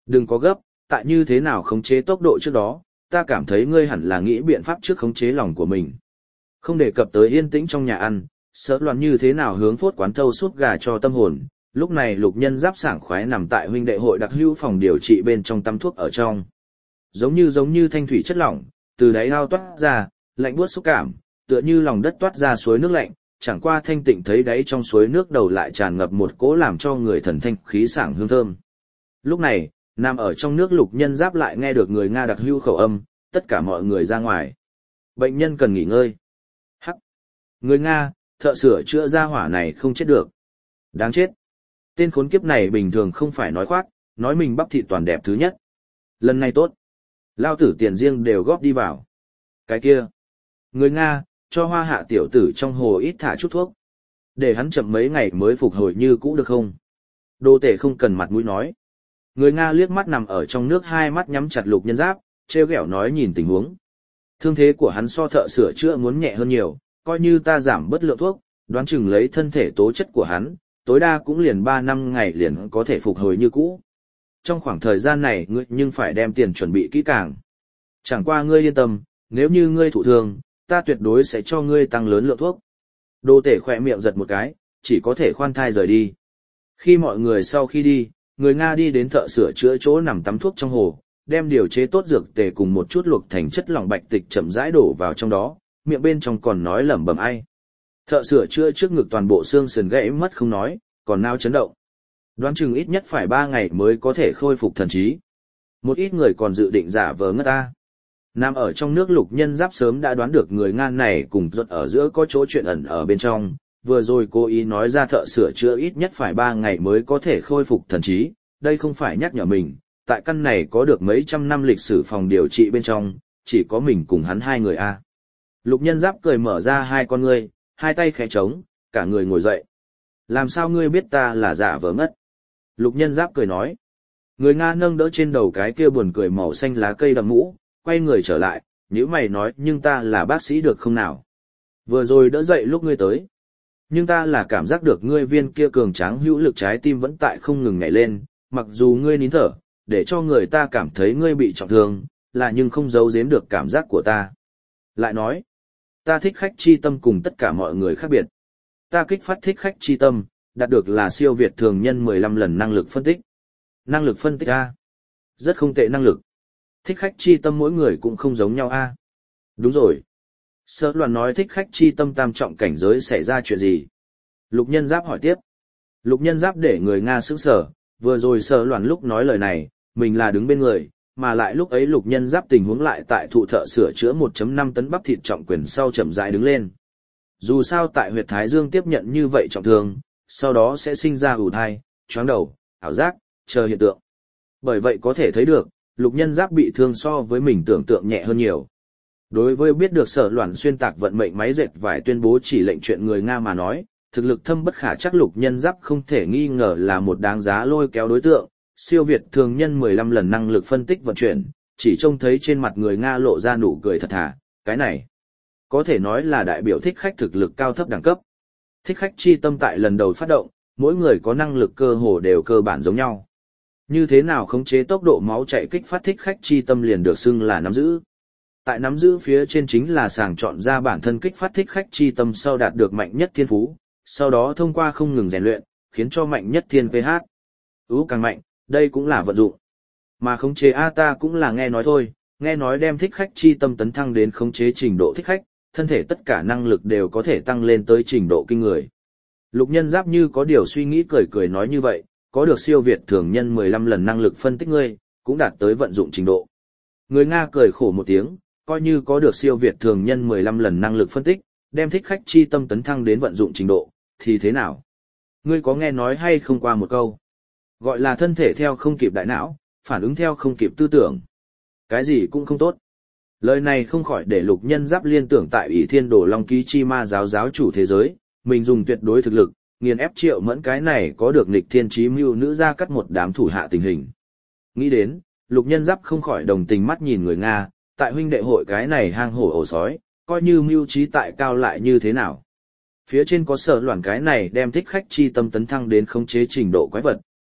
Đừng có gấp, tại như thế nào khống chế tốc độ trước đó, ta cảm thấy ngươi hẳn là nghĩ biện pháp trước khống chế lòng của mình. Không đề cập tới yên tĩnh trong nhà ăn, Sở Loan như thế nào hướng phốt quán thâu suốt gà cho tâm hồn. Lúc này Lục Nhân Giáp sảng khoái nằm tại huynh đệ hội đặc hữu phòng điều trị bên trong tắm thuốc ở trong. Giống như thanh thủy chất lỏng, từ đáy ao toát ra, lạnh buốt xúc cảm, tựa như lòng đất toát ra suối nước lạnh, chẳng qua thanh tịnh thấy đáy trong suối nước đầu lại tràn ngập một cỗ làm cho người thần thanh khí sảng hương thơm. Lúc này, nằm ở trong nước Lục Nhân Giáp lại nghe được người Nga đặc hữu khẩu âm, tất cả mọi người ra ngoài. Bệnh nhân cần nghỉ ngơi. Hắc. Người Nga, thợ sửa chữa ra hỏa này không chết được. Đáng chết. Tên khốn kiếp này bình thường không phải nói khoác, nói mình bắp thịt toàn đẹp thứ nhất. Lần này tốt. Lao tử tiền riêng đều góp đi vào. Cái kia. Người Nga, cho Hoa Hạ tiểu tử trong hồ ít thả chút thuốc. Để hắn chậm mấy ngày mới phục hồi như cũ được không? Đô tể không cần mặt mũi nói. Người Nga liếc mắt nằm ở trong nước, hai mắt nhắm chặt Lục Nhân Giáp, trêu ghẹo nói nhìn tình huống. Thương thế của hắn so thợ sửa chữa muốn nhẹ hơn nhiều, coi như ta giảm bớt lượng thuốc, đoán chừng lấy thân thể tố chất của hắn, tối đa cũng liền 3 năm ngày liền có thể phục hồi như cũ. Trong khoảng thời gian này ngươi nhưng phải đem tiền chuẩn bị kỹ càng. Chẳng qua ngươi yên tâm, nếu như ngươi thụ thương, ta tuyệt đối sẽ cho ngươi tăng lớn lượng thuốc. Đô tể khỏe miệng giật một cái, chỉ có thể khoan thai rời đi. Khi mọi người sau khi đi, người Nga đi đến thợ sửa chữa chỗ nằm tắm thuốc trong hồ, đem điều chế tốt dược tề cùng một chút luộc thành chất lỏng bạch tịch chậm rãi đổ vào trong đó, miệng bên trong còn nói lẩm bẩm ai. Thợ sửa chữa trước ngực toàn bộ xương sườn gãy mất không nói, còn nao chấn động. Đoán chừng ít nhất phải 3 ngày mới có thể khôi phục thần trí. Một ít người còn dự định giả vờ ngất ta. Nằm ở trong nước Lục Nhân Giáp sớm đã đoán được người Nga này cùng ruột ở giữa có chỗ chuyện ẩn ở bên trong, vừa rồi cố ý nói ra thợ sửa chữa ít nhất phải 3 ngày mới có thể khôi phục thần trí, đây không phải nhắc nhở mình, tại căn này có được mấy trăm năm lịch sử phòng điều trị bên trong, chỉ có mình cùng hắn hai người a. Lục Nhân Giáp cười mở ra hai con ngươi, hai tay khẽ trống, cả người ngồi dậy. Làm sao ngươi biết ta là giả vờ ngất? Lục Nhân Giáp cười nói. Người Nga nâng đỡ trên đầu cái kia buồn cười màu xanh lá cây đầm mũ, quay người trở lại, nhíu mày nói nhưng ta là bác sĩ được không nào? Vừa rồi đỡ dậy lúc ngươi tới. Nhưng ta là cảm giác được ngươi viên kia cường tráng hữu lực trái tim vẫn tại không ngừng nhảy lên, mặc dù ngươi nín thở, để cho người ta cảm thấy ngươi bị trọng thương, là nhưng không giấu giếm được cảm giác của ta. Lại nói, ta thích khách chi tâm cùng tất cả mọi người khác biệt. Ta kích phát thích khách chi tâm, đạt được là siêu việt thường nhân 15 lần năng lực phân tích. Năng lực phân tích A. Rất không tệ năng lực. Thích khách chi tâm mỗi người cũng không giống nhau A. Đúng rồi. Sở Loan nói thích khách chi tâm tam trọng cảnh giới xảy ra chuyện gì? Lục Nhân Giáp hỏi tiếp. Lục Nhân Giáp để người Nga sững sờ, vừa rồi Sở Loan lúc nói lời này, mình là đứng bên người, mà lại lúc ấy Lục Nhân Giáp tình huống lại tại thụ thợ sửa chữa 1.5 tấn bắp thịt trọng quyền sau chậm rãi đứng lên. Dù sao tại huyệt Thái Dương tiếp nhận như vậy trọng thương, sau đó sẽ sinh ra ù thai, choáng đầu, ảo giác, chờ hiện tượng. Bởi vậy có thể thấy được, Lục Nhân Giáp bị thương so với mình tưởng tượng nhẹ hơn nhiều. Đối với biết được Sở Loan xuyên tạc vận mệnh máy dệt vải tuyên bố chỉ lệnh chuyện người Nga mà nói, thực lực thâm bất khả chắc Lục Nhân Giáp không thể nghi ngờ là một đáng giá lôi kéo đối tượng, siêu việt thường nhân 15 lần năng lực phân tích vận chuyển, chỉ trông thấy trên mặt người Nga lộ ra nụ cười thật thà, cái này có thể nói là đại biểu thích khách thực lực cao thấp đẳng cấp. Thích khách chi tâm tại lần đầu phát động, mỗi người có năng lực cơ hồ đều cơ bản giống nhau. Như thế nào khống chế tốc độ máu chạy kích phát thích khách chi tâm liền được xưng là nắm giữ. Tại nắm giữ phía trên chính là sàng chọn ra bản thân kích phát thích khách chi tâm sau đạt được mạnh nhất thiên phú, sau đó thông qua không ngừng rèn luyện, khiến cho mạnh nhất thiên pH. Càng mạnh, đây cũng là vận dụng. Mà khống chế A ta cũng là nghe nói thôi, nghe nói đem thích khách chi tâm tấn thăng đến khống chế trình độ thích khách, thân thể tất cả năng lực đều có thể tăng lên tới trình độ kinh người. Lục Nhân Giáp như có điều suy nghĩ cười cười nói như vậy, có được siêu việt thường nhân 15 lần năng lực phân tích ngươi, cũng đạt tới vận dụng trình độ. Người Nga cười khổ một tiếng, coi như có được siêu việt thường nhân 15 lần năng lực phân tích, đem thích khách chi tâm tấn thăng đến vận dụng trình độ, thì thế nào? Ngươi có nghe nói hay không qua một câu? Gọi là thân thể theo không kịp đại não, phản ứng theo không kịp tư tưởng. Cái gì cũng không tốt. Lời này không khỏi để Lục Nhân Giáp liên tưởng tại Ỷ Thiên Đồ Long Ký Chi Ma giáo giáo chủ thế giới, mình dùng tuyệt đối thực lực, nghiền ép Triệu Mẫn cái này có được nghịch thiên chí mưu nữ ra cắt một đám thủ hạ tình hình. Nghĩ đến, Lục Nhân Giáp không khỏi đồng tình mắt nhìn người Nga, tại huynh đệ hội cái này hang hổ ổ sói, coi như mưu trí tại cao lại như thế nào. Phía trên có Sở Loan cái này đem thích khách chi tâm tấn thăng đến khống chế trình độ quái vật,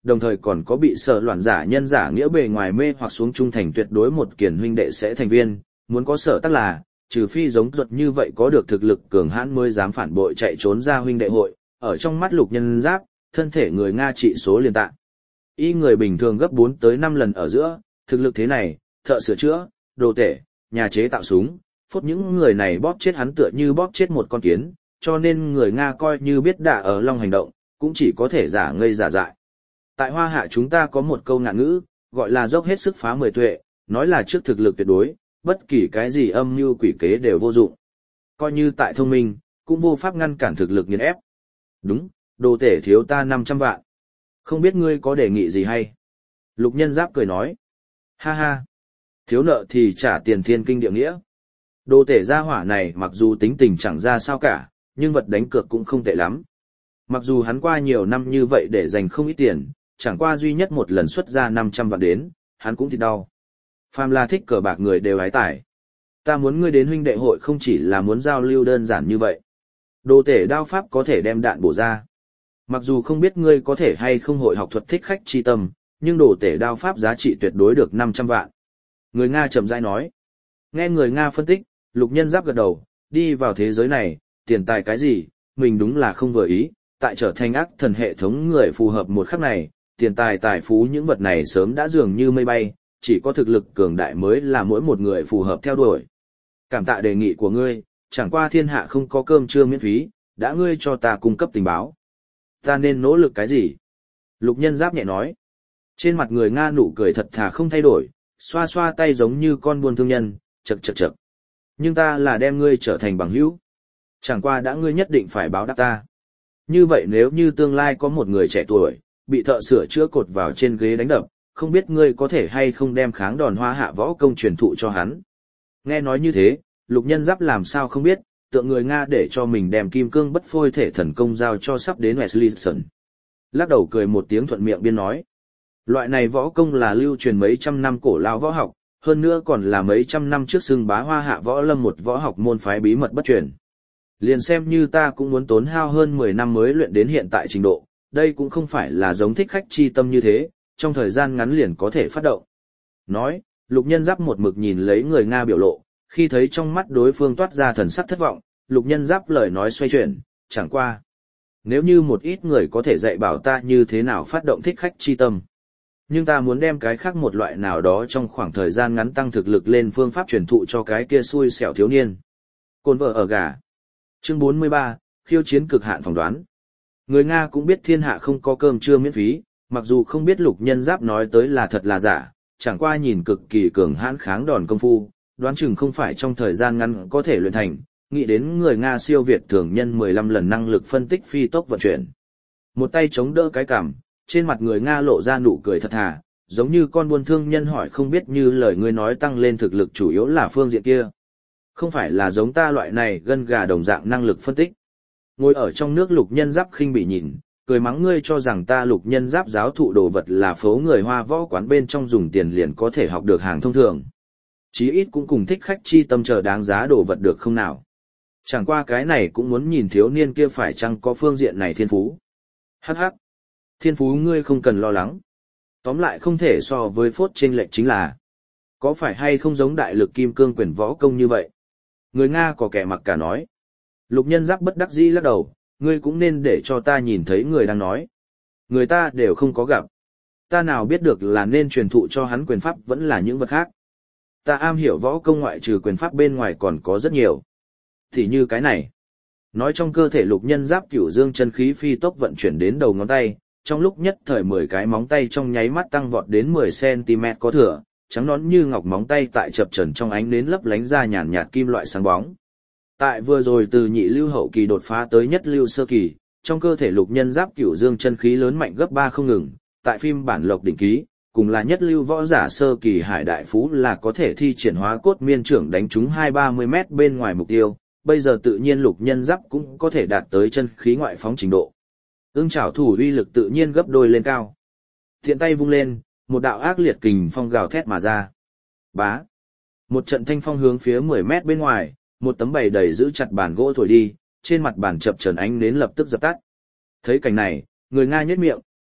đồng thời còn có bị sợ loạn giả nhân giả nghĩa bề ngoài mê hoặc xuống trung thành tuyệt đối một kiền huynh đệ sẽ thành viên, muốn có sở tắc là, trừ phi giống ruột như vậy có được thực lực cường hãn mới dám phản bội chạy trốn ra huynh đệ hội, ở trong mắt Lục Nhân Giáp, thân thể người Nga trị số liền tạ. Y người bình thường gấp 4 tới 5 lần ở giữa, thực lực thế này, thợ sửa chữa, đồ tể, nhà chế tạo súng, phốt những người này bóp chết hắn tựa như bóp chết một con kiến, cho nên người Nga coi như biết đả ở Long hành động, cũng chỉ có thể giả ngây giả dại. Tại Hoa Hạ chúng ta có một câu ngạn ngữ, gọi là dốc hết sức phá 10 tuệ, nói là trước thực lực tuyệt đối, bất kỳ cái gì âm mưu quỷ kế đều vô dụng. Coi như tại thông minh, cũng vô pháp ngăn cản thực lực nghiền ép. Đúng, đồ tể thiếu ta 500 vạn. Không biết ngươi có đề nghị gì hay? Lục Nhân Giáp cười nói. Ha ha, thiếu nợ thì trả tiền thiên kinh địa nghĩa. Đồ tể gia hỏa này mặc dù tính tình chẳng ra sao cả, nhưng vật đánh cược cũng không tệ lắm. Mặc dù hắn qua nhiều năm như vậy để dành không ít tiền, chẳng qua duy nhất một lần xuất ra 500 vạn đến, hắn cũng thịt đau. Phàm là thích cờ bạc người đều hái tải. Ta muốn ngươi đến huynh đệ hội không chỉ là muốn giao lưu đơn giản như vậy. Đồ tể đao pháp có thể đem đạn bổ ra. Mặc dù không biết ngươi có thể hay không hội học thuật thích khách chi tâm, nhưng đồ tể đao pháp giá trị tuyệt đối được 500 vạn. Người Nga chậm rãi nói. Nghe người Nga phân tích, Lục Nhân Giáp gật đầu, đi vào thế giới này, tiền tài cái gì, mình đúng là không vừa ý, tại trở thành ác thần hệ thống người phù hợp một khắc này, tiền tài tài phú những vật này sớm đã dường như mây bay, chỉ có thực lực cường đại mới là mỗi một người phù hợp theo đuổi. Cảm tạ đề nghị của ngươi, chẳng qua thiên hạ không có cơm trưa miễn phí, đã ngươi cho ta cung cấp tình báo. Ta nên nỗ lực cái gì? Lục Nhân Giáp nhẹ nói. Trên mặt người Nga nụ cười thật thà không thay đổi, xoa xoa tay giống như con buôn thương nhân, chậc chậc chậc. Nhưng ta là đem ngươi trở thành bằng hữu. Chẳng qua đã ngươi nhất định phải báo đáp ta. Như vậy nếu như tương lai có một người trẻ tuổi, bị thợ sửa chữa cột vào trên ghế đánh đập, không biết ngươi có thể hay không đem kháng đòn Hoa Hạ võ công truyền thụ cho hắn. Nghe nói như thế, Lục Nhân Giáp làm sao không biết, tượng người Nga để cho mình đem kim cương bất phôi thể thần công giao cho sắp đến Wesley. Lắc đầu cười một tiếng thuận miệng biên nói. Loại này võ công là lưu truyền mấy trăm năm cổ lao võ học, hơn nữa còn là mấy trăm năm trước xưng bá Hoa Hạ võ lâm một võ học môn phái bí mật bất truyền. Liền xem như ta cũng muốn tốn hao hơn 10 năm mới luyện đến hiện tại trình độ, đây cũng không phải là giống thích khách chi tâm như thế, trong thời gian ngắn liền có thể phát động. Nói, Lục Nhân Giáp một mực nhìn lấy người Nga biểu lộ, khi thấy trong mắt đối phương toát ra thần sắc thất vọng, Lục Nhân Giáp lời nói xoay chuyển, chẳng qua. Nếu như một ít người có thể dạy bảo ta như thế nào phát động thích khách chi tâm. Nhưng ta muốn đem cái khác một loại nào đó trong khoảng thời gian ngắn tăng thực lực lên phương pháp truyền thụ cho cái kia xui xẻo thiếu niên. Côn vợ ở gà. Chương 43, khiêu chiến cực hạn phỏng đoán. Người Nga cũng biết thiên hạ không có cơm trưa miễn phí, mặc dù không biết Lục Nhân Giáp nói tới là thật là giả, chẳng qua nhìn cực kỳ cường hãn kháng đòn công phu, đoán chừng không phải trong thời gian ngắn có thể luyện thành, nghĩ đến người Nga siêu việt thường nhân 15 lần năng lực phân tích phi tốc vận chuyển. Một tay chống đỡ cái cằm, trên mặt người Nga lộ ra nụ cười thật thà, giống như con buôn thương nhân hỏi không biết như lời ngươi nói tăng lên thực lực chủ yếu là phương diện kia. Không phải là giống ta loại này gân gà đồng dạng năng lực phân tích. Ngồi ở trong nước Lục Nhân Giáp khinh bị nhìn, cười mắng ngươi cho rằng ta Lục Nhân Giáp giáo thụ đồ vật là phố người Hoa võ quán bên trong dùng tiền liền có thể học được hàng thông thường. Chí ít cũng cùng thích khách chi tâm chờ đáng giá đồ vật được không nào. Chẳng qua cái này cũng muốn nhìn thiếu niên kia phải chăng có phương diện này thiên phú. Hắc hắc. Thiên phú ngươi không cần lo lắng. Tóm lại không thể so với phốt chênh lệch chính là. Có phải hay không giống đại lực kim cương quyền võ công như vậy? Người Nga có kẻ mặc cả nói. Lục Nhân Giáp bất đắc dĩ lắc đầu, ngươi cũng nên để cho ta nhìn thấy người đang nói. Người ta đều không có gặp. Ta nào biết được là nên truyền thụ cho hắn quyền pháp vẫn là những vật khác. Ta am hiểu võ công ngoại trừ quyền pháp bên ngoài còn có rất nhiều. Thì như cái này. Nói trong cơ thể Lục Nhân Giáp cửu dương chân khí phi tốc vận chuyển đến đầu ngón tay, trong lúc nhất thời 10 cái móng tay trong nháy mắt tăng vọt đến 10cm có thừa, trắng nõn như ngọc móng tay tại chập chờn trong ánh nến lấp lánh ra nhàn nhạt kim loại sáng bóng. Tại vừa rồi từ nhị lưu hậu kỳ đột phá tới nhất lưu sơ kỳ, trong cơ thể Lục Nhân Giáp cửu dương chân khí lớn mạnh gấp 3 không ngừng, tại phim bản lộc đỉnh ký, cùng là nhất lưu võ giả sơ kỳ Hải Đại Phú là có thể thi triển hóa cốt miên trưởng đánh trúng 2-30 mét bên ngoài mục tiêu, bây giờ tự nhiên Lục Nhân Giáp cũng có thể đạt tới chân khí ngoại phóng trình độ. Ưng chảo thủ uy lực tự nhiên gấp đôi lên cao. Thiện tay vung lên, một đạo ác liệt kình phong gào thét mà ra. Bá. Một trận thanh phong hướng phía 10 mét bên ngoài, một tấm bày đầy giữ chặt bàn gỗ thổi đi, trên mặt bàn chập chờn ánh nến lập tức dập tắt. Thấy cảnh này, người Nga nhếch miệng,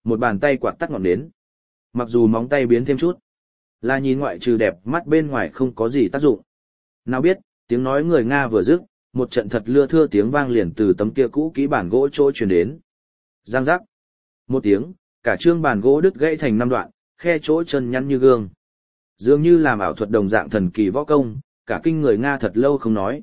một bàn tay quạt tắt ngọn nến. Mặc dù móng tay biến thêm chút, là nhìn ngoại trừ đẹp mắt bên ngoài không có gì tác dụng. Nào biết, tiếng nói người Nga vừa dứt, một trận thật lưa thưa tiếng vang liền từ tấm kia cũ kỹ bản gỗ chỗ truyền đến. Giang giác. Một tiếng, cả trương bàn gỗ đứt gãy thành 5 đoạn, khe chỗ chân nhăn như gương. Dường như làm ảo thuật đồng dạng thần kỳ võ công, cả kinh người Nga thật lâu không nói,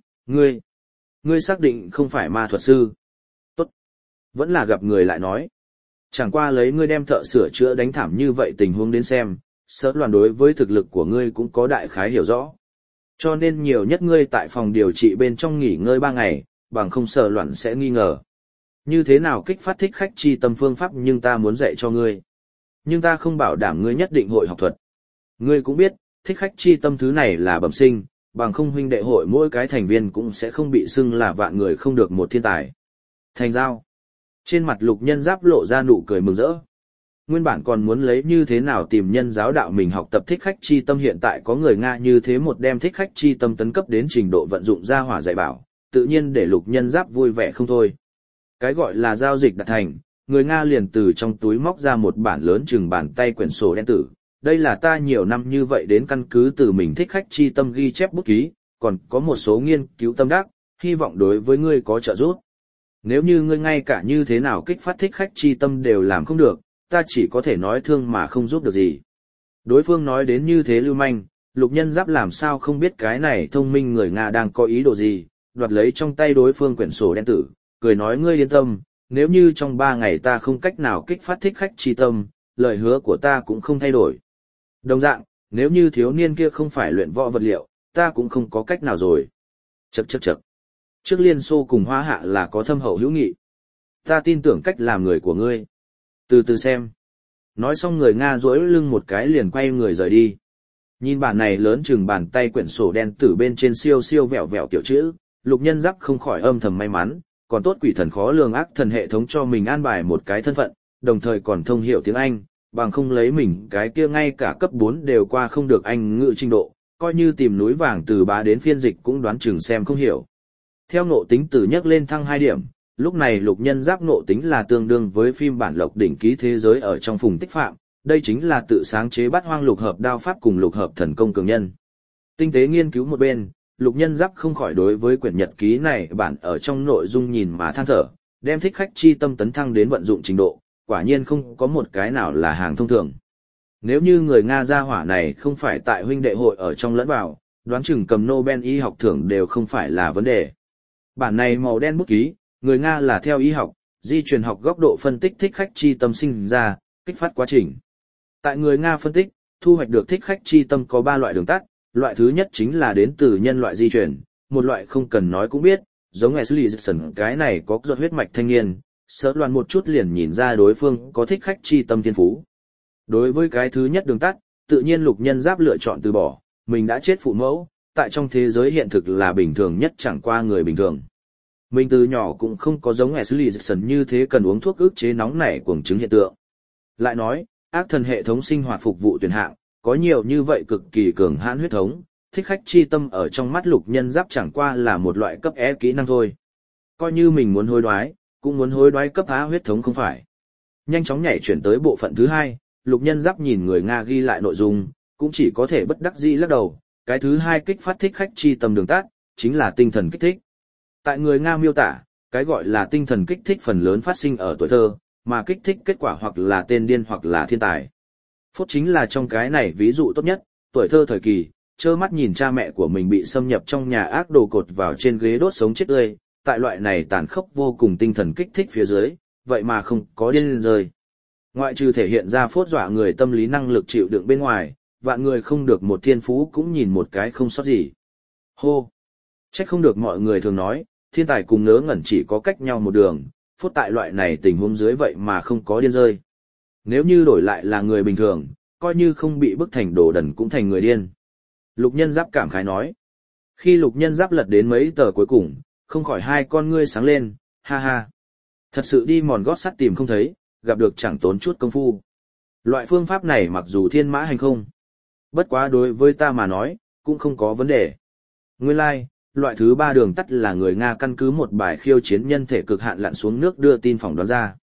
ngươi xác định không phải ma thuật sư. Tốt. Vẫn là gặp người lại nói. Chẳng qua lấy ngươi đem thợ sửa chữa đánh thảm như vậy tình huống đến xem, sợ loạn đối với thực lực của ngươi cũng có đại khái hiểu rõ. Cho nên nhiều nhất ngươi tại phòng điều trị bên trong nghỉ ngơi 3 ngày, bằng không sợ loạn sẽ nghi ngờ. Như thế nào kích phát thích khách chi tâm phương pháp nhưng ta muốn dạy cho ngươi. Nhưng ta không bảo đảm ngươi nhất định hội học thuật. Ngươi cũng biết, thích khách chi tâm thứ này là bẩm sinh, bằng không huynh đệ hội mỗi cái thành viên cũng sẽ không bị xưng là vạn người không được một thiên tài. Thành giao. Trên mặt Lục Nhân Giáp lộ ra nụ cười mừng rỡ. Nguyên bản còn muốn lấy như thế nào tìm nhân giáo đạo mình học tập thích khách chi tâm, hiện tại có người Nga như thế một đem thích khách chi tâm tấn cấp đến trình độ vận dụng ra hỏa dạy bảo, tự nhiên để Lục Nhân Giáp vui vẻ không thôi. Cái gọi là giao dịch đạt thành, người Nga liền từ trong túi móc ra một bản lớn chừng bàn tay quyển sổ đen tử. Đây là ta nhiều năm như vậy đến căn cứ từ mình thích khách chi tâm ghi chép bút ký, còn có một số nghiên cứu tâm đắc, hy vọng đối với ngươi có trợ giúp. Nếu như ngươi ngay cả như thế nào kích phát thích khách chi tâm đều làm không được, ta chỉ có thể nói thương mà không giúp được gì. Đối phương nói đến như thế lưu manh, Lục Nhân Giáp làm sao không biết cái này thông minh người Nga đang có ý đồ gì, đoạt lấy trong tay đối phương quyển sổ đen tử, cười nói ngươi yên tâm, nếu như trong 3 ngày ta không cách nào kích phát thích khách chi tâm, lời hứa của ta cũng không thay đổi. Đồng dạng, nếu như thiếu niên kia không phải luyện võ vật liệu, ta cũng không có cách nào rồi. Chậc. Trước Liên Xô cùng Hoa Hạ là có thâm hậu hữu nghị. Ta tin tưởng cách làm người của ngươi. Từ từ xem. Nói xong người Nga duỗi lưng một cái liền quay người rời đi. Nhìn bản này lớn chừng bàn tay quyển sổ đen tử bên trên siêu siêu vẹo vẹo kiểu chữ, Lục Nhân Giáp không khỏi âm thầm may mắn, còn tốt quỷ thần khó lường ác thần hệ thống cho mình an bài một cái thân phận, đồng thời còn thông hiểu tiếng Anh, bằng không lấy mình cái kia ngay cả cấp 4 đều qua không được Anh ngữ trình độ, coi như tìm núi vàng từ bá đến phiên dịch cũng đoán chừng xem không hiểu. Theo ngộ tính từ nhắc lên thăng 2 điểm, lúc này Lục Nhân Giáp ngộ tính là tương đương với phim bản lộc đỉnh ký thế giới ở trong Phùng Tích Phạm, đây chính là tự sáng chế Bát Hoang lục hợp đao pháp cùng lục hợp thần công cường nhân. Tinh tế nghiên cứu một bên, Lục Nhân Giáp không khỏi đối với quyển nhật ký này bản ở trong nội dung nhìn mà than thở, đem thích khách chi tâm tấn thăng đến vận dụng trình độ, quả nhiên không có một cái nào là hàng thông thường. Nếu như người Nga gia hỏa này không phải tại huynh đệ hội ở trong lẫn vào, đoán chừng cầm Nobel y học thưởng đều không phải là vấn đề. Bản này màu đen bút ký, người Nga là theo y học, di truyền học góc độ phân tích thích khách chi tâm sinh ra, kích phát quá trình. Tại người Nga phân tích, thu hoạch được thích khách chi tâm có 3 loại đường tắt, loại thứ nhất chính là đến từ nhân loại di truyền, một loại không cần nói cũng biết, giống Ashley Jackson cái này có giọt huyết mạch thanh niên, sợ loạn một chút liền nhìn ra đối phương có thích khách chi tâm thiên phú. Đối với cái thứ nhất đường tắt, tự nhiên Lục Nhân Giáp lựa chọn từ bỏ, mình đã chết phụ mẫu, tại trong thế giới hiện thực là bình thường nhất chẳng qua người bình thường. Mình từ nhỏ cũng không có giống Ashley Jackson như thế cần uống thuốc ức chế nóng nảy cuồng chứng hiện tượng. Lại nói, ác thần hệ thống sinh hoạt phục vụ tuyển hạng, có nhiều như vậy cực kỳ cường hãn huyết thống, thích khách chi tâm ở trong mắt Lục Nhân Giáp chẳng qua là một loại cấp E kỹ năng thôi. Coi như mình muốn hối đoái, cũng muốn hối đoái cấp A huyết thống không phải. Nhanh chóng nhảy chuyển tới bộ phận thứ 2, Lục Nhân Giáp nhìn người Nga ghi lại nội dung, cũng chỉ có thể bất đắc dĩ lắc đầu, cái thứ 2 kích phát thích khách chi tâm đường tắt, chính là tinh thần kích thích. Tại người Nga miêu tả, cái gọi là tinh thần kích thích phần lớn phát sinh ở tuổi thơ, mà kích thích kết quả hoặc là tên điên hoặc là thiên tài. Phốt chính là trong cái này ví dụ tốt nhất, tuổi thơ thời kỳ, trơ mắt nhìn cha mẹ của mình bị xâm nhập trong nhà ác đồ cột vào trên ghế đốt sống chết tươi, tại loại này tàn khốc vô cùng tinh thần kích thích phía dưới, vậy mà không có điên rơi. Ngoại trừ thể hiện ra phốt dọa người tâm lý năng lực chịu đựng bên ngoài, vạn người không được một thiên phú cũng nhìn một cái không sót gì. Hô! Trách không được mọi người thường nói, thiên tài cùng ngớ ngẩn chỉ có cách nhau một đường, phốt tại loại này tình huống dưới vậy mà không có điên rơi. Nếu như đổi lại là người bình thường, coi như không bị bức thành đồ đần cũng thành người điên. Lục Nhân Giáp cảm khái nói. Khi Lục Nhân Giáp lật đến mấy tờ cuối cùng, không khỏi hai con ngươi sáng lên, ha ha. Thật sự đi mòn gót sắt tìm không thấy, gặp được chẳng tốn chút công phu. Loại phương pháp này mặc dù thiên mã hành không, bất quá đối với ta mà nói, cũng không có vấn đề. Nguyên lai, loại thứ 3 đường tắt là người Nga căn cứ một bài khiêu chiến nhân thể cực hạn lặn xuống nước đưa tin phỏng đoán ra.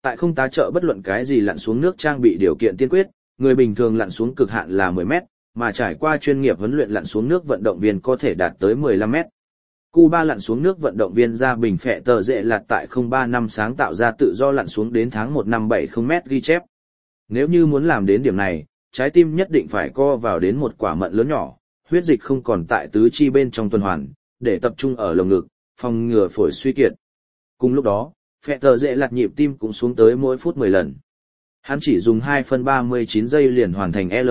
Tại không tá trợ bất luận cái gì lặn xuống nước trang bị điều kiện tiên quyết, người bình thường lặn xuống cực hạn là 10 mét, mà trải qua chuyên nghiệp huấn luyện lặn xuống nước vận động viên có thể đạt tới 15 mét. Cuba lặn xuống nước vận động viên Gia Bình Phẹ Tờ Dệ Lạt tại 03 năm sáng tạo ra tự do lặn xuống đến tháng 1 năm 70 mét ghi chép. Nếu như muốn làm đến điểm này, trái tim nhất định phải co vào đến một quả mận lớn nhỏ, huyết dịch không còn tại tứ chi bên trong tuần hoàn, để tập trung ở lồng ngực, phòng ngừa phổi suy kiệt. Cùng lúc đó, Phẹ Tờ Dệ Lạt nhịp tim cũng xuống tới mỗi phút 10 lần. Hắn chỉ dùng 2/39 giây liền hoàn thành L.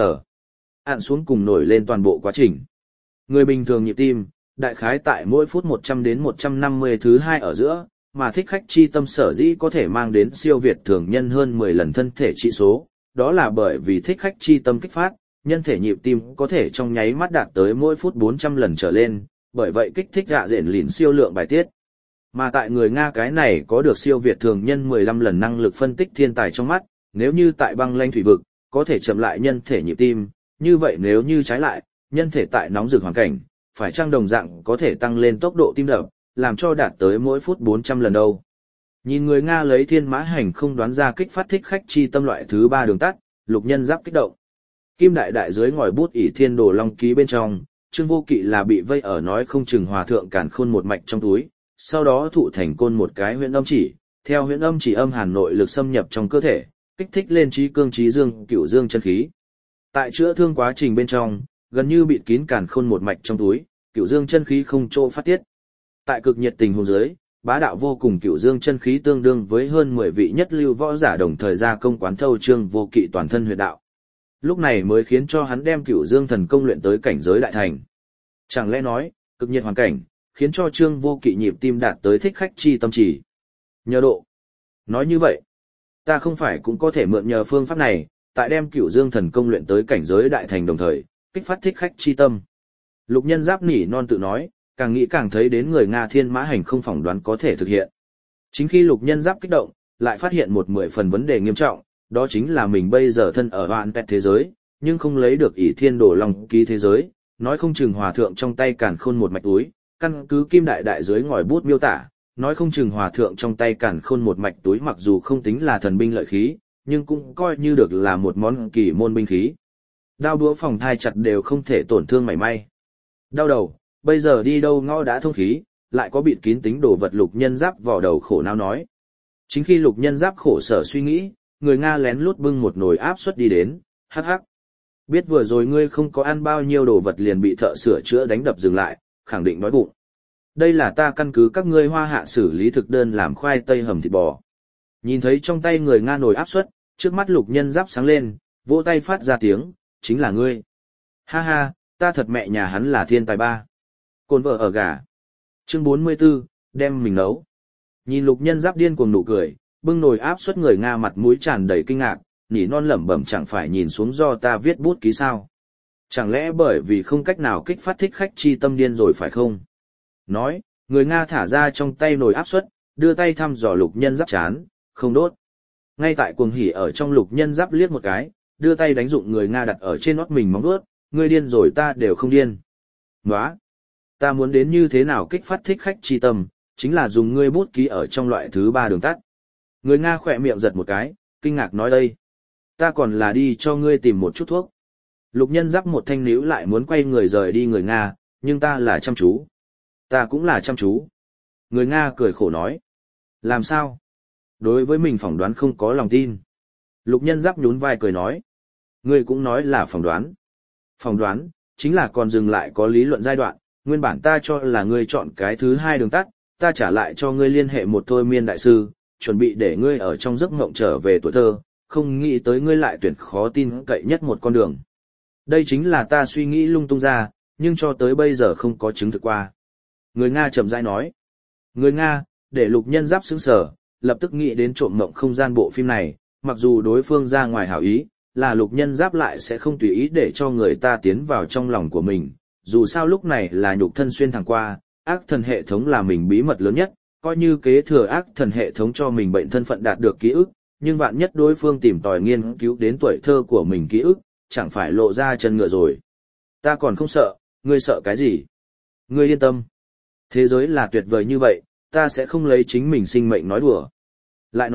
Ạn xuống cùng nổi lên toàn bộ quá trình. Người bình thường nhịp tim, đại khái tại mỗi phút 100 đến 150 thứ hai ở giữa, mà thích khách chi tâm sở dĩ có thể mang đến siêu việt thường nhân hơn 10 lần thân thể trị số, đó là bởi vì thích khách chi tâm kích phát, nhân thể nhịp tim có thể trong nháy mắt đạt tới mỗi phút 400 lần trở lên, bởi vậy kích thích gạ rện lìn siêu lượng bài tiết. Mà tại người Nga cái này có được siêu việt thường nhân 15 lần năng lực phân tích thiên tài trong mắt, nếu như tại băng lanh thủy vực, có thể chậm lại nhân thể nhịp tim, như vậy nếu như trái lại, nhân thể tại nóng rực hoàn cảnh, phải chăng đồng dạng có thể tăng lên tốc độ tim đập, làm cho đạt tới mỗi phút 400 lần đâu. Nhìn người Nga lấy thiên mã hành không đoán ra kích phát thích khách chi tâm loại thứ 3 đường tắt, Lục Nhân Giáp kích động. Kim đại đại dưới ngòi bút ỷ thiên đồ long ký bên trong, Trương Vô Kỵ là bị vây ở nói không chừng hòa thượng càn khôn một mạch trong túi, sau đó thụ thành côn một cái huyễn âm chỉ, theo huyễn âm chỉ âm hàn nội lực xâm nhập trong cơ thể, kích thích lên trí cương trí dương, cửu dương chân khí. Tại chữa thương quá trình bên trong, gần như bịt kín càn khôn một mạch trong túi, cửu dương chân khí không chỗ phát tiết. Tại cực nhiệt tình huống dưới, bá đạo vô cùng cửu dương chân khí tương đương với hơn 10 vị nhất lưu võ giả đồng thời ra công quán thâu Trương Vô Kỵ toàn thân huyệt đạo. Lúc này mới khiến cho hắn đem cửu dương thần công luyện tới cảnh giới đại thành. Chẳng lẽ nói, cực nhiệt hoàn cảnh, khiến cho Trương Vô Kỵ nhịp tim đạt tới thích khách chi tâm chỉ. Nhờ độ. Nói như vậy, ta không phải cũng có thể mượn nhờ phương pháp này, tại đem cửu dương thần công luyện tới cảnh giới đại thành đồng thời, kích phát thích khách chi tâm. Lục Nhân Giáp nỉ non tự nói, càng nghĩ càng thấy đến người Nga thiên mã hành không phỏng đoán có thể thực hiện. Chính khi Lục Nhân Giáp kích động, lại phát hiện một 10 phần vấn đề nghiêm trọng, đó chính là mình bây giờ thân ở hoạn pet thế giới, nhưng không lấy được ỷ thiên đồ long ký thế giới, nói không chừng hòa thượng trong tay càn khôn một mạch túi, căn cứ kim đại đại dưới ngòi bút miêu tả, nói không chừng hòa thượng trong tay càn khôn một mạch túi mặc dù không tính là thần binh lợi khí, nhưng cũng coi như được là một món kỳ môn binh khí. Đao đũa phòng thai chặt đều không thể tổn thương mảy may. Đau đầu, bây giờ đi đâu ngõ đã thông khí, lại có bịt kín tính đồ vật Lục Nhân Giáp vò đầu khổ não nói. Chính khi Lục Nhân Giáp khổ sở suy nghĩ, người Nga lén lút bưng một nồi áp suất đi đến, hắc hắc. Biết vừa rồi ngươi không có ăn bao nhiêu đồ vật liền bị thợ sửa chữa đánh đập dừng lại, khẳng định đói bụng. Đây là ta căn cứ các ngươi Hoa Hạ xử lý thực đơn làm khoai tây hầm thịt bò. Nhìn thấy trong tay người Nga nồi áp suất, trước mắt Lục Nhân Giáp sáng lên, vỗ tay phát ra tiếng, chính là ngươi. Ha ha, ta thật mẹ nhà hắn là thiên tài ba. Cồn vợ ở gà. Chương 44, đem mình nấu. Nhìn Lục Nhân Giáp điên cuồng nụ cười, bưng nồi áp suất người Nga mặt mũi tràn đầy kinh ngạc, nỉ non lẩm bẩm chẳng phải nhìn xuống do ta viết bút ký sao. Chẳng lẽ bởi vì không cách nào kích phát thích khách chi tâm điên rồi phải không? Nói, người Nga thả ra trong tay nồi áp suất, đưa tay thăm dò Lục Nhân Giáp chán, không đốt. Ngay tại cuồng hỉ ở trong Lục Nhân Giáp liếc một cái, đưa tay đánh dụng người Nga đặt ở trên nót mình móng vuốt, ngươi điên rồi ta đều không điên. Nóa, ta muốn đến như thế nào kích phát thích khách chi tâm, chính là dùng ngươi bút ký ở trong loại thứ 3 đường tắt. Người Nga khỏe miệng giật một cái, kinh ngạc nói đây. Ta còn là đi cho ngươi tìm một chút thuốc. Lục Nhân Giáp một thanh níu lại muốn quay người rời đi người Nga, nhưng ta là chăm chú. Ta cũng là chăm chú. Người Nga cười khổ nói. Làm sao? Đối với mình phỏng đoán không có lòng tin. Lục Nhân Giáp nhún vai cười nói. Ngươi cũng nói là phỏng đoán. Phỏng đoán, chính là còn dừng lại có lý luận giai đoạn, nguyên bản ta cho là ngươi chọn cái thứ 2 đường tắt, ta trả lại cho ngươi liên hệ một thôi miên đại sư, chuẩn bị để ngươi ở trong giấc mộng trở về tuổi thơ, không nghĩ tới ngươi lại tuyển khó tin cậy nhất một con đường. Đây chính là ta suy nghĩ lung tung ra, nhưng cho tới bây giờ không có chứng thực qua. Người Nga chậm rãi nói. Người Nga, để Lục Nhân Giáp sững sờ, lập tức nghĩ đến trộm mộng không gian bộ phim này, mặc dù đối phương ra ngoài hảo ý, là Lục Nhân Giáp lại sẽ không tùy ý để cho người ta tiến vào trong lòng của mình, dù sao lúc này là nhục thân xuyên thẳng qua, ác thần hệ thống là mình bí mật lớn nhất, coi như kế thừa ác thần hệ thống cho mình bệnh thân phận đạt được ký ức, nhưng vạn nhất đối phương tìm tòi nghiên cứu đến tuổi thơ của mình ký ức, chẳng phải lộ ra chân ngựa rồi. Ta còn không sợ, ngươi sợ cái gì? Ngươi yên tâm. Thế giới là tuyệt vời như vậy, ta sẽ không lấy chính mình sinh mệnh nói đùa. Lại nói,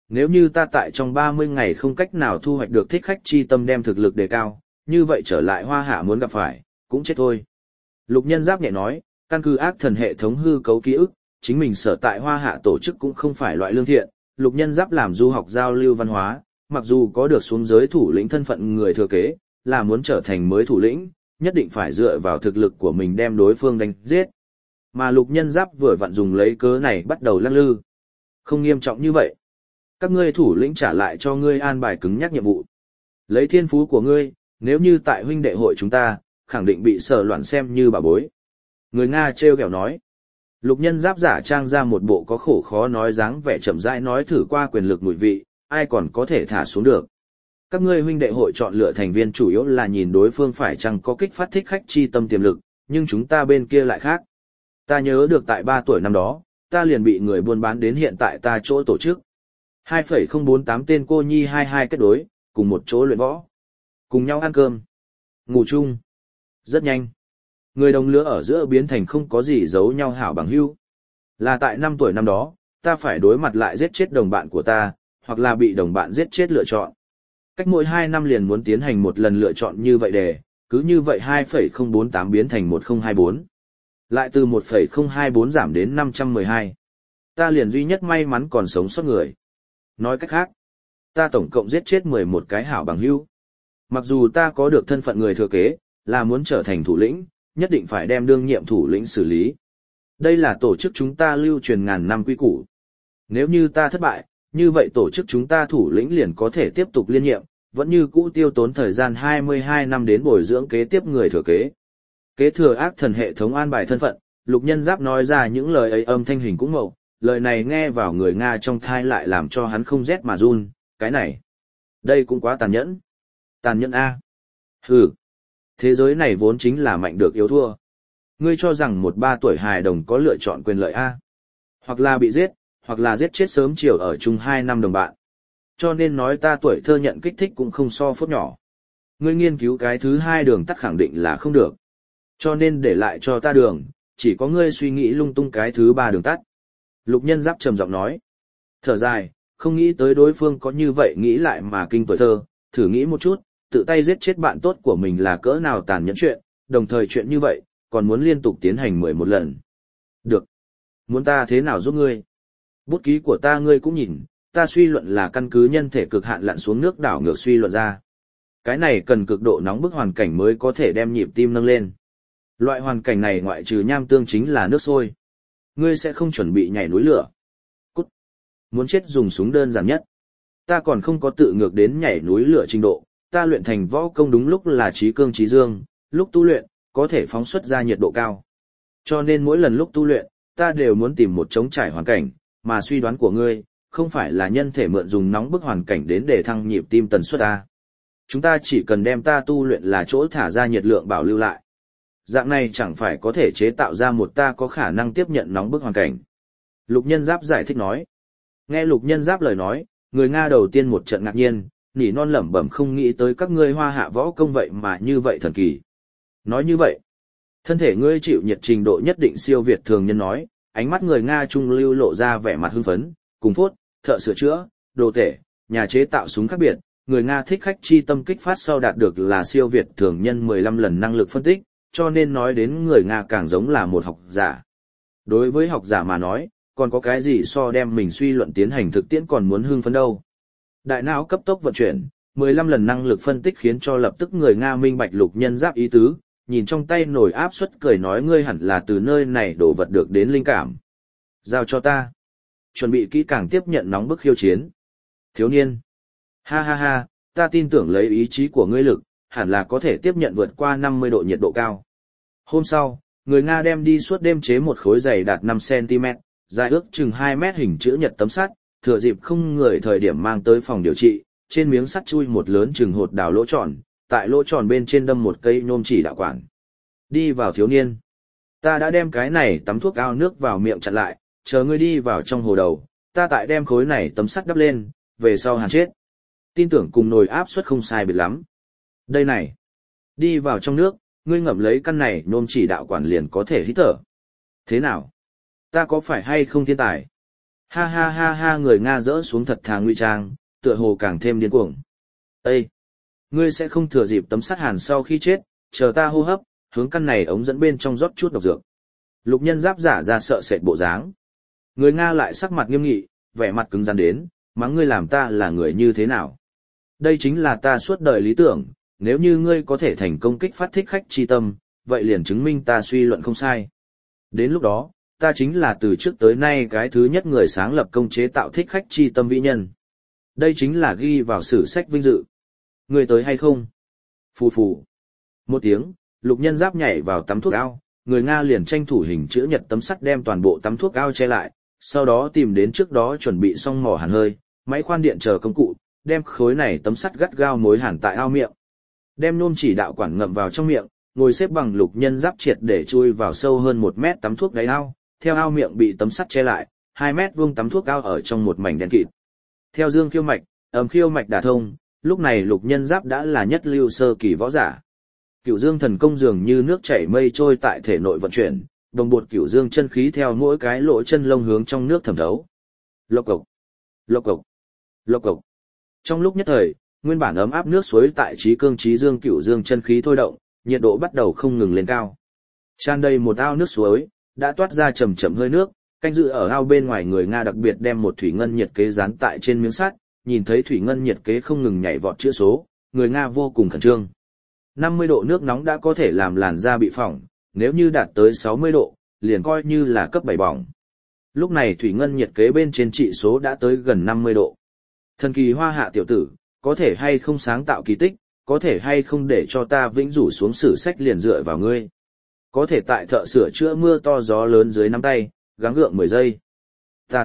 nếu như ta tại trong 30 ngày không cách nào thu hoạch được thích khách chi tâm đem thực lực đề cao, như vậy trở lại Hoa Hạ muốn gặp phải, cũng chết thôi. Lục Nhân Giáp nhẹ nói, căn cứ ác thần hệ thống hư cấu ký ức, chính mình sở tại Hoa Hạ tổ chức cũng không phải loại lương thiện, Lục Nhân Giáp làm du học giao lưu văn hóa, mặc dù có được xuống giới thủ lĩnh thân phận người thừa kế, là muốn trở thành mới thủ lĩnh, nhất định phải dựa vào thực lực của mình đem đối phương đánh giết. Mà Lục Nhân Giáp vừa vặn dùng lấy cớ này bắt đầu lắc lư. Không nghiêm trọng như vậy. Các ngươi thủ lĩnh trả lại cho ngươi an bài cứng nhắc nhiệm vụ. Lấy thiên phú của ngươi, nếu như tại huynh đệ hội chúng ta, khẳng định bị Sở Loạn xem như bà bối. Người Nga trêu ghẹo nói. Lục Nhân Giáp giả trang ra một bộ có khổ khó nói dáng vẻ chậm rãi nói thử qua quyền lực mùi vị, ai còn có thể thả xuống được. Các ngươi huynh đệ hội chọn lựa thành viên chủ yếu là nhìn đối phương phải chăng có kích phát thích khách chi tâm tiềm lực, nhưng chúng ta bên kia lại khác. Ta nhớ được tại 3 tuổi năm đó, ta liền bị người buôn bán đến hiện tại ta chỗ tổ chức. 2,048 tên cô nhi 22 kết đối, cùng một chỗ luyện võ. Cùng nhau ăn cơm. Ngủ chung. Rất nhanh. Người đồng lứa ở giữa biến thành không có gì giấu nhau hảo bằng hữu. Là tại 5 tuổi năm đó, ta phải đối mặt lại giết chết đồng bạn của ta, hoặc là bị đồng bạn giết chết lựa chọn. Cách mỗi 2 năm liền muốn tiến hành một lần lựa chọn như vậy để, cứ như vậy 2,048 biến thành 1024. Lại từ 1,024 giảm đến 512. Ta liền duy nhất may mắn còn sống sót người. Nói cách khác, ta tổng cộng giết chết 11 cái hảo bằng hữu. Mặc dù ta có được thân phận người thừa kế, là muốn trở thành thủ lĩnh, nhất định phải đem đương nhiệm thủ lĩnh xử lý. Đây là tổ chức chúng ta lưu truyền ngàn năm quy củ. Nếu như ta thất bại, như vậy tổ chức chúng ta thủ lĩnh liền có thể tiếp tục liên nhiệm, vẫn như cũ tiêu tốn thời gian 22 năm đến bồi dưỡng kế tiếp người thừa kế. Kế thừa ác thần hệ thống an bài thân phận, Lục Nhân Giáp nói ra những lời ấy âm thanh hình cũng mậu, lời này nghe vào người Nga trong thai lại làm cho hắn không rét mà run, cái này. Đây cũng quá tàn nhẫn. Tàn nhẫn A. Hừ. Thế giới này vốn chính là mạnh được yếu thua. Ngươi cho rằng một 3 tuổi hài đồng có lựa chọn quyền lợi A. Hoặc là bị giết, hoặc là giết chết sớm chiều ở chung 2 năm đồng bạn. Cho nên nói ta tuổi thơ nhận kích thích cũng không so phốt nhỏ. Ngươi nghiên cứu cái thứ 2 đường tắt khẳng định là không được. Cho nên để lại cho ta đường, chỉ có ngươi suy nghĩ lung tung cái thứ 3 đường tắt. Lục Nhân Giáp trầm giọng nói. Thở dài, không nghĩ tới đối phương có như vậy nghĩ lại mà kinh tuổi thơ, thử nghĩ một chút, tự tay giết chết bạn tốt của mình là cỡ nào tàn nhẫn chuyện, đồng thời chuyện như vậy, còn muốn liên tục tiến hành 11 lần. Được. Muốn ta thế nào giúp ngươi? Bút ký của ta ngươi cũng nhìn, ta suy luận là căn cứ nhân thể cực hạn lặn xuống nước đảo ngược suy luận ra. Cái này cần cực độ nóng bức hoàn cảnh mới có thể đem nhịp tim nâng lên. Loại hoàn cảnh này ngoại trừ nham tương chính là nước sôi. Ngươi sẽ không chuẩn bị nhảy núi lửa. Cút. Muốn chết dùng súng đơn giản nhất. Ta còn không có tự ngược đến nhảy núi lửa trình độ, ta luyện thành võ công đúng lúc là trí cương trí dương, lúc tu luyện, có thể phóng xuất ra nhiệt độ cao. Cho nên mỗi lần lúc tu luyện, ta đều muốn tìm một trống trải hoàn cảnh, mà suy đoán của ngươi, không phải là nhân thể mượn dùng nóng bức hoàn cảnh đến để thăng nhịp tim tần suất ta. Chúng ta chỉ cần đem ta tu luyện là chỗ thả ra nhiệt lượng bảo lưu lại. Dạng này chẳng phải có thể chế tạo ra một ta có khả năng tiếp nhận nóng bức hoàn cảnh. Lục Nhân Giáp giải thích nói. Nghe Lục Nhân Giáp lời nói, người Nga đầu tiên một trận ngạc nhiên, nỉ non lẩm bẩm không nghĩ tới các ngươi Hoa Hạ võ công vậy mà như vậy thần kỳ. Nói như vậy, thân thể ngươi chịu nhiệt trình độ nhất định siêu việt thường nhân nói, ánh mắt người Nga trung lưu lộ ra vẻ mặt hưng phấn, cùng phốt, thợ sửa chữa, đồ tể, nhà chế tạo súng khác biệt, người Nga thích khách chi tâm kích phát sau đạt được là siêu việt thường nhân 15 lần năng lực phân tích, cho nên nói đến người Nga càng giống là một học giả. Đối với học giả mà nói, còn có cái gì so đem mình suy luận tiến hành thực tiễn còn muốn hưng phấn đâu. Đại não cấp tốc vận chuyển, 15 lần năng lực phân tích khiến cho lập tức người Nga minh bạch Lục Nhân Giáp ý tứ, nhìn trong tay nổi áp suất cười nói ngươi hẳn là từ nơi này đổ vật được đến linh cảm. Giao cho ta. Chuẩn bị kỹ càng tiếp nhận nóng bức khiêu chiến. Thiếu niên. Ha ha ha, ta tin tưởng lấy ý chí của ngươi lực, hẳn là có thể tiếp nhận vượt qua 50 độ nhiệt độ cao. Hôm sau, người Nga đem đi suốt đêm chế một khối dày đạt 5cm, dài ước chừng 2 mét hình chữ nhật tấm sắt, thừa dịp không người thời điểm mang tới phòng điều trị, trên miếng sắt chui một lớn chừng hột đào lỗ tròn, tại lỗ tròn bên trên đâm một cây nhôm chỉ đạo quản. Đi vào thiếu niên. Ta đã đem cái này tắm thuốc ao nước vào miệng chặn lại, chờ ngươi đi vào trong hồ đầu, ta tại đem khối này tấm sắt đắp lên, về sau hàn chết. Tin tưởng cùng nồi áp suất không sai biệt lắm. Đây này. Đi vào trong nước, ngươi ngậm lấy căn này nhôm chỉ đạo quản liền có thể hít thở. Thế nào? Ta có phải hay không thiên tài? Ha ha ha ha, người Nga dỡ xuống thật thà ngụy trang, tựa hồ càng thêm điên cuồng. Ê! Ngươi sẽ không thừa dịp tấm sắt hàn sau khi chết, chờ ta hô hấp, hướng căn này ống dẫn bên trong rót chút độc dược. Lục Nhân Giáp giả ra sợ sệt bộ dáng. Người Nga lại sắc mặt nghiêm nghị, vẻ mặt cứng rắn đến, mắng ngươi làm ta là người như thế nào. Đây chính là ta suốt đời lý tưởng, nếu như ngươi có thể thành công kích phát thích khách chi tâm, vậy liền chứng minh ta suy luận không sai. Đến lúc đó, ta chính là từ trước tới nay cái thứ nhất người sáng lập công chế tạo thích khách chi tâm vĩ nhân. Đây chính là ghi vào sử sách vinh dự. Ngươi tới hay không? Phù phù. Một tiếng, Lục Nhân Giáp nhảy vào tắm thuốc ao, người Nga liền tranh thủ hình chữ nhật tấm sắt đem toàn bộ tắm thuốc ao che lại, sau đó tìm đến trước đó chuẩn bị xong mỏ hàn hơi, máy khoan điện chờ công cụ, đem khối này tấm sắt gắt gao mối hàn tại ao miệng. Đem nôm chỉ đạo quản ngậm vào trong miệng, ngồi xếp bằng Lục Nhân Giáp triệt để chui vào sâu hơn 1 mét tắm thuốc đáy ao, theo ao miệng bị tấm sắt che lại, 2 mét vuông tắm thuốc ao ở trong một mảnh đen kịt. Theo dương khiêu mạch, ầm khiêu mạch đả thông, lúc này Lục Nhân Giáp đã là nhất lưu sơ kỳ võ giả. Cửu Dương thần công dường như nước chảy mây trôi tại thể nội vận chuyển, đồng bột cửu dương chân khí theo mỗi cái lỗ chân lông hướng trong nước thẩm thấu. Lộc cộc, lộc cộc, lộc cộc. Trong lúc nhất thời, nguyên bản ấm áp nước suối tại trí cương trí dương cửu dương chân khí thôi động, nhiệt độ bắt đầu không ngừng lên cao. Tràn đầy một ao nước suối, đã toát ra chậm chậm hơi nước, canh dự ở ao bên ngoài người Nga đặc biệt đem một thủy ngân nhiệt kế dán tại trên miếng sắt, nhìn thấy thủy ngân nhiệt kế không ngừng nhảy vọt chữa số, người Nga vô cùng khẩn trương. 50 độ nước nóng đã có thể làm làn da bị phỏng, nếu như đạt tới 60 độ, liền coi như là cấp 7 bỏng. Lúc này thủy ngân nhiệt kế bên trên trị số đã tới gần 50 độ. Thần kỳ Hoa Hạ tiểu tử, có thể hay không sáng tạo kỳ tích, có thể hay không để cho ta vĩnh rủ xuống sử sách liền dựa vào ngươi. Có thể tại thợ sửa chữa mưa to gió lớn dưới nắm tay, gắng gượng 10 giây. Ta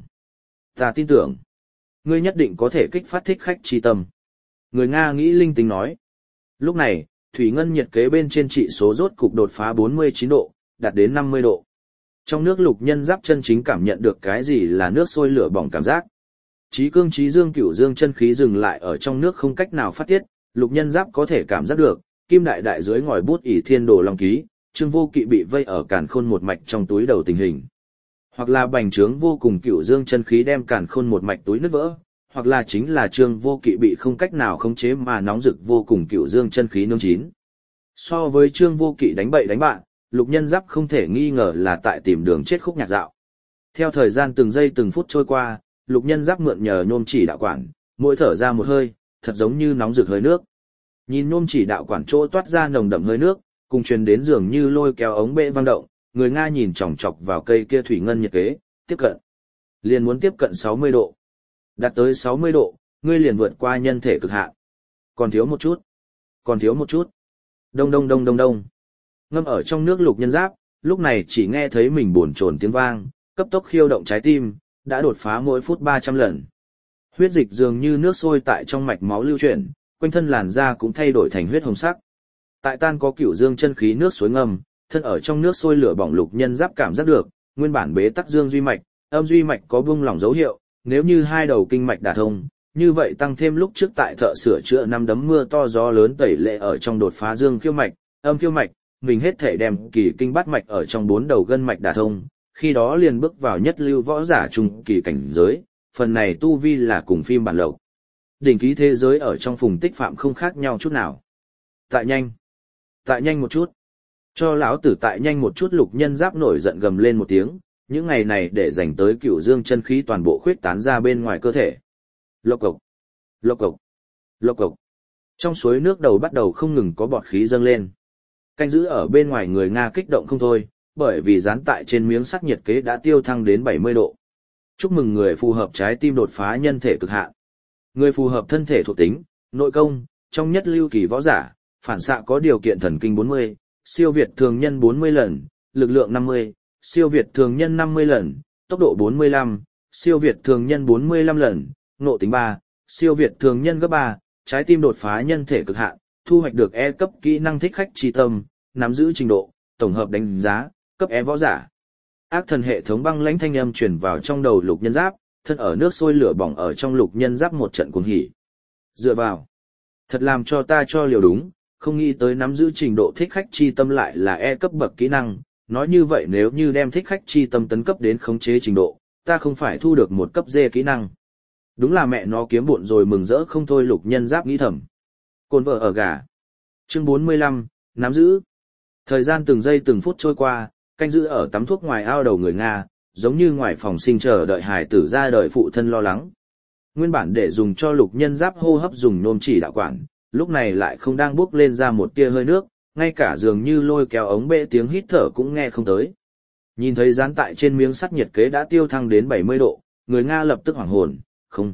tin tưởng, ngươi nhất định có thể kích phát thích khách chi tâm. Người Nga nghĩ linh tính nói. Lúc này, thủy ngân nhiệt kế bên trên trị số rốt cục đột phá 49 độ, đạt đến 50 độ. Trong nước Lục Nhân Giáp chân chính cảm nhận được cái gì là nước sôi lửa bỏng cảm giác. Trí cương trí dương cửu dương chân khí dừng lại ở trong nước không cách nào phát tiết, Lục Nhân Giáp có thể cảm giác được, kim đại đại dưới ngòi bút ỷ thiên đồ long ký, Trương Vô Kỵ bị vây ở càn khôn một mạch trong túi đầu tình hình. Hoặc là bành trướng vô cùng cửu dương chân khí đem càn khôn một mạch túi nứt vỡ, hoặc là chính là Trương Vô Kỵ bị không cách nào khống chế mà nóng rực vô cùng cửu dương chân khí nương chín. So với Trương Vô Kỵ đánh bậy đánh bạn, Lục Nhân Giáp không thể nghi ngờ là tại tìm đường chết khúc nhạc dạo. Theo thời gian từng giây từng phút trôi qua, Lục Nhân Giáp mượn nhờ nhôm chỉ đạo quản, mỗi thở ra một hơi, thật giống như nóng rực hơi nước. Nhìn nhôm chỉ đạo quản chỗ toát ra nồng đậm hơi nước, cùng truyền đến dường như lôi kéo ống bệ vang động, người Nga nhìn chòng chọc vào cây kia thủy ngân nhiệt kế, tiếp cận. Liền muốn tiếp cận 60 độ. Đạt tới 60 độ, ngươi liền vượt qua nhân thể cực hạn. Còn thiếu một chút. Đông đông đông đông đông. Ngâm ở trong nước Lục Nhân Giáp, lúc này chỉ nghe thấy mình bồn chồn tiếng vang, cấp tốc khiêu động trái tim, đã đột phá mỗi phút 300 lần. Huyết dịch dường như nước sôi tại trong mạch máu lưu chuyển, quanh thân làn da cũng thay đổi thành huyết hồng sắc. Tại tan có cửu dương chân khí nước suối ngầm, thân ở trong nước sôi lửa bỏng Lục Nhân Giáp cảm giác được, nguyên bản bế tắc dương duy mạch, âm duy mạch có buông lỏng dấu hiệu, nếu như hai đầu kinh mạch đả thông, như vậy tăng thêm lúc trước tại thợ sửa chữa năm đấm mưa to gió lớn tẩy lệ ở trong đột phá dương khiêu mạch, âm khiêu mạch, mình hết thể đem kỳ kinh bát mạch ở trong 4 đầu gân mạch đả thông, khi đó liền bước vào nhất lưu võ giả trung kỳ cảnh giới, phần này tu vi là cùng phim bản lộc. Đỉnh ký thế giới ở trong Phùng Tích Phạm không khác nhau chút nào. Tại nhanh một chút. Cho lão tử tại nhanh một chút. Lục Nhân Giáp nổi giận gầm lên một tiếng, những ngày này để dành tới cửu dương chân khí toàn bộ khuyết tán ra bên ngoài cơ thể. Lộc cộc, lộc cộc, lộc cộc. Trong suối nước đầu bắt đầu không ngừng có bọt khí dâng lên. Canh giữ ở bên ngoài người Nga kích động không thôi, bởi vì dán tại trên miếng sắt nhiệt kế đã tiêu thăng đến 70 độ. Chúc mừng người phù hợp trái tim đột phá nhân thể cực hạn. Người phù hợp thân thể thuộc tính, nội công, trong nhất lưu kỳ võ giả, phản xạ có điều kiện thần kinh 40, siêu việt thường nhân 40 lần, lực lượng 50, siêu việt thường nhân 50 lần, tốc độ 45, siêu việt thường nhân 45 lần, ngộ tính 3, siêu việt thường nhân gấp 3, trái tim đột phá nhân thể cực hạn, thu hoạch được E cấp kỹ năng thích khách chi tâm, nắm giữ trình độ, tổng hợp đánh giá, cấp E võ giả. Ác thần hệ thống băng lãnh thanh âm truyền vào trong đầu Lục Nhân Giáp, thân ở nước sôi lửa bỏng ở trong Lục Nhân Giáp một trận cuồng hỉ. Dựa vào, thật làm cho ta cho liều đúng, không nghĩ tới nắm giữ trình độ thích khách chi tâm lại là E cấp bậc kỹ năng, nói như vậy nếu như đem thích khách chi tâm tấn cấp đến khống chế trình độ, ta không phải thu được một cấp dê kỹ năng. Đúng là mẹ nó kiếm bộn rồi mừng rỡ không thôi Lục Nhân Giáp nghĩ thầm. Cồn vợ ở gà. Chương 45, nắm giữ. Thời gian từng giây từng phút trôi qua, canh giữ ở tắm thuốc ngoài ao đầu người Nga, giống như ngoài phòng sinh chờ đợi hài tử ra đời phụ thân lo lắng. Nguyên bản để dùng cho Lục Nhân Giáp hô hấp dùng nôm chỉ đạo quản, lúc này lại không đang bốc lên ra một tia hơi nước, ngay cả dường như lôi kéo ống bệ tiếng hít thở cũng nghe không tới. Nhìn thấy dán tại trên miếng sắt nhiệt kế đã tiêu thăng đến 70 độ, người Nga lập tức hoảng hồn, không.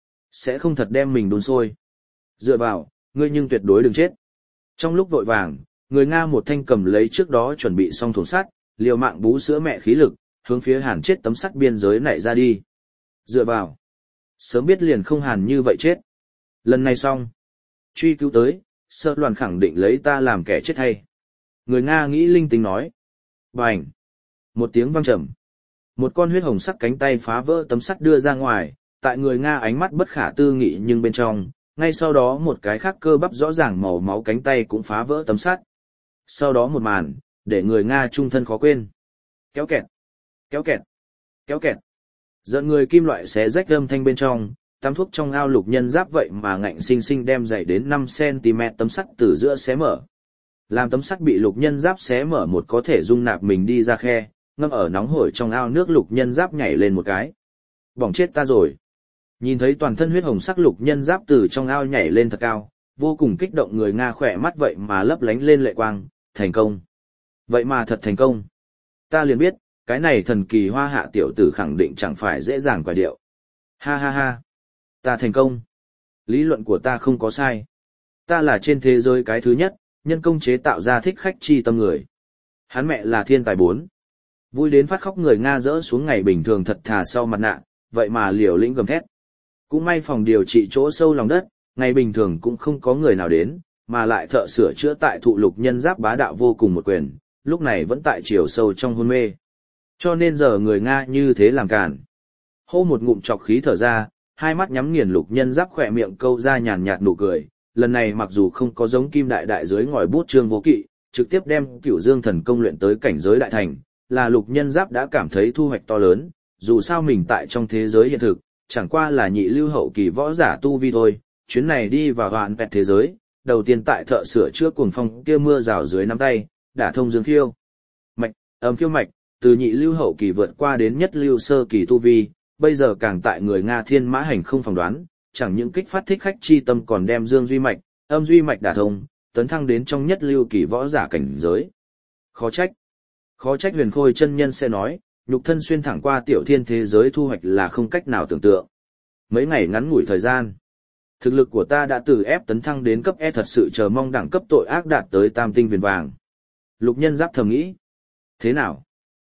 Sẽ không thật đem mình đun sôi. Dựa vào, ngươi nhưng tuyệt đối đừng chết. Trong lúc vội vàng, người Nga một thanh cầm lấy trước đó chuẩn bị xong thùng sắt, liều mạng bú sữa mẹ khí lực, hướng phía hàn chết tấm sắt biên giới nảy ra đi. Dựa vào. Sớm biết liền không hàn như vậy chết. Lần này xong. Truy cứu tới, Sơ Loan khẳng định lấy ta làm kẻ chết hay. Người Nga nghĩ linh tính nói. Bành. Một tiếng vang trầm. Một con huyết hồng sắc cánh tay phá vỡ tấm sắt đưa ra ngoài, tại người Nga ánh mắt bất khả tư nghị nhưng bên trong, ngay sau đó một cái khác cơ bắp rõ ràng màu máu cánh tay cũng phá vỡ tấm sắt. Sau đó một màn, để người Nga trung thân khó quên. Kéo kẹt, kéo kẹt, kéo kẹt. Giận người kim loại xé rách âm thanh bên trong, tắm thuốc trong ao Lục Nhân Giáp vậy mà ngạnh sinh sinh đem dày đến 5 cm tấm sắt từ giữa xé mở. Làm tấm sắt bị Lục Nhân Giáp xé mở một có thể dung nạp mình đi ra khe, ngâm ở nóng hổi trong ao nước Lục Nhân Giáp nhảy lên một cái. Bỏng chết ta rồi. Nhìn thấy toàn thân huyết hồng sắc Lục Nhân Giáp từ trong ao nhảy lên thật cao, vô cùng kích động người Nga khỏe mắt vậy mà lấp lánh lên lệ quang, thành công. Vậy mà thật thành công. Ta liền biết, cái này thần kỳ hoa hạ tiểu tử khẳng định chẳng phải dễ dàng quài điệu. Ha ha ha. Ta thành công. Lý luận của ta không có sai. Ta là trên thế giới cái thứ nhất, nhân công chế tạo ra thích khách chi tâm người. Hắn mẹ là thiên tài 4. Vui đến phát khóc người Nga rỡ xuống ngày bình thường thật thà sau mặt nạ, vậy mà liều lĩnh gầm thét. Cũng may phòng điều trị chỗ sâu lòng đất, ngày bình thường cũng không có người nào đến, mà lại thợ sửa chữa tại thụ Lục Nhân Giáp bá đạo vô cùng một quyền, lúc này vẫn tại chiều sâu trong hôn mê. Cho nên giờ người Nga như thế làm cản. Hô một ngụm trọc khí thở ra, hai mắt nhắm nghiền Lục Nhân Giáp khỏe miệng câu ra nhàn nhạt nụ cười, lần này mặc dù không có giống Kim Đại Đại dưới ngòi bút Trương Vô Kỵ, trực tiếp đem Cửu Dương Thần Công luyện tới cảnh giới đại thành, là Lục Nhân Giáp đã cảm thấy thu hoạch to lớn, dù sao mình tại trong thế giới hiện thực, chẳng qua là nhị lưu hậu kỳ võ giả tu vi thôi, chuyến này đi vào hoàn vẹt thế giới, đầu tiên tại thợ sửa chữa cuồng phong kia mưa rào dưới nắm tay, đả thông dương khiêu mạch, âm khiêu mạch, từ nhị lưu hậu kỳ vượt qua đến nhất lưu sơ kỳ tu vi, bây giờ càng tại người Nga thiên mã hành không phỏng đoán, chẳng những kích phát thích khách chi tâm còn đem dương duy mạch, âm duy mạch đả thông, tấn thăng đến trong nhất lưu kỳ võ giả cảnh giới. Khó trách Huyền Khôi chân nhân sẽ nói, nhục thân xuyên thẳng qua tiểu thiên thế giới thu hoạch là không cách nào tưởng tượng. Mấy ngày ngắn ngủi thời gian, thực lực của ta đã từ F tấn thăng đến cấp E, thật sự chờ mong đẳng cấp tội ác đạt tới tam tinh viền vàng. Lục Nhân Giáp thầm nghĩ. Thế nào?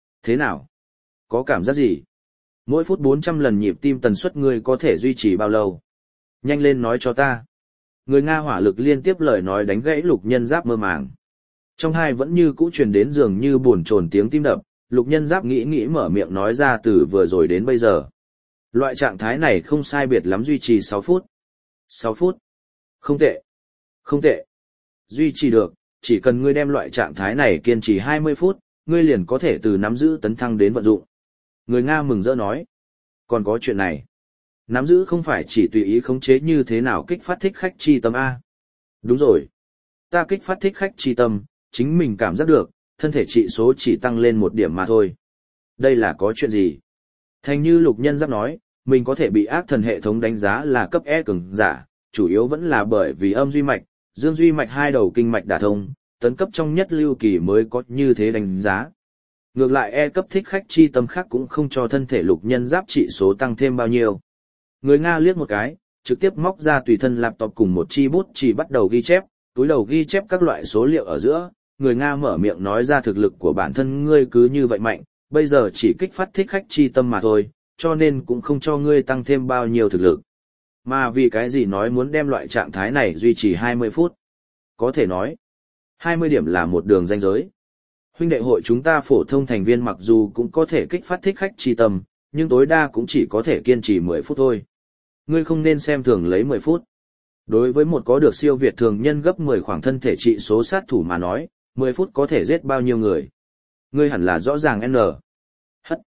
Có cảm giác gì? Mỗi phút 400 lần nhịp tim tần suất ngươi có thể duy trì bao lâu? Nhanh lên nói cho ta. Người Nga hỏa lực liên tiếp lời nói đánh gãy Lục Nhân Giáp mơ màng. Trong hai vẫn như cũ truyền đến dường như buồn chồn tiếng tim đập, Lục Nhân Giáp nghĩ mở miệng nói ra từ vừa rồi đến bây giờ. Loại trạng thái này không sai biệt lắm duy trì 6 phút. 6 phút. Không tệ. Duy trì được, chỉ cần ngươi đem loại trạng thái này kiên trì 20 phút, ngươi liền có thể từ nắm giữ tấn thăng đến vận dụng. Người Nga mừng rỡ nói. Còn có chuyện này. Nắm giữ không phải chỉ tùy ý khống chế như thế nào kích phát thích khách chi tâm A. Đúng rồi. Ta kích phát thích khách chi tâm, chính mình cảm giác được, thân thể trị số chỉ tăng lên 1 điểm mà thôi. Đây là có chuyện gì? Thành như Lục Nhân Giáp nói, mình có thể bị ác thần hệ thống đánh giá là cấp E cường giả, chủ yếu vẫn là bởi vì âm duy mạch, dương duy mạch hai đầu kinh mạch đả thông, tấn cấp trong nhất lưu kỳ mới có như thế đánh giá. Ngược lại E cấp thích khách chi tâm khác cũng không cho thân thể Lục Nhân Giáp trị số tăng thêm bao nhiêu. Người Nga liếc một cái, trực tiếp móc ra tùy thân laptop cùng một chi bút chỉ bắt đầu ghi chép, túi đầu ghi chép các loại số liệu ở giữa, người Nga mở miệng nói ra thực lực của bản thân ngươi cứ như vậy mạnh, bây giờ chỉ kích phát thích khách chi tâm mà thôi, cho nên cũng không cho ngươi tăng thêm bao nhiêu thực lực. Mà vì cái gì nói muốn đem loại trạng thái này duy trì 20 phút? Có thể nói, 20 điểm là một đường ranh giới. Huynh đệ hội chúng ta phổ thông thành viên mặc dù cũng có thể kích phát thích khách chi tâm, nhưng tối đa cũng chỉ có thể kiên trì 10 phút thôi. Ngươi không nên xem thường lấy 10 phút. Đối với một có được siêu việt thường nhân gấp 10 khoảng thân thể trị số sát thủ mà nói, 10 phút có thể giết bao nhiêu người. Ngươi hẳn là rõ ràng N. Hất.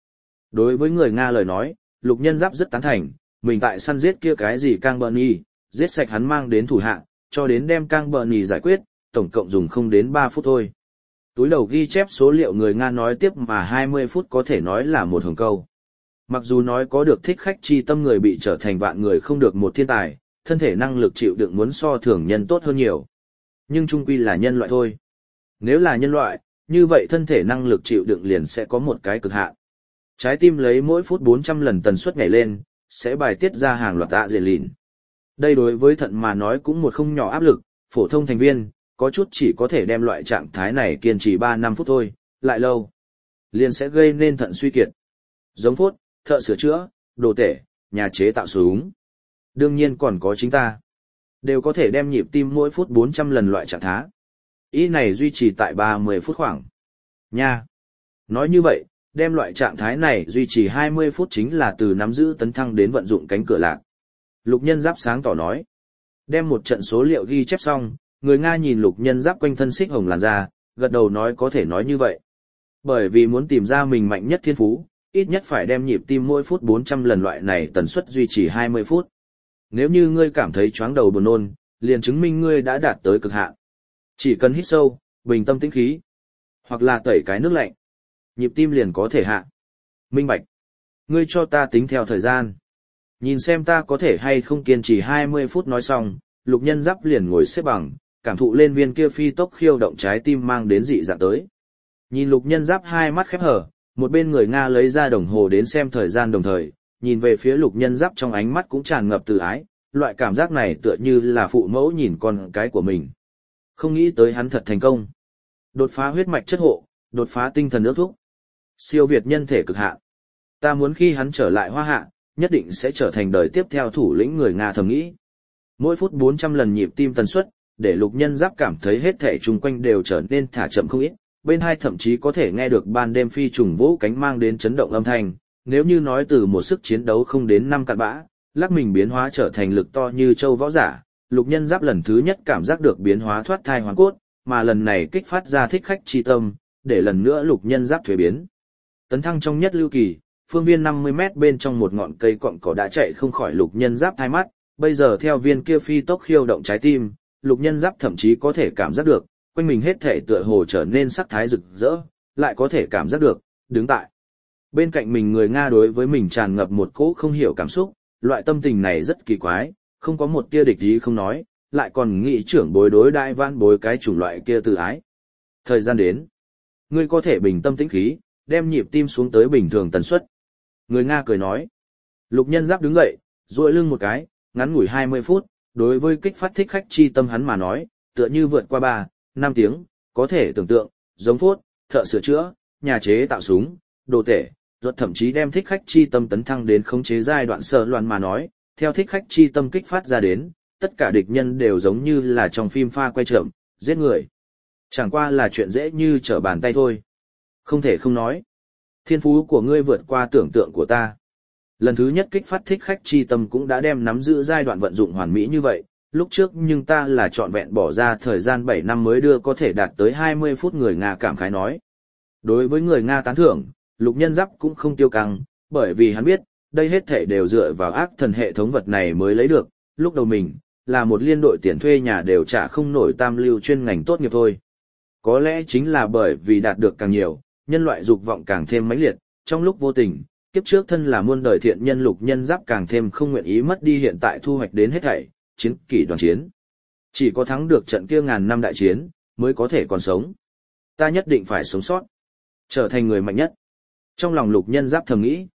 Đối với người Nga lời nói, Lục Nhân Giáp rất tán thành, mình tại săn giết kia cái gì Cang Bợn Nhì, giết sạch hắn mang đến thủ hạ, cho đến đem Cang Bợn Nhì giải quyết, tổng cộng dùng không đến 3 phút thôi. Túi đầu ghi chép số liệu người Nga nói tiếp mà 20 phút có thể nói là một hồng câu. Mặc dù nói có được thích khách chi tâm người bị trở thành vạn người không được một thiên tài, thân thể năng lực chịu đựng muốn so thường nhân tốt hơn nhiều. Nhưng chung quy là nhân loại thôi. Nếu là nhân loại, như vậy thân thể năng lực chịu đựng liền sẽ có một cái cực hạn. Trái tim lấy mỗi phút 400 lần tần suất nhảy lên, sẽ bài tiết ra hàng loạt adrenaline. Đây đối với thận mà nói cũng một không nhỏ áp lực, phổ thông thành viên, có chút chỉ có thể đem loại trạng thái này kiên trì 3-5 phút thôi, lại lâu, liền sẽ gây nên thận suy kiệt. Giống phốt, thợ sửa chữa, đồ tể, nhà chế tạo súng. Đương nhiên còn có chính ta. Đều có thể đem nhịp tim mỗi phút 400 lần loại trạng thái. Ý này duy trì tại 30 phút khoảng. Nha. Nói như vậy, đem loại trạng thái này duy trì 20 phút chính là từ nắm giữ tấn thăng đến vận dụng cánh cửa lạc. Lục Nhân Giáp sáng tỏ nói. Đem một trận số liệu ghi chép xong, người Nga nhìn Lục Nhân Giáp quanh thân xích hồng làn da, gật đầu nói có thể nói như vậy. Bởi vì muốn tìm ra mình mạnh nhất thiên phú, ít nhất phải đem nhịp tim mỗi phút 400 lần loại này tần suất duy trì 20 phút. Nếu như ngươi cảm thấy choáng đầu buồn nôn, liền chứng minh ngươi đã đạt tới cực hạn. Chỉ cần hít sâu, bình tâm tĩnh khí, hoặc là tẩy cái nước lạnh, nhịp tim liền có thể hạ. Minh bạch. Ngươi cho ta tính theo thời gian. Nhìn xem ta có thể hay không kiên trì 20 phút nói xong, Lục Nhân Giáp liền ngồi xếp bằng, cảm thụ lên viên kia phi tốc khiêu động trái tim mang đến dị dạng tới. Nhìn Lục Nhân Giáp hai mắt khép hở, một bên người Nga lấy ra đồng hồ đến xem thời gian đồng thời, nhìn về phía Lục Nhân Giáp trong ánh mắt cũng tràn ngập từ ái, loại cảm giác này tựa như là phụ mẫu nhìn con cái của mình. Không nghĩ tới hắn thật thành công. Đột phá huyết mạch chất hộ, đột phá tinh thần ước thúc. Siêu việt nhân thể cực hạn. Ta muốn khi hắn trở lại Hoa Hạ, nhất định sẽ trở thành đời tiếp theo thủ lĩnh người Nga thầm nghĩ. Mỗi phút 400 lần nhịp tim tần suất, để Lục Nhân Giáp cảm thấy hết thể chung quanh đều trở nên thả chậm không ít, bên hai thậm chí có thể nghe được ban đêm phi trùng vỗ cánh mang đến chấn động âm thanh, nếu như nói từ một sức chiến đấu không đến 5 cặn bã, lắc mình biến hóa trở thành lực to như châu võ giả, Lục Nhân Giáp lần thứ nhất cảm giác được biến hóa thoát thai hoàn cốt, mà lần này kích phát ra thích khách chi tâm, để lần nữa Lục Nhân Giáp thuế biến. Tấn thăng trong nhất lưu kỳ, phương viên 50 mét bên trong một ngọn cây cọn cỏ đã chạy không khỏi Lục Nhân Giáp hai mắt, bây giờ theo viên kia phi tốc khiêu động trái tim, Lục Nhân Giáp thậm chí có thể cảm giác được, quanh mình hết thể tựa hồ trở nên sắc thái rực rỡ, lại có thể cảm giác được, đứng tại bên cạnh mình người Nga đối với mình tràn ngập một cỗ không hiểu cảm xúc, loại tâm tình này rất kỳ quái, không có một tia địch ý không nói, lại còn nghĩ trưởng bối đối đại vãn bối cái chủng loại kia từ ái. Thời gian đến, ngươi có thể bình tâm tĩnh khí, đem nhịp tim xuống tới bình thường tần suất. Người Nga cười nói. Lục Nhân Giáp đứng dậy, duỗi lưng một cái, ngắn ngủi 20 phút, đối với kích phát thích khách chi tâm hắn mà nói, tựa như vượt qua 3-5 tiếng, có thể tưởng tượng, giống phốt, thợ sửa chữa, nhà chế tạo súng, đồ tể, ruột thậm chí đem thích khách chi tâm tấn thăng đến khống chế giai đoạn sở loạn mà nói, theo thích khách chi tâm kích phát ra đến, tất cả địch nhân đều giống như là trong phim pha quay chậm, giết người. Chẳng qua là chuyện dễ như trở bàn tay thôi. Không thể không nói. Thiên phú của ngươi vượt qua tưởng tượng của ta. Lần thứ nhất kích phát thích khách chi tâm cũng đã đem nắm giữ giai đoạn vận dụng hoàn mỹ như vậy, lúc trước nhưng ta là trọn vẹn bỏ ra thời gian 7 năm mới đưa có thể đạt tới 20 phút người Nga cảm khái nói. Đối với người Nga tán thưởng, Lục Nhân Giáp cũng không tiêu căng, bởi vì hắn biết, đây hết thể đều dựa vào ác thần hệ thống vật này mới lấy được, lúc đầu mình, là một liên đội tiền thuê nhà đều trả không nổi tam lưu chuyên ngành tốt nghiệp thôi. Có lẽ chính là bởi vì đạt được càng nhiều, nhân loại dục vọng càng thêm mãnh liệt, trong lúc vô tình, kiếp trước thân là muôn đời thiện nhân Lục Nhân Giáp càng thêm không nguyện ý mất đi hiện tại thu hoạch đến hết thảy, chiến kỷ đoàn chiến. Chỉ có thắng được trận kia ngàn năm đại chiến, mới có thể còn sống. Ta nhất định phải sống sót, trở thành người mạnh nhất. Trong lòng Lục Nhân Giáp thầm nghĩ,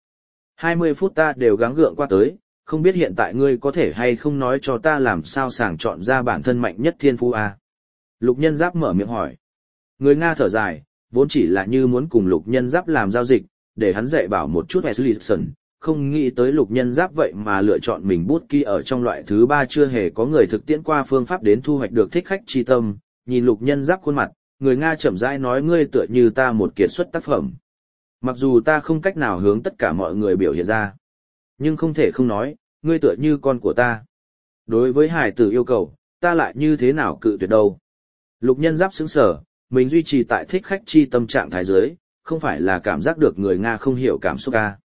20 phút ta đều gắng gượng qua tới, không biết hiện tại ngươi có thể hay không nói cho ta làm sao sàng chọn ra bản thân mạnh nhất thiên phú a? Lục Nhân Giáp mở miệng hỏi. Người Nga thở dài, vốn chỉ là như muốn cùng Lục Nhân Giáp làm giao dịch, để hắn dạy bảo một chút Wesley, không nghĩ tới Lục Nhân Giáp vậy mà lựa chọn mình bút ký ở trong loại thứ 3 chưa hề có người thực tiễn qua phương pháp đến thu hoạch được thích khách chi tâm, nhìn Lục Nhân Giáp khuôn mặt, người Nga chậm rãi nói ngươi tựa như ta một kiệt xuất tác phẩm. Mặc dù ta không cách nào hướng tất cả mọi người biểu hiện ra, nhưng không thể không nói, ngươi tựa như con của ta. Đối với hải tử yêu cầu, ta lại như thế nào cự tuyệt đâu. Lục Nhân Giáp sững sờ, mình duy trì tại thích khách chi tâm trạng thái giới, không phải là cảm giác được người Nga không hiểu cảm xúc ca.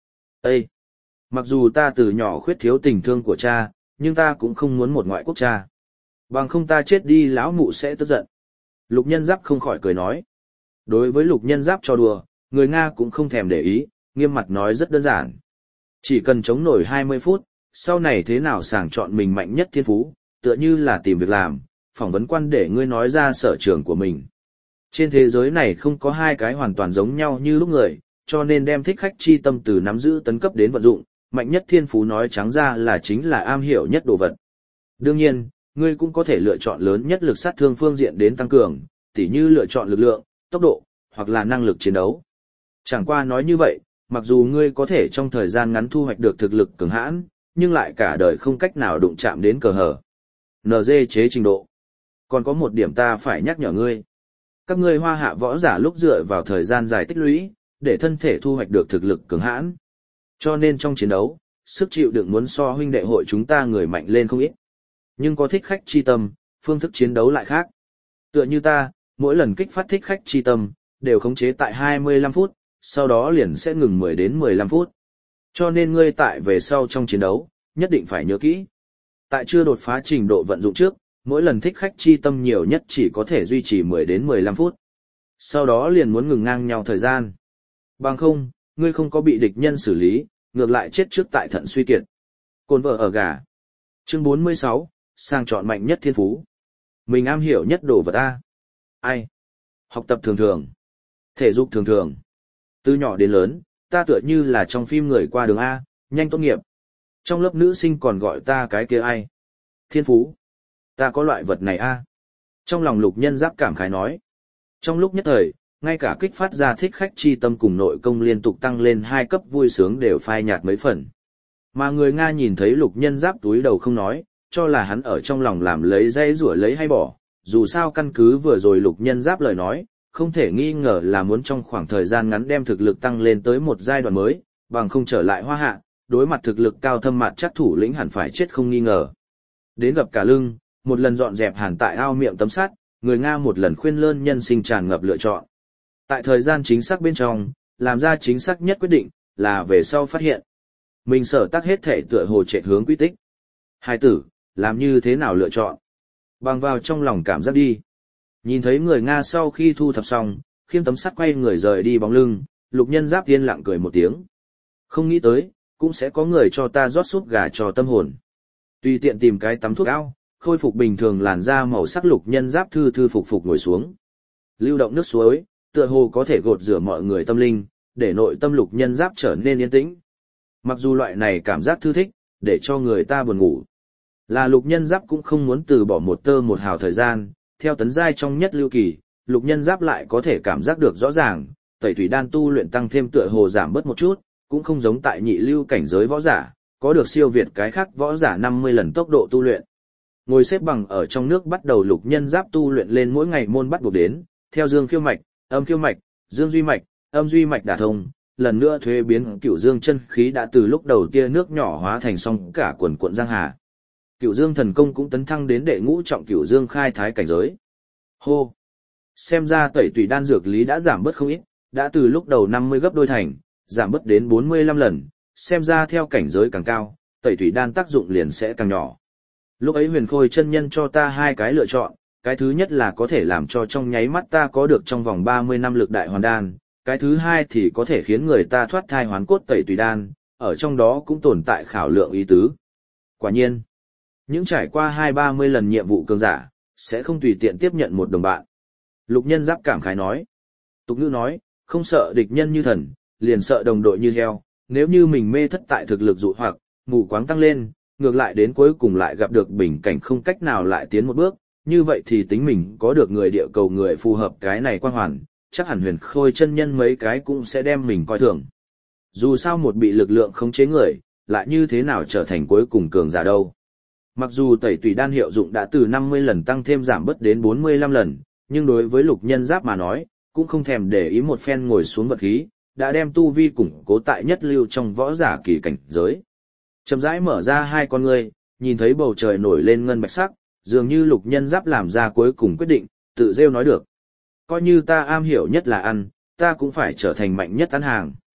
Ê! Mặc dù ta từ nhỏ khuyết thiếu tình thương của cha, nhưng ta cũng không muốn một ngoại quốc cha. Bằng không ta chết đi lão mụ sẽ tức giận. Lục Nhân Giáp không khỏi cười nói. Đối với Lục Nhân Giáp cho đùa, người Nga cũng không thèm để ý, nghiêm mặt nói rất đơn giản. Chỉ cần chống nổi 20 phút, sau này thế nào sàng chọn mình mạnh nhất thiên phú, tựa như là tìm việc làm, phỏng vấn quan để ngươi nói ra sở trường của mình. Trên thế giới này không có hai cái hoàn toàn giống nhau như lúc người, cho nên đem thích khách chi tâm từ nắm giữ tấn cấp đến vận dụng, mạnh nhất thiên phú nói trắng ra là chính là am hiểu nhất đồ vật. Đương nhiên, ngươi cũng có thể lựa chọn lớn nhất lực sát thương phương diện đến tăng cường, tỉ như lựa chọn lực lượng, tốc độ, hoặc là năng lực chiến đấu. Chẳng qua nói như vậy, mặc dù ngươi có thể trong thời gian ngắn thu hoạch được thực lực cường hãn, nhưng lại cả đời không cách nào đụng chạm đến cờ hở. NG chế trình độ. Còn có một điểm ta phải nhắc nhở ngươi. Các ngươi hoa hạ võ giả lúc dựa vào thời gian dài tích lũy, để thân thể thu hoạch được thực lực cường hãn. Cho nên trong chiến đấu, sức chịu đựng muốn so huynh đệ hội chúng ta người mạnh lên không ít. Nhưng có thích khách chi tâm, phương thức chiến đấu lại khác. Tựa như ta, mỗi lần kích phát thích khách chi tâm, đều khống chế tại 25 phút, sau đó liền sẽ ngừng 10 đến 15 phút. Cho nên ngươi tại về sau trong chiến đấu, nhất định phải nhớ kỹ. Tại chưa đột phá trình độ vận dụng trước, mỗi lần thích khách chi tâm nhiều nhất chỉ có thể duy trì 10 đến 15 phút. Sau đó liền muốn ngừng ngang nhau thời gian. Bằng không, ngươi không có bị địch nhân xử lý, ngược lại chết trước tại thận suy kiệt. Cồn vợ ở gà. Chương 46, sang chọn mạnh nhất thiên phú. Mình am hiểu nhất đồ vật A. Ai? Học tập thường thường. Thể dục thường thường. Từ nhỏ đến lớn, ta tựa như là trong phim người qua đường A, nhanh tốt nghiệp. Trong lớp nữ sinh còn gọi ta cái kia ai? Thiên phú. Ta có loại vật này A. Trong lòng Lục Nhân Giáp cảm khái nói. Trong lúc nhất thời, ngay cả kích phát ra thích khách chi tâm cùng nội công liên tục tăng lên 2 cấp vui sướng đều phai nhạt mấy phần. Mà người Nga nhìn thấy Lục Nhân Giáp túi đầu không nói, cho là hắn ở trong lòng làm lấy dây rủa lấy hay bỏ. Dù sao căn cứ vừa rồi Lục Nhân Giáp lời nói, không thể nghi ngờ là muốn trong khoảng thời gian ngắn đem thực lực tăng lên tới một giai đoạn mới, bằng không trở lại hoa hạ, đối mặt thực lực cao thâm mặt chắc thủ lĩnh hẳn phải chết không nghi ngờ. Đến gặp cả lưng, một lần dọn dẹp hàn tại ao miệng tấm sắt, người Nga một lần khuyên lơn nhân sinh tràn ngập lựa chọn. Tại thời gian chính xác bên trong, làm ra chính xác nhất quyết định, là về sau phát hiện. Mình sở tác hết thể tựa hồ trệ hướng quy tích. Hai tử, làm như thế nào lựa chọn? Bằng vào trong lòng cảm giác đi. Nhìn thấy người Nga sau khi thu thập xong, khiêng tấm sắt quay người rời đi bóng lưng, Lục Nhân Giáp yên lặng cười một tiếng. Không nghĩ tới, cũng sẽ có người cho ta rót súp gà cho tâm hồn. Tùy tiện tìm cái tắm thuốc ao, khôi phục bình thường làn da màu sắc Lục Nhân Giáp thư thư phục ngồi xuống. Lưu động nước suối, tựa hồ có thể gột rửa mọi người tâm linh, để nội tâm Lục Nhân Giáp trở nên yên tĩnh. Mặc dù loại này cảm giác thư thích, để cho người ta buồn ngủ. Là Lục Nhân Giáp cũng không muốn từ bỏ một tơ một hào thời gian, theo tấn giai trong nhất lưu kỳ, Lục Nhân Giáp lại có thể cảm giác được rõ ràng, tẩy thủy đan tu luyện tăng thêm tựa hồ giảm bớt một chút, cũng không giống tại nhị lưu cảnh giới võ giả, có được siêu việt cái khác võ giả 50 lần tốc độ tu luyện. Ngồi xếp bằng ở trong nước bắt đầu Lục Nhân Giáp tu luyện lên mỗi ngày môn bắt buộc đến, theo dương khiêu mạch, âm khiêu mạch, dương duy mạch, âm duy mạch đả thông, lần nữa thuế biến cửu dương chân khí đã từ lúc đầu tia nước nhỏ hóa thành song cả quần cuộn giang hà. Cửu dương thần công cũng tấn thăng đến đệ ngũ trọng cửu dương khai thái cảnh giới. Hô! Xem ra tẩy tùy đan dược lý đã giảm bớt không ít, đã từ lúc đầu 50 gấp đôi thành, giảm bớt đến 45 lần, xem ra theo cảnh giới càng cao, tẩy tùy đan tác dụng liền sẽ càng nhỏ. Lúc ấy Huyền Khôi chân nhân cho ta 2 cái lựa chọn, cái thứ nhất là có thể làm cho trong nháy mắt ta có được trong vòng 30 năm lực đại hoàn đan, cái thứ hai thì có thể khiến người ta thoát thai hoán cốt tẩy tùy đan, ở trong đó cũng tồn tại khảo lượng ý tứ. Quả nhiên, những trải qua 2-30 lần nhiệm vụ cường giả, sẽ không tùy tiện tiếp nhận một đồng bạn. Lục Nhân Giáp cảm khái nói. Tục ngữ nói, không sợ địch nhân như thần, liền sợ đồng đội như heo, nếu như mình mê thất tại thực lực dụ hoặc, mù quáng tăng lên, ngược lại đến cuối cùng lại gặp được bình cảnh không cách nào lại tiến một bước, như vậy thì tính mình có được người địa cầu người phù hợp cái này quan hoàn, chắc hẳn Huyền Khôi chân nhân mấy cái cũng sẽ đem mình coi thường. Dù sao một bị lực lượng khống chế người, lại như thế nào trở thành cuối cùng cường giả đâu. Mặc dù tẩy tùy đan hiệu dụng đã từ 50 lần tăng thêm giảm bớt đến 45 lần, nhưng đối với Lục Nhân Giáp mà nói, cũng không thèm để ý một phen ngồi xuống vật khí, đã đem tu vi củng cố tại nhất lưu trong võ giả kỳ cảnh giới. Chậm rãi mở ra 2 con ngươi, nhìn thấy bầu trời nổi lên ngân bạch sắc, dường như Lục Nhân Giáp làm ra cuối cùng quyết định, tự rêu nói được. Coi như ta am hiểu nhất là ăn, ta cũng phải trở thành mạnh nhất ăn hàng.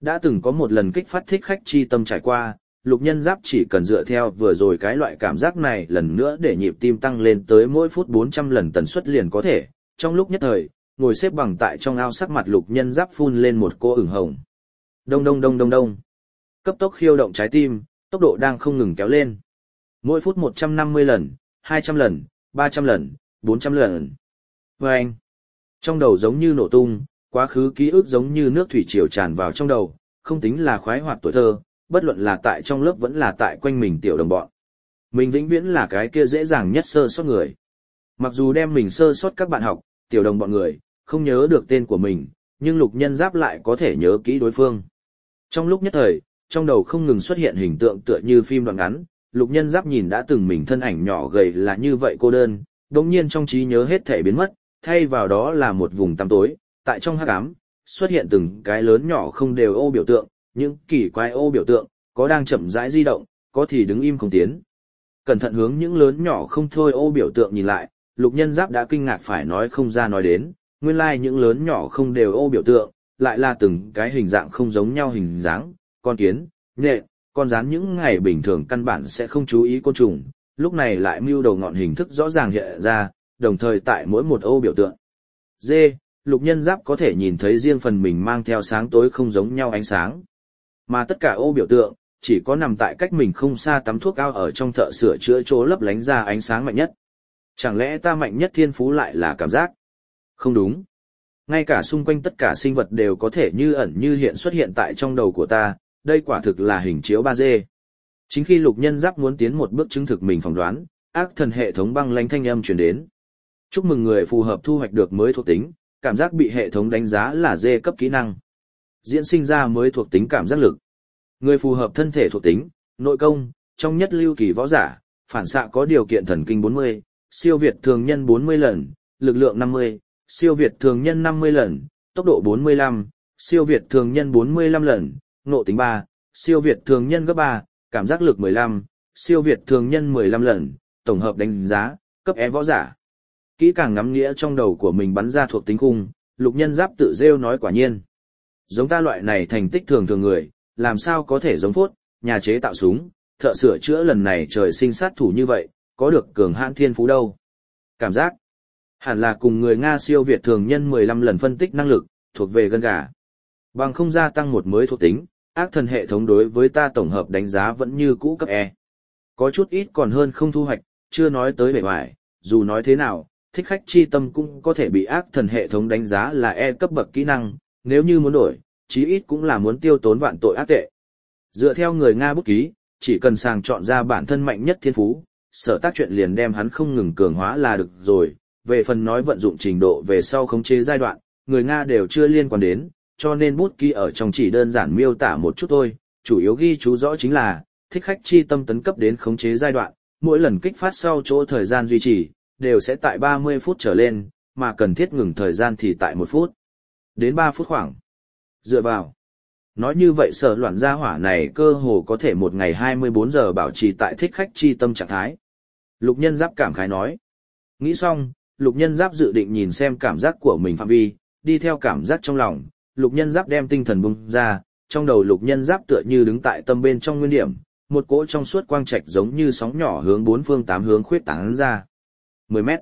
Đã từng có một lần kích phát thích khách chi tâm trải qua, lục nhân giáp chỉ cần dựa theo vừa rồi cái loại cảm giác này lần nữa để nhịp tim tăng lên tới mỗi phút 400 lần tần suất liền có thể, trong lúc nhất thời, ngồi xếp bằng tại trong ao sắc mặt lục nhân giáp phun lên một cô ửng hồng. Đông đông đông đông đông. Cấp tốc khiêu động trái tim, tốc độ đang không ngừng kéo lên. Mỗi phút 150 lần, 200 lần, 300 lần, 400 lần. Và anh, trong đầu giống như nổ tung, quá khứ ký ức giống như nước thủy triều tràn vào trong đầu, không tính là khoái hoạt tuổi thơ, bất luận là tại trong lớp vẫn là tại quanh mình tiểu đồng bọn. Mình vĩnh viễn là cái kia dễ dàng nhất sơ sót người. Mặc dù đem mình sơ sót các bạn học, tiểu đồng bọn người, không nhớ được tên của mình, nhưng lục nhân giáp lại có thể nhớ kỹ đối phương. Trong lúc nhất thời, trong đầu không ngừng xuất hiện hình tượng tựa như phim đoạn ngắn, lục nhân giáp nhìn đã từng mình thân ảnh nhỏ gầy là như vậy cô đơn, đồng nhiên trong trí nhớ hết thể biến mất, thay vào đó là một vùng tăm tối, tại trong hắc ám, xuất hiện từng cái lớn nhỏ không đều ô biểu tượng, những kỳ quái ô biểu tượng, có đang chậm rãi di động, có thì đứng im không tiến. Cẩn thận hướng những lớn nhỏ không thôi ô biểu tượng nhìn lại, lục nhân giáp đã kinh ngạc phải nói không ra nói đến, nguyên lai những lớn nhỏ không đều ô biểu tượng, lại là từng cái hình dạng không giống nhau hình dáng, con kiến, nhện, con rắn những ngày bình thường căn bản sẽ không chú ý côn trùng, lúc này lại mưu đầu ngọn hình thức rõ ràng hiện ra, đồng thời tại mỗi một ô biểu tượng. Dê, lục nhân giáp có thể nhìn thấy riêng phần mình mang theo sáng tối không giống nhau ánh sáng. Mà tất cả ô biểu tượng, chỉ có nằm tại cách mình không xa tắm thuốc ao ở trong thợ sửa chữa chỗ lấp lánh ra ánh sáng mạnh nhất. Chẳng lẽ ta mạnh nhất thiên phú lại là cảm giác? Không đúng. Ngay cả xung quanh tất cả sinh vật đều có thể như ẩn như hiện xuất hiện tại trong đầu của ta, đây quả thực là hình chiếu 3D. Chính khi lục nhân giáp muốn tiến một bước chứng thực mình phỏng đoán, ác thần hệ thống băng lãnh thanh âm truyền đến. Chúc mừng người phù hợp thu hoạch được mới thuộc tính, cảm giác bị hệ thống đánh giá là D cấp kỹ năng. Diễn sinh ra mới thuộc tính cảm giác lực. Người phù hợp thân thể thuộc tính, nội công, trong nhất lưu kỳ võ giả, phản xạ có điều kiện thần kinh 40, siêu việt thường nhân 40 lần, lực lượng 50, siêu việt thường nhân 50 lần, tốc độ 45, siêu việt thường nhân 45 lần, nộ tính 3, siêu việt thường nhân gấp 3, cảm giác lực 15, siêu việt thường nhân 15 lần, tổng hợp đánh giá, cấp E võ giả. Kỹ càng ngắm nghĩa trong đầu của mình bắn ra thuộc tính khung, lục nhân giáp tự rêu nói quả nhiên. Giống ta loại này thành tích thường thường người, làm sao có thể giống Phốt, nhà chế tạo súng, thợ sửa chữa lần này trời sinh sát thủ như vậy, có được cường hãn thiên phú đâu. Cảm giác, hẳn là cùng người Nga siêu việt thường nhân 15 lần phân tích năng lực, thuộc về gân gà. Bằng không gia tăng một mới thuộc tính, ác thần hệ thống đối với ta tổng hợp đánh giá vẫn như cũ cấp E. Có chút ít còn hơn không thu hoạch, chưa nói tới bề ngoài, dù nói thế nào, thích khách chi tâm cũng có thể bị ác thần hệ thống đánh giá là E cấp bậc kỹ năng, nếu như muốn đổi, chí ít cũng là muốn tiêu tốn vạn tội ác tệ. Dựa theo người Nga bút ký, chỉ cần sàng chọn ra bản thân mạnh nhất thiên phú, sở tác chuyện liền đem hắn không ngừng cường hóa là được rồi, về phần nói vận dụng trình độ về sau khống chế giai đoạn, người Nga đều chưa liên quan đến, cho nên bút ký ở trong chỉ đơn giản miêu tả một chút thôi, chủ yếu ghi chú rõ chính là, thích khách chi tâm tấn cấp đến khống chế giai đoạn, mỗi lần kích phát sau chỗ thời gian duy trì, đều sẽ tại 30 phút trở lên, mà cần thiết ngừng thời gian thì tại 1 phút, đến 3 phút khoảng. Dựa vào. Nói như vậy sở loạn gia hỏa này cơ hồ có thể một ngày 24 giờ bảo trì tại thích khách chi tâm trạng thái. Lục nhân giáp cảm khái nói. Nghĩ xong, lục nhân giáp dự định nhìn xem cảm giác của mình phạm vi, đi theo cảm giác trong lòng, lục nhân giáp đem tinh thần bung ra, trong đầu lục nhân giáp tựa như đứng tại tâm bên trong nguyên điểm, một cỗ trong suốt quang trạch giống như sóng nhỏ hướng bốn phương tám hướng khuyết tán ra. 10 mét,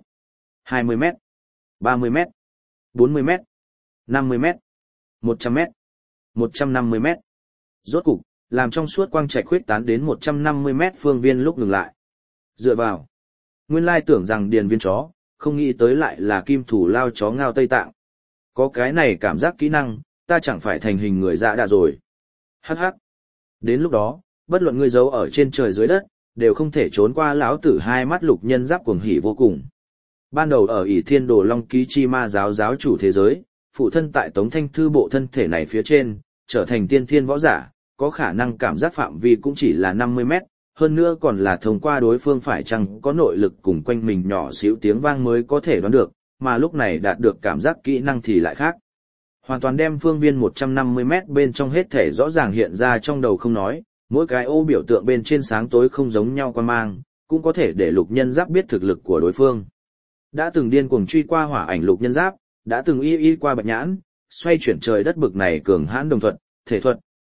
20 mét, 30 mét, 40 mét, 50 mét, 100 mét, 150 mét. Rốt cục, làm trong suốt quang trạch khuyết tán đến 150 mét phương viên lúc ngừng lại. Dựa vào. Nguyên lai tưởng rằng điền viên chó, không nghĩ tới lại là kim thủ lao chó ngao Tây Tạng. Có cái này cảm giác kỹ năng, ta chẳng phải thành hình người dạ đạ rồi. Hắc hắc. Đến lúc đó, bất luận ngươi giấu ở trên trời dưới đất, đều không thể trốn qua lão tử hai mắt lục nhân giáp cuồng hỉ vô cùng. Ban đầu ở ỷ thiên đồ long ký chi ma giáo chủ thế giới, phụ thân tại Tống Thanh Thư bộ thân thể này phía trên, trở thành tiên thiên võ giả, có khả năng cảm giác phạm vi cũng chỉ là 50 mét, hơn nữa còn là thông qua đối phương phải chăng có nội lực cùng quanh mình nhỏ xíu tiếng vang mới có thể đoán được, mà lúc này đạt được cảm giác kỹ năng thì lại khác. Hoàn toàn đem phương viên 150 mét bên trong hết thể rõ ràng hiện ra trong đầu không nói, mỗi cái ô biểu tượng bên trên sáng tối không giống nhau quan mang, cũng có thể để lục nhân giáp biết thực lực của đối phương. Đã từng điên cuồng truy qua hỏa ảnh lục nhân giáp, đã từng y qua bạch nhãn, xoay chuyển trời đất bực này cường hãn đồng thuật, thể thuật,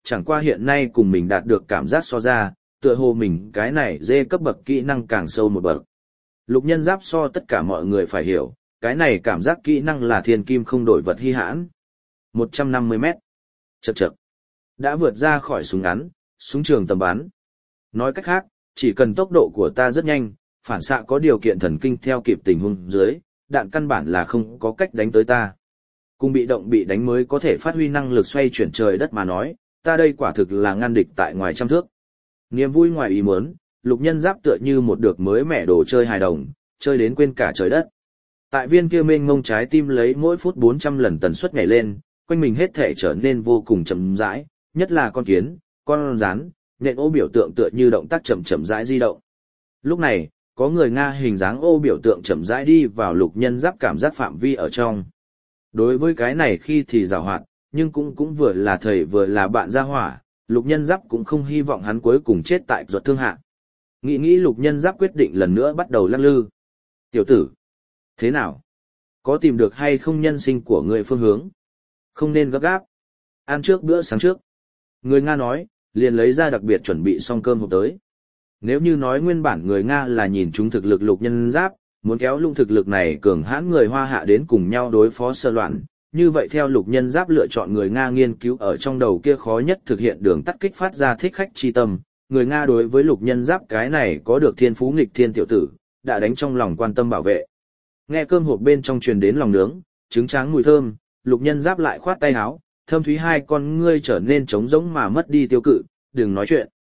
chẳng qua hiện nay cùng mình đạt được cảm giác so ra, tựa hồ mình cái này dê cấp bậc kỹ năng càng sâu một bậc. Lục nhân giáp so tất cả mọi người phải hiểu, cái này cảm giác kỹ năng là thiên kim không đổi vật hy hãn. 150 mét. Chậc chậc. Đã vượt ra khỏi súng ngắn, súng trường tầm bắn. Nói cách khác, chỉ cần tốc độ của ta rất nhanh, phản xạ có điều kiện thần kinh theo kịp tình huống dưới, đạn căn bản là không có cách đánh tới ta. Cùng bị động bị đánh mới có thể phát huy năng lực xoay chuyển trời đất mà nói, ta đây quả thực là ngăn địch tại ngoài trăm thước. Niềm vui ngoài ý muốn, lục nhân giáp tựa như một được mới mẻ đồ chơi hài đồng, chơi đến quên cả trời đất. Tại viên kia mênh mông trái tim lấy mỗi phút 400 lần tần suất nhảy lên, quanh mình hết thể trở nên vô cùng chậm rãi, nhất là con kiến, con rắn, nện ô biểu tượng tựa như động tác chậm chậm rãi di động. Lúc này, có người Nga hình dáng ô biểu tượng chậm rãi đi vào lục nhân giáp cảm giác phạm vi ở trong. Đối với cái này khi thì giàu hoạt, nhưng cũng vừa là thầy vừa là bạn gia hỏa, lục nhân giáp cũng không hy vọng hắn cuối cùng chết tại ruột thương hạ. Nghĩ lục nhân giáp quyết định lần nữa bắt đầu lắc lư. Tiểu tử, thế nào? Có tìm được hay không nhân sinh của người phương hướng? Không nên gấp gáp. Ăn trước bữa sáng trước. Người Nga nói, liền lấy ra đặc biệt chuẩn bị xong cơm hộp tới. Nếu như nói nguyên bản người Nga là nhìn chúng thực lực lục nhân giáp, muốn kéo lung thực lực này cường hãn người Hoa hạ đến cùng nhau đối phó sơ loạn, như vậy theo lục nhân giáp lựa chọn người Nga nghiên cứu ở trong đầu kia khó nhất thực hiện đường tắt kích phát ra thích khách chi tâm, người Nga đối với lục nhân giáp cái này có được thiên phú nghịch thiên tiểu tử, đã đánh trong lòng quan tâm bảo vệ. Nghe cơm hộp bên trong truyền đến lòng nướng, trứng tráng mùi thơm, lục nhân giáp lại khoát tay áo, thâm thúy hai con ngươi trở nên trống rỗng mà mất đi tiêu cự, đừng nói chuyện.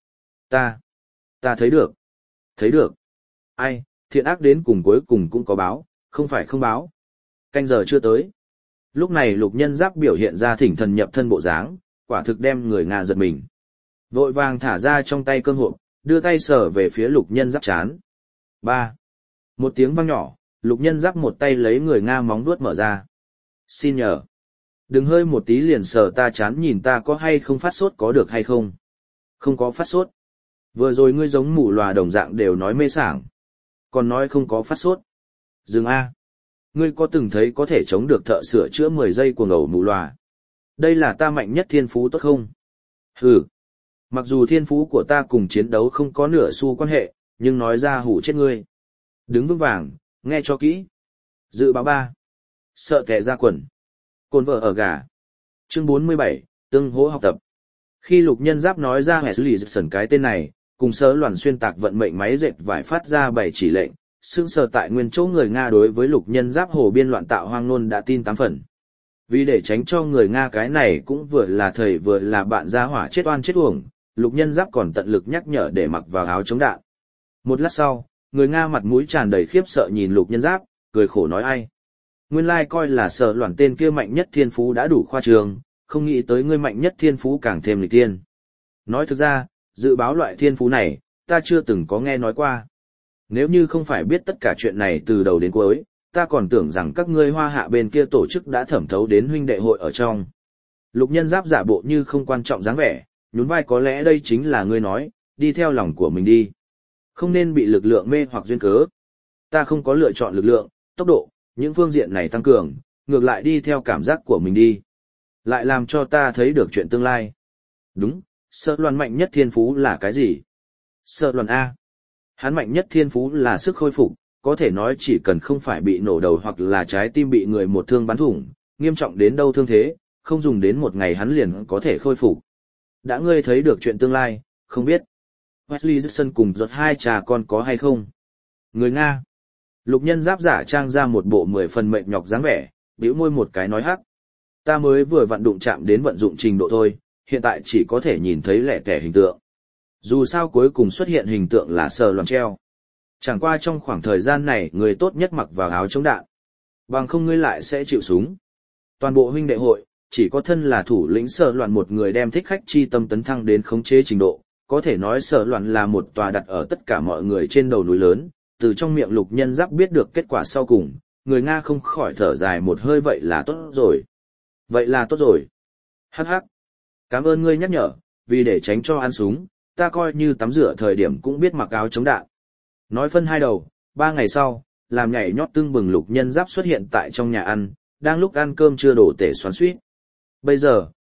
Ta thấy được. Thấy được. Ai, thiện ác đến cùng cuối cùng cũng có báo, không phải không báo. Canh giờ chưa tới. Lúc này lục nhân giáp biểu hiện ra thỉnh thần nhập thân bộ dáng, quả thực đem người Nga giật mình. Vội vàng thả ra trong tay cơm hộp, đưa tay sờ về phía lục nhân giáp chán. 3. Một tiếng vang nhỏ, lục nhân giáp một tay lấy người Nga móng vuốt mở ra. Xin nhờ. Đừng hơi một tí liền sờ ta chán nhìn ta có hay không phát sốt có được hay không. Không có phát sốt. Vừa rồi ngươi giống mù lòa đồng dạng đều nói mê sảng. Còn nói không có phát sốt. Dừng A. Ngươi có từng thấy có thể chống được thợ sửa chữa 10 giây của ngầu mù lòa. Đây là ta mạnh nhất thiên phú tốt không? Hừ. Mặc dù thiên phú của ta cùng chiến đấu không có nửa xu quan hệ, nhưng nói ra hủ chết ngươi. Đứng vững vàng, nghe cho kỹ. Dự báo 3. Sợ kẻ ra quần. Côn vợ ở gà. Chương 47, tương hỗ học tập. Khi lục nhân giáp nói ra Wesley Jackson cái tên này, cùng sớ loàn xuyên tạc vận mệnh máy dệt vải phát ra 7 chỉ lệnh, sững sờ tại nguyên chỗ người Nga đối với lục nhân giáp hồ biên loạn tạo hoang nôn đã tin 8 phần. Vì để tránh cho người Nga cái này cũng vừa là thầy vừa là bạn gia hỏa chết oan chết uổng, lục nhân giáp còn tận lực nhắc nhở để mặc vào áo chống đạn. Một lát sau, người Nga mặt mũi tràn đầy khiếp sợ nhìn lục nhân giáp, cười khổ nói ai. Nguyên lai coi là sợ loạn tên kia mạnh nhất thiên phú đã đủ khoa trường, không nghĩ tới ngươi mạnh nhất thiên phú càng thêm nghịch thiên. Nói thực ra, dự báo loại thiên phú này, ta chưa từng có nghe nói qua. Nếu như không phải biết tất cả chuyện này từ đầu đến cuối, ta còn tưởng rằng các ngươi Hoa hạ bên kia tổ chức đã thẩm thấu đến huynh đệ hội ở trong. Lục nhân giáp giả bộ như không quan trọng dáng vẻ, nhún vai có lẽ đây chính là ngươi nói, đi theo lòng của mình đi. Không nên bị lực lượng mê hoặc duyên cớ. Ta không có lựa chọn lực lượng, tốc độ, những phương diện này tăng cường, ngược lại đi theo cảm giác của mình đi. Lại làm cho ta thấy được chuyện tương lai. Đúng, sợ loạn mạnh nhất thiên phú là cái gì? Sợ loạn A. Hắn mạnh nhất thiên phú là sức khôi phục, có thể nói chỉ cần không phải bị nổ đầu hoặc là trái tim bị người một thương bắn thủng, nghiêm trọng đến đâu thương thế, không dùng đến một ngày hắn liền có thể khôi phục. Đã ngươi thấy được chuyện tương lai, không biết. Wesley Jackson cùng giọt hai trà con có hay không? Người Nga. Lục nhân giáp giả trang ra một bộ 10 phần mệt nhọc dáng vẻ, bĩu môi một cái nói hắc. Ta mới vừa vận đụng chạm đến vận dụng trình độ thôi, hiện tại chỉ có thể nhìn thấy lẻ tẻ hình tượng. Dù sao cuối cùng xuất hiện hình tượng là sờ loạn treo. Chẳng qua trong khoảng thời gian này người tốt nhất mặc vào áo chống đạn. Bằng không ngươi lại sẽ chịu súng. Toàn bộ huynh đệ hội, chỉ có thân là thủ lĩnh sờ loạn một người đem thích khách chi tâm tấn thăng đến khống chế trình độ. Có thể nói sờ loạn là một tòa đặt ở tất cả mọi người trên đầu núi lớn. Từ trong miệng lục nhân giáp biết được kết quả sau cùng, người Nga không khỏi thở dài một hơi vậy là tốt rồi. Vậy là tốt rồi. Hắc hắc. Cảm ơn ngươi nhắc nhở, vì để tránh cho ăn súng, ta coi như tắm rửa thời điểm cũng biết mặc áo chống đạn. Nói phân hai đầu, 3 ngày sau, làm nhảy nhót tưng bừng lục nhân giáp xuất hiện tại trong nhà ăn, đang lúc ăn cơm chưa đổ tể xoắn xuýt. Bây giờ,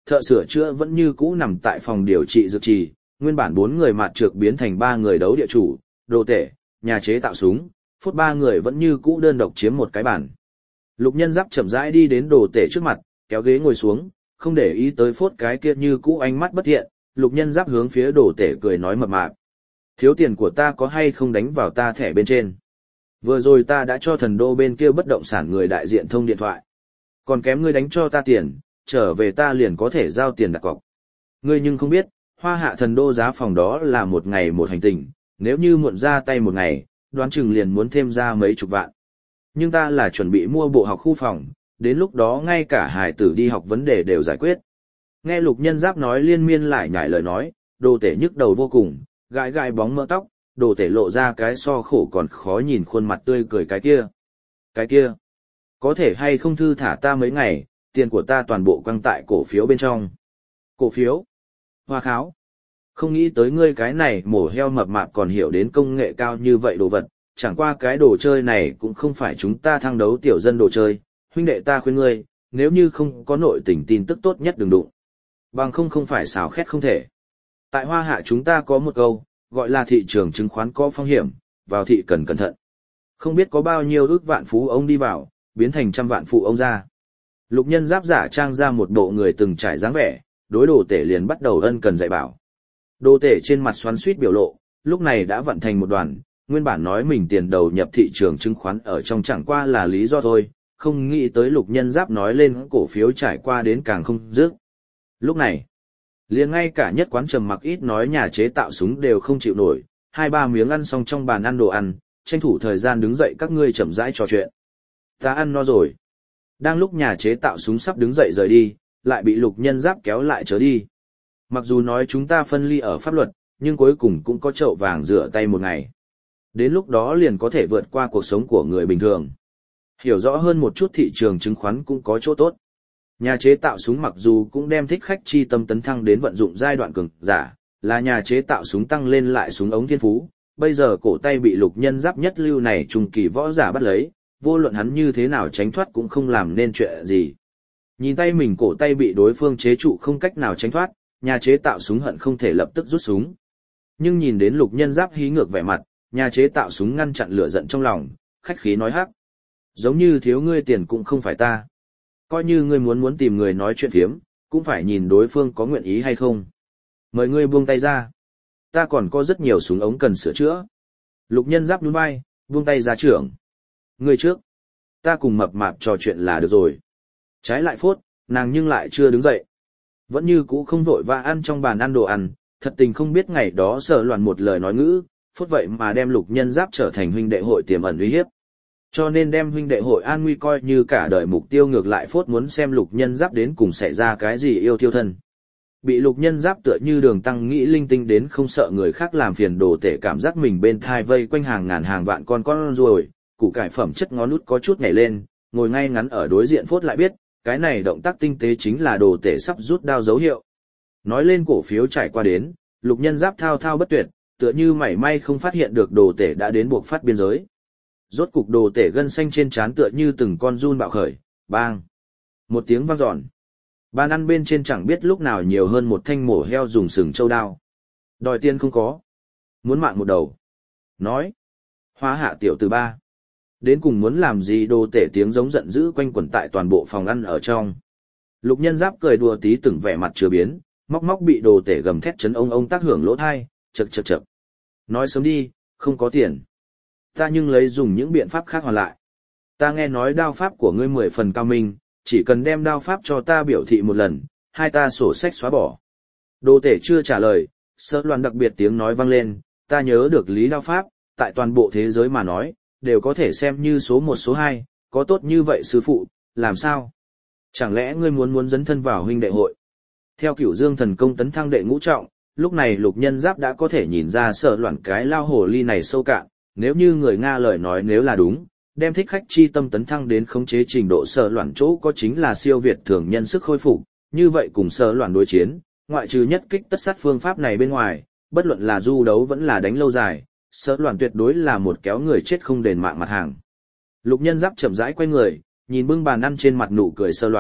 thợ sửa chữa vẫn như cũ nằm tại phòng điều trị dược trì, nguyên bản 4 người mạt trược biến thành 3 người đấu địa chủ, đồ tể, nhà chế tạo súng, phốt 3 người vẫn như cũ đơn độc chiếm một cái bàn. Lục Nhân Giáp chậm rãi đi đến đồ tể trước mặt, kéo ghế ngồi xuống, không để ý tới phốt cái kia như cũ ánh mắt bất thiện, Lục Nhân Giáp hướng phía đồ tể cười nói mập mạp. Thiếu tiền của ta có hay không đánh vào ta thẻ bên trên? Vừa rồi ta đã cho thần đô bên kia bất động sản người đại diện thông điện thoại. Còn kém ngươi đánh cho ta tiền, trở về ta liền có thể giao tiền đặt cọc. Ngươi nhưng không biết, Hoa Hạ thần đô giá phòng đó là một ngày một hành tình, nếu như muộn ra tay một ngày, đoán chừng liền muốn thêm ra mấy chục vạn. Nhưng ta là chuẩn bị mua bộ học khu phòng, đến lúc đó ngay cả hải tử đi học vấn đề đều giải quyết. Nghe Lục Nhân Giáp nói liên miên lại nhải lời nói, đồ tể nhức đầu vô cùng, gãi gãi bóng mỡ tóc, đồ tể lộ ra cái so khổ còn khó nhìn khuôn mặt tươi cười cái kia. Cái kia, có thể hay không thư thả ta mấy ngày, tiền của ta toàn bộ quăng tại cổ phiếu bên trong. Cổ phiếu? Hoa kháo. Không nghĩ tới ngươi cái này mổ heo mập mạp còn hiểu đến công nghệ cao như vậy đồ vật, chẳng qua cái đồ chơi này cũng không phải chúng ta thăng đấu tiểu dân đồ chơi, huynh đệ ta khuyên ngươi, nếu như không có nội tình tin tức tốt nhất đừng đụng. Bằng không phải xào khét không thể. Tại Hoa Hạ chúng ta có một câu, gọi là thị trường chứng khoán có phong hiểm, vào thị cần cẩn thận. Không biết có bao nhiêu ước vạn phú ông đi vào, biến thành trăm vạn phụ ông ra. Lục Nhân Giáp giả trang ra một bộ người từng trải dáng vẻ, đối đồ tể liền bắt đầu ân cần dạy bảo. Đồ tể trên mặt xoắn xuýt biểu lộ, lúc này đã vận thành một đoàn, nguyên bản nói mình tiền đầu nhập thị trường chứng khoán ở trong chẳng qua là lý do thôi, không nghĩ tới Lục Nhân Giáp nói lên cổ phiếu trải qua đến càng không dứt. Lúc này, liền ngay cả nhất quán trầm mặc ít nói nhà chế tạo súng đều không chịu nổi, 2-3 miếng ăn xong trong bàn ăn đồ ăn, tranh thủ thời gian đứng dậy các ngươi chậm rãi trò chuyện. Ta ăn no rồi. Đang lúc nhà chế tạo súng sắp đứng dậy rời đi, lại bị Lục Nhân Giáp kéo lại chớ đi. Mặc dù nói chúng ta phân ly ở pháp luật, nhưng cuối cùng cũng có chậu vàng rửa tay một ngày. Đến lúc đó liền có thể vượt qua cuộc sống của người bình thường. Hiểu rõ hơn một chút thị trường chứng khoán cũng có chỗ tốt. Nhà chế tạo súng mặc dù cũng đem thích khách chi tâm tấn thăng đến vận dụng giai đoạn cường giả, là nhà chế tạo súng tăng lên lại súng ống thiên phú. Bây giờ cổ tay bị Lục Nhân Giáp nhất lưu này trùng kỳ võ giả bắt lấy, vô luận hắn như thế nào tránh thoát cũng không làm nên chuyện gì. Nhìn tay mình cổ tay bị đối phương chế trụ không cách nào tránh thoát, nhà chế tạo súng hận không thể lập tức rút súng. Nhưng nhìn đến Lục Nhân Giáp hí ngược vẻ mặt, nhà chế tạo súng ngăn chặn lửa giận trong lòng, khách khí nói hắc. Giống như thiếu ngươi tiền cũng không phải ta. Coi như ngươi muốn tìm người nói chuyện phiếm, cũng phải nhìn đối phương có nguyện ý hay không. Mời ngươi buông tay ra. Ta còn có rất nhiều súng ống cần sửa chữa. Lục Nhân Giáp nhún vai, buông tay ra trưởng. Ngươi trước. Ta cùng mập mạp trò chuyện là được rồi. Trái lại phốt, nàng nhưng lại chưa đứng dậy. Vẫn như cũ không vội và ăn trong bàn ăn đồ ăn, thật tình không biết ngày đó Sở Loan một lời nói ngữ, phốt vậy mà đem Lục Nhân Giáp trở thành huynh đệ hội tiềm ẩn uy hiếp. Cho nên đem huynh đệ hội an nguy coi như cả đời mục tiêu, ngược lại phốt muốn xem Lục Nhân Giáp đến cùng xảy ra cái gì yêu thiêu thân. Bị Lục Nhân Giáp tựa như đường tăng nghĩ linh tinh đến không sợ người khác làm phiền đồ tể cảm giác mình bên thai vây quanh hàng ngàn hàng vạn con ruồi, củ cải phẩm chất ngón nút có chút nhảy lên, ngồi ngay ngắn ở đối diện phốt lại biết, cái này động tác tinh tế chính là đồ tể sắp rút đao dấu hiệu. Nói lên cổ phiếu trải qua đến, Lục Nhân Giáp thao thao bất tuyệt, tựa như mảy may không phát hiện được đồ tể đã đến buộc phát biên giới. Rốt cục đồ tể gân xanh trên trán tựa như từng con giun bạo khởi, bang. Một tiếng vang dọn. Bàn ăn bên trên chẳng biết lúc nào nhiều hơn một thanh mổ heo dùng sừng châu đao. Đòi tiền không có. Muốn mạng một đầu. Nói. Hóa hạ tiểu từ ba. Đến cùng muốn làm gì đồ tể tiếng giống giận dữ quanh quẩn tại toàn bộ phòng ăn ở trong. Lục Nhân Giáp cười đùa tí từng vẻ mặt chưa biến, móc bị đồ tể gầm thét chấn ông tác hưởng lỗ thai, chậc. Nói sớm đi, không có tiền. Ta nhưng lấy dùng những biện pháp khác hoàn lại. Ta nghe nói đao pháp của ngươi 10 phần cao minh, chỉ cần đem đao pháp cho ta biểu thị một lần, hai ta sổ sách xóa bỏ. Đồ tể chưa trả lời, Sở Loan đặc biệt tiếng nói vang lên, ta nhớ được lý đao pháp, tại toàn bộ thế giới mà nói, đều có thể xem như số 1 số 2, có tốt như vậy sư phụ, làm sao? Chẳng lẽ ngươi muốn dấn thân vào huynh đệ hội? Theo Cửu Dương thần công tấn thăng đệ ngũ trọng, lúc này Lục Nhân Giáp đã có thể nhìn ra Sở Loan cái lao hồ ly này sâu cạn, nếu như người Nga lời nói nếu là đúng, đem thích khách chi tâm tấn thăng đến khống chế trình độ Sở Loan chỗ có chính là siêu việt thường nhân sức khôi phục, như vậy cùng Sở Loan đối chiến, ngoại trừ nhất kích tất sát phương pháp này bên ngoài, bất luận là du đấu vẫn là đánh lâu dài, Sở Loan tuyệt đối là một kéo người chết không đền mạng mặt hàng. Lục Nhân Giáp chậm rãi quay người, nhìn bưng bàn ăn trên mặt nụ cười Sở Loan,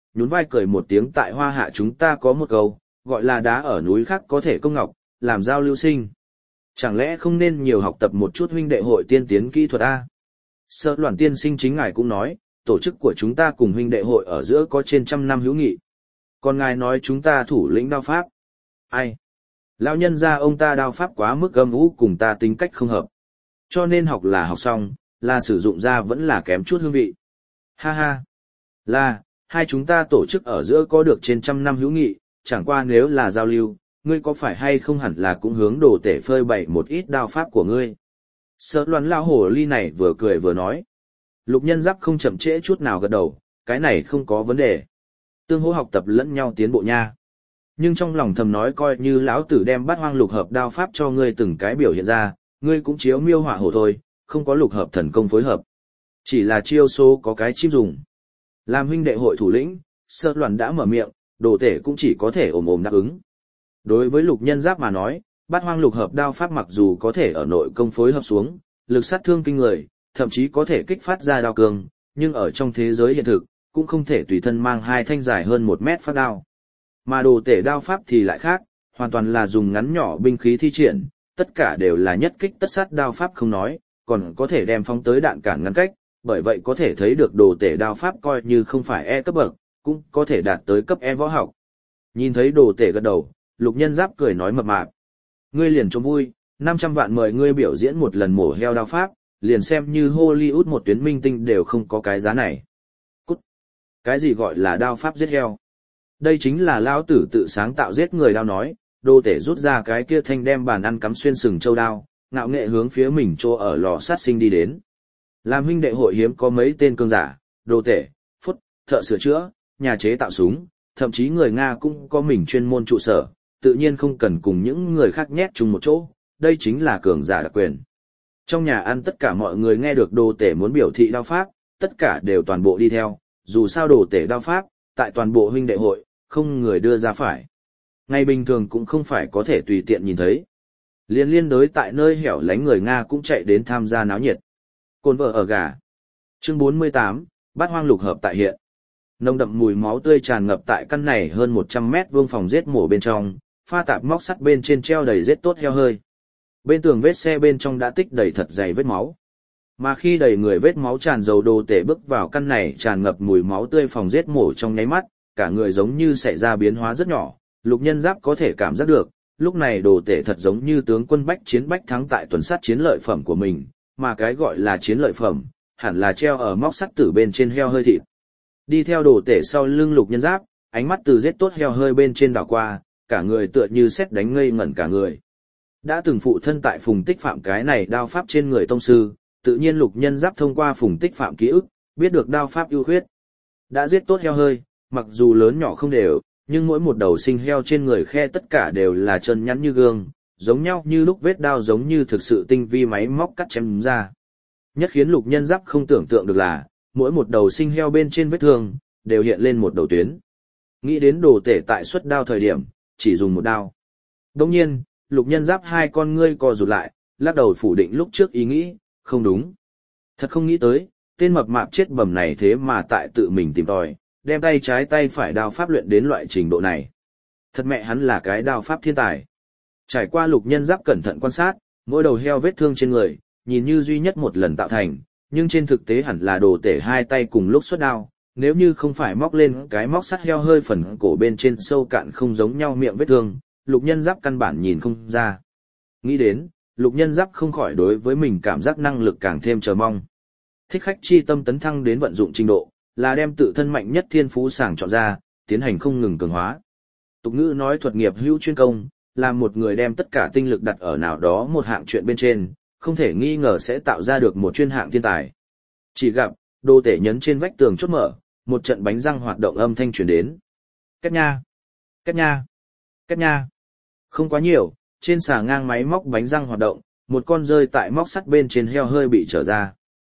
nhún vai cười một tiếng, tại Hoa Hạ chúng ta có một câu, gọi là đá ở núi khác có thể công ngọc, làm giao lưu sinh. Chẳng lẽ không nên nhiều học tập một chút huynh đệ hội tiên tiến kỹ thuật a? Sở Loan tiên sinh chính ngài cũng nói, tổ chức của chúng ta cùng huynh đệ hội ở giữa có trên 100 năm hữu nghị. Còn ngài nói chúng ta thủ lĩnh đao pháp. Ai? Lão nhân gia ông ta đao pháp quá mức âm u, cùng ta tính cách không hợp. Cho nên học là học xong, là sử dụng ra vẫn là kém chút hương vị. Ha ha. Là, hai chúng ta tổ chức ở giữa có được trên 100 năm hữu nghị, chẳng qua nếu là giao lưu, ngươi có phải hay không hẳn là cũng hướng Đồ Tể phơi bày một ít đao pháp của ngươi. Sở Loan lão hồ ly này vừa cười vừa nói. Lục Nhân Giáp không chậm trễ chút nào gật đầu, cái này không có vấn đề. Tương hỗ học tập lẫn nhau tiến bộ nha. Nhưng trong lòng thầm nói, coi như lão tử đem Bát Hoang lục hợp đao pháp cho ngươi từng cái biểu hiện ra, ngươi cũng chiếu miêu họa hổ thôi, không có lục hợp thần công phối hợp. Chỉ là chiêu số có cái chim dùng. Làm huynh đệ hội thủ lĩnh, Sở Loan đã mở miệng, Đồ Tể cũng chỉ có thể ồm ồm đáp ứng. Đối với Lục Nhân Giáp mà nói, Bát Hoang lục hợp đao pháp mặc dù có thể ở nội công phối hợp xuống, lực sát thương kinh người, thậm chí có thể kích phát ra đao cường, nhưng ở trong thế giới hiện thực, cũng không thể tùy thân mang hai thanh dài hơn 1 mét phát đao. Mà Đồ Tể đao pháp thì lại khác, hoàn toàn là dùng ngắn nhỏ binh khí thi triển, tất cả đều là nhất kích tất sát đao pháp không nói, còn có thể đem phóng tới đạn cản ngăn cách, bởi vậy có thể thấy được Đồ Tể đao pháp coi như không phải E cấp bậc, cũng có thể đạt tới cấp E võ học. Nhìn thấy Đồ Tể gật đầu, Lục Nhân Giáp cười nói mập mạp. Ngươi liền cho vui, 500 vạn mời ngươi biểu diễn một lần mổ heo đao pháp, liền xem như Hollywood một tuyến minh tinh đều không có cái giá này. Cút! Cái gì gọi là đao pháp giết heo? Đây chính là lão tử tự sáng tạo giết người đao nói. Đồ Tể rút ra cái kia thanh đem bàn ăn cắm xuyên sừng châu đao, ngạo nghệ hướng phía mình chỗ ở lò sát sinh đi đến. Làm huynh đệ hội hiếm có mấy tên cường giả, Đồ Tể, Phút, thợ sửa chữa, nhà chế tạo súng, thậm chí người Nga cũng có mình chuyên môn trụ sở, tự nhiên không cần cùng những người khác nhét chung một chỗ, đây chính là cường giả đặc quyền. Trong nhà ăn tất cả mọi người nghe được Đồ Tể muốn biểu thị đao pháp, tất cả đều toàn bộ đi theo, dù sao Đồ Tể đao pháp, tại toàn bộ huynh đệ hội, không người đưa ra phải. Ngày bình thường cũng không phải có thể tùy tiện nhìn thấy. Liên đối tại nơi hẻo lánh người Nga cũng chạy đến tham gia náo nhiệt. Cồn vợ ở gà. Chương 48, Bát Hoang lục hợp tại hiện. Nồng đậm mùi máu tươi tràn ngập tại căn này hơn 100 mét vuông phòng giết mổ bên trong, pha tạp móc sắt bên trên treo đầy giết tốt heo hơi. Bên tường vết xe bên trong đã tích đầy thật dày vết máu. Mà khi đầy người vết máu tràn dầu, Đồ Tể bước vào căn này tràn ngập mùi máu tươi phòng giết mổ trong nháy mắt, cả người giống như xảy ra biến hóa rất nhỏ, Lục Nhân Giáp có thể cảm giác được, lúc này Đồ Tể thật giống như tướng quân bách chiến bách thắng tại tuần sát chiến lợi phẩm của mình, mà cái gọi là chiến lợi phẩm, hẳn là treo ở móc sắt tử bên trên heo hơi thịt. Đi theo Đồ Tể sau lưng Lục Nhân Giáp, ánh mắt từ giết tốt heo hơi bên trên đảo qua, cả người tựa như sét đánh ngây ngẩn cả người. Đã từng phụ thân tại Phùng Tích Phạm cái này đao pháp trên người tông sư, tự nhiên Lục Nhân Giáp thông qua Phùng Tích Phạm ký ức, biết được đao pháp ưu khuyết. Đã giết tốt heo hơi, mặc dù lớn nhỏ không đều, nhưng mỗi một đầu sinh heo trên người khe tất cả đều là chân nhắn như gương, giống nhau như lúc vết đao giống như thực sự tinh vi máy móc cắt chém ra. Nhất khiến Lục Nhân Giáp không tưởng tượng được là, mỗi một đầu sinh heo bên trên vết thương, đều hiện lên một đầu tuyến. Nghĩ đến Đồ Tể tại xuất đao thời điểm, chỉ dùng một đao. Đồng nhiên, Lục Nhân Giáp hai con ngươi co rụt lại, lắc đầu phủ định lúc trước ý nghĩ, không đúng. Thật không nghĩ tới, tên mập mạp chết bầm này thế mà tại tự mình tìm tòi, đem tay trái tay phải đao pháp luyện đến loại trình độ này. Thật mẹ hắn là cái đao pháp thiên tài. Trải qua Lục Nhân Giáp cẩn thận quan sát, mỗi đầu heo vết thương trên người, nhìn như duy nhất một lần tạo thành, nhưng trên thực tế hẳn là Đồ Tể hai tay cùng lúc xuất đao, nếu như không phải móc lên cái móc sắt heo hơi phần cổ bên trên sâu cạn không giống nhau miệng vết thương, Lục Nhân Giáp căn bản nhìn không ra. Nghĩ đến, Lục Nhân Giáp không khỏi đối với mình cảm giác năng lực càng thêm chờ mong. Thích khách chi tâm tấn thăng đến vận dụng trình độ, là đem tự thân mạnh nhất thiên phú sàng chọn ra, tiến hành không ngừng cường hóa. Tục ngữ nói thuật nghiệp hữu chuyên công, là một người đem tất cả tinh lực đặt ở nào đó một hạng chuyện bên trên, không thể nghi ngờ sẽ tạo ra được một chuyên hạng thiên tài. Chỉ gặp, Đồ Tể nhấn trên vách tường chốt mở, một trận bánh răng hoạt động âm thanh truyền đến. Két nha, két nha, két nha. Không quá nhiều, trên xà ngang máy móc bánh răng hoạt động, một con rơi tại móc sắt bên trên heo hơi bị trở ra.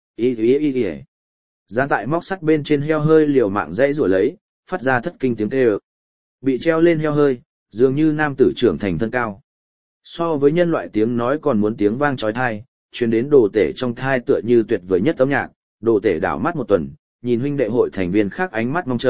Ý. Dán tại móc sắt bên trên heo hơi liều mạng dãy rủa lấy, phát ra thất kinh tiếng kêu. Bị treo lên heo hơi, dường như nam tử trưởng thành thân cao. So với nhân loại tiếng nói còn muốn tiếng vang chói tai, truyền đến Đồ Tể trong thai tựa như tuyệt vời nhất âm nhạc. Đồ Tể đảo mắt một tuần, nhìn huynh đệ hội thành viên khác ánh mắt mong chờ,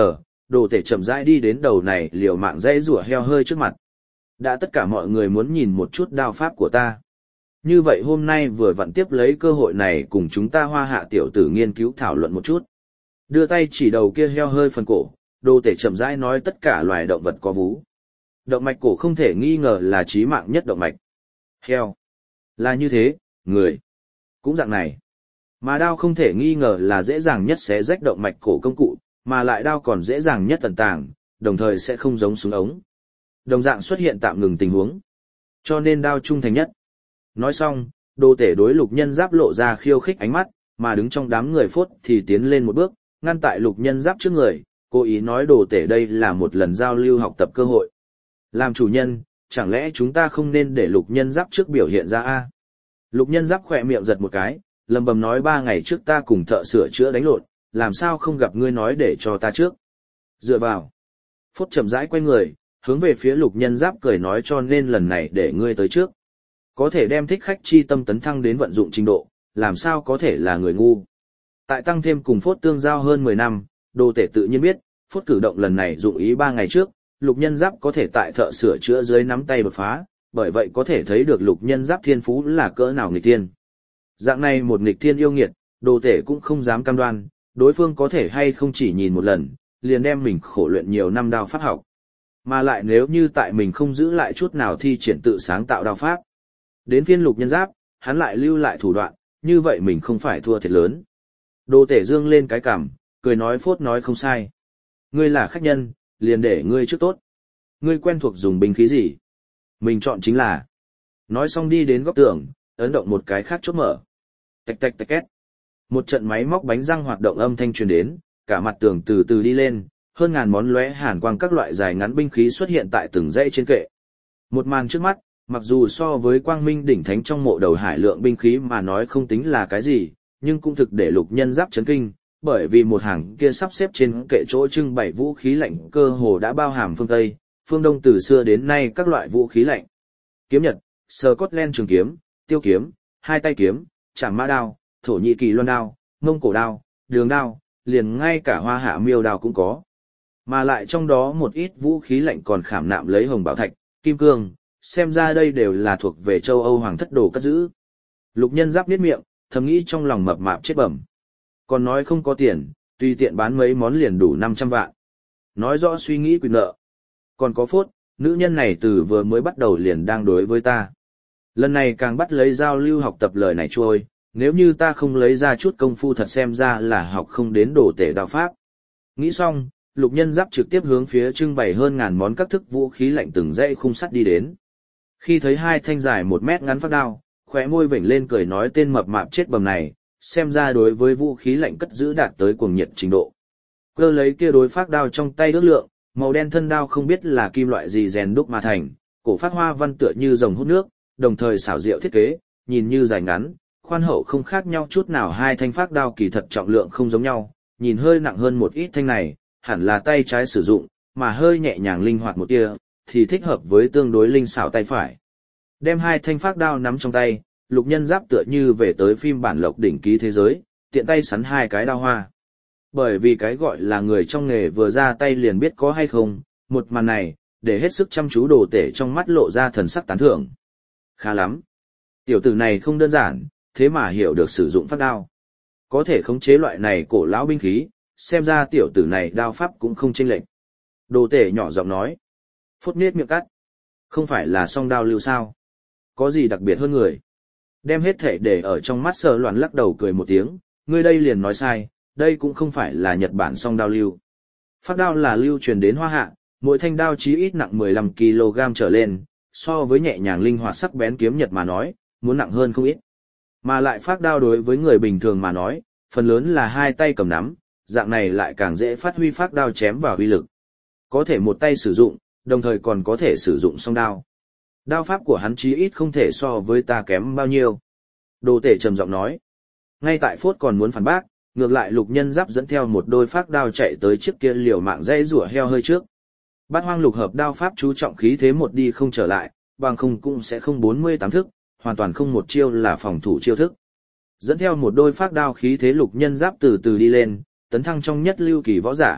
Đồ Tể chậm rãi đi đến đầu này liều mạng dãy rủa heo hơi trước mặt. Đã tất cả mọi người muốn nhìn một chút đao pháp của ta. Như vậy hôm nay vừa vặn tiếp lấy cơ hội này cùng chúng ta Hoa Hạ tiểu tử nghiên cứu thảo luận một chút. Đưa tay chỉ đầu kia heo hơi phần cổ, Đồ Tể chậm rãi nói tất cả loài động vật có vú. Động mạch cổ không thể nghi ngờ là chí mạng nhất động mạch. Heo. Là như thế, người. Cũng dạng này. Mà đao không thể nghi ngờ là dễ dàng nhất xé rách động mạch cổ công cụ, mà lại đao còn dễ dàng nhất tận tàng, đồng thời sẽ không giống súng ống. Đồng dạng xuất hiện tạm ngừng tình huống. Cho nên đao trung thành nhất. Nói xong, Đồ Tể đối Lục Nhân Giáp lộ ra khiêu khích ánh mắt, mà đứng trong đám người Phốt thì tiến lên một bước, ngăn tại Lục Nhân Giáp trước người, cố ý nói Đồ Tể đây là một lần giao lưu học tập cơ hội. Làm chủ nhân, chẳng lẽ chúng ta không nên để Lục Nhân Giáp trước biểu hiện ra a? Lục Nhân Giáp khỏe miệng giật một cái, lầm bầm nói 3 ngày trước ta cùng thợ sửa chữa đánh lộn, làm sao không gặp ngươi nói để cho ta trước. Dựa vào. Phốt chậm rãi quay người, hướng về phía Lục Nhân Giáp cười nói cho nên lần này để ngươi tới trước. Có thể đem thích khách chi tâm tấn thăng đến vận dụng trình độ, làm sao có thể là người ngu. Tại tăng thêm cùng Phốt tương giao hơn 10 năm, Đồ Tể tự nhiên biết, Phốt cử động lần này dụng ý 3 ngày trước, Lục Nhân Giáp có thể tại thợ sửa chữa dưới nắm tay đột phá, bởi vậy có thể thấy được Lục Nhân Giáp thiên phú là cỡ nào nghịch thiên. Dạng này một nghịch thiên yêu nghiệt, Đồ Tể cũng không dám cam đoan, đối phương có thể hay không chỉ nhìn một lần, liền đem mình khổ luyện nhiều năm đao pháp học. Mà lại nếu như tại mình không giữ lại chút nào thi triển tự sáng tạo đao pháp. Đến phiên Lục Nhân Giáp, hắn lại lưu lại thủ đoạn, như vậy mình không phải thua thiệt lớn. Đồ Tể dương lên cái cằm, cười nói Phốt nói không sai. Ngươi là khách nhân, liền để ngươi trước tốt. Ngươi quen thuộc dùng binh khí gì? Mình chọn chính là. Nói xong đi đến góc tường, ấn động một cái khác chốt mở. Tạch tạch tạch két. Một trận máy móc bánh răng hoạt động âm thanh truyền đến, cả mặt tường từ từ đi lên, hơn ngàn món lóe hàn quang các loại dài ngắn binh khí xuất hiện tại từng dãy trên kệ. Một màn trước mắt, mặc dù so với Quang Minh đỉnh thánh trong mộ đầu hải lượng binh khí mà nói không tính là cái gì, nhưng cũng thực để Lục Nhân Giáp chấn kinh, bởi vì một hàng kia sắp xếp trên kệ chỗ trưng bày vũ khí lạnh cơ hồ đã bao hàm phương Tây, phương Đông từ xưa đến nay các loại vũ khí lạnh. Kiếm Nhật, Scotland trường kiếm, tiêu kiếm, hai tay kiếm, trảm mã đao, Thổ Nhĩ Kỳ loan đao, Mông Cổ đao, đường đao, liền ngay cả Hoa Hạ miêu đao cũng có. Mà lại trong đó một ít vũ khí lạnh còn khảm nạm lấy hồng bảo thạch, kim cương, xem ra đây đều là thuộc về châu Âu hoàng thất đồ cất giữ. Lục Nhân Giáp niết miệng, thầm nghĩ trong lòng mập mạp chết bẩm. Còn nói không có tiền, tùy tiện bán mấy món liền đủ 500 vạn. Nói rõ suy nghĩ quyền nợ. Còn có Phốt, nữ nhân này từ vừa mới bắt đầu liền đang đối với ta. Lần này càng bắt lấy giao lưu học tập lời này trôi, nếu như ta không lấy ra chút công phu thật xem ra là học không đến Đồ Tể đao pháp. Nghĩ xong, Lục Nhân Giáp trực tiếp hướng phía trưng bày hơn ngàn món các thức vũ khí lạnh từng dãy khung sắt đi đến. Khi thấy hai thanh dài 1 mét ngắn phát đao, khóe môi vểnh lên cười nói tên mập mạp chết bầm này, xem ra đối với vũ khí lạnh cất giữ đạt tới cuồng nhiệt trình độ. Cơ lấy kia đối phát đao trong tay ước lượng, màu đen thân đao không biết là kim loại gì rèn đúc mà thành, cổ phát hoa văn tựa như rồng hút nước, đồng thời xảo diệu thiết kế, nhìn như dài ngắn, khoan hậu không khác nhau chút nào. Hai thanh phát đao kỳ thật trọng lượng không giống nhau, nhìn hơi nặng hơn một ít thanh này, hẳn là tay trái sử dụng, mà hơi nhẹ nhàng linh hoạt một tia, thì thích hợp với tương đối linh xảo tay phải. Đem hai thanh phát đao nắm trong tay, Lục Nhân Giáp tựa như về tới phim bản lộc đỉnh ký thế giới, tiện tay sắn hai cái đao hoa. Bởi vì cái gọi là người trong nghề vừa ra tay liền biết có hay không, một màn này, để hết sức chăm chú Đồ Tể trong mắt lộ ra thần sắc tán thưởng. Khá lắm. Tiểu tử này không đơn giản, thế mà hiểu được sử dụng phát đao. Có thể khống chế loại này cổ lão binh khí, xem ra tiểu tử này đao pháp cũng không chênh lệch. Đồ Tể nhỏ giọng nói. Phốt niết miệng cắt. Không phải là song đao lưu sao? Có gì đặc biệt hơn người? Đem hết thể để ở trong mắt Sơ Loan lắc đầu cười một tiếng, ngươi đây liền nói sai, đây cũng không phải là Nhật Bản song đao lưu. Phát đao là lưu truyền đến Hoa Hạ, mỗi thanh đao chí ít nặng 15 kg trở lên, so với nhẹ nhàng linh hoạt sắc bén kiếm Nhật mà nói, muốn nặng hơn không ít. Mà lại phát đao đối với người bình thường mà nói, phần lớn là hai tay cầm nắm, dạng này lại càng dễ phát huy phát đao chém vào uy lực. Có thể một tay sử dụng, đồng thời còn có thể sử dụng song đao. Đao pháp của hắn chí ít không thể so với ta kém bao nhiêu. Đồ Tể trầm giọng nói. Ngay tại Phốt còn muốn phản bác, ngược lại Lục Nhân Giáp dẫn theo một đôi phát đao chạy tới trước kia liều mạng dây rủa heo hơi trước. Bát Hoang Lục Hợp đao pháp chú trọng khí thế một đi không trở lại, bằng không cũng sẽ không 48 thức, hoàn toàn không một chiêu là phòng thủ chiêu thức. Dẫn theo một đôi phát đao khí thế Lục Nhân Giáp từ từ đi lên, tấn thăng trong nhất lưu kỳ võ giả,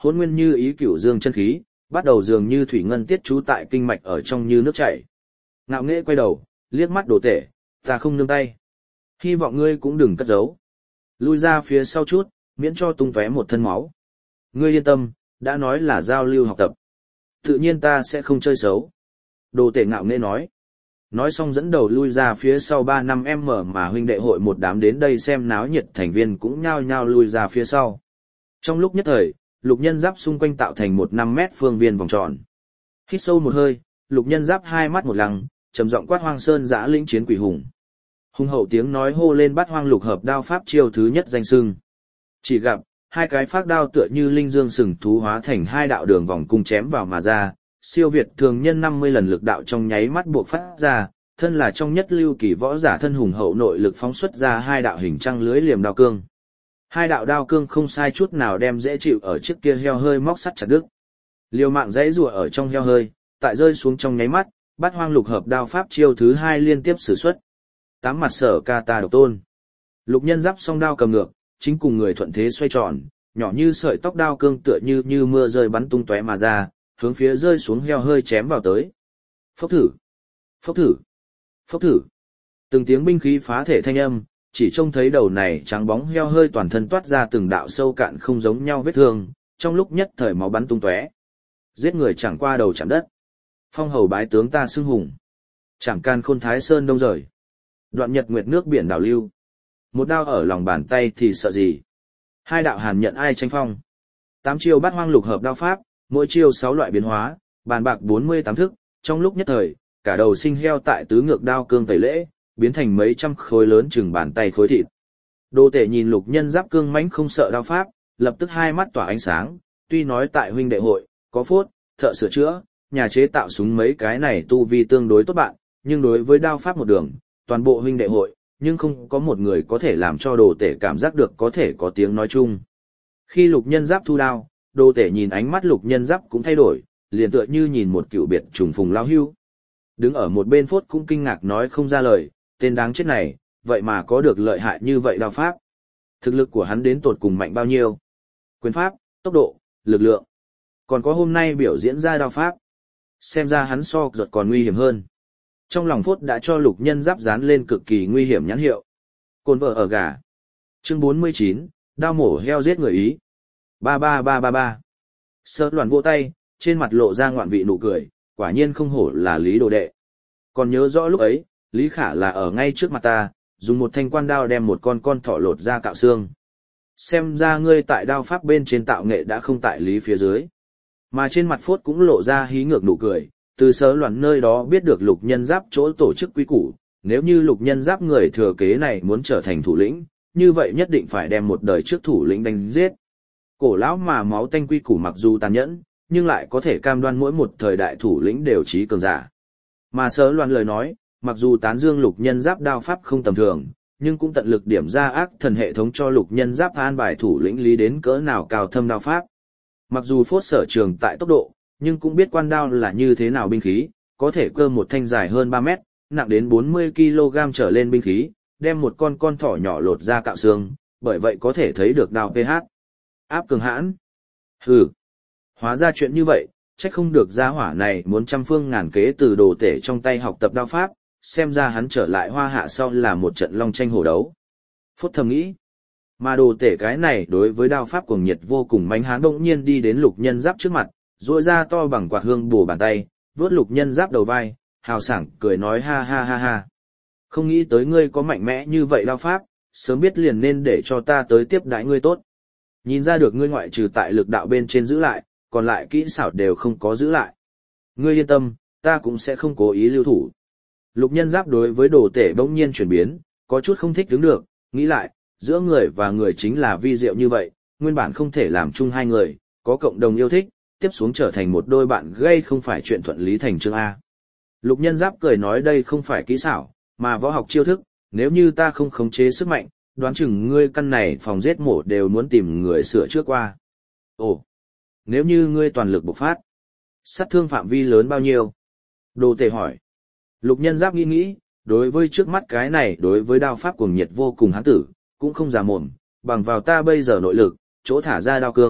hỗn nguyên như ý cửu dương chân khí, bắt đầu dường như thủy ngân tiết trú tại kinh mạch ở trong như nước chảy. Ngạo nghễ quay đầu, liếc mắt Đồ Tể, ta không nương tay. Hy vọng ngươi cũng đừng cất giấu. Lui ra phía sau chút, miễn cho tung tóe một thân máu. Ngươi yên tâm, đã nói là giao lưu học tập. Tự nhiên ta sẽ không chơi xấu. Đồ Tể ngạo nghễ nói. Nói xong dẫn đầu lui ra phía sau 3-5m mà huynh đệ hội một đám đến đây xem náo nhiệt thành viên cũng nhao nhao lui ra phía sau. Trong lúc nhất thời, Lục Nhân Giáp xung quanh tạo thành một 5 mét phương viên vòng tròn. Hít sâu một hơi, Lục Nhân Giáp hai mắt một lăng, trầm giọng quát Hoang Sơn Dã lĩnh chiến quỷ hùng. Hùng hậu tiếng nói hô lên Bát Hoang lục hợp đao pháp chiêu thứ nhất danh xưng. Chỉ gặp hai cái phác đao tựa như linh dương sừng thú hóa thành hai đạo đường vòng cung chém vào mà ra, siêu việt thường nhân 50 lần lực đạo trong nháy mắt buộc phát ra, thân là trong nhất lưu kỳ võ giả thân hùng hậu nội lực phóng xuất ra hai đạo hình trăng lưới liềm đao cương. Hai đạo đao cương không sai chút nào đem dễ chịu ở trước kia heo hơi móc sắt chặt đứt. Liều mạng dãy rùa ở trong heo hơi, tại rơi xuống trong nháy mắt, Bát Hoang lục hợp đao pháp chiêu thứ hai liên tiếp sử xuất. Tám mặt sở ca ta độc tôn. Lục Nhân Giáp song đao cầm ngược, chính cùng người thuận thế xoay tròn, nhỏ như sợi tóc đao cương tựa như mưa rơi bắn tung tóe mà ra, hướng phía rơi xuống heo hơi chém vào tới. Phốc thử, phốc thử, phốc thử. Từng tiếng binh khí phá thể thanh âm, chỉ trông thấy đầu này trắng bóng heo hơi toàn thân toát ra từng đạo sâu cạn không giống nhau vết thương, trong lúc nhất thời máu bắn tung tóe. Giết người chẳng qua đầu chạm đất. Phong hầu bái tướng ta xưng hùng. Chẳng can khôn thái sơn đông rời. Đoạn nhật nguyệt nước biển đảo lưu. Một đao ở lòng bàn tay thì sợ gì. Hai đạo hàn nhận ai tranh phong. 8 chiêu Bát Hoang lục hợp đao pháp, mỗi chiêu 6 loại biến hóa, bàn bạc 48 thức, trong lúc nhất thời, cả đầu sinh heo tại tứ ngược đao cương tẩy lễ, biến thành mấy trăm khối lớn chừng bàn tay khối thịt. Đồ Tể nhìn Lục Nhân Giáp cương mãnh không sợ đao pháp, lập tức hai mắt tỏa ánh sáng, tuy nói tại huynh đệ hội, có phốt, thợ sửa chữa, nhà chế tạo súng mấy cái này tu vi tương đối tốt bạn, nhưng đối với đao pháp một đường, toàn bộ huynh đệ hội, nhưng không có một người có thể làm cho Đồ Tể cảm giác được có thể có tiếng nói chung. Khi Lục Nhân Giáp thu đao, Đồ Tể nhìn ánh mắt Lục Nhân Giáp cũng thay đổi, liền tựa như nhìn một cựu biệt trùng phùng lao hưu. Đứng ở một bên phốt cũng kinh ngạc nói không ra lời, tên đáng chết này, vậy mà có được lợi hại như vậy đao pháp. Thực lực của hắn đến tột cùng mạnh bao nhiêu? Quyền pháp, tốc độ, lực lượng. Còn có hôm nay biểu diễn ra đao pháp. Xem ra hắn so giật còn nguy hiểm hơn. Trong lòng phốt đã cho Lục Nhân Giáp dán lên cực kỳ nguy hiểm nhãn hiệu. Cồn vợ ở gà. Chương 49, đao mổ heo giết người Ý. 33333. Sơ loạn vỗ tay, trên mặt lộ ra ngoạn vị nụ cười, quả nhiên không hổ là Lý đồ đệ. Còn nhớ rõ lúc ấy, Lý Khả là ở ngay trước mặt ta, dùng một thanh quan đao đem một con thỏ lột ra cạo xương. Xem ra ngươi tại đao pháp bên trên tạo nghệ đã không tại Lý phía dưới. Mà trên mặt phốt cũng lộ ra hí ngược nụ cười, từ Sơ loạn nơi đó biết được Lục Nhân Giáp chỗ tổ chức quý củ, nếu như Lục Nhân Giáp người thừa kế này muốn trở thành thủ lĩnh, như vậy nhất định phải đem một đời trước thủ lĩnh đánh giết. Cổ lão mà máu tanh quy củ mặc dù tàn nhẫn, nhưng lại có thể cam đoan mỗi một thời đại thủ lĩnh đều trí cường giả. Mà Sơ loạn lời nói, mặc dù tán dương Lục Nhân Giáp đao pháp không tầm thường, nhưng cũng tận lực điểm ra ác thần hệ thống cho Lục Nhân Giáp an bài thủ lĩnh lý đến cỡ nào cao thâm đao pháp. Mặc dù phốt sở trường tại tốc độ, nhưng cũng biết quan đao là như thế nào binh khí, có thể cơ một thanh dài hơn 3 mét, nặng đến 40 kg trở lên binh khí, đem một con thỏ nhỏ lột ra cạo xương, bởi vậy có thể thấy được đao pH. Áp cường hãn. Hừ. Hóa ra chuyện như vậy, trách không được gia hỏa này muốn trăm phương ngàn kế từ Đồ Tể trong tay học tập đao pháp, xem ra hắn trở lại Hoa Hạ sau là một trận long tranh hổ đấu. Phốt thầm nghĩ. Mà Đồ Tể cái này đối với đao pháp cuồng nhiệt vô cùng mãnh hán bỗng nhiên đi đến Lục Nhân Giáp trước mặt, duỗi ra to bằng quạt hương bổ bàn tay, vuốt Lục Nhân Giáp đầu vai, hào sảng cười nói ha ha ha ha. Không nghĩ tới ngươi có mạnh mẽ như vậy đao pháp, sớm biết liền nên để cho ta tới tiếp đãi ngươi tốt. Nhìn ra được ngươi ngoại trừ tại lực đạo bên trên giữ lại, còn lại kỹ xảo đều không có giữ lại. Ngươi yên tâm, ta cũng sẽ không cố ý lưu thủ. Lục Nhân Giáp đối với Đồ Tể bỗng nhiên chuyển biến, có chút không thích đứng được, nghĩ lại, giữa người và người chính là vi diệu như vậy, nguyên bản không thể làm chung hai người, có cộng đồng yêu thích, tiếp xuống trở thành một đôi bạn gây không phải chuyện thuận lý thành chương A. Lục Nhân Giáp cười nói đây không phải kỹ xảo, mà võ học chiêu thức, nếu như ta không khống chế sức mạnh, đoán chừng ngươi căn này phòng giết mổ đều muốn tìm người sửa trước qua. Ồ, nếu như ngươi toàn lực bộc phát, sát thương phạm vi lớn bao nhiêu? Đồ Tể hỏi. Lục Nhân Giáp nghĩ nghĩ, đối với trước mắt cái này đối với đao pháp cuồng nhiệt vô cùng hán tử, cũng không già mồm, bằng vào ta bây giờ nội lực, chỗ thả ra đao cương,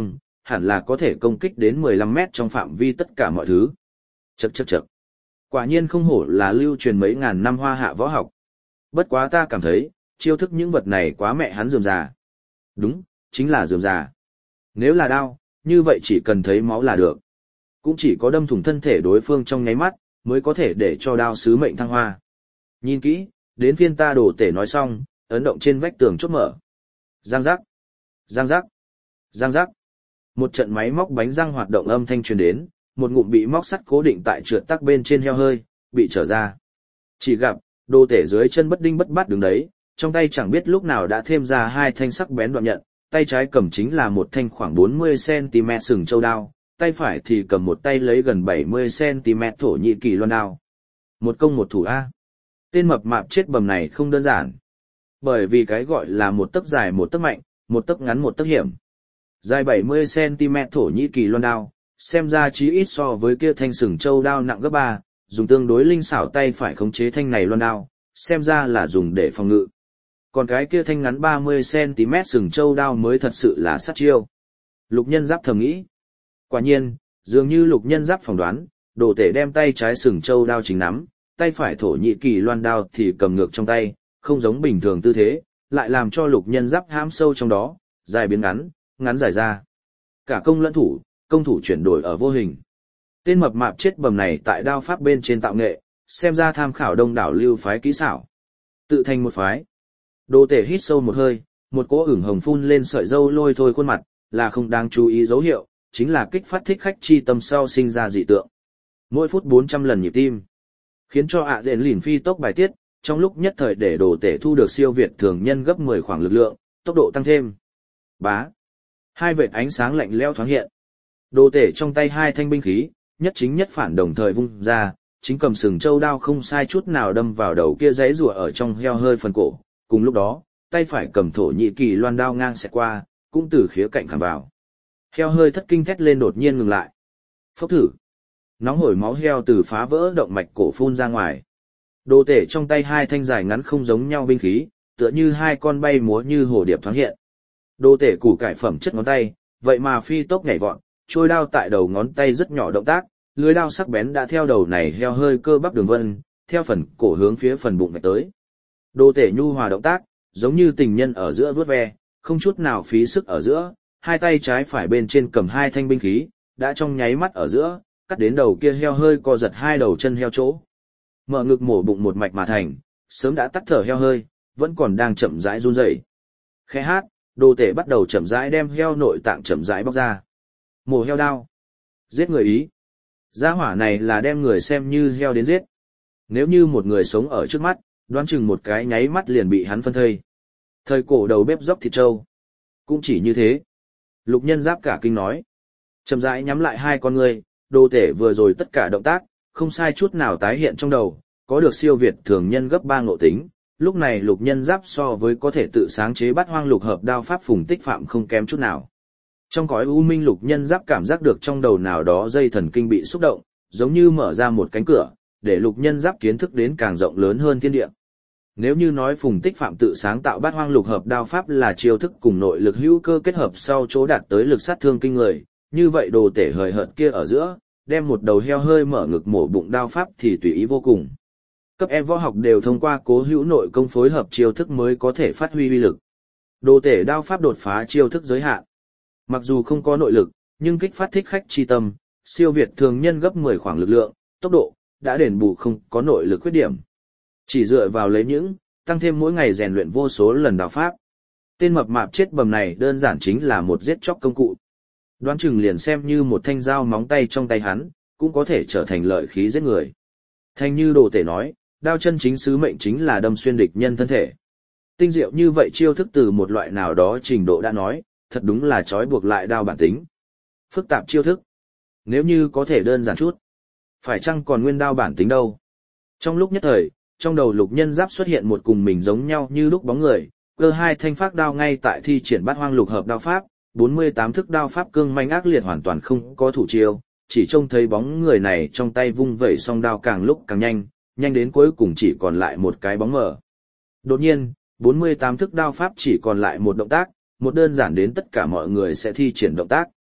hẳn là có thể công kích đến 15 mét trong phạm vi tất cả mọi thứ. Chậc chậc chậc. Quả nhiên không hổ là lưu truyền mấy ngàn năm hoa hạ võ học. Bất quá ta cảm thấy, chiêu thức những vật này quá mẹ hắn rườm rà. Đúng, chính là rườm rà. Nếu là đao, như vậy chỉ cần thấy máu là được. Cũng chỉ có đâm thủng thân thể đối phương trong nháy mắt, mới có thể để cho đao sứ mệnh thăng hoa. Nhìn kỹ, đến phiên ta Đồ Tể nói xong, ấn động trên vách tường chốt mở. Giang giác, giang giác, giang giác. Một trận máy móc bánh răng hoạt động âm thanh truyền đến, một ngụm bị móc sắt cố định tại trượt tắc bên trên heo hơi, bị trở ra. Chỉ gặp, Đồ Tể dưới chân bất đinh bất bát đứng đấy, trong tay chẳng biết lúc nào đã thêm ra hai thanh sắc bén đoạn nhận, tay trái cầm chính là một thanh khoảng 40cm sừng châu đao, tay phải thì cầm một tay lấy gần 70cm thổ nhĩ kỳ loan đao. Một công một thủ A. Tên mập mạp chết bầm này không đơn giản. Bởi vì cái gọi là một tấc dài một tấc mạnh, một tấc ngắn một tấc hiểm. Dài 70cm thổ nhĩ kỳ loan đao, xem ra chí ít so với kia thanh sừng châu đao nặng gấp 3, dùng tương đối linh xảo tay phải khống chế thanh này loan đao, xem ra là dùng để phòng ngự. Còn cái kia thanh ngắn 30cm sừng châu đao mới thật sự là sát chiêu. Lục Nhân Giáp thầm nghĩ. Quả nhiên, dường như Lục Nhân Giáp phỏng đoán, Đồ Tể đem tay trái sừng châu đao chính nắm, tay phải thổ nhĩ kỳ loan đao thì cầm ngược trong tay, không giống bình thường tư thế, lại làm cho Lục Nhân Giáp hãm sâu trong đó, dài biến ngắn, ngắn dài ra. Cả công lẫn thủ, công thủ chuyển đổi ở vô hình. Tên mập mạp chết bầm này tại đao pháp bên trên tạo nghệ, xem ra tham khảo đông đảo lưu phái kỹ xảo. Tự thành một phái. Đồ Tể hít sâu một hơi, một cỗ ửng hồng phun lên sợi râu lôi thôi khuôn mặt, là không đáng chú ý dấu hiệu, chính là kích phát thích khách chi tâm sau sinh ra dị tượng. Mỗi phút 400 lần nhịp tim, khiến cho ạ dện lìn phi tốc bài tiết, trong lúc nhất thời để Đồ Tể thu được siêu việt thường nhân gấp 10 khoảng lực lượng, tốc độ tăng thêm. Bá. Hai vệt ánh sáng lạnh lẽo thoáng hiện. Đồ Tể trong tay hai thanh binh khí, nhất chính nhất phản đồng thời vung ra, chính cầm sừng châu đao không sai chút nào đâm vào đầu kia giãy giụa ở trong heo hơi phần cổ. Cùng lúc đó, tay phải cầm thổ nhĩ kỳ loan đao ngang xẹt qua, cũng từ khía cạnh khảm vào. Heo hơi thất kinh thét lên đột nhiên ngừng lại. Phốc thử. Nóng hổi máu heo từ phá vỡ động mạch cổ phun ra ngoài. Đồ Tể trong tay hai thanh dài ngắn không giống nhau binh khí, tựa như hai con bay múa như hồ điệp thoáng hiện. Đồ Tể củ cải phẩm chất ngón tay, vậy mà phi tốc nhảy vọt, trôi đao tại đầu ngón tay rất nhỏ động tác, lưỡi đao sắc bén đã theo đầu này heo hơi cơ bắp đường vân, theo phần cổ hướng phía phần bụng vạch tới. Đồ Tể nhu hòa động tác, giống như tình nhân ở giữa vuốt ve, không chút nào phí sức ở giữa, hai tay trái phải bên trên cầm hai thanh binh khí, đã trong nháy mắt ở giữa, cắt đến đầu kia heo hơi co giật hai đầu chân heo chỗ. Mở ngực mổ bụng một mạch mà thành, sớm đã tắt thở heo hơi, vẫn còn đang chậm rãi run rẩy. Khẽ hát, Đồ Tể bắt đầu chậm rãi đem heo nội tạng chậm rãi bóc ra. Mổ heo đao. Giết người ý. Gia hỏa này là đem người xem như heo đến giết. Nếu như một người sống ở trước mắt, đoán chừng một cái nháy mắt liền bị hắn phân thây. Thời cổ đầu bếp dốc thịt trâu. Cũng chỉ như thế. Lục Nhân Giáp cả kinh nói. Chậm rãi nhắm lại hai con ngươi, Đồ Tể vừa rồi tất cả động tác, không sai chút nào tái hiện trong đầu, có được siêu việt thường nhân gấp 3 ngộ tính. Lúc này Lục Nhân Giáp so với có thể tự sáng chế Bát Hoang Lục Hợp đao pháp Phùng Tích Phạm không kém chút nào. Trong cõi u minh Lục Nhân Giáp cảm giác được trong đầu nào đó dây thần kinh bị xúc động, giống như mở ra một cánh cửa, để Lục Nhân Giáp kiến thức đến càng rộng lớn hơn thiên địa. Nếu như nói Phùng Tích Phạm tự sáng tạo Bát Hoang Lục Hợp đao pháp là chiêu thức cùng nội lực hữu cơ kết hợp sau chỗ đạt tới lực sát thương kinh người, như vậy Đồ Tể hời hợt kia ở giữa, đem một đầu heo hơi mở ngực mổ bụng đao pháp thì tùy ý vô cùng. Cấp E võ học đều thông qua cố hữu nội công phối hợp chiêu thức mới có thể phát huy uy lực. Đồ Tể đao pháp đột phá chiêu thức giới hạn. Mặc dù không có nội lực, nhưng kích phát thích khách chi tâm, siêu việt thường nhân gấp 10 khoảng lực lượng, tốc độ, đã đền bù không có nội lực khuyết điểm. Chỉ dựa vào lấy những, tăng thêm mỗi ngày rèn luyện vô số lần đao pháp. Tên mập mạp chết bầm này đơn giản chính là một giết chóc công cụ. Đoán chừng liền xem như một thanh dao móng tay trong tay hắn, cũng có thể trở thành lợi khí giết người. Thanh như Đồ Tể nói, đao chân chính sứ mệnh chính là đâm xuyên địch nhân thân thể. Tinh diệu như vậy chiêu thức từ một loại nào đó trình độ đã nói, thật đúng là trói buộc lại đao bản tính. Phức tạp chiêu thức. Nếu như có thể đơn giản chút, phải chăng còn nguyên đao bản tính đâu? Trong lúc nhất thời, trong đầu Lục Nhân Giáp xuất hiện một cùng mình giống nhau như lúc bóng người, cơ hai thanh phác đao ngay tại thi triển Bát Hoang Lục Hợp đao pháp, 48 thức đao pháp cương manh ác liệt hoàn toàn không có thủ chiêu, chỉ trông thấy bóng người này trong tay vung vẩy song đao càng lúc càng nhanh, nhanh đến cuối cùng chỉ còn lại một cái bóng mờ. Đột nhiên, 48 thức đao pháp chỉ còn lại một động tác, một đơn giản đến tất cả mọi người sẽ thi triển động tác.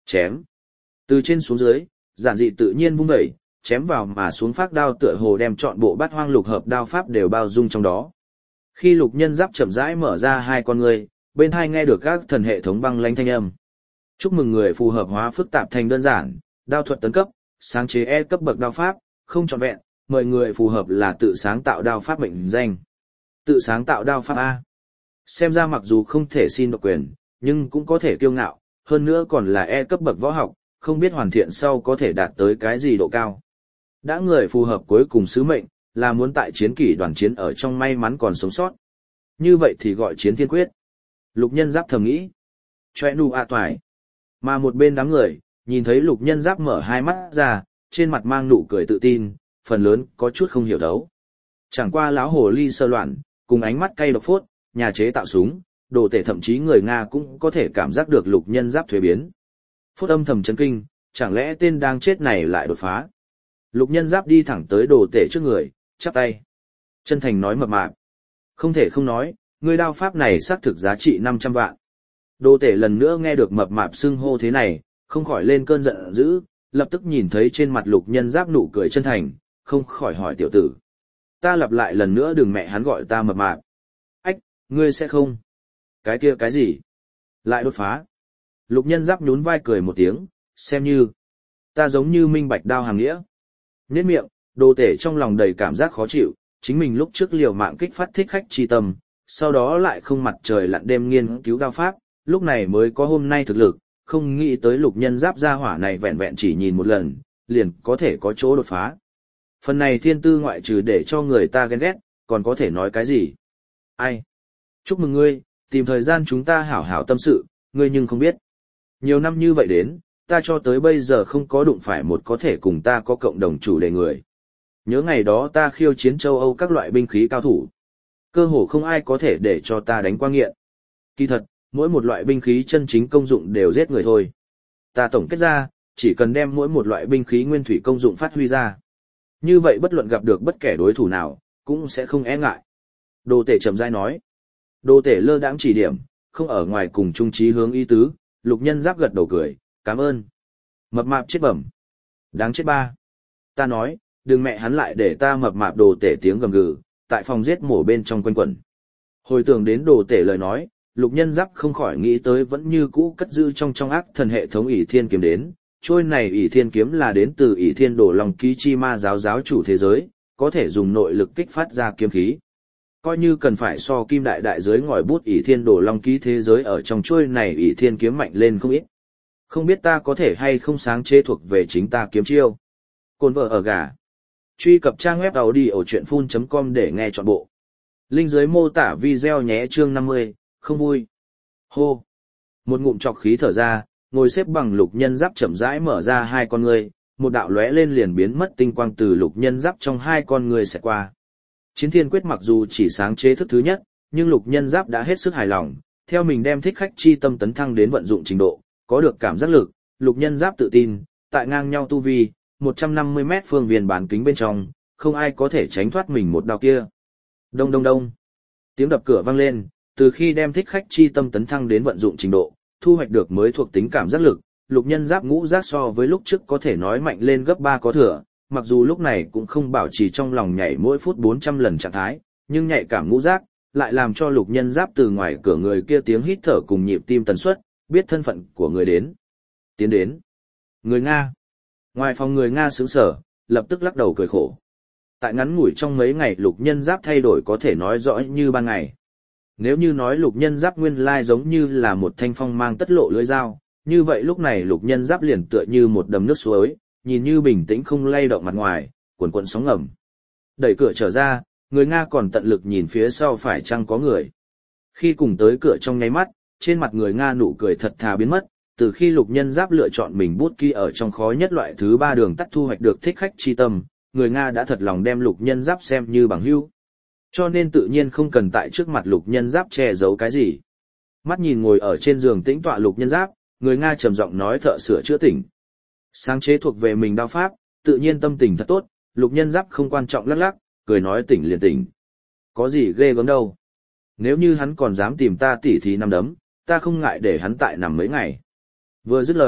Chém. Từ trên xuống dưới, giản dị tự nhiên vung đẩy, chém vào mà xuống phác đao tựa hồ đem trọn bộ bát hoang lục hợp đao pháp đều bao dung trong đó. Khi lục nhân giáp chậm rãi mở ra hai con người, bên hai nghe được các thần hệ thống băng lãnh thanh âm. Chúc mừng người phù hợp hóa phức tạp thành đơn giản, đao thuật tấn cấp, sáng chế E cấp bậc đao pháp, không trọn vẹn, mời người phù hợp là tự sáng tạo đao pháp mệnh danh. Tự sáng tạo đao pháp A. Xem ra mặc dù không thể xin độc quyền, nhưng cũng có thể kiêu ngạo, hơn nữa còn là E cấp bậc võ học, không biết hoàn thiện sau có thể đạt tới cái gì độ cao. Đã người phù hợp cuối cùng sứ mệnh, là muốn tại chiến kỷ đoàn chiến ở trong may mắn còn sống sót. Như vậy thì gọi chiến thiên quyết. Lục nhân giáp thầm nghĩ. Chòe nụ à toài. Mà một bên đám người, nhìn thấy lục nhân giáp mở hai mắt ra, trên mặt mang nụ cười tự tin, phần lớn có chút không hiểu đấu. Chẳng qua lão hồ ly sơ loạn, cùng ánh mắt cay độc phốt, nhà chế tạo súng, đồ tể thậm chí người Nga cũng có thể cảm giác được lục nhân giáp thuế biến. Phốt âm thầm chấn kinh, chẳng lẽ tên đang chết này lại đột phá. Lục nhân giáp đi thẳng tới đồ tể trước người, chắp tay. Chân thành nói mập mạp. Không thể không nói, người đao pháp này xác thực giá trị 500 vạn. Đồ tể lần nữa nghe được mập mạp xưng hô thế này, không khỏi lên cơn giận dữ, lập tức nhìn thấy trên mặt lục nhân giáp nụ cười chân thành, không khỏi hỏi tiểu tử. Ta lặp lại lần nữa đừng mẹ hắn gọi ta mập mạp. Ách, ngươi sẽ không. Cái kia cái gì? Lại đột phá. Lục nhân giáp nhún vai cười một tiếng, xem như. Ta giống như minh bạch đao hàng nghĩa. Nhết miệng, đồ tể trong lòng đầy cảm giác khó chịu, chính mình lúc trước liều mạng kích phát thích khách chi tâm, sau đó lại không mặt trời lặn đêm nghiên cứu đao pháp, lúc này mới có hôm nay thực lực, không nghĩ tới lục nhân giáp gia hỏa này vẹn vẹn chỉ nhìn một lần, liền có thể có chỗ đột phá. Phần này thiên tư ngoại trừ để cho người ta ghen ghét, còn có thể nói cái gì? Ai? Chúc mừng ngươi, tìm thời gian chúng ta hảo hảo tâm sự, ngươi nhưng không biết. Nhiều năm như vậy đến, ta cho tới bây giờ không có đụng phải một có thể cùng ta có cộng đồng chủ đề người. Nhớ ngày đó ta khiêu chiến châu Âu các loại binh khí cao thủ. Cơ hồ không ai có thể để cho ta đánh qua nghiện. Kỳ thật, mỗi một loại binh khí chân chính công dụng đều giết người thôi. Ta tổng kết ra, chỉ cần đem mỗi một loại binh khí nguyên thủy công dụng phát huy ra. Như vậy bất luận gặp được bất kể đối thủ nào, cũng sẽ không e ngại. Đồ tể trầm rãi nói. Đồ tể lơ đãng chỉ điểm, không ở ngoài cùng trung trí hướng ý tứ, lục nhân giáp gật đầu cười, cảm ơn. Mập mạp chết bẩm. Đáng chết ba. Ta nói, đừng mẹ hắn lại để ta mập mạp đồ tể tiếng gầm gừ, tại phòng giết mổ bên trong quanh quẩn. Hồi tưởng đến đồ tể lời nói, lục nhân giáp không khỏi nghĩ tới vẫn như cũ cất giữ trong ác thần hệ thống ỷ thiên kiếm đến. Trôi này ỷ thiên kiếm là đến từ ỷ thiên đổ lòng ký chi ma giáo chủ thế giới, có thể dùng nội lực kích phát ra kiếm khí. Coi như cần phải so kim đại đại giới ngòi bút ỷ thiên đổ long ký thế giới ở trong trôi này ỷ thiên kiếm mạnh lên không ít. Không biết ta có thể hay không sáng chế thuộc về chính ta kiếm chiêu. Côn vợ ở gà. Truy cập trang web audiochuyenphun.com để nghe trọn bộ. Link dưới mô tả video nhé chương 50, không vui. Hô. Một ngụm trọc khí thở ra, ngồi xếp bằng lục nhân giáp chậm rãi mở ra hai con ngươi, một đạo lóe lên liền biến mất tinh quang từ lục nhân giáp trong hai con ngươi sẽ qua. Chiến thiên quyết mặc dù chỉ sáng chế thức thứ nhất, nhưng lục nhân giáp đã hết sức hài lòng, theo mình đem thích khách chi tâm tấn thăng đến vận dụng trình độ, có được cảm giác lực, lục nhân giáp tự tin, tại ngang nhau tu vi, 150 mét phương viên bán kính bên trong, không ai có thể tránh thoát mình một đao kia. Đông đông đông. Tiếng đập cửa vang lên, từ khi đem thích khách chi tâm tấn thăng đến vận dụng trình độ, thu hoạch được mới thuộc tính cảm giác lực, lục nhân giáp ngũ giác so với lúc trước có thể nói mạnh lên gấp 3 có thừa, mặc dù lúc này cũng không bảo trì trong lòng nhảy mỗi phút 400 lần trạng thái, nhưng nhạy cảm ngũ giác, lại làm cho lục nhân giáp từ ngoài cửa người kia tiếng hít thở cùng nhịp tim tần suất, biết thân phận của người đến. Tiến đến. Người Nga. Ngoài phòng người Nga sững sờ, lập tức lắc đầu cười khổ. Tại ngắn ngủi trong mấy ngày lục nhân giáp thay đổi có thể nói rõ như ban ngày. Nếu như nói lục nhân giáp nguyên lai giống như là một thanh phong mang tất lộ lưỡi dao, như vậy lúc này lục nhân giáp liền tựa như một đầm nước suối, nhìn như bình tĩnh không lay động mặt ngoài, cuồn cuộn sóng ngầm. Đẩy cửa trở ra, người Nga còn tận lực nhìn phía sau phải chăng có người. Khi cùng tới cửa trong nháy mắt, trên mặt người Nga nụ cười thật thà biến mất, từ khi lục nhân giáp lựa chọn mình bút ký ở trong khó nhất loại thứ 3 đường tắt thu hoạch được thích khách chi tâm, người Nga đã thật lòng đem lục nhân giáp xem như bằng hữu. Cho nên tự nhiên không cần tại trước mặt lục nhân giáp che giấu cái gì. Mắt nhìn ngồi ở trên giường tĩnh tọa lục nhân giáp, người Nga trầm giọng nói thợ sửa chữa tỉnh. Sáng chế thuộc về mình đao pháp, tự nhiên tâm tình thật tốt, lục nhân giáp không quan trọng lắc lắc, cười nói tỉnh liền tỉnh. Có gì ghê gớm đâu. Nếu như hắn còn dám tìm ta tỉ thí năm đấm, ta không ngại để hắn tại nằm mấy ngày. Vừa dứt lời,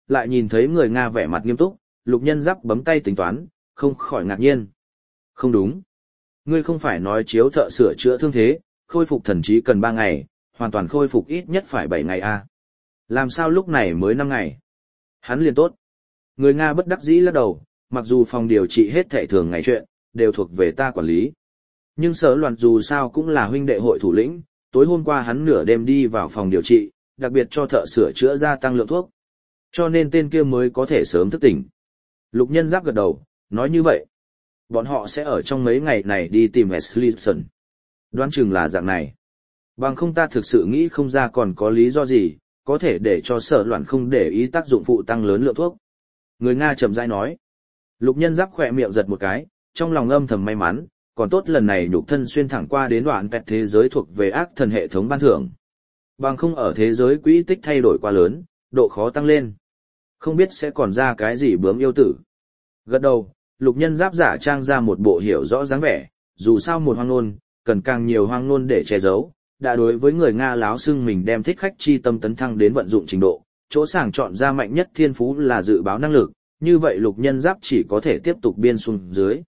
lại nhìn thấy người Nga vẻ mặt nghiêm túc, Lục Nhân Giáp bấm tay tính toán, không khỏi ngạc nhiên. Không đúng. Ngươi không phải nói chiếu thợ sửa chữa thương thế, khôi phục thần trí cần 3 ngày, hoàn toàn khôi phục ít nhất phải 7 ngày à? Làm sao lúc này mới 5 ngày? Hắn liền tốt. Người Nga bất đắc dĩ lắc đầu, mặc dù phòng điều trị hết thảy thường ngày chuyện, đều thuộc về ta quản lý. Nhưng Sở Loan dù sao cũng là huynh đệ hội thủ lĩnh, tối hôm qua hắn nửa đêm đi vào phòng điều trị, đặc biệt cho thợ sửa chữa gia tăng lượng thuốc. Cho nên tên kia mới có thể sớm thức tỉnh. Lục Nhân Giáp gật đầu, nói như vậy. Bọn họ sẽ ở trong mấy ngày này đi tìm Wesleyson. Đoán chừng là dạng này. Bằng không ta thực sự nghĩ không ra còn có lý do gì, có thể để cho Sở Loan không để ý tác dụng phụ tăng lớn lượng thuốc. Người Nga chậm rãi nói. Lục Nhân Giáp khỏe miệng giật một cái, trong lòng âm thầm may mắn, còn tốt lần này nhục thân xuyên thẳng qua đến đoạn pẹt thế giới thuộc về ác thần hệ thống ban thưởng. Bằng không ở thế giới quỹ tích thay đổi quá lớn, độ khó tăng lên. Không biết sẽ còn ra cái gì bướm yêu tử. Gật đầu, Lục Nhân Giáp giả trang ra một bộ hiểu rõ dáng vẻ, dù sao một hoang nôn, cần càng nhiều hoang nôn để che giấu, đã đối với người Nga láo xưng mình đem thích khách chi tâm tấn thăng đến vận dụng trình độ, chỗ sàng chọn ra mạnh nhất thiên phú là dự báo năng lực, như vậy Lục Nhân Giáp chỉ có thể tiếp tục biên xuống dưới.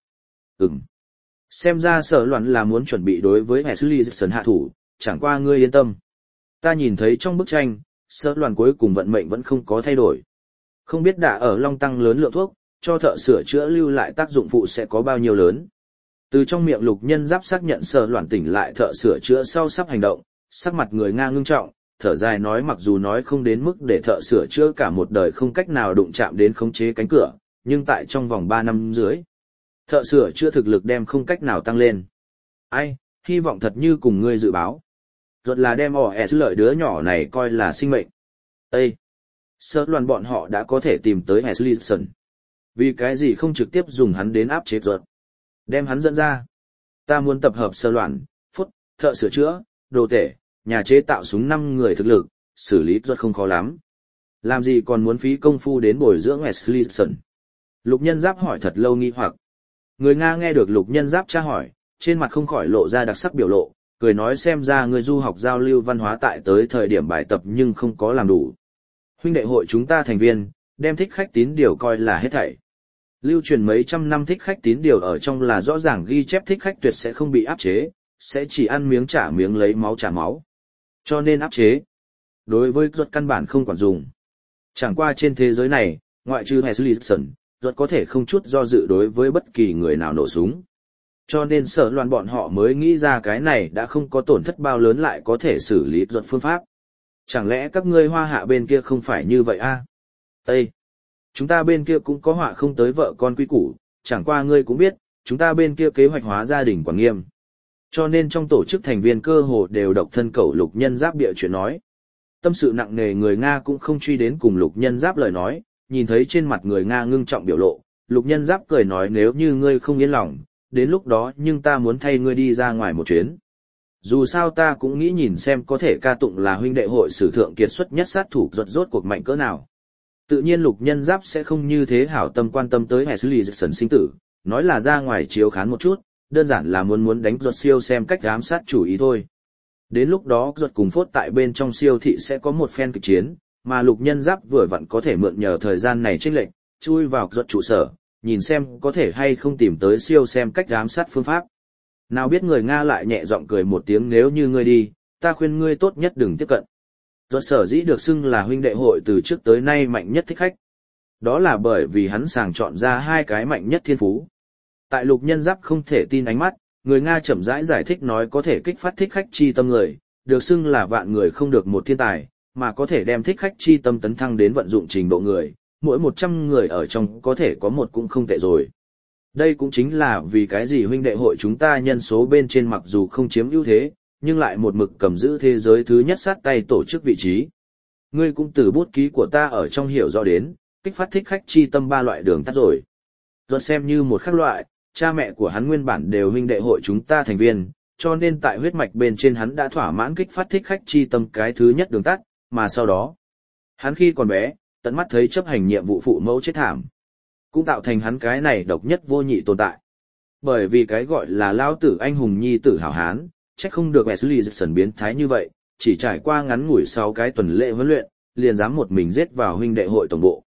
Xem ra Sở Loan là muốn chuẩn bị đối với Wesleyson hạ thủ, chẳng qua ngươi yên tâm. Ta nhìn thấy trong bức tranh, Sở Loan cuối cùng vận mệnh vẫn không có thay đổi. Không biết đã ở Long tăng lớn lượng thuốc, cho thợ sửa chữa lưu lại tác dụng phụ sẽ có bao nhiêu lớn. Từ trong miệng Lục Nhân Giáp xác nhận Sở Loan tỉnh lại thợ sửa chữa sau sắp hành động, sắc mặt người Nga ngưng trọng, thở dài nói mặc dù nói không đến mức để thợ sửa chữa cả một đời không cách nào đụng chạm đến khống chế cánh cửa, nhưng tại trong vòng 3 năm dưới, thợ sửa chữa thực lực đem không cách nào tăng lên. Ai, hy vọng thật như cùng ngươi dự báo. Rốt là đem OS lợi đứa nhỏ này coi là sinh mệnh. Ê! Sở Loan bọn họ đã có thể tìm tới Wesleyson. Vì cái gì không trực tiếp dùng hắn đến áp chế Rốt? Đem hắn dẫn ra. Ta muốn tập hợp Sở Loan, Phút, thợ sửa chữa, đồ tể, nhà chế tạo súng 5 người thực lực, xử lý Rốt không khó lắm. Làm gì còn muốn phí công phu đến bồi dưỡng Wesleyson? Lục Nhân Giáp hỏi thật lâu nghi hoặc. Người Nga nghe được Lục Nhân Giáp tra hỏi, trên mặt không khỏi lộ ra đặc sắc biểu lộ, cười nói xem ra người du học giao lưu văn hóa tại tới thời điểm bài tập nhưng không có làm đủ. Huynh đệ hội chúng ta thành viên, đem thích khách tín điều coi là hết thảy. Lưu truyền mấy trăm năm thích khách tín điều ở trong là rõ ràng ghi chép thích khách tuyệt sẽ không bị áp chế, sẽ chỉ ăn miếng trả miếng lấy máu trả máu. Cho nên áp chế. Đối với Rốt căn bản không quản dùng. Chẳng qua trên thế giới này, ngoại trừ Wesleyson, Rốt có thể không chút do dự đối với bất kỳ người nào nổ súng. Cho nên Sở Loan bọn họ mới nghĩ ra cái này đã không có tổn thất bao lớn lại có thể xử lý Rốt phương pháp. Chẳng lẽ các ngươi Hoa Hạ bên kia không phải như vậy a? Ê! Chúng ta bên kia cũng có họa không tới vợ con quý củ, chẳng qua ngươi cũng biết, chúng ta bên kia kế hoạch hóa gia đình quản nghiêm. Cho nên trong tổ chức thành viên cơ hồ đều độc thân cẩu Lục Nhân Giáp bịa chuyện nói. Tâm sự nặng nề người Nga cũng không truy đến cùng Lục Nhân Giáp lời nói, nhìn thấy trên mặt người Nga ngưng trọng biểu lộ, Lục Nhân Giáp cười nói nếu như ngươi không yên lòng, đến lúc đó nhưng ta muốn thay ngươi đi ra ngoài một chuyến. Dù sao ta cũng nghĩ nhìn xem có thể ca tụng là huynh đệ hội sử thượng kiệt xuất nhất sát thủ rốt cuộc mạnh cỡ nào. Tự nhiên Lục Nhân Giáp sẽ không như thế hảo tâm quan tâm tới Wesleyson sinh tử, nói là ra ngoài chiếu khán một chút, đơn giản là muốn đánh Rốt siêu xem cách ám sát chủ ý thôi. Đến lúc đó Rốt cùng Phốt tại bên trong siêu thị sẽ có một phen kịch chiến, mà Lục Nhân Giáp vừa vặn có thể mượn nhờ thời gian này chênh lệch, chui vào Rốt trụ sở, nhìn xem có thể hay không tìm tới siêu xem cách ám sát phương pháp. Nào biết người Nga lại nhẹ giọng cười một tiếng nếu như ngươi đi, ta khuyên ngươi tốt nhất đừng tiếp cận. Rốt sở dĩ được xưng là huynh đệ hội từ trước tới nay mạnh nhất thích khách. Đó là bởi vì hắn sàng chọn ra 2 cái mạnh nhất thiên phú. Tại Lục Nhân Giáp không thể tin ánh mắt, người Nga chậm rãi giải thích nói có thể kích phát thích khách chi tâm người, được xưng là vạn người không được một thiên tài, mà có thể đem thích khách chi tâm tấn thăng đến vận dụng trình độ người, mỗi 100 người ở trong có thể có một cũng không tệ rồi. Đây cũng chính là vì cái gì huynh đệ hội chúng ta nhân số bên trên mặc dù không chiếm ưu thế, nhưng lại một mực cầm giữ thế giới thứ nhất sát tay tổ chức vị trí. Ngươi cũng từ bút ký của ta ở trong hiểu rõ đến, kích phát thích khách chi tâm 3 loại đường tắt rồi. Rồi xem như một khác loại, cha mẹ của hắn nguyên bản đều huynh đệ hội chúng ta thành viên, cho nên tại huyết mạch bên trên hắn đã thỏa mãn kích phát thích khách chi tâm cái thứ nhất đường tắt, mà sau đó, hắn khi còn bé, tận mắt thấy chấp hành nhiệm vụ phụ mẫu chết thảm, cũng tạo thành hắn cái này độc nhất vô nhị tồn tại. Bởi vì cái gọi là lao tử anh hùng nhi tử hảo hán, chắc không được Wesleyson biến thái như vậy, chỉ trải qua ngắn ngủi 6 cái tuần lễ huấn luyện, liền dám một mình giết vào huynh đệ hội tổng bộ,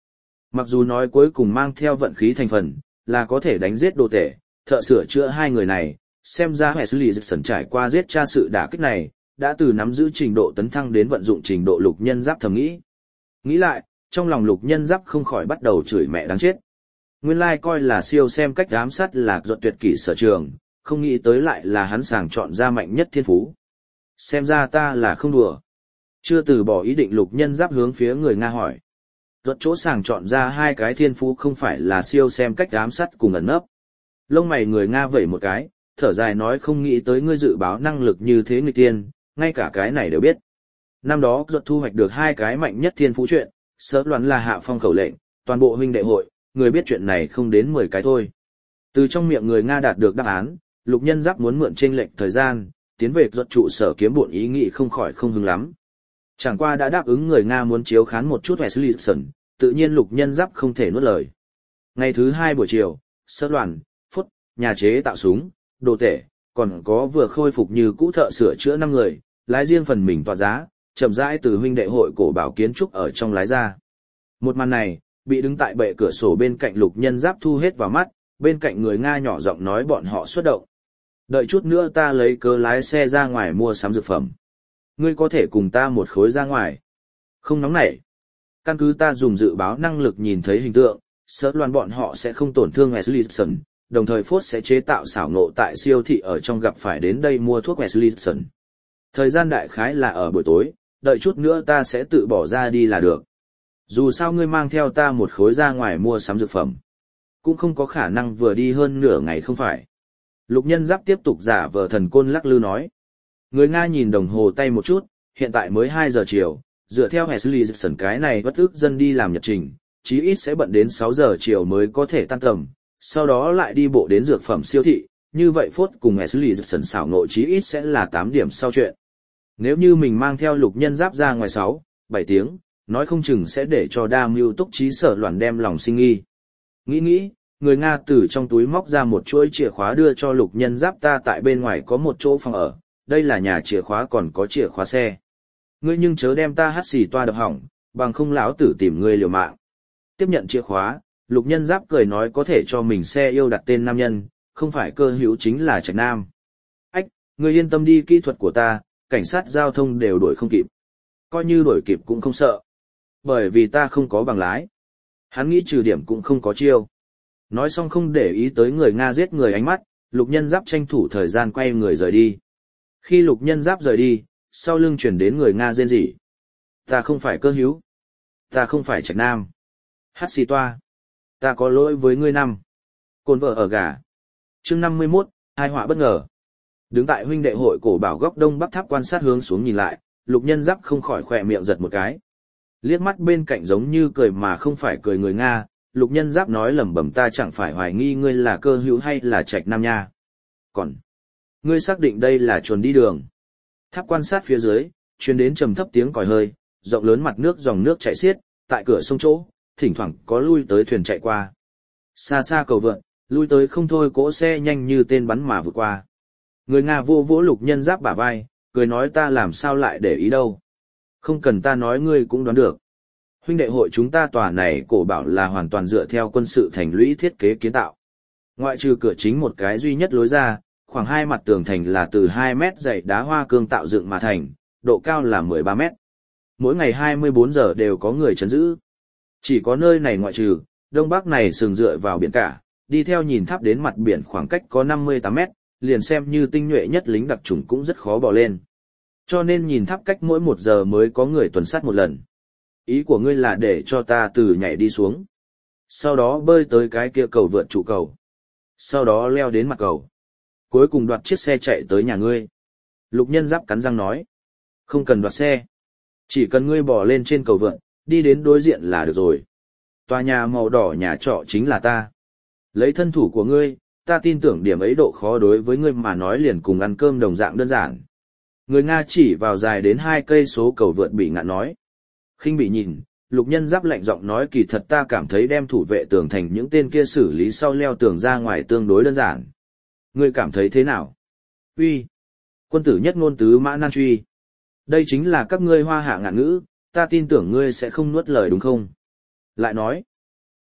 Mặc dù nói cuối cùng mang theo vận khí thành phần, là có thể đánh giết đồ tể, thợ sửa chữa hai người này, xem ra Wesley Jackson trải qua giết cha sự đả kích này, đã từ nắm giữ trình độ tấn thăng đến vận dụng trình độ lục nhân giáp thầm nghĩ. Nghĩ lại, trong lòng lục nhân giáp không khỏi bắt đầu chửi mẹ đáng chết. Nguyên lai coi là siêu xem cách ám sát là giọt tuyệt kỷ sở trường, không nghĩ tới lại là hắn sàng chọn ra mạnh nhất thiên phú. Xem ra ta là không đùa. Chưa từ bỏ ý định lục nhân giáp hướng phía người Nga hỏi. Giọt chỗ sàng chọn ra hai cái thiên phú không phải là siêu xem cách ám sát cùng ẩn nấp. Lông mày người Nga vẩy một cái, thở dài nói không nghĩ tới ngươi dự báo năng lực như thế nghịch tiên, ngay cả cái này đều biết. Năm đó giọt thu hoạch được hai cái mạnh nhất thiên phú chuyện, sớt loạn là hạ phong khẩu lệnh, toàn bộ huynh đệ hội, người biết chuyện này không đến 10 cái thôi. Từ trong miệng người Nga đạt được đáp án, lục nhân giáp muốn mượn chênh lệch thời gian, tiến về giọt trụ sở kiếm bộn ý nghĩ không khỏi không hứng lắm. Chẳng qua đã đáp ứng người Nga muốn chiếu khán một chút Wesley Jackson, tự nhiên lục nhân giáp không thể nuốt lời. Ngày thứ 2 buổi chiều, sớt loạn, phút, nhà chế tạo súng, đồ tể, còn có vừa khôi phục như cũ thợ sửa chữa 5 người, lái riêng phần mình tỏa giá, chậm rãi từ huynh đệ hội cổ bảo kiến trúc ở trong lái ra. Một màn này, bị đứng tại bệ cửa sổ bên cạnh lục nhân giáp thu hết vào mắt, bên cạnh người Nga nhỏ giọng nói bọn họ xuất động. Đợi chút nữa ta lấy cớ lái xe ra ngoài mua sắm dược phẩm. Ngươi có thể cùng ta một khối ra ngoài. Không nóng nảy. Căn cứ ta dùng dự báo năng lực nhìn thấy hình tượng, sợ loan bọn họ sẽ không tổn thương Wesley Jackson, đồng thời Phốt sẽ chế tạo xảo ngộ tại siêu thị ở trong gặp phải đến đây mua thuốc Wesley Jackson. Thời gian đại khái là ở buổi tối, đợi chút nữa ta sẽ tự bỏ ra đi là được. Dù sao ngươi mang theo ta một khối ra ngoài mua sắm dược phẩm, cũng không có khả năng vừa đi hơn nửa ngày không phải. Lục nhân giáp tiếp tục giả vờ thần côn lắc lư nói. Người Nga nhìn đồng hồ tay một chút, hiện tại mới 2 giờ chiều, dựa theo Wesley Jackson cái này bất ức dân đi làm nhật trình, chí ít sẽ bận đến 6 giờ chiều mới có thể tan tầm, sau đó lại đi bộ đến dược phẩm siêu thị, như vậy Phốt cùng Wesley Jackson xảo ngộ chí ít sẽ là 8 điểm sau chuyện. Nếu như mình mang theo lục nhân giáp ra ngoài 6, 7 tiếng, nói không chừng sẽ để cho đa mưu túc trí sở loạn đem lòng sinh nghi. Nghĩ, người Nga từ trong túi móc ra một chuỗi chìa khóa đưa cho lục nhân giáp ta tại bên ngoài có một chỗ phòng ở, đây là nhà chìa khóa còn có chìa khóa xe. Ngươi nhưng chớ đem ta hắt xì toa đập hỏng, bằng không lão tử tìm ngươi liều mạng. Tiếp nhận chìa khóa, lục nhân giáp cười nói có thể cho mình xe yêu đặt tên nam nhân, không phải cơ hữu chính là Trạch Nam. Ách, ngươi yên tâm đi, kỹ thuật của ta, cảnh sát giao thông đều đuổi không kịp. Coi như đuổi kịp cũng không sợ. Bởi vì ta không có bằng lái. Hắn nghĩ trừ điểm cũng không có chiêu. Nói xong không để ý tới người Nga giết người ánh mắt, lục nhân giáp tranh thủ thời gian quay người rời đi. Khi lục nhân giáp rời đi, sau lưng chuyển đến người Nga rên rỉ. Ta không phải cơ hữu. Ta không phải Trạch Nam. Hát xì toa. Ta có lỗi với ngươi năm. Cồn vợ ở gà. Chương 51, hai họa bất ngờ. Đứng tại huynh đệ hội cổ bảo góc đông bắc tháp quan sát hướng xuống nhìn lại, lục nhân giáp không khỏi khỏe miệng giật một cái. Liếc mắt bên cạnh giống như cười mà không phải cười người Nga, lục nhân giáp nói lẩm bẩm ta chẳng phải hoài nghi ngươi là cơ hữu hay là Trạch Nam nha. Còn, ngươi xác định đây là chuồn đi đường. Tháp quan sát phía dưới, truyền đến trầm thấp tiếng còi hơi, rộng lớn mặt nước dòng nước chảy xiết, tại cửa sông chỗ, thỉnh thoảng có lui tới thuyền chạy qua. Xa xa cầu vượn, lui tới không thôi cỗ xe nhanh như tên bắn mà vượt qua. Người Nga vô vỗ lục nhân giáp bả vai, cười nói ta làm sao lại để ý đâu. Không cần ta nói ngươi cũng đoán được. Huynh đệ hội chúng ta tòa này cổ bảo là hoàn toàn dựa theo quân sự thành lũy thiết kế kiến tạo. Ngoại trừ cửa chính một cái duy nhất lối ra, khoảng 2 mặt tường thành là từ 2 mét dày đá hoa cương tạo dựng mà thành, độ cao là 13 mét. Mỗi ngày 24 giờ đều có người trấn giữ. Chỉ có nơi này ngoại trừ, đông bắc này sừng dựa vào biển cả, đi theo nhìn tháp đến mặt biển khoảng cách có 58 mét, liền xem như tinh nhuệ nhất lính đặc chủng cũng rất khó bò lên. Cho nên nhìn tháp cách mỗi 1 giờ mới có người tuần sát một lần. Ý của ngươi là để cho ta từ nhảy đi xuống. Sau đó bơi tới cái kia cầu vượt trụ cầu. Sau đó leo đến mặt cầu. Cuối cùng đoạt chiếc xe chạy tới nhà ngươi. Lục nhân giáp cắn răng nói. Không cần đoạt xe. Chỉ cần ngươi bò lên trên cầu vượt, đi đến đối diện là được rồi. Tòa nhà màu đỏ nhà trọ chính là ta. Lấy thân thủ của ngươi, ta tin tưởng điểm ấy độ khó đối với ngươi mà nói liền cùng ăn cơm đồng dạng đơn giản. Người Nga chỉ vào dài đến 2 cây số cầu vượt bị ngạn nói. Khinh bị nhìn, lục nhân giáp lạnh giọng nói kỳ thật ta cảm thấy đem thủ vệ tường thành những tên kia xử lý sau leo tường ra ngoài tương đối đơn giản. Ngươi cảm thấy thế nào? Uy, quân tử nhất ngôn tứ mã nan truy. Đây chính là các ngươi hoa hạ ngạn ngữ, ta tin tưởng ngươi sẽ không nuốt lời đúng không? Lại nói,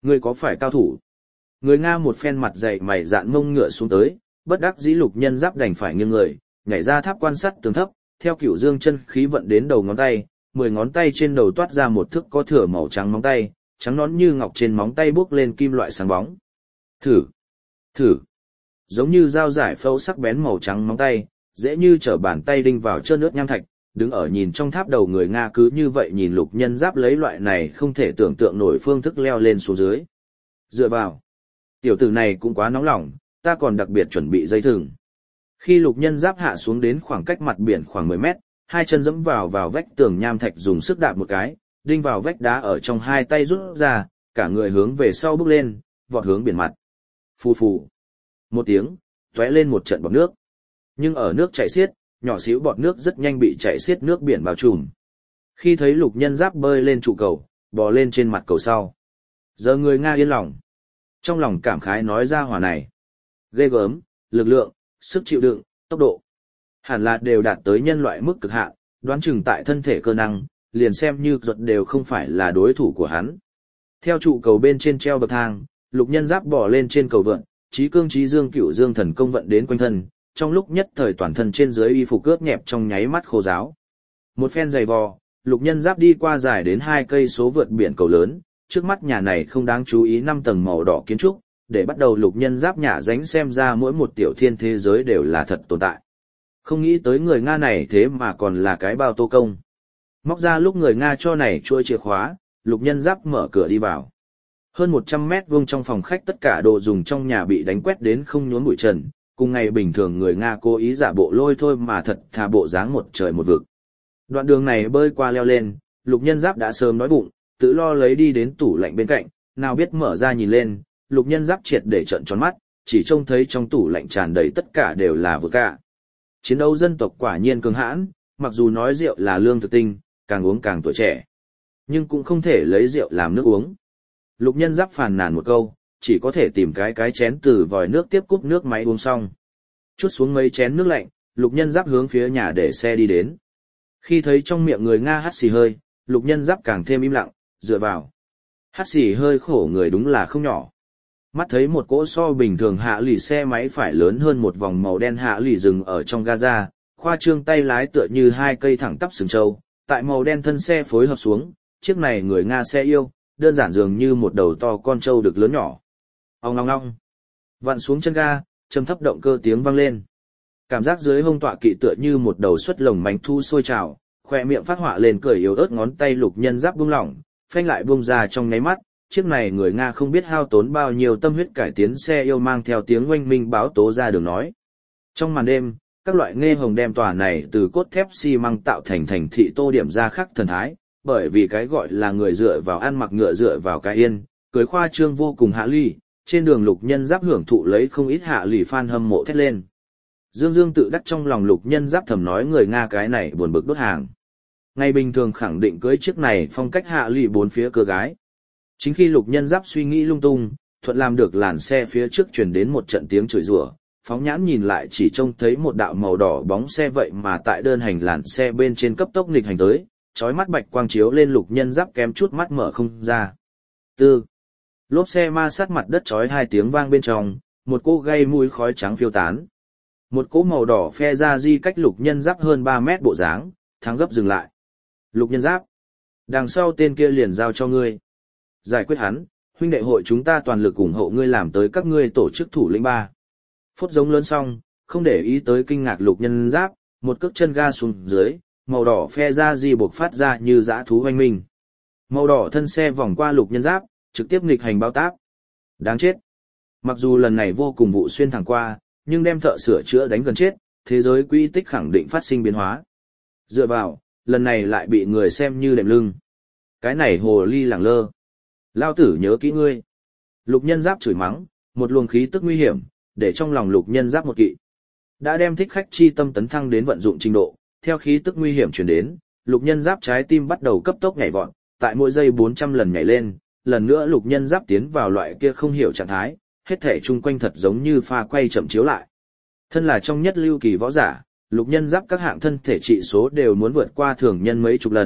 Ngươi có phải cao thủ? Người Nga một phen mặt dày mày dạn mông ngựa xuống tới, bất đắc dĩ Lục Nhân Giáp đành phải nghiêng người, nhảy ra tháp quan sát tường thấp, theo Cửu Dương chân khí vận đến đầu ngón tay, 10 ngón tay trên đầu toát ra một thước có thửa màu trắng móng tay, trắng nõn như ngọc trên móng tay bước lên kim loại sáng bóng. Thử, thử. Giống như dao giải phẫu sắc bén màu trắng móng tay, dễ như trở bàn tay đinh vào trơn nước nham thạch, đứng ở nhìn trong tháp đầu người Nga cứ như vậy nhìn Lục Nhân Giáp lấy loại này không thể tưởng tượng nổi phương thức leo lên xuống dưới. Dựa vào. Tiểu tử này cũng quá nóng lòng, ta còn đặc biệt chuẩn bị dây thừng. Khi Lục Nhân Giáp hạ xuống đến khoảng cách mặt biển khoảng 10 mét, hai chân dẫm vào vách tường nham thạch dùng sức đạp một cái, đinh vào vách đá ở trong hai tay rút ra, cả người hướng về sau bước lên, vọt hướng biển mặt. Phù phù. Một tiếng, tóe lên một trận bọt nước. Nhưng ở nước chảy xiết, nhỏ xíu bọt nước rất nhanh bị chảy xiết nước biển bao trùm. Khi thấy Lục Nhân Giáp bơi lên trụ cầu, bò lên trên mặt cầu sau. Giờ người Nga yên lòng. Trong lòng cảm khái nói ra hỏa này. Ghê gớm, lực lượng, sức chịu đựng, tốc độ. Hẳn là đều đạt tới nhân loại mức cực hạn, đoán chừng tại thân thể cơ năng, liền xem như ruột đều không phải là đối thủ của hắn. Theo trụ cầu bên trên treo bậc thang, Lục Nhân Giáp bò lên trên cầu vượn, Chí Cương Chí Dương Cửu Dương thần công vận đến quanh thân, trong lúc nhất thời toàn thân trên dưới y phục cướp nhẹp trong nháy mắt khô ráo. Một phen giày vò, Lục Nhân Giáp đi qua dài đến 2 cây số vượt biển cầu lớn, trước mắt nhà này không đáng chú ý 5 tầng màu đỏ kiến trúc, để bắt đầu Lục Nhân Giáp nhả dánh xem ra mỗi một tiểu thiên thế giới đều là thật tồn tại. Không nghĩ tới người Nga này thế mà còn là cái bao tô công. Móc ra lúc người Nga cho này chuôi chìa khóa, Lục Nhân Giáp mở cửa đi vào. Hơn 100 mét vuông trong phòng khách tất cả đồ dùng trong nhà bị đánh quét đến không nhốn bụi trần, cùng ngày bình thường người Nga cố ý giả bộ lôi thôi mà thật thà bộ dáng một trời một vực. Đoạn đường này bơi qua leo lên, Lục Nhân Giáp đã sớm đói bụng, tự lo lấy đi đến tủ lạnh bên cạnh, nào biết mở ra nhìn lên, Lục Nhân Giáp triệt để trợn tròn mắt, chỉ trông thấy trong tủ lạnh tràn đầy tất cả đều là vodka. Chiến đấu dân tộc quả nhiên cường hãn, mặc dù nói rượu là lương thực tinh, càng uống càng tuổi trẻ, nhưng cũng không thể lấy rượu làm nước uống. Lục Nhân Giáp phàn nàn một câu, chỉ có thể tìm cái chén từ vòi nước tiếp cúp nước máy uống xong. Chút xuống mấy chén nước lạnh, Lục Nhân Giáp hướng phía nhà để xe đi đến. Khi thấy trong miệng người Nga hắt xì hơi, Lục Nhân Giáp càng thêm im lặng, dựa vào. Hắt xì hơi khổ người đúng là không nhỏ. Mắt thấy một cỗ so bình thường hạ lì xe máy phải lớn hơn một vòng màu đen hạ lì dừng ở trong gaza, khoa trương tay lái tựa như 2 cây thẳng tắp sừng trâu, tại màu đen thân xe phối hợp xuống, chiếc này người Nga xe yêu, đơn giản dường như một đầu to con trâu được lớn nhỏ. Ong ong ong. Vặn xuống chân ga, trầm thấp động cơ tiếng vang lên. Cảm giác dưới hông tọa kỵ tựa như một đầu xuất lồng mảnh thu sôi trào, khoe miệng phát họa lên cười yếu ớt ngón tay Lục Nhân Giáp buông lỏng, phanh lại buông ra trong nháy mắt, chiếc này người Nga không biết hao tốn bao nhiêu tâm huyết cải tiến xe yêu mang theo tiếng oanh minh báo tố ra đường nói. Trong màn đêm, các loại nghe hồng đem tòa này từ cốt thép xi măng tạo thành thành thị tô điểm ra khắc thần thái, bởi vì cái gọi là người dựa vào ăn mặc ngựa dựa vào cái yên, cưới khoa trương vô cùng hạ ly, trên đường Lục Nhân Giáp hưởng thụ lấy không ít hạ lì fan hâm mộ thét lên. Dương Dương tự đắc trong lòng Lục Nhân Giáp thầm nói người Nga cái này buồn bực đốt hàng. Ngày bình thường khẳng định cưới chiếc này phong cách hạ lì bốn phía cơ gái. Chính khi Lục Nhân Giáp suy nghĩ lung tung, thuận làm được làn xe phía trước truyền đến một trận tiếng chửi rủa, phóng nhãn nhìn lại chỉ trông thấy một đạo màu đỏ bóng xe vậy mà tại đơn hành làn xe bên trên cấp tốc nghịch hành tới, chói mắt bạch quang chiếu lên Lục Nhân Giáp kém chút mắt mở không ra. Tư. Lốp xe ma sát mặt đất chói 2 tiếng vang bên trong, một cỗ gây mùi khói trắng phiêu tán. Một cỗ màu đỏ phe ra di cách Lục Nhân Giáp hơn 3 mét bộ dáng, thắng gấp dừng lại. Lục Nhân Giáp. Đằng sau tên kia liền giao cho ngươi. Giải quyết hắn, huynh đệ hội chúng ta toàn lực ủng hộ ngươi làm tới các ngươi tổ chức thủ lĩnh 3. Phốt giống lớn xong, không để ý tới kinh ngạc Lục Nhân Giáp, một cước chân ga xuống dưới, màu đỏ phe ra di buộc phát ra như dã thú hoanh minh. Màu đỏ thân xe vòng qua Lục Nhân Giáp, trực tiếp nghịch hành bao táp. Đáng chết. Mặc dù lần này vô cùng vụ xuyên thẳng qua, nhưng đem thợ sửa chữa đánh gần chết, thế giới quỹ tích khẳng định phát sinh biến hóa. Dựa vào, lần này lại bị người xem như đệm lưng. Cái này hồ ly lẳng lơ. Lao tử nhớ kỹ ngươi. Lục Nhân Giáp chửi mắng, một luồng khí tức nguy hiểm, để trong lòng Lục Nhân Giáp một kỵ. Đã đem thích khách chi tâm tấn thăng đến vận dụng trình độ, theo khí tức nguy hiểm truyền đến, Lục Nhân Giáp trái tim bắt đầu cấp tốc nhảy vọt, tại mỗi giây 400 lần nhảy lên, lần nữa Lục Nhân Giáp tiến vào loại kia không hiểu trạng thái, hết thể chung quanh thật giống như pha quay chậm chiếu lại. Thân là trong nhất lưu kỳ võ giả, Lục Nhân Giáp các hạng thân thể trị số đều muốn vượt qua thường nhân mấy chục lần,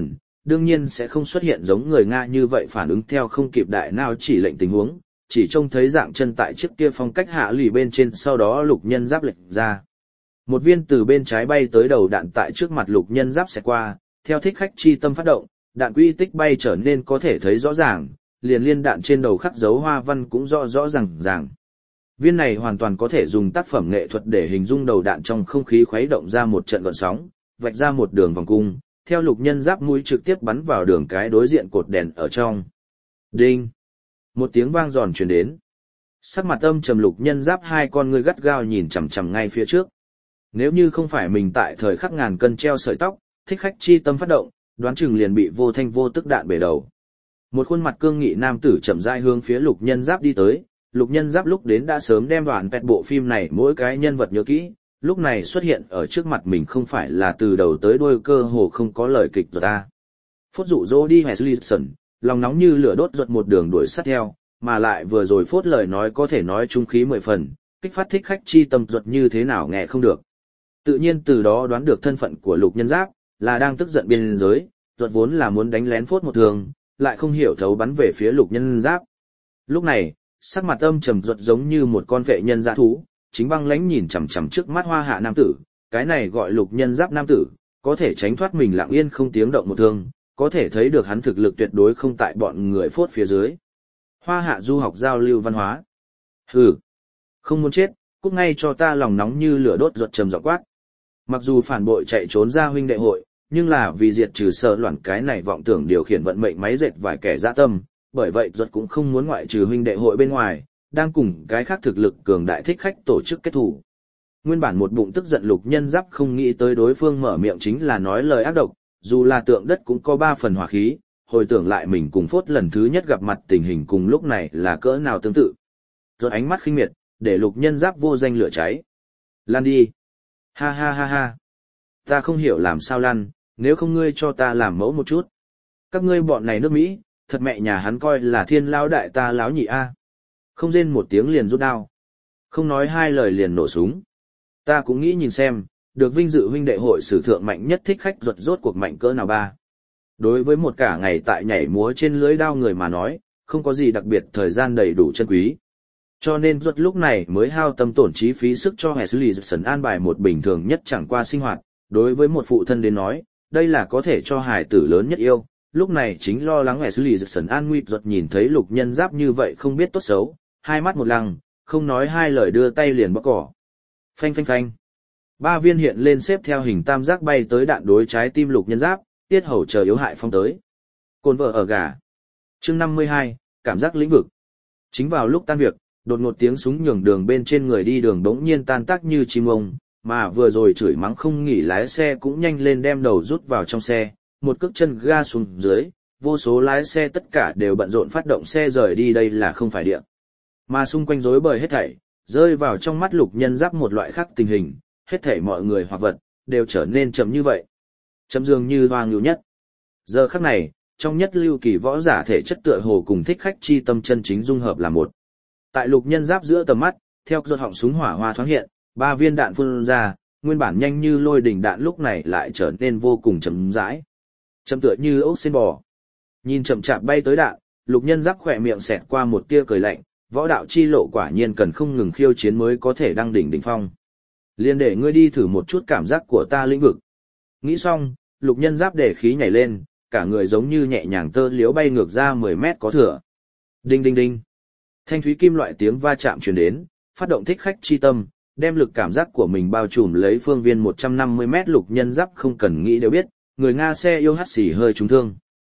đương nhiên sẽ không xuất hiện giống người Nga như vậy phản ứng theo không kịp đại nào chỉ lệnh tình huống, chỉ trông thấy dạng chân tại chiếc kia phong cách hạ lì bên trên, sau đó lục nhân giáp lệnh ra. Một viên từ bên trái bay tới đầu đạn tại trước mặt lục nhân giáp sẽ qua, theo thích khách chi tâm phát động, đạn quy tích bay trở nên có thể thấy rõ ràng, liền liên đạn trên đầu khắc dấu hoa văn cũng rõ rõ ràng. Viên này hoàn toàn có thể dùng tác phẩm nghệ thuật để hình dung đầu đạn trong không khí khuấy động ra một trận gợn sóng, vạch ra một đường vòng cung, theo lục nhân giáp mũi trực tiếp bắn vào đường cái đối diện cột đèn ở trong. Đinh! Một tiếng vang giòn truyền đến. Sắc mặt âm trầm lục nhân giáp hai con ngươi gắt gao nhìn chằm chằm ngay phía trước. Nếu như không phải mình tại thời khắc ngàn cân treo sợi tóc, thích khách chi tâm phát động, đoán chừng liền bị vô thanh vô tức đạn bể đầu. Một khuôn mặt cương nghị nam tử chậm rãi hướng phía lục nhân giáp đi tới, lục nhân giáp lúc đến đã sớm đem đoạn pẹt bộ phim này mỗi cái nhân vật nhớ kỹ, lúc này xuất hiện ở trước mặt mình không phải là từ đầu tới đuôi cơ hồ không có lời kịch rồi ta. Phốt dụ dỗ đi Wesley, lòng nóng như lửa đốt ruột một đường đuổi sát theo, mà lại vừa rồi phốt lời nói có thể nói trung khí 10 phần, kích phát thích khách chi tâm ruột như thế nào nghe không được. Tự nhiên từ đó đoán được thân phận của lục nhân giáp, là đang tức giận biên giới, ruột vốn là muốn đánh lén phốt một thường, lại không hiểu thấu bắn về phía lục nhân giáp. Lúc này, sắc mặt âm trầm ruột giống như một con vệ nhân dã thú, chính băng lãnh nhìn chằm chằm trước mắt hoa hạ nam tử, cái này gọi lục nhân giáp nam tử, có thể tránh thoát mình lặng yên không tiếng động một thương, có thể thấy được hắn thực lực tuyệt đối không tại bọn người phốt phía dưới. Hoa hạ du học giao lưu văn hóa. Hừ, không muốn chết, cút ngay cho ta, lòng nóng như lửa đốt ruột trầm giọng quát. Mặc dù phản bội chạy trốn ra huynh đệ hội, nhưng là vì diệt trừ sợ loạn cái này vọng tưởng điều khiển vận mệnh máy dệt vài kẻ dã tâm, bởi vậy ruột cũng không muốn ngoại trừ huynh đệ hội bên ngoài, đang cùng cái khác thực lực cường đại thích khách tổ chức kết thủ. Nguyên bản một bụng tức giận lục nhân giáp không nghĩ tới đối phương mở miệng chính là nói lời ác độc, dù là tượng đất cũng có 3 phần hỏa khí, hồi tưởng lại mình cùng phốt lần thứ nhất gặp mặt tình hình cùng lúc này là cỡ nào tương tự. Rồi ánh mắt khinh miệt, để lục nhân giáp vô danh lửa cháy. Lan đi! Ha ha ha ha! Ta không hiểu làm sao lăn, nếu không ngươi cho ta làm mẫu một chút. Các ngươi bọn này nước Mỹ, thật mẹ nhà hắn coi là thiên lao đại ta láo nhị a. Không rên một tiếng liền rút đao. Không nói hai lời liền nổ súng. Ta cũng nghĩ nhìn xem, được vinh dự huynh đệ hội sử thượng mạnh nhất thích khách ruột rốt cuộc mạnh cỡ nào ba. Đối với một cả ngày tại nhảy múa trên lưới đao người mà nói, không có gì đặc biệt, thời gian đầy đủ chân quý. Cho nên ruột lúc này mới hao tâm tổn trí phí sức cho Wesley Jackson an bài một bình thường nhất chẳng qua sinh hoạt. Đối với một phụ thân đến nói, đây là có thể cho hài tử lớn nhất yêu. Lúc này chính lo lắng Wesley Jackson an nguy, ruột nhìn thấy lục nhân giáp như vậy không biết tốt xấu, hai mắt một lăng, không nói hai lời đưa tay liền bóc cỏ. Phanh phanh phanh. 3 viên hiện lên xếp theo hình tam giác bay tới đạn đối trái tim lục nhân giáp, tiết hầu chờ yếu hại phong tới. Cồn vợ ở gà. Chương 52, cảm giác lĩnh vực. Chính vào lúc tan việc, đột ngột tiếng súng nhường đường bên trên người đi đường bỗng nhiên tan tác như chim ông, mà vừa rồi chửi mắng không nghỉ lái xe cũng nhanh lên đem đầu rút vào trong xe, một cước chân ga xuống dưới, vô số lái xe tất cả đều bận rộn phát động xe rời đi, đây là không phải địa. Mà xung quanh rối bời hết thảy, rơi vào trong mắt lục nhân giáp một loại khác tình hình, hết thảy mọi người hoặc vật, đều trở nên chậm như vậy. Chậm dường như hoang lưu nhất. Giờ khắc này, trong nhất lưu kỳ võ giả thể chất tựa hồ cùng thích khách chi tâm chân chính dung hợp là một. Tại lục nhân giáp giữa tầm mắt, theo giọt họng súng hỏa hoa thoáng hiện, 3 viên đạn phun ra, nguyên bản nhanh như lôi đỉnh đạn lúc này lại trở nên vô cùng chậm rãi. Chậm tựa như ốc sen bò. Nhìn chậm chạp bay tới đạn, lục nhân giáp khỏe miệng xẹt qua một tia cười lạnh, võ đạo chi lộ quả nhiên cần không ngừng khiêu chiến mới có thể đăng đỉnh đỉnh phong. Liên để ngươi đi thử một chút cảm giác của ta lĩnh vực. Nghĩ xong, lục nhân giáp để khí nhảy lên, cả người giống như nhẹ nhàng tơ liếu bay ngược ra 10 mét có thừa. Đinh đinh đinh. Thanh thúy kim loại tiếng va chạm truyền đến, phát động thích khách chi tâm, đem lực cảm giác của mình bao trùm lấy phương viên 150 mét lục nhân giáp không cần nghĩ đều biết, người Nga xe yêu hắt xì hơi trúng thương.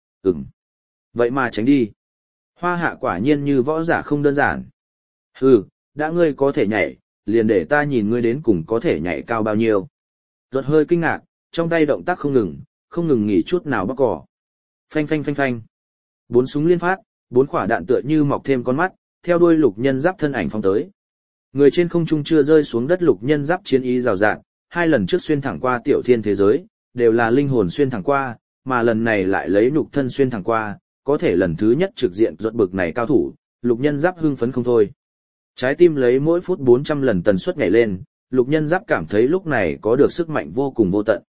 Vậy mà tránh đi. Hoa hạ quả nhiên như võ giả không đơn giản. Hừ, đã ngươi có thể nhảy, liền để ta nhìn ngươi đến cùng có thể nhảy cao bao nhiêu. Ruột hơi kinh ngạc, trong tay động tác không ngừng nghỉ chút nào bóc cỏ. Phanh phanh phanh phanh. 4 súng liên phát, 4 quả đạn tựa như mọc thêm con mắt, theo đuôi lục nhân giáp thân ảnh phóng tới. Người trên không trung chưa rơi xuống đất, lục nhân giáp chiến ý rào rạt, 2 lần trước xuyên thẳng qua tiểu thiên thế giới, đều là linh hồn xuyên thẳng qua, mà lần này lại lấy nhục thân xuyên thẳng qua, có thể lần thứ nhất trực diện ruột bực này cao thủ, lục nhân giáp hưng phấn không thôi. Trái tim lấy mỗi phút 400 lần tần suất nhảy lên, lục nhân giáp cảm thấy lúc này có được sức mạnh vô cùng vô tận.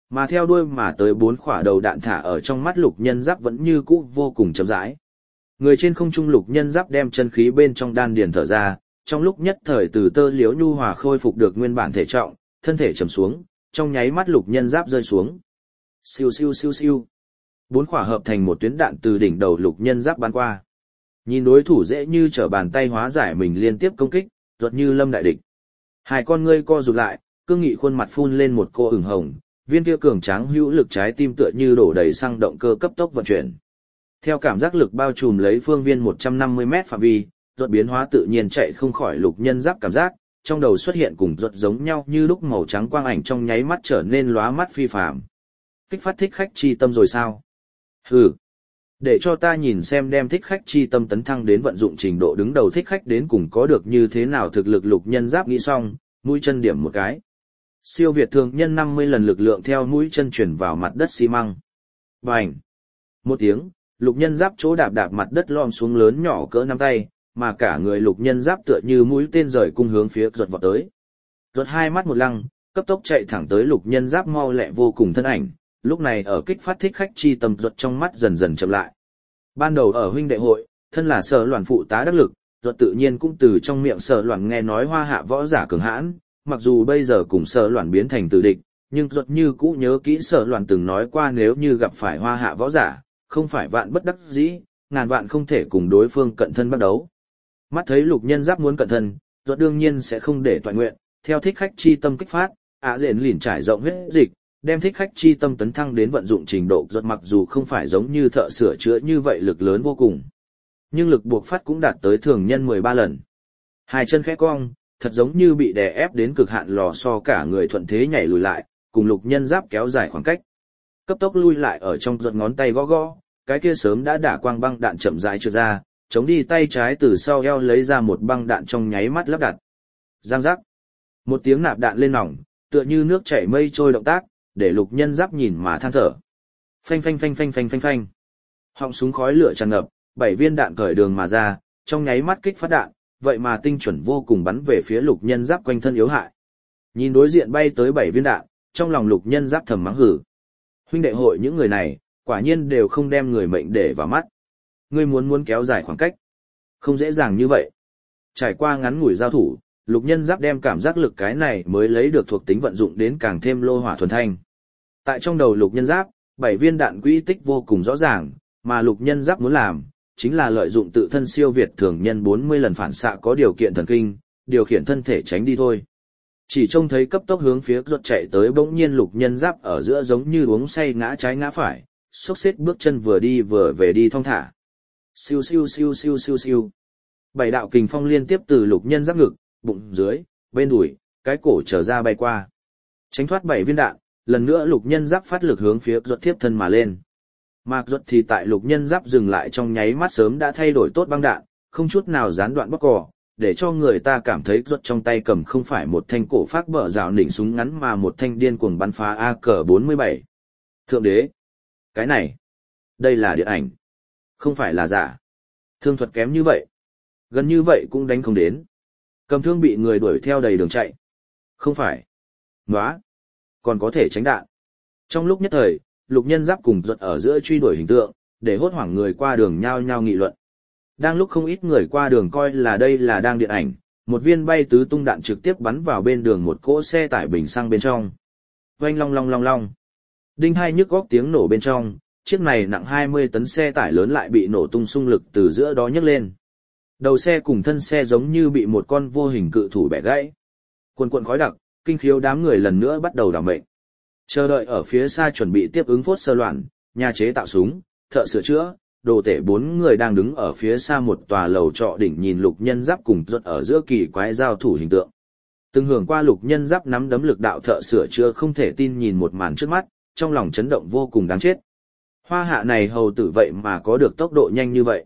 Mà theo đuôi mà tới 4 quả đầu đạn thả ở trong mắt lục nhân giáp vẫn như cũ vô cùng chậm rãi. Người trên không trung lục nhân giáp đem chân khí bên trong đan điền thở ra, trong lúc nhất thời từ tơ liễu nhu hòa khôi phục được nguyên bản thể trọng, thân thể trầm xuống, trong nháy mắt lục nhân giáp rơi xuống. Siêu siêu siêu siêu. 4 quả hợp thành một tuyến đạn từ đỉnh đầu lục nhân giáp bắn qua. Nhìn đối thủ dễ như trở bàn tay hóa giải mình liên tiếp công kích, ruột như lâm đại địch. Hai con ngươi co rụt lại, cương nghị khuôn mặt phun lên một cô ửng hồng, viên kia cường tráng hữu lực trái tim tựa như đổ đầy xăng động cơ cấp tốc vận chuyển. Theo cảm giác lực bao trùm lấy phương viên 150 mét phạm vi, ruột biến hóa tự nhiên chạy không khỏi lục nhân giáp cảm giác, trong đầu xuất hiện cùng ruột giống nhau như lúc màu trắng quang ảnh trong nháy mắt trở nên lóa mắt phi phàm. Kích phát thích khách chi tâm rồi sao? Hừ. Để cho ta nhìn xem đem thích khách chi tâm tấn thăng đến vận dụng trình độ đứng đầu thích khách đến cùng có được như thế nào thực lực lục nhân giáp nghĩ xong, mũi chân điểm một cái. Siêu việt thường nhân 50 lần lực lượng theo mũi chân chuyển vào mặt đất xi măng. Bành! Một tiếng, lục nhân giáp chỗ đạp đạp mặt đất lom xuống lớn nhỏ cỡ nắm tay, mà cả người lục nhân giáp tựa như mũi tên rời cung hướng phía ruột vọt tới. Ruột hai mắt một lăng, cấp tốc chạy thẳng tới lục nhân giáp mau lẹ vô cùng thân ảnh, lúc này ở kích phát thích khách chi tâm ruột trong mắt dần dần chậm lại. Ban đầu ở huynh đệ hội, thân là Sở Loan phụ tá đắc lực, ruột tự nhiên cũng từ trong miệng Sở Loan nghe nói hoa hạ võ giả cường hãn, mặc dù bây giờ cùng Sở Loan biến thành tử địch, nhưng ruột như cũ nhớ kỹ Sở Loan từng nói qua nếu như gặp phải hoa hạ võ giả, không phải vạn bất đắc dĩ, ngàn vạn không thể cùng đối phương cận thân bắt đấu. Mắt thấy lục nhân giáp muốn cận thân, ruột đương nhiên sẽ không để toàn nguyện, theo thích khách chi tâm kích phát, dện lìn trải rộng huyết dịch, đem thích khách chi tâm tấn thăng đến vận dụng trình độ ruột mặc dù không phải giống như thợ sửa chữa như vậy lực lớn vô cùng, nhưng lực buộc phát cũng đạt tới thường nhân 13 lần. Hai chân khẽ cong, thật giống như bị đè ép đến cực hạn lò xo cả người thuận thế nhảy lùi lại, cùng lục nhân giáp kéo dài khoảng cách. Cấp tốc lui lại ở trong ruột ngón tay gõ gõ, cái kia sớm đã đả quang băng đạn chậm rãi trượt ra, chống đi tay trái từ sau eo lấy ra một băng đạn trong nháy mắt lắp đặt. Giang giác. Một tiếng nạp đạn lên nòng, tựa như nước chảy mây trôi động tác, để lục nhân giáp nhìn mà than thở. Phanh phanh phanh phanh phanh phanh phanh. Họng súng khói lửa tràn ngập, 7 viên đạn cởi đường mà ra, trong nháy mắt kích phát đạn, vậy mà tinh chuẩn vô cùng bắn về phía lục nhân giáp quanh thân yếu hại. Nhìn đối diện bay tới 7 viên đạn, trong lòng lục nhân giáp thầm mắng hử. Huynh đệ hội những người này, quả nhiên đều không đem người mệnh để vào mắt. Ngươi muốn kéo dài khoảng cách, không dễ dàng như vậy. Trải qua ngắn ngủi giao thủ, lục nhân giáp đem cảm giác lực cái này mới lấy được thuộc tính vận dụng đến càng thêm lô hỏa thuần thanh. Tại trong đầu lục nhân giáp, 7 viên đạn quỹ tích vô cùng rõ ràng, mà lục nhân giáp muốn làm, chính là lợi dụng tự thân siêu việt thường nhân 40 lần phản xạ có điều kiện thần kinh, điều khiển thân thể tránh đi thôi. Chỉ trông thấy cấp tốc hướng phía ruột chạy tới bỗng nhiên lục nhân giáp ở giữa giống như uống say ngã trái ngã phải, xốc xếp bước chân vừa đi vừa về đi thong thả. Siêu siêu siêu siêu siêu siêu. 7 đạo kình phong liên tiếp từ lục nhân giáp ngực, bụng dưới, bên đùi, cái cổ trở ra bay qua. Tránh thoát 7 viên đạn, lần nữa lục nhân giáp phát lực hướng phía ruột tiếp thân mà lên. Mạc ruột thì tại lục nhân giáp dừng lại trong nháy mắt sớm đã thay đổi tốt băng đạn, không chút nào gián đoạn bóc cò, để cho người ta cảm thấy ruột trong tay cầm không phải một thanh cổ phác bở rào nỉnh súng ngắn mà một thanh điên cuồng bắn phá AK-47. Thượng đế! Cái này! Đây là điện ảnh! Không phải là giả! Thương thuật kém như vậy! Gần như vậy cũng đánh không đến. Cầm thương bị người đuổi theo đầy đường chạy. Không phải! Nóa! Còn có thể tránh đạn. Trong lúc nhất thời, lục nhân giáp cùng ruột ở giữa truy đuổi hình tượng, để hốt hoảng người qua đường nhao nhao nghị luận. Đang lúc không ít người qua đường coi là đây là đang điện ảnh, một viên bay tứ tung đạn trực tiếp bắn vào bên đường một cỗ xe tải bình xăng bên trong. Oanh long long long long. Đinh hai nhức góc tiếng nổ bên trong, chiếc này nặng 20 tấn xe tải lớn lại bị nổ tung xung lực từ giữa đó nhấc lên. Đầu xe cùng thân xe giống như bị một con vô hình cự thủ bẻ gãy. Quần quần khói đặc, kinh khiếu đám người lần nữa bắt đầu đảm mệnh. Chờ đợi ở phía xa chuẩn bị tiếp ứng phốt sơ loạn, nhà chế tạo súng, thợ sửa chữa, đồ tể 4 người đang đứng ở phía xa một tòa lầu trọ đỉnh nhìn lục nhân giáp cùng ruột ở giữa kỳ quái giao thủ hình tượng. Từng hưởng qua lục nhân giáp nắm đấm lực đạo thợ sửa chữa không thể tin nhìn một màn trước mắt, trong lòng chấn động vô cùng đáng chết. Hoa hạ này hầu tử vậy mà có được tốc độ nhanh như vậy.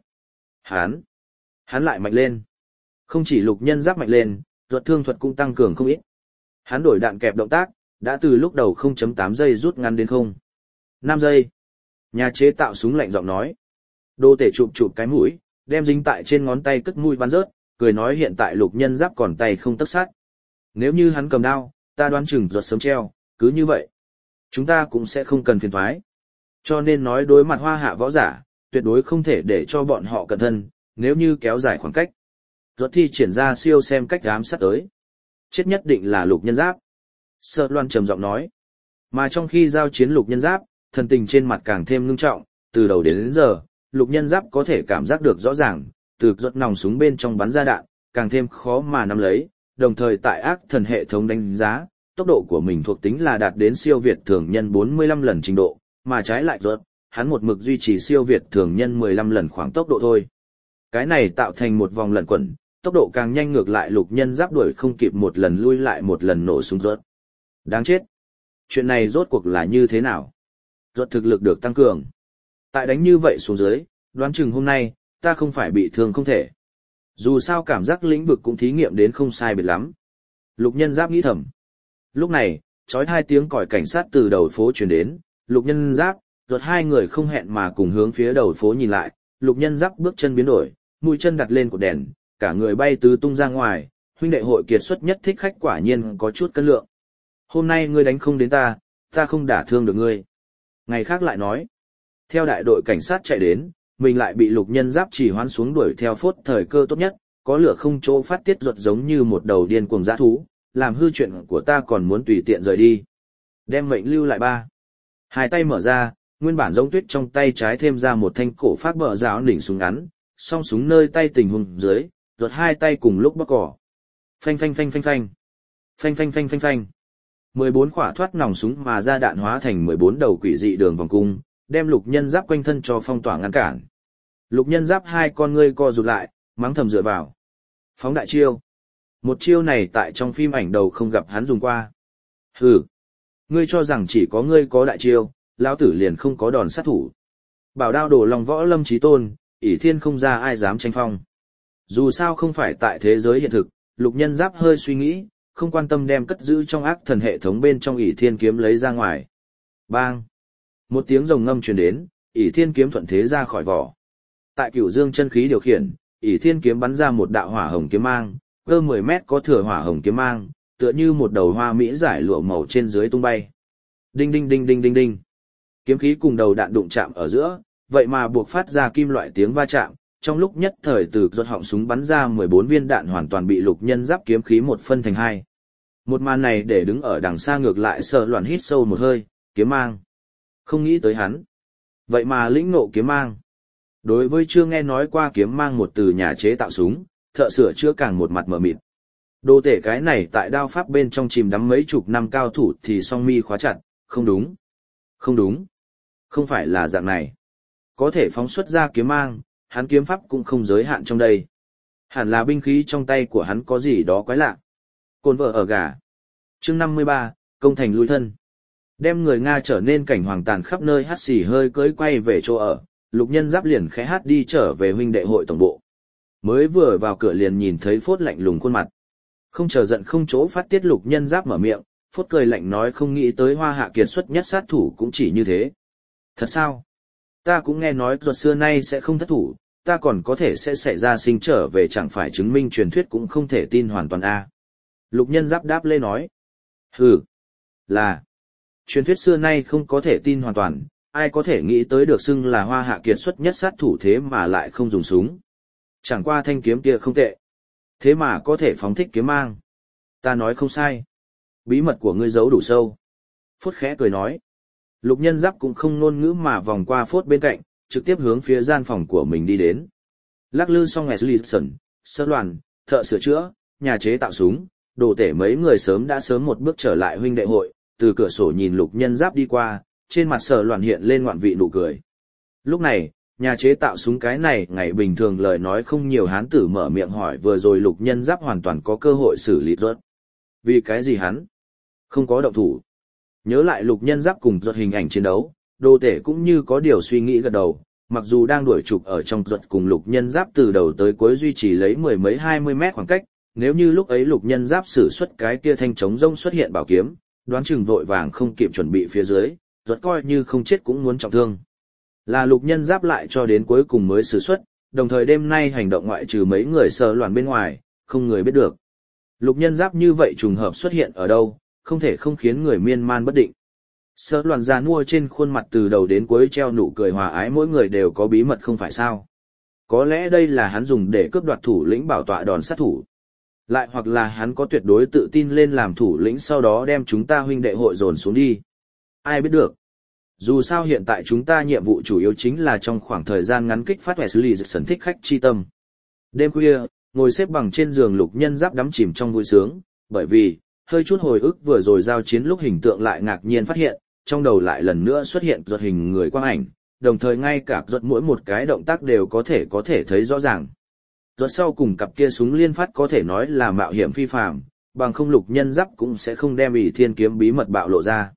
Hắn lại mạnh lên. Không chỉ lục nhân giáp mạnh lên, ruột thương thuật cũng tăng cường không ít. Hắn đổi đạn kẹp động tác, đã từ lúc đầu 0.8 giây rút ngắn đến 5 giây. Nhà chế tạo súng lạnh giọng nói. Đô tể chụp cái mũi, đem dính tại trên ngón tay cất mũi bắn rớt, cười nói hiện tại lục nhân giáp còn tay không tấc sắt. Nếu như hắn cầm đao, ta đoán chừng ruột sớm treo, cứ như vậy. Chúng ta cũng sẽ không cần phiền thoái. Cho nên nói đối mặt hoa hạ võ giả, tuyệt đối không thể để cho bọn họ cẩn thân, nếu như kéo dài khoảng cách. Rốt thi triển ra siêu xem cách ám sát tới. Chết nhất định là Lục Nhân Giáp. Sở Loan trầm giọng nói. Mà trong khi giao chiến Lục Nhân Giáp, thần tình trên mặt càng thêm ngưng trọng, từ đầu đến giờ, Lục Nhân Giáp có thể cảm giác được rõ ràng, từ giọt nòng súng bên trong bắn ra đạn, càng thêm khó mà nắm lấy, đồng thời tại ác thần hệ thống đánh giá, tốc độ của mình thuộc tính là đạt đến siêu việt thường nhân 45 lần trình độ, mà trái lại giọt, hắn một mực duy trì siêu việt thường nhân 15 lần khoảng tốc độ thôi. Cái này tạo thành một vòng lẩn quẩn, tốc độ càng nhanh ngược lại Lục Nhân Giáp đuổi không kịp một lần lui lại một lần nổ súng giọt. Đáng chết. Chuyện này rốt cuộc là như thế nào? Giọt thực lực được tăng cường. Tại đánh như vậy xuống dưới, đoán chừng hôm nay, ta không phải bị thương không thể. Dù sao cảm giác lĩnh vực cũng thí nghiệm đến không sai biệt lắm. Lục Nhân Giáp nghĩ thầm. Lúc này, chói hai tiếng còi cảnh sát từ đầu phố truyền đến, Lục Nhân Giáp, giọt hai người không hẹn mà cùng hướng phía đầu phố nhìn lại, Lục Nhân Giáp bước chân biến đổi, mũi chân đặt lên cột đèn, cả người bay tứ tung ra ngoài, huynh đệ hội kiệt xuất nhất thích khách quả nhiên có chút cân lượng. Hôm nay ngươi đánh không đến ta không đả thương được ngươi. Ngày khác lại nói. Theo đại đội cảnh sát chạy đến, mình lại bị Lục Nhân Giáp chỉ hoán xuống đuổi theo phốt thời cơ tốt nhất, có lửa không chỗ phát tiết ruột giống như một đầu điên cuồng dã thú, làm hư chuyện của ta còn muốn tùy tiện rời đi. Đem mệnh lưu lại ba. Hai tay mở ra, nguyên bản giống tuyết trong tay trái thêm ra một thanh cổ phát bờ giáo đỉnh súng ngắn, song súng nơi tay tình huống dưới, ruột hai tay cùng lúc bóc cỏ. Phanh phanh phanh phanh phanh. Phanh phanh phanh phanh phanh. 14 quả thoát nòng súng mà ra đạn hóa thành 14 đầu quỷ dị đường vòng cung, đem Lục Nhân Giáp quanh thân cho phong tỏa ngăn cản. Lục Nhân Giáp hai con ngươi co rụt lại, mắng thầm dựa vào. Phóng đại chiêu. Một chiêu này tại trong phim ảnh đầu không gặp hắn dùng qua. Hừ. Ngươi cho rằng chỉ có ngươi có đại chiêu, lão tử liền không có đòn sát thủ. Bảo đao đổ lòng võ lâm chí tôn, ỷ thiên không ra ai dám tranh phong. Dù sao không phải tại thế giới hiện thực, Lục Nhân Giáp hơi suy nghĩ, không quan tâm đem cất giữ trong ác thần hệ thống bên trong ỷ thiên kiếm lấy ra ngoài. Bang! Một tiếng rồng ngâm truyền đến, ỷ thiên kiếm thuận thế ra khỏi vỏ. Tại Cửu Dương chân khí điều khiển, ỷ thiên kiếm bắn ra một đạo hỏa hồng kiếm mang, cơ 10 mét có thừa hỏa hồng kiếm mang, tựa như một đầu hoa mỹ giải lụa màu trên dưới tung bay. Đinh đinh đinh đinh đinh đinh. Kiếm khí cùng đầu đạn đụng chạm ở giữa, vậy mà buộc phát ra kim loại tiếng va chạm, trong lúc nhất thời từ giọt họng súng bắn ra 14 viên đạn hoàn toàn bị Lục Nhân Giáp kiếm khí một phân thành hai. Một màn này để đứng ở đằng xa ngược lại Sở Loan hít sâu một hơi, kiếm mang. Không nghĩ tới hắn. Vậy mà lĩnh ngộ kiếm mang. Đối với chưa nghe nói qua kiếm mang một từ nhà chế tạo súng, thợ sửa chữa càng một mặt mở mịt. Đồ tể cái này tại đao pháp bên trong chìm đắm mấy chục năm cao thủ thì song mi khóa chặt, không đúng. Không đúng. Không phải là dạng này. Có thể phóng xuất ra kiếm mang, hắn kiếm pháp cũng không giới hạn trong đây. Hẳn là binh khí trong tay của hắn có gì đó quái lạ. Côn vợ ở gà. Chương 53, công thành lui thân. Đem người Nga trở nên cảnh hoàng tàn khắp nơi hát xì hơi cưới quay về chỗ ở, Lục Nhân Giáp liền khẽ hát đi trở về huynh đệ hội tổng bộ. Mới vừa vào cửa liền nhìn thấy Phốt lạnh lùng khuôn mặt. Không chờ giận không chỗ phát tiết Lục Nhân Giáp mở miệng, Phốt cười lạnh nói không nghĩ tới Hoa Hạ kiệt xuất nhất sát thủ cũng chỉ như thế. Thật sao? Ta cũng nghe nói ruột xưa nay sẽ không thất thủ, ta còn có thể sẽ xảy ra sinh trở về chẳng phải chứng minh truyền thuyết cũng không thể tin hoàn toàn a. Lục Nhân Giáp đáp lê nói. Hừ. Là. Truyền thuyết xưa nay không có thể tin hoàn toàn, ai có thể nghĩ tới được xưng là Hoa Hạ kiệt xuất nhất sát thủ thế mà lại không dùng súng. Chẳng qua thanh kiếm kia không tệ. Thế mà có thể phóng thích kiếm mang. Ta nói không sai. Bí mật của ngươi giấu đủ sâu. Phốt khẽ cười nói. Lục Nhân Giáp cũng không ngôn ngữ mà vòng qua Phốt bên cạnh, trực tiếp hướng phía gian phòng của mình đi đến. Lắc lư xong Eslisson, Sở Loan, thợ sửa chữa, nhà chế tạo súng, đồ tể mấy người đã sớm một bước trở lại huynh đệ hội, từ cửa sổ nhìn Lục Nhân Giáp đi qua, trên mặt Sở Loan hiện lên ngoạn vị nụ cười. Lúc này, nhà chế tạo súng cái này ngày bình thường lời nói không nhiều hán tử mở miệng hỏi vừa rồi Lục Nhân Giáp hoàn toàn có cơ hội xử lý rớt. Vì cái gì hắn không có động thủ? Nhớ lại Lục Nhân Giáp cùng rớt hình ảnh chiến đấu, đồ tể cũng như có điều suy nghĩ gật đầu, mặc dù đang đuổi trục ở trong rớt cùng Lục Nhân Giáp từ đầu tới cuối duy trì lấy 10 mấy 20 mét khoảng cách, nếu như lúc ấy Lục Nhân Giáp sử xuất cái kia thanh chống rông xuất hiện bảo kiếm, đoán chừng vội vàng không kịp chuẩn bị phía dưới, rớt coi như không chết cũng muốn trọng thương. Là Lục Nhân Giáp lại cho đến cuối cùng mới sử xuất, đồng thời đêm nay hành động ngoại trừ mấy người Sở Loan bên ngoài, không người biết được. Lục Nhân Giáp như vậy trùng hợp xuất hiện ở đâu, không thể không khiến người miên man bất định. Sở loạn già nua trên khuôn mặt từ đầu đến cuối treo nụ cười hòa ái, mỗi người đều có bí mật không phải sao. Có lẽ đây là hắn dùng để cướp đoạt thủ lĩnh bảo tọa đòn sát thủ. Lại hoặc là hắn có tuyệt đối tự tin lên làm thủ lĩnh sau đó đem chúng ta huynh đệ hội dồn xuống đi. Ai biết được. Dù sao hiện tại chúng ta nhiệm vụ chủ yếu chính là trong khoảng thời gian ngắn kích phát Wesley Jackson thích khách chi tâm. Đêm khuya, ngồi xếp bằng trên giường Lục Nhân Giáp đắm chìm trong vui sướng, bởi vì, hơi chút hồi ức vừa rồi giao chiến lúc hình tượng lại ngạc nhiên phát hiện, trong đầu lại lần nữa xuất hiện giọt hình người quang ảnh, đồng thời ngay cả giọt mỗi một cái động tác đều có thể thấy rõ ràng. Giọt sau cùng cặp kia súng liên phát có thể nói là mạo hiểm phi phàm, bằng không Lục Nhân Giáp cũng sẽ không đem ỷ thiên kiếm bí mật bạo lộ ra.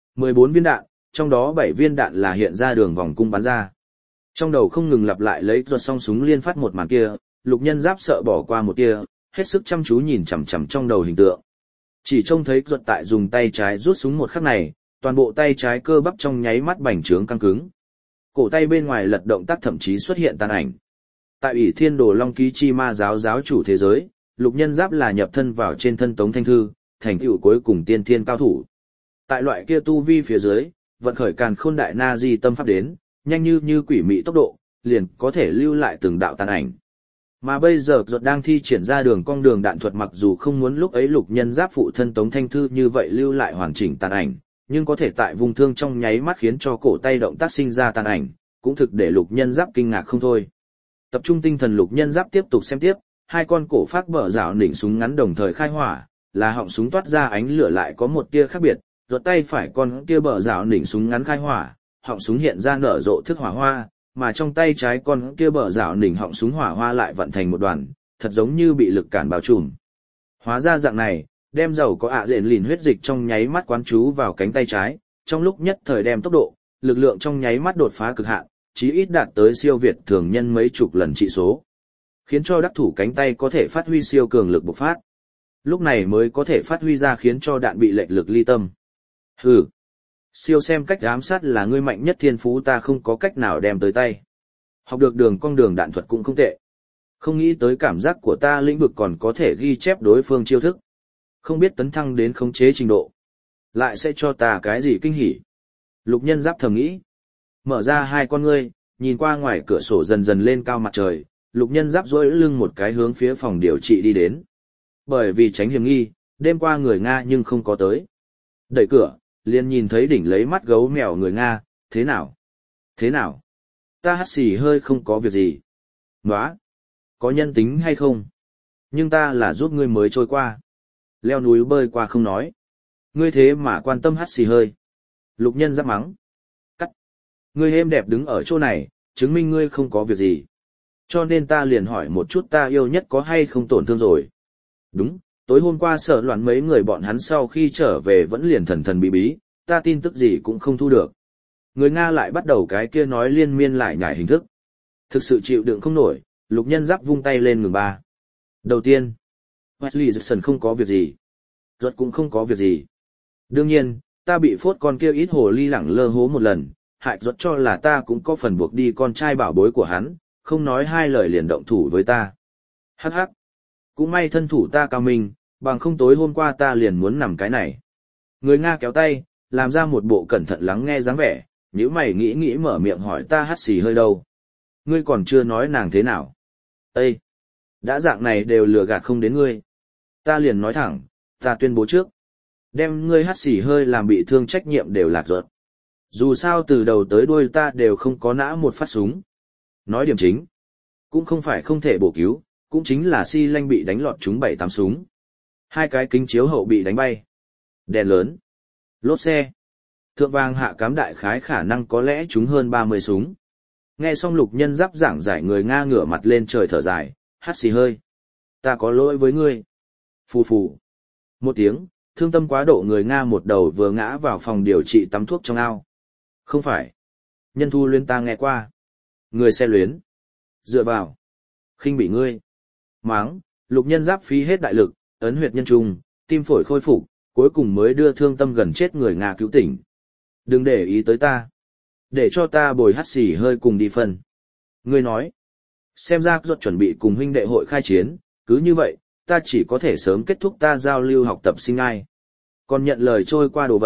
14 viên đạn, trong đó 7 viên đạn là hiện ra đường vòng cung bắn ra. Trong đầu không ngừng lặp lại lấy giọt song súng liên phát một màn kia, Lục Nhân Giáp sợ bỏ qua một tia, hết sức chăm chú nhìn chằm chằm trong đầu hình tượng. Chỉ trông thấy giọt tại dùng tay trái rút súng một khắc này, toàn bộ tay trái cơ bắp trong nháy mắt bành trướng căng cứng. Cổ tay bên ngoài lật động tác thậm chí xuất hiện tàn ảnh. Tại ỷ thiên đồ long ký chi ma giáo giáo chủ thế giới, Lục Nhân Giáp là nhập thân vào trên thân Tống Thanh Thư, thành tựu cuối cùng tiên thiên cao thủ. Tại loại kia tu vi phía dưới, vận khởi càn khôn đại na di tâm pháp đến, nhanh như quỷ mị tốc độ, liền có thể lưu lại từng đạo tàn ảnh. Mà bây giờ giọt đang thi triển ra đường cong đường đạn thuật, mặc dù không muốn lúc ấy Lục Nhân Giáp phụ thân Tống Thanh Thư như vậy lưu lại hoàn chỉnh tàn ảnh, nhưng có thể tại vùng thương trong nháy mắt khiến cho cổ tay động tác sinh ra tàn ảnh, cũng thực để Lục Nhân Giáp kinh ngạc không thôi. Tập trung tinh thần Lục Nhân Giáp tiếp tục xem tiếp, hai con cổ phát bờ rảo nỉnh súng ngắn đồng thời khai hỏa, là họng súng toát ra ánh lửa lại có một tia khác biệt, giọt tay phải con kia bờ rảo nỉnh súng ngắn khai hỏa, họng súng hiện ra nở rộ thức hỏa hoa, mà trong tay trái con kia bờ rảo nỉnh họng súng hỏa hoa lại vận thành một đoàn, thật giống như bị lực cản bao trùm. Hóa ra dạng này, đem dầu có ạ rện lìn huyết dịch trong nháy mắt quán chú vào cánh tay trái, trong lúc nhất thời đem tốc độ, lực lượng trong nháy mắt đột phá cực hạn, chí ít đạt tới siêu việt thường nhân mấy chục lần trị số, khiến cho đắc thủ cánh tay có thể phát huy siêu cường lực bộc phát. Lúc này mới có thể phát huy ra khiến cho đạn bị lệch lực ly tâm. Hừ, siêu xem cách ám sát là ngươi mạnh nhất thiên phú, ta không có cách nào đem tới tay. Học được đường cong đường đạn thuật cũng không tệ. Không nghĩ tới cảm giác của ta lĩnh vực còn có thể ghi chép đối phương chiêu thức. Không biết tấn thăng đến khống chế trình độ, lại sẽ cho ta cái gì kinh hỉ. Lục Nhân Giáp thầm nghĩ. Mở ra hai con ngươi, nhìn qua ngoài cửa sổ dần dần lên cao mặt trời, Lục Nhân Giáp duỗi lưng một cái hướng phía phòng điều trị đi đến. Bởi vì tránh hiểm nghi, đêm qua người Nga nhưng không có tới. Đẩy cửa, liền nhìn thấy đỉnh lấy mắt gấu mèo người Nga, thế nào? Thế nào? Ta hắt xì hơi không có việc gì. Nóa! Có nhân tính hay không? Nhưng ta là giúp ngươi mới trôi qua. Leo núi bơi qua không nói. Ngươi thế mà quan tâm hắt xì hơi. Lục Nhân Giáp mắng. Cắt! Ngươi êm đẹp đứng ở chỗ này, chứng minh ngươi không có việc gì. Cho nên ta liền hỏi một chút ta yêu nhất có hay không tổn thương rồi. Đúng, tối hôm qua sợ loạn mấy người bọn hắn sau khi trở về vẫn liền thần thần bí bí, ta tin tức gì cũng không thu được. Người Nga lại bắt đầu cái kia nói liên miên lại nhải hình thức. Thực sự chịu đựng không nổi, Lục Nhân Giáp vung tay lên ngừng ba. Đầu tiên, Wesley Jackson không có việc gì. Ruột cũng không có việc gì. Đương nhiên, ta bị phốt con kia ít hồ ly lẳng lơ hố một lần, hại ruột cho là ta cũng có phần buộc đi con trai bảo bối của hắn, không nói hai lời liền động thủ với ta. Hắc hắc. Cũng may thân thủ ta cao minh, bằng không tối hôm qua ta liền muốn nằm cái này. Người Nga kéo tay, làm ra một bộ cẩn thận lắng nghe dáng vẻ, nếu mày nghĩ mở miệng hỏi ta hắt xì hơi đâu. Ngươi còn chưa nói nàng thế nào. Ê! Đã dạng này đều lừa gạt không đến ngươi. Ta liền nói thẳng, ta tuyên bố trước. Đem ngươi hắt xì hơi làm bị thương trách nhiệm đều lạc ruột. Dù sao từ đầu tới đuôi ta đều không có nã một phát súng. Nói điểm chính. Cũng không phải không thể bổ cứu, cũng chính là xi lanh bị đánh lọt trúng 7-8 súng. 2 cái kính chiếu hậu bị đánh bay. Đèn lớn. Lốp xe. Thượng vàng hạ cám đại khái khả năng có lẽ trúng hơn 30 súng. Nghe xong Lục Nhân Giáp giảng giải, người Nga ngửa mặt lên trời thở dài, hắt xì hơi. Ta có lỗi với ngươi. Phù phù. Một tiếng, thương tâm quá độ người Nga một đầu vừa ngã vào phòng điều trị tắm thuốc trong ao. Không phải. Nhân thu luyến ta nghe qua. Người xe luyến. Dựa vào. Khinh bị ngươi. Máng, Lục Nhân Giáp phí hết đại lực, ấn huyệt nhân trung, tim phổi khôi phục, cuối cùng mới đưa thương tâm gần chết người Nga cứu tỉnh. Đừng để ý tới ta. Để cho ta bồi hắt xì hơi cùng đi phân. Ngươi nói. Xem ra ruột chuẩn bị cùng huynh đệ hội khai chiến, cứ như vậy, ta chỉ có thể sớm kết thúc ta giao lưu học tập sinh ai. Còn nhận lời trôi qua đồ vật,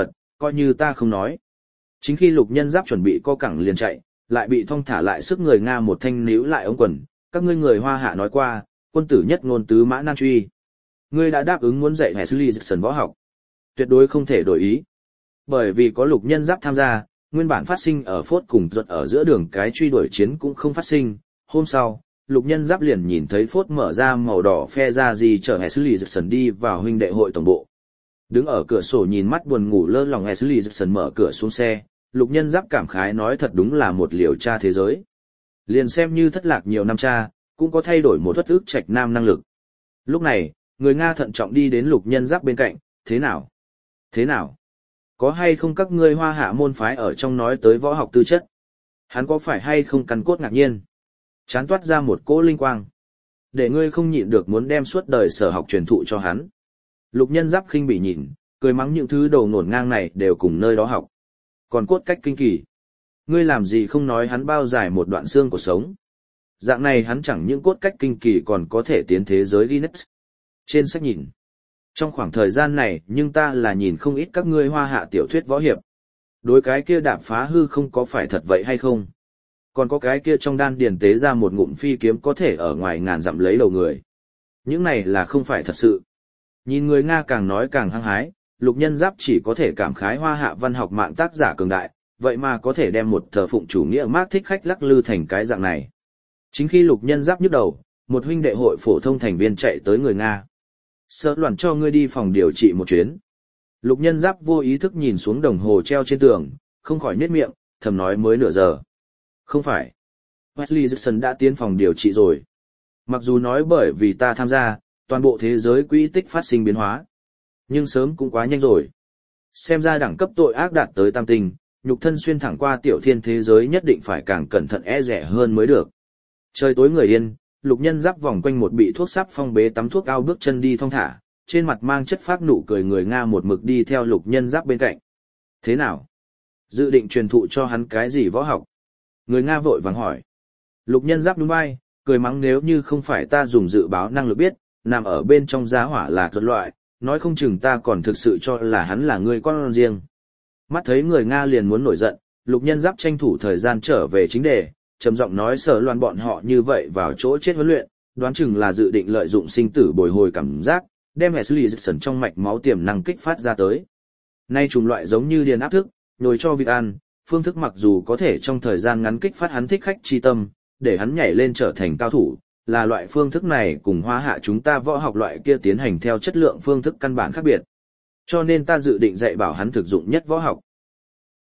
coi như ta không nói. Chính khi Lục Nhân Giáp chuẩn bị co cẳng liền chạy, lại bị thong thả lại sức người Nga một thanh níu lại ống quần, các ngươi người Hoa Hạ nói qua, quân tử nhất ngôn tứ mã nan truy. Ngươi đã đáp ứng muốn dạy Wesley Jackson võ học. Tuyệt đối không thể đổi ý. Bởi vì có Lục Nhân Giáp tham gia, nguyên bản phát sinh ở phốt cùng ruột ở giữa đường cái truy đuổi chiến cũng không phát sinh. Hôm sau, Lục Nhân Giáp liền nhìn thấy phốt mở ra màu đỏ phe ra gì chở Wesley Jackson đi vào huynh đệ hội tổng bộ. Đứng ở cửa sổ nhìn mắt buồn ngủ lơ lòng Wesley Jackson mở cửa xuống xe, Lục Nhân Giáp cảm khái nói thật đúng là một liều cha thế giới. Liền xem như thất lạc nhiều năm cha, cũng có thay đổi một thoát ức trạch nam năng lực. Lúc này, người Nga thận trọng đi đến Lục Nhân Giáp bên cạnh, thế nào? Thế nào? Có hay không các ngươi Hoa Hạ môn phái ở trong nói tới võ học tư chất? Hắn có phải hay không căn cốt ngạc nhiên? Chán toát ra một cỗ linh quang. Để ngươi không nhịn được muốn đem suốt đời sở học truyền thụ cho hắn. Lục Nhân Giáp khinh bỉ nhìn, cười mắng những thứ đầu nổn ngang này đều cùng nơi đó học. Còn cốt cách kinh kỳ. Ngươi làm gì không nói hắn bao dài một đoạn xương của sống. Dạng này hắn chẳng những cốt cách kinh kỳ còn có thể tiến thế giới Guinness. Trên sách nhìn. Trong khoảng thời gian này nhưng ta là nhìn không ít các ngươi Hoa Hạ tiểu thuyết võ hiệp. Đối cái kia đạp phá hư không có phải thật vậy hay không? Còn có cái kia trong đan điền tế ra một ngụm phi kiếm có thể ở ngoài ngàn dặm lấy đầu người. Những này là không phải thật sự. Nhìn người Nga càng nói càng hăng hái, Lục Nhân Giáp chỉ có thể cảm khái Hoa Hạ văn học mạng tác giả cường đại, vậy mà có thể đem một thờ phụng chủ nghĩa Mác thích khách lắc lư thành cái dạng này. Chính khi Lục Nhân Giáp nhức đầu, một huynh đệ hội phổ thông thành viên chạy tới người Nga. Sợ loạn cho ngươi đi phòng điều trị một chuyến. Lục Nhân Giáp vô ý thức nhìn xuống đồng hồ treo trên tường, không khỏi nhếch miệng, thầm nói mới nửa giờ. Không phải. Wesley Jackson đã tiến phòng điều trị rồi. Mặc dù nói bởi vì ta tham gia, toàn bộ thế giới quỹ tích phát sinh biến hóa. Nhưng sớm cũng quá nhanh rồi. Xem ra đẳng cấp tội ác đạt tới tam tinh, nhục thân xuyên thẳng qua tiểu thiên thế giới nhất định phải càng cẩn thận e rẻ hơn mới được. Trời tối người yên, Lục Nhân Giáp vòng quanh một bị thuốc sáp phong bế tắm thuốc ao bước chân đi thong thả, trên mặt mang chất phác nụ cười người Nga một mực đi theo Lục Nhân Giáp bên cạnh. Thế nào? Dự định truyền thụ cho hắn cái gì võ học? Người Nga vội vàng hỏi. Lục Nhân Giáp nhún vai, cười mắng nếu như không phải ta dùng dự báo năng lực biết, nằm ở bên trong giá hỏa là tuật loại, nói không chừng ta còn thực sự cho là hắn là người con riêng. Mắt thấy người Nga liền muốn nổi giận, Lục Nhân Giáp tranh thủ thời gian trở về chính đề, trầm giọng nói Sở Loan bọn họ như vậy vào chỗ chết huấn luyện, đoán chừng là dự định lợi dụng sinh tử bồi hồi cảm giác, đem Wesley Jackson trong mạch máu tiềm năng kích phát ra tới. Nay chủng loại giống như điền áp thức, nhồi cho vịt ăn, phương thức mặc dù có thể trong thời gian ngắn kích phát hắn thích khách chi tâm, để hắn nhảy lên trở thành cao thủ, là loại phương thức này cùng Hoa Hạ chúng ta võ học loại kia tiến hành theo chất lượng phương thức căn bản khác biệt. Cho nên ta dự định dạy bảo hắn thực dụng nhất võ học.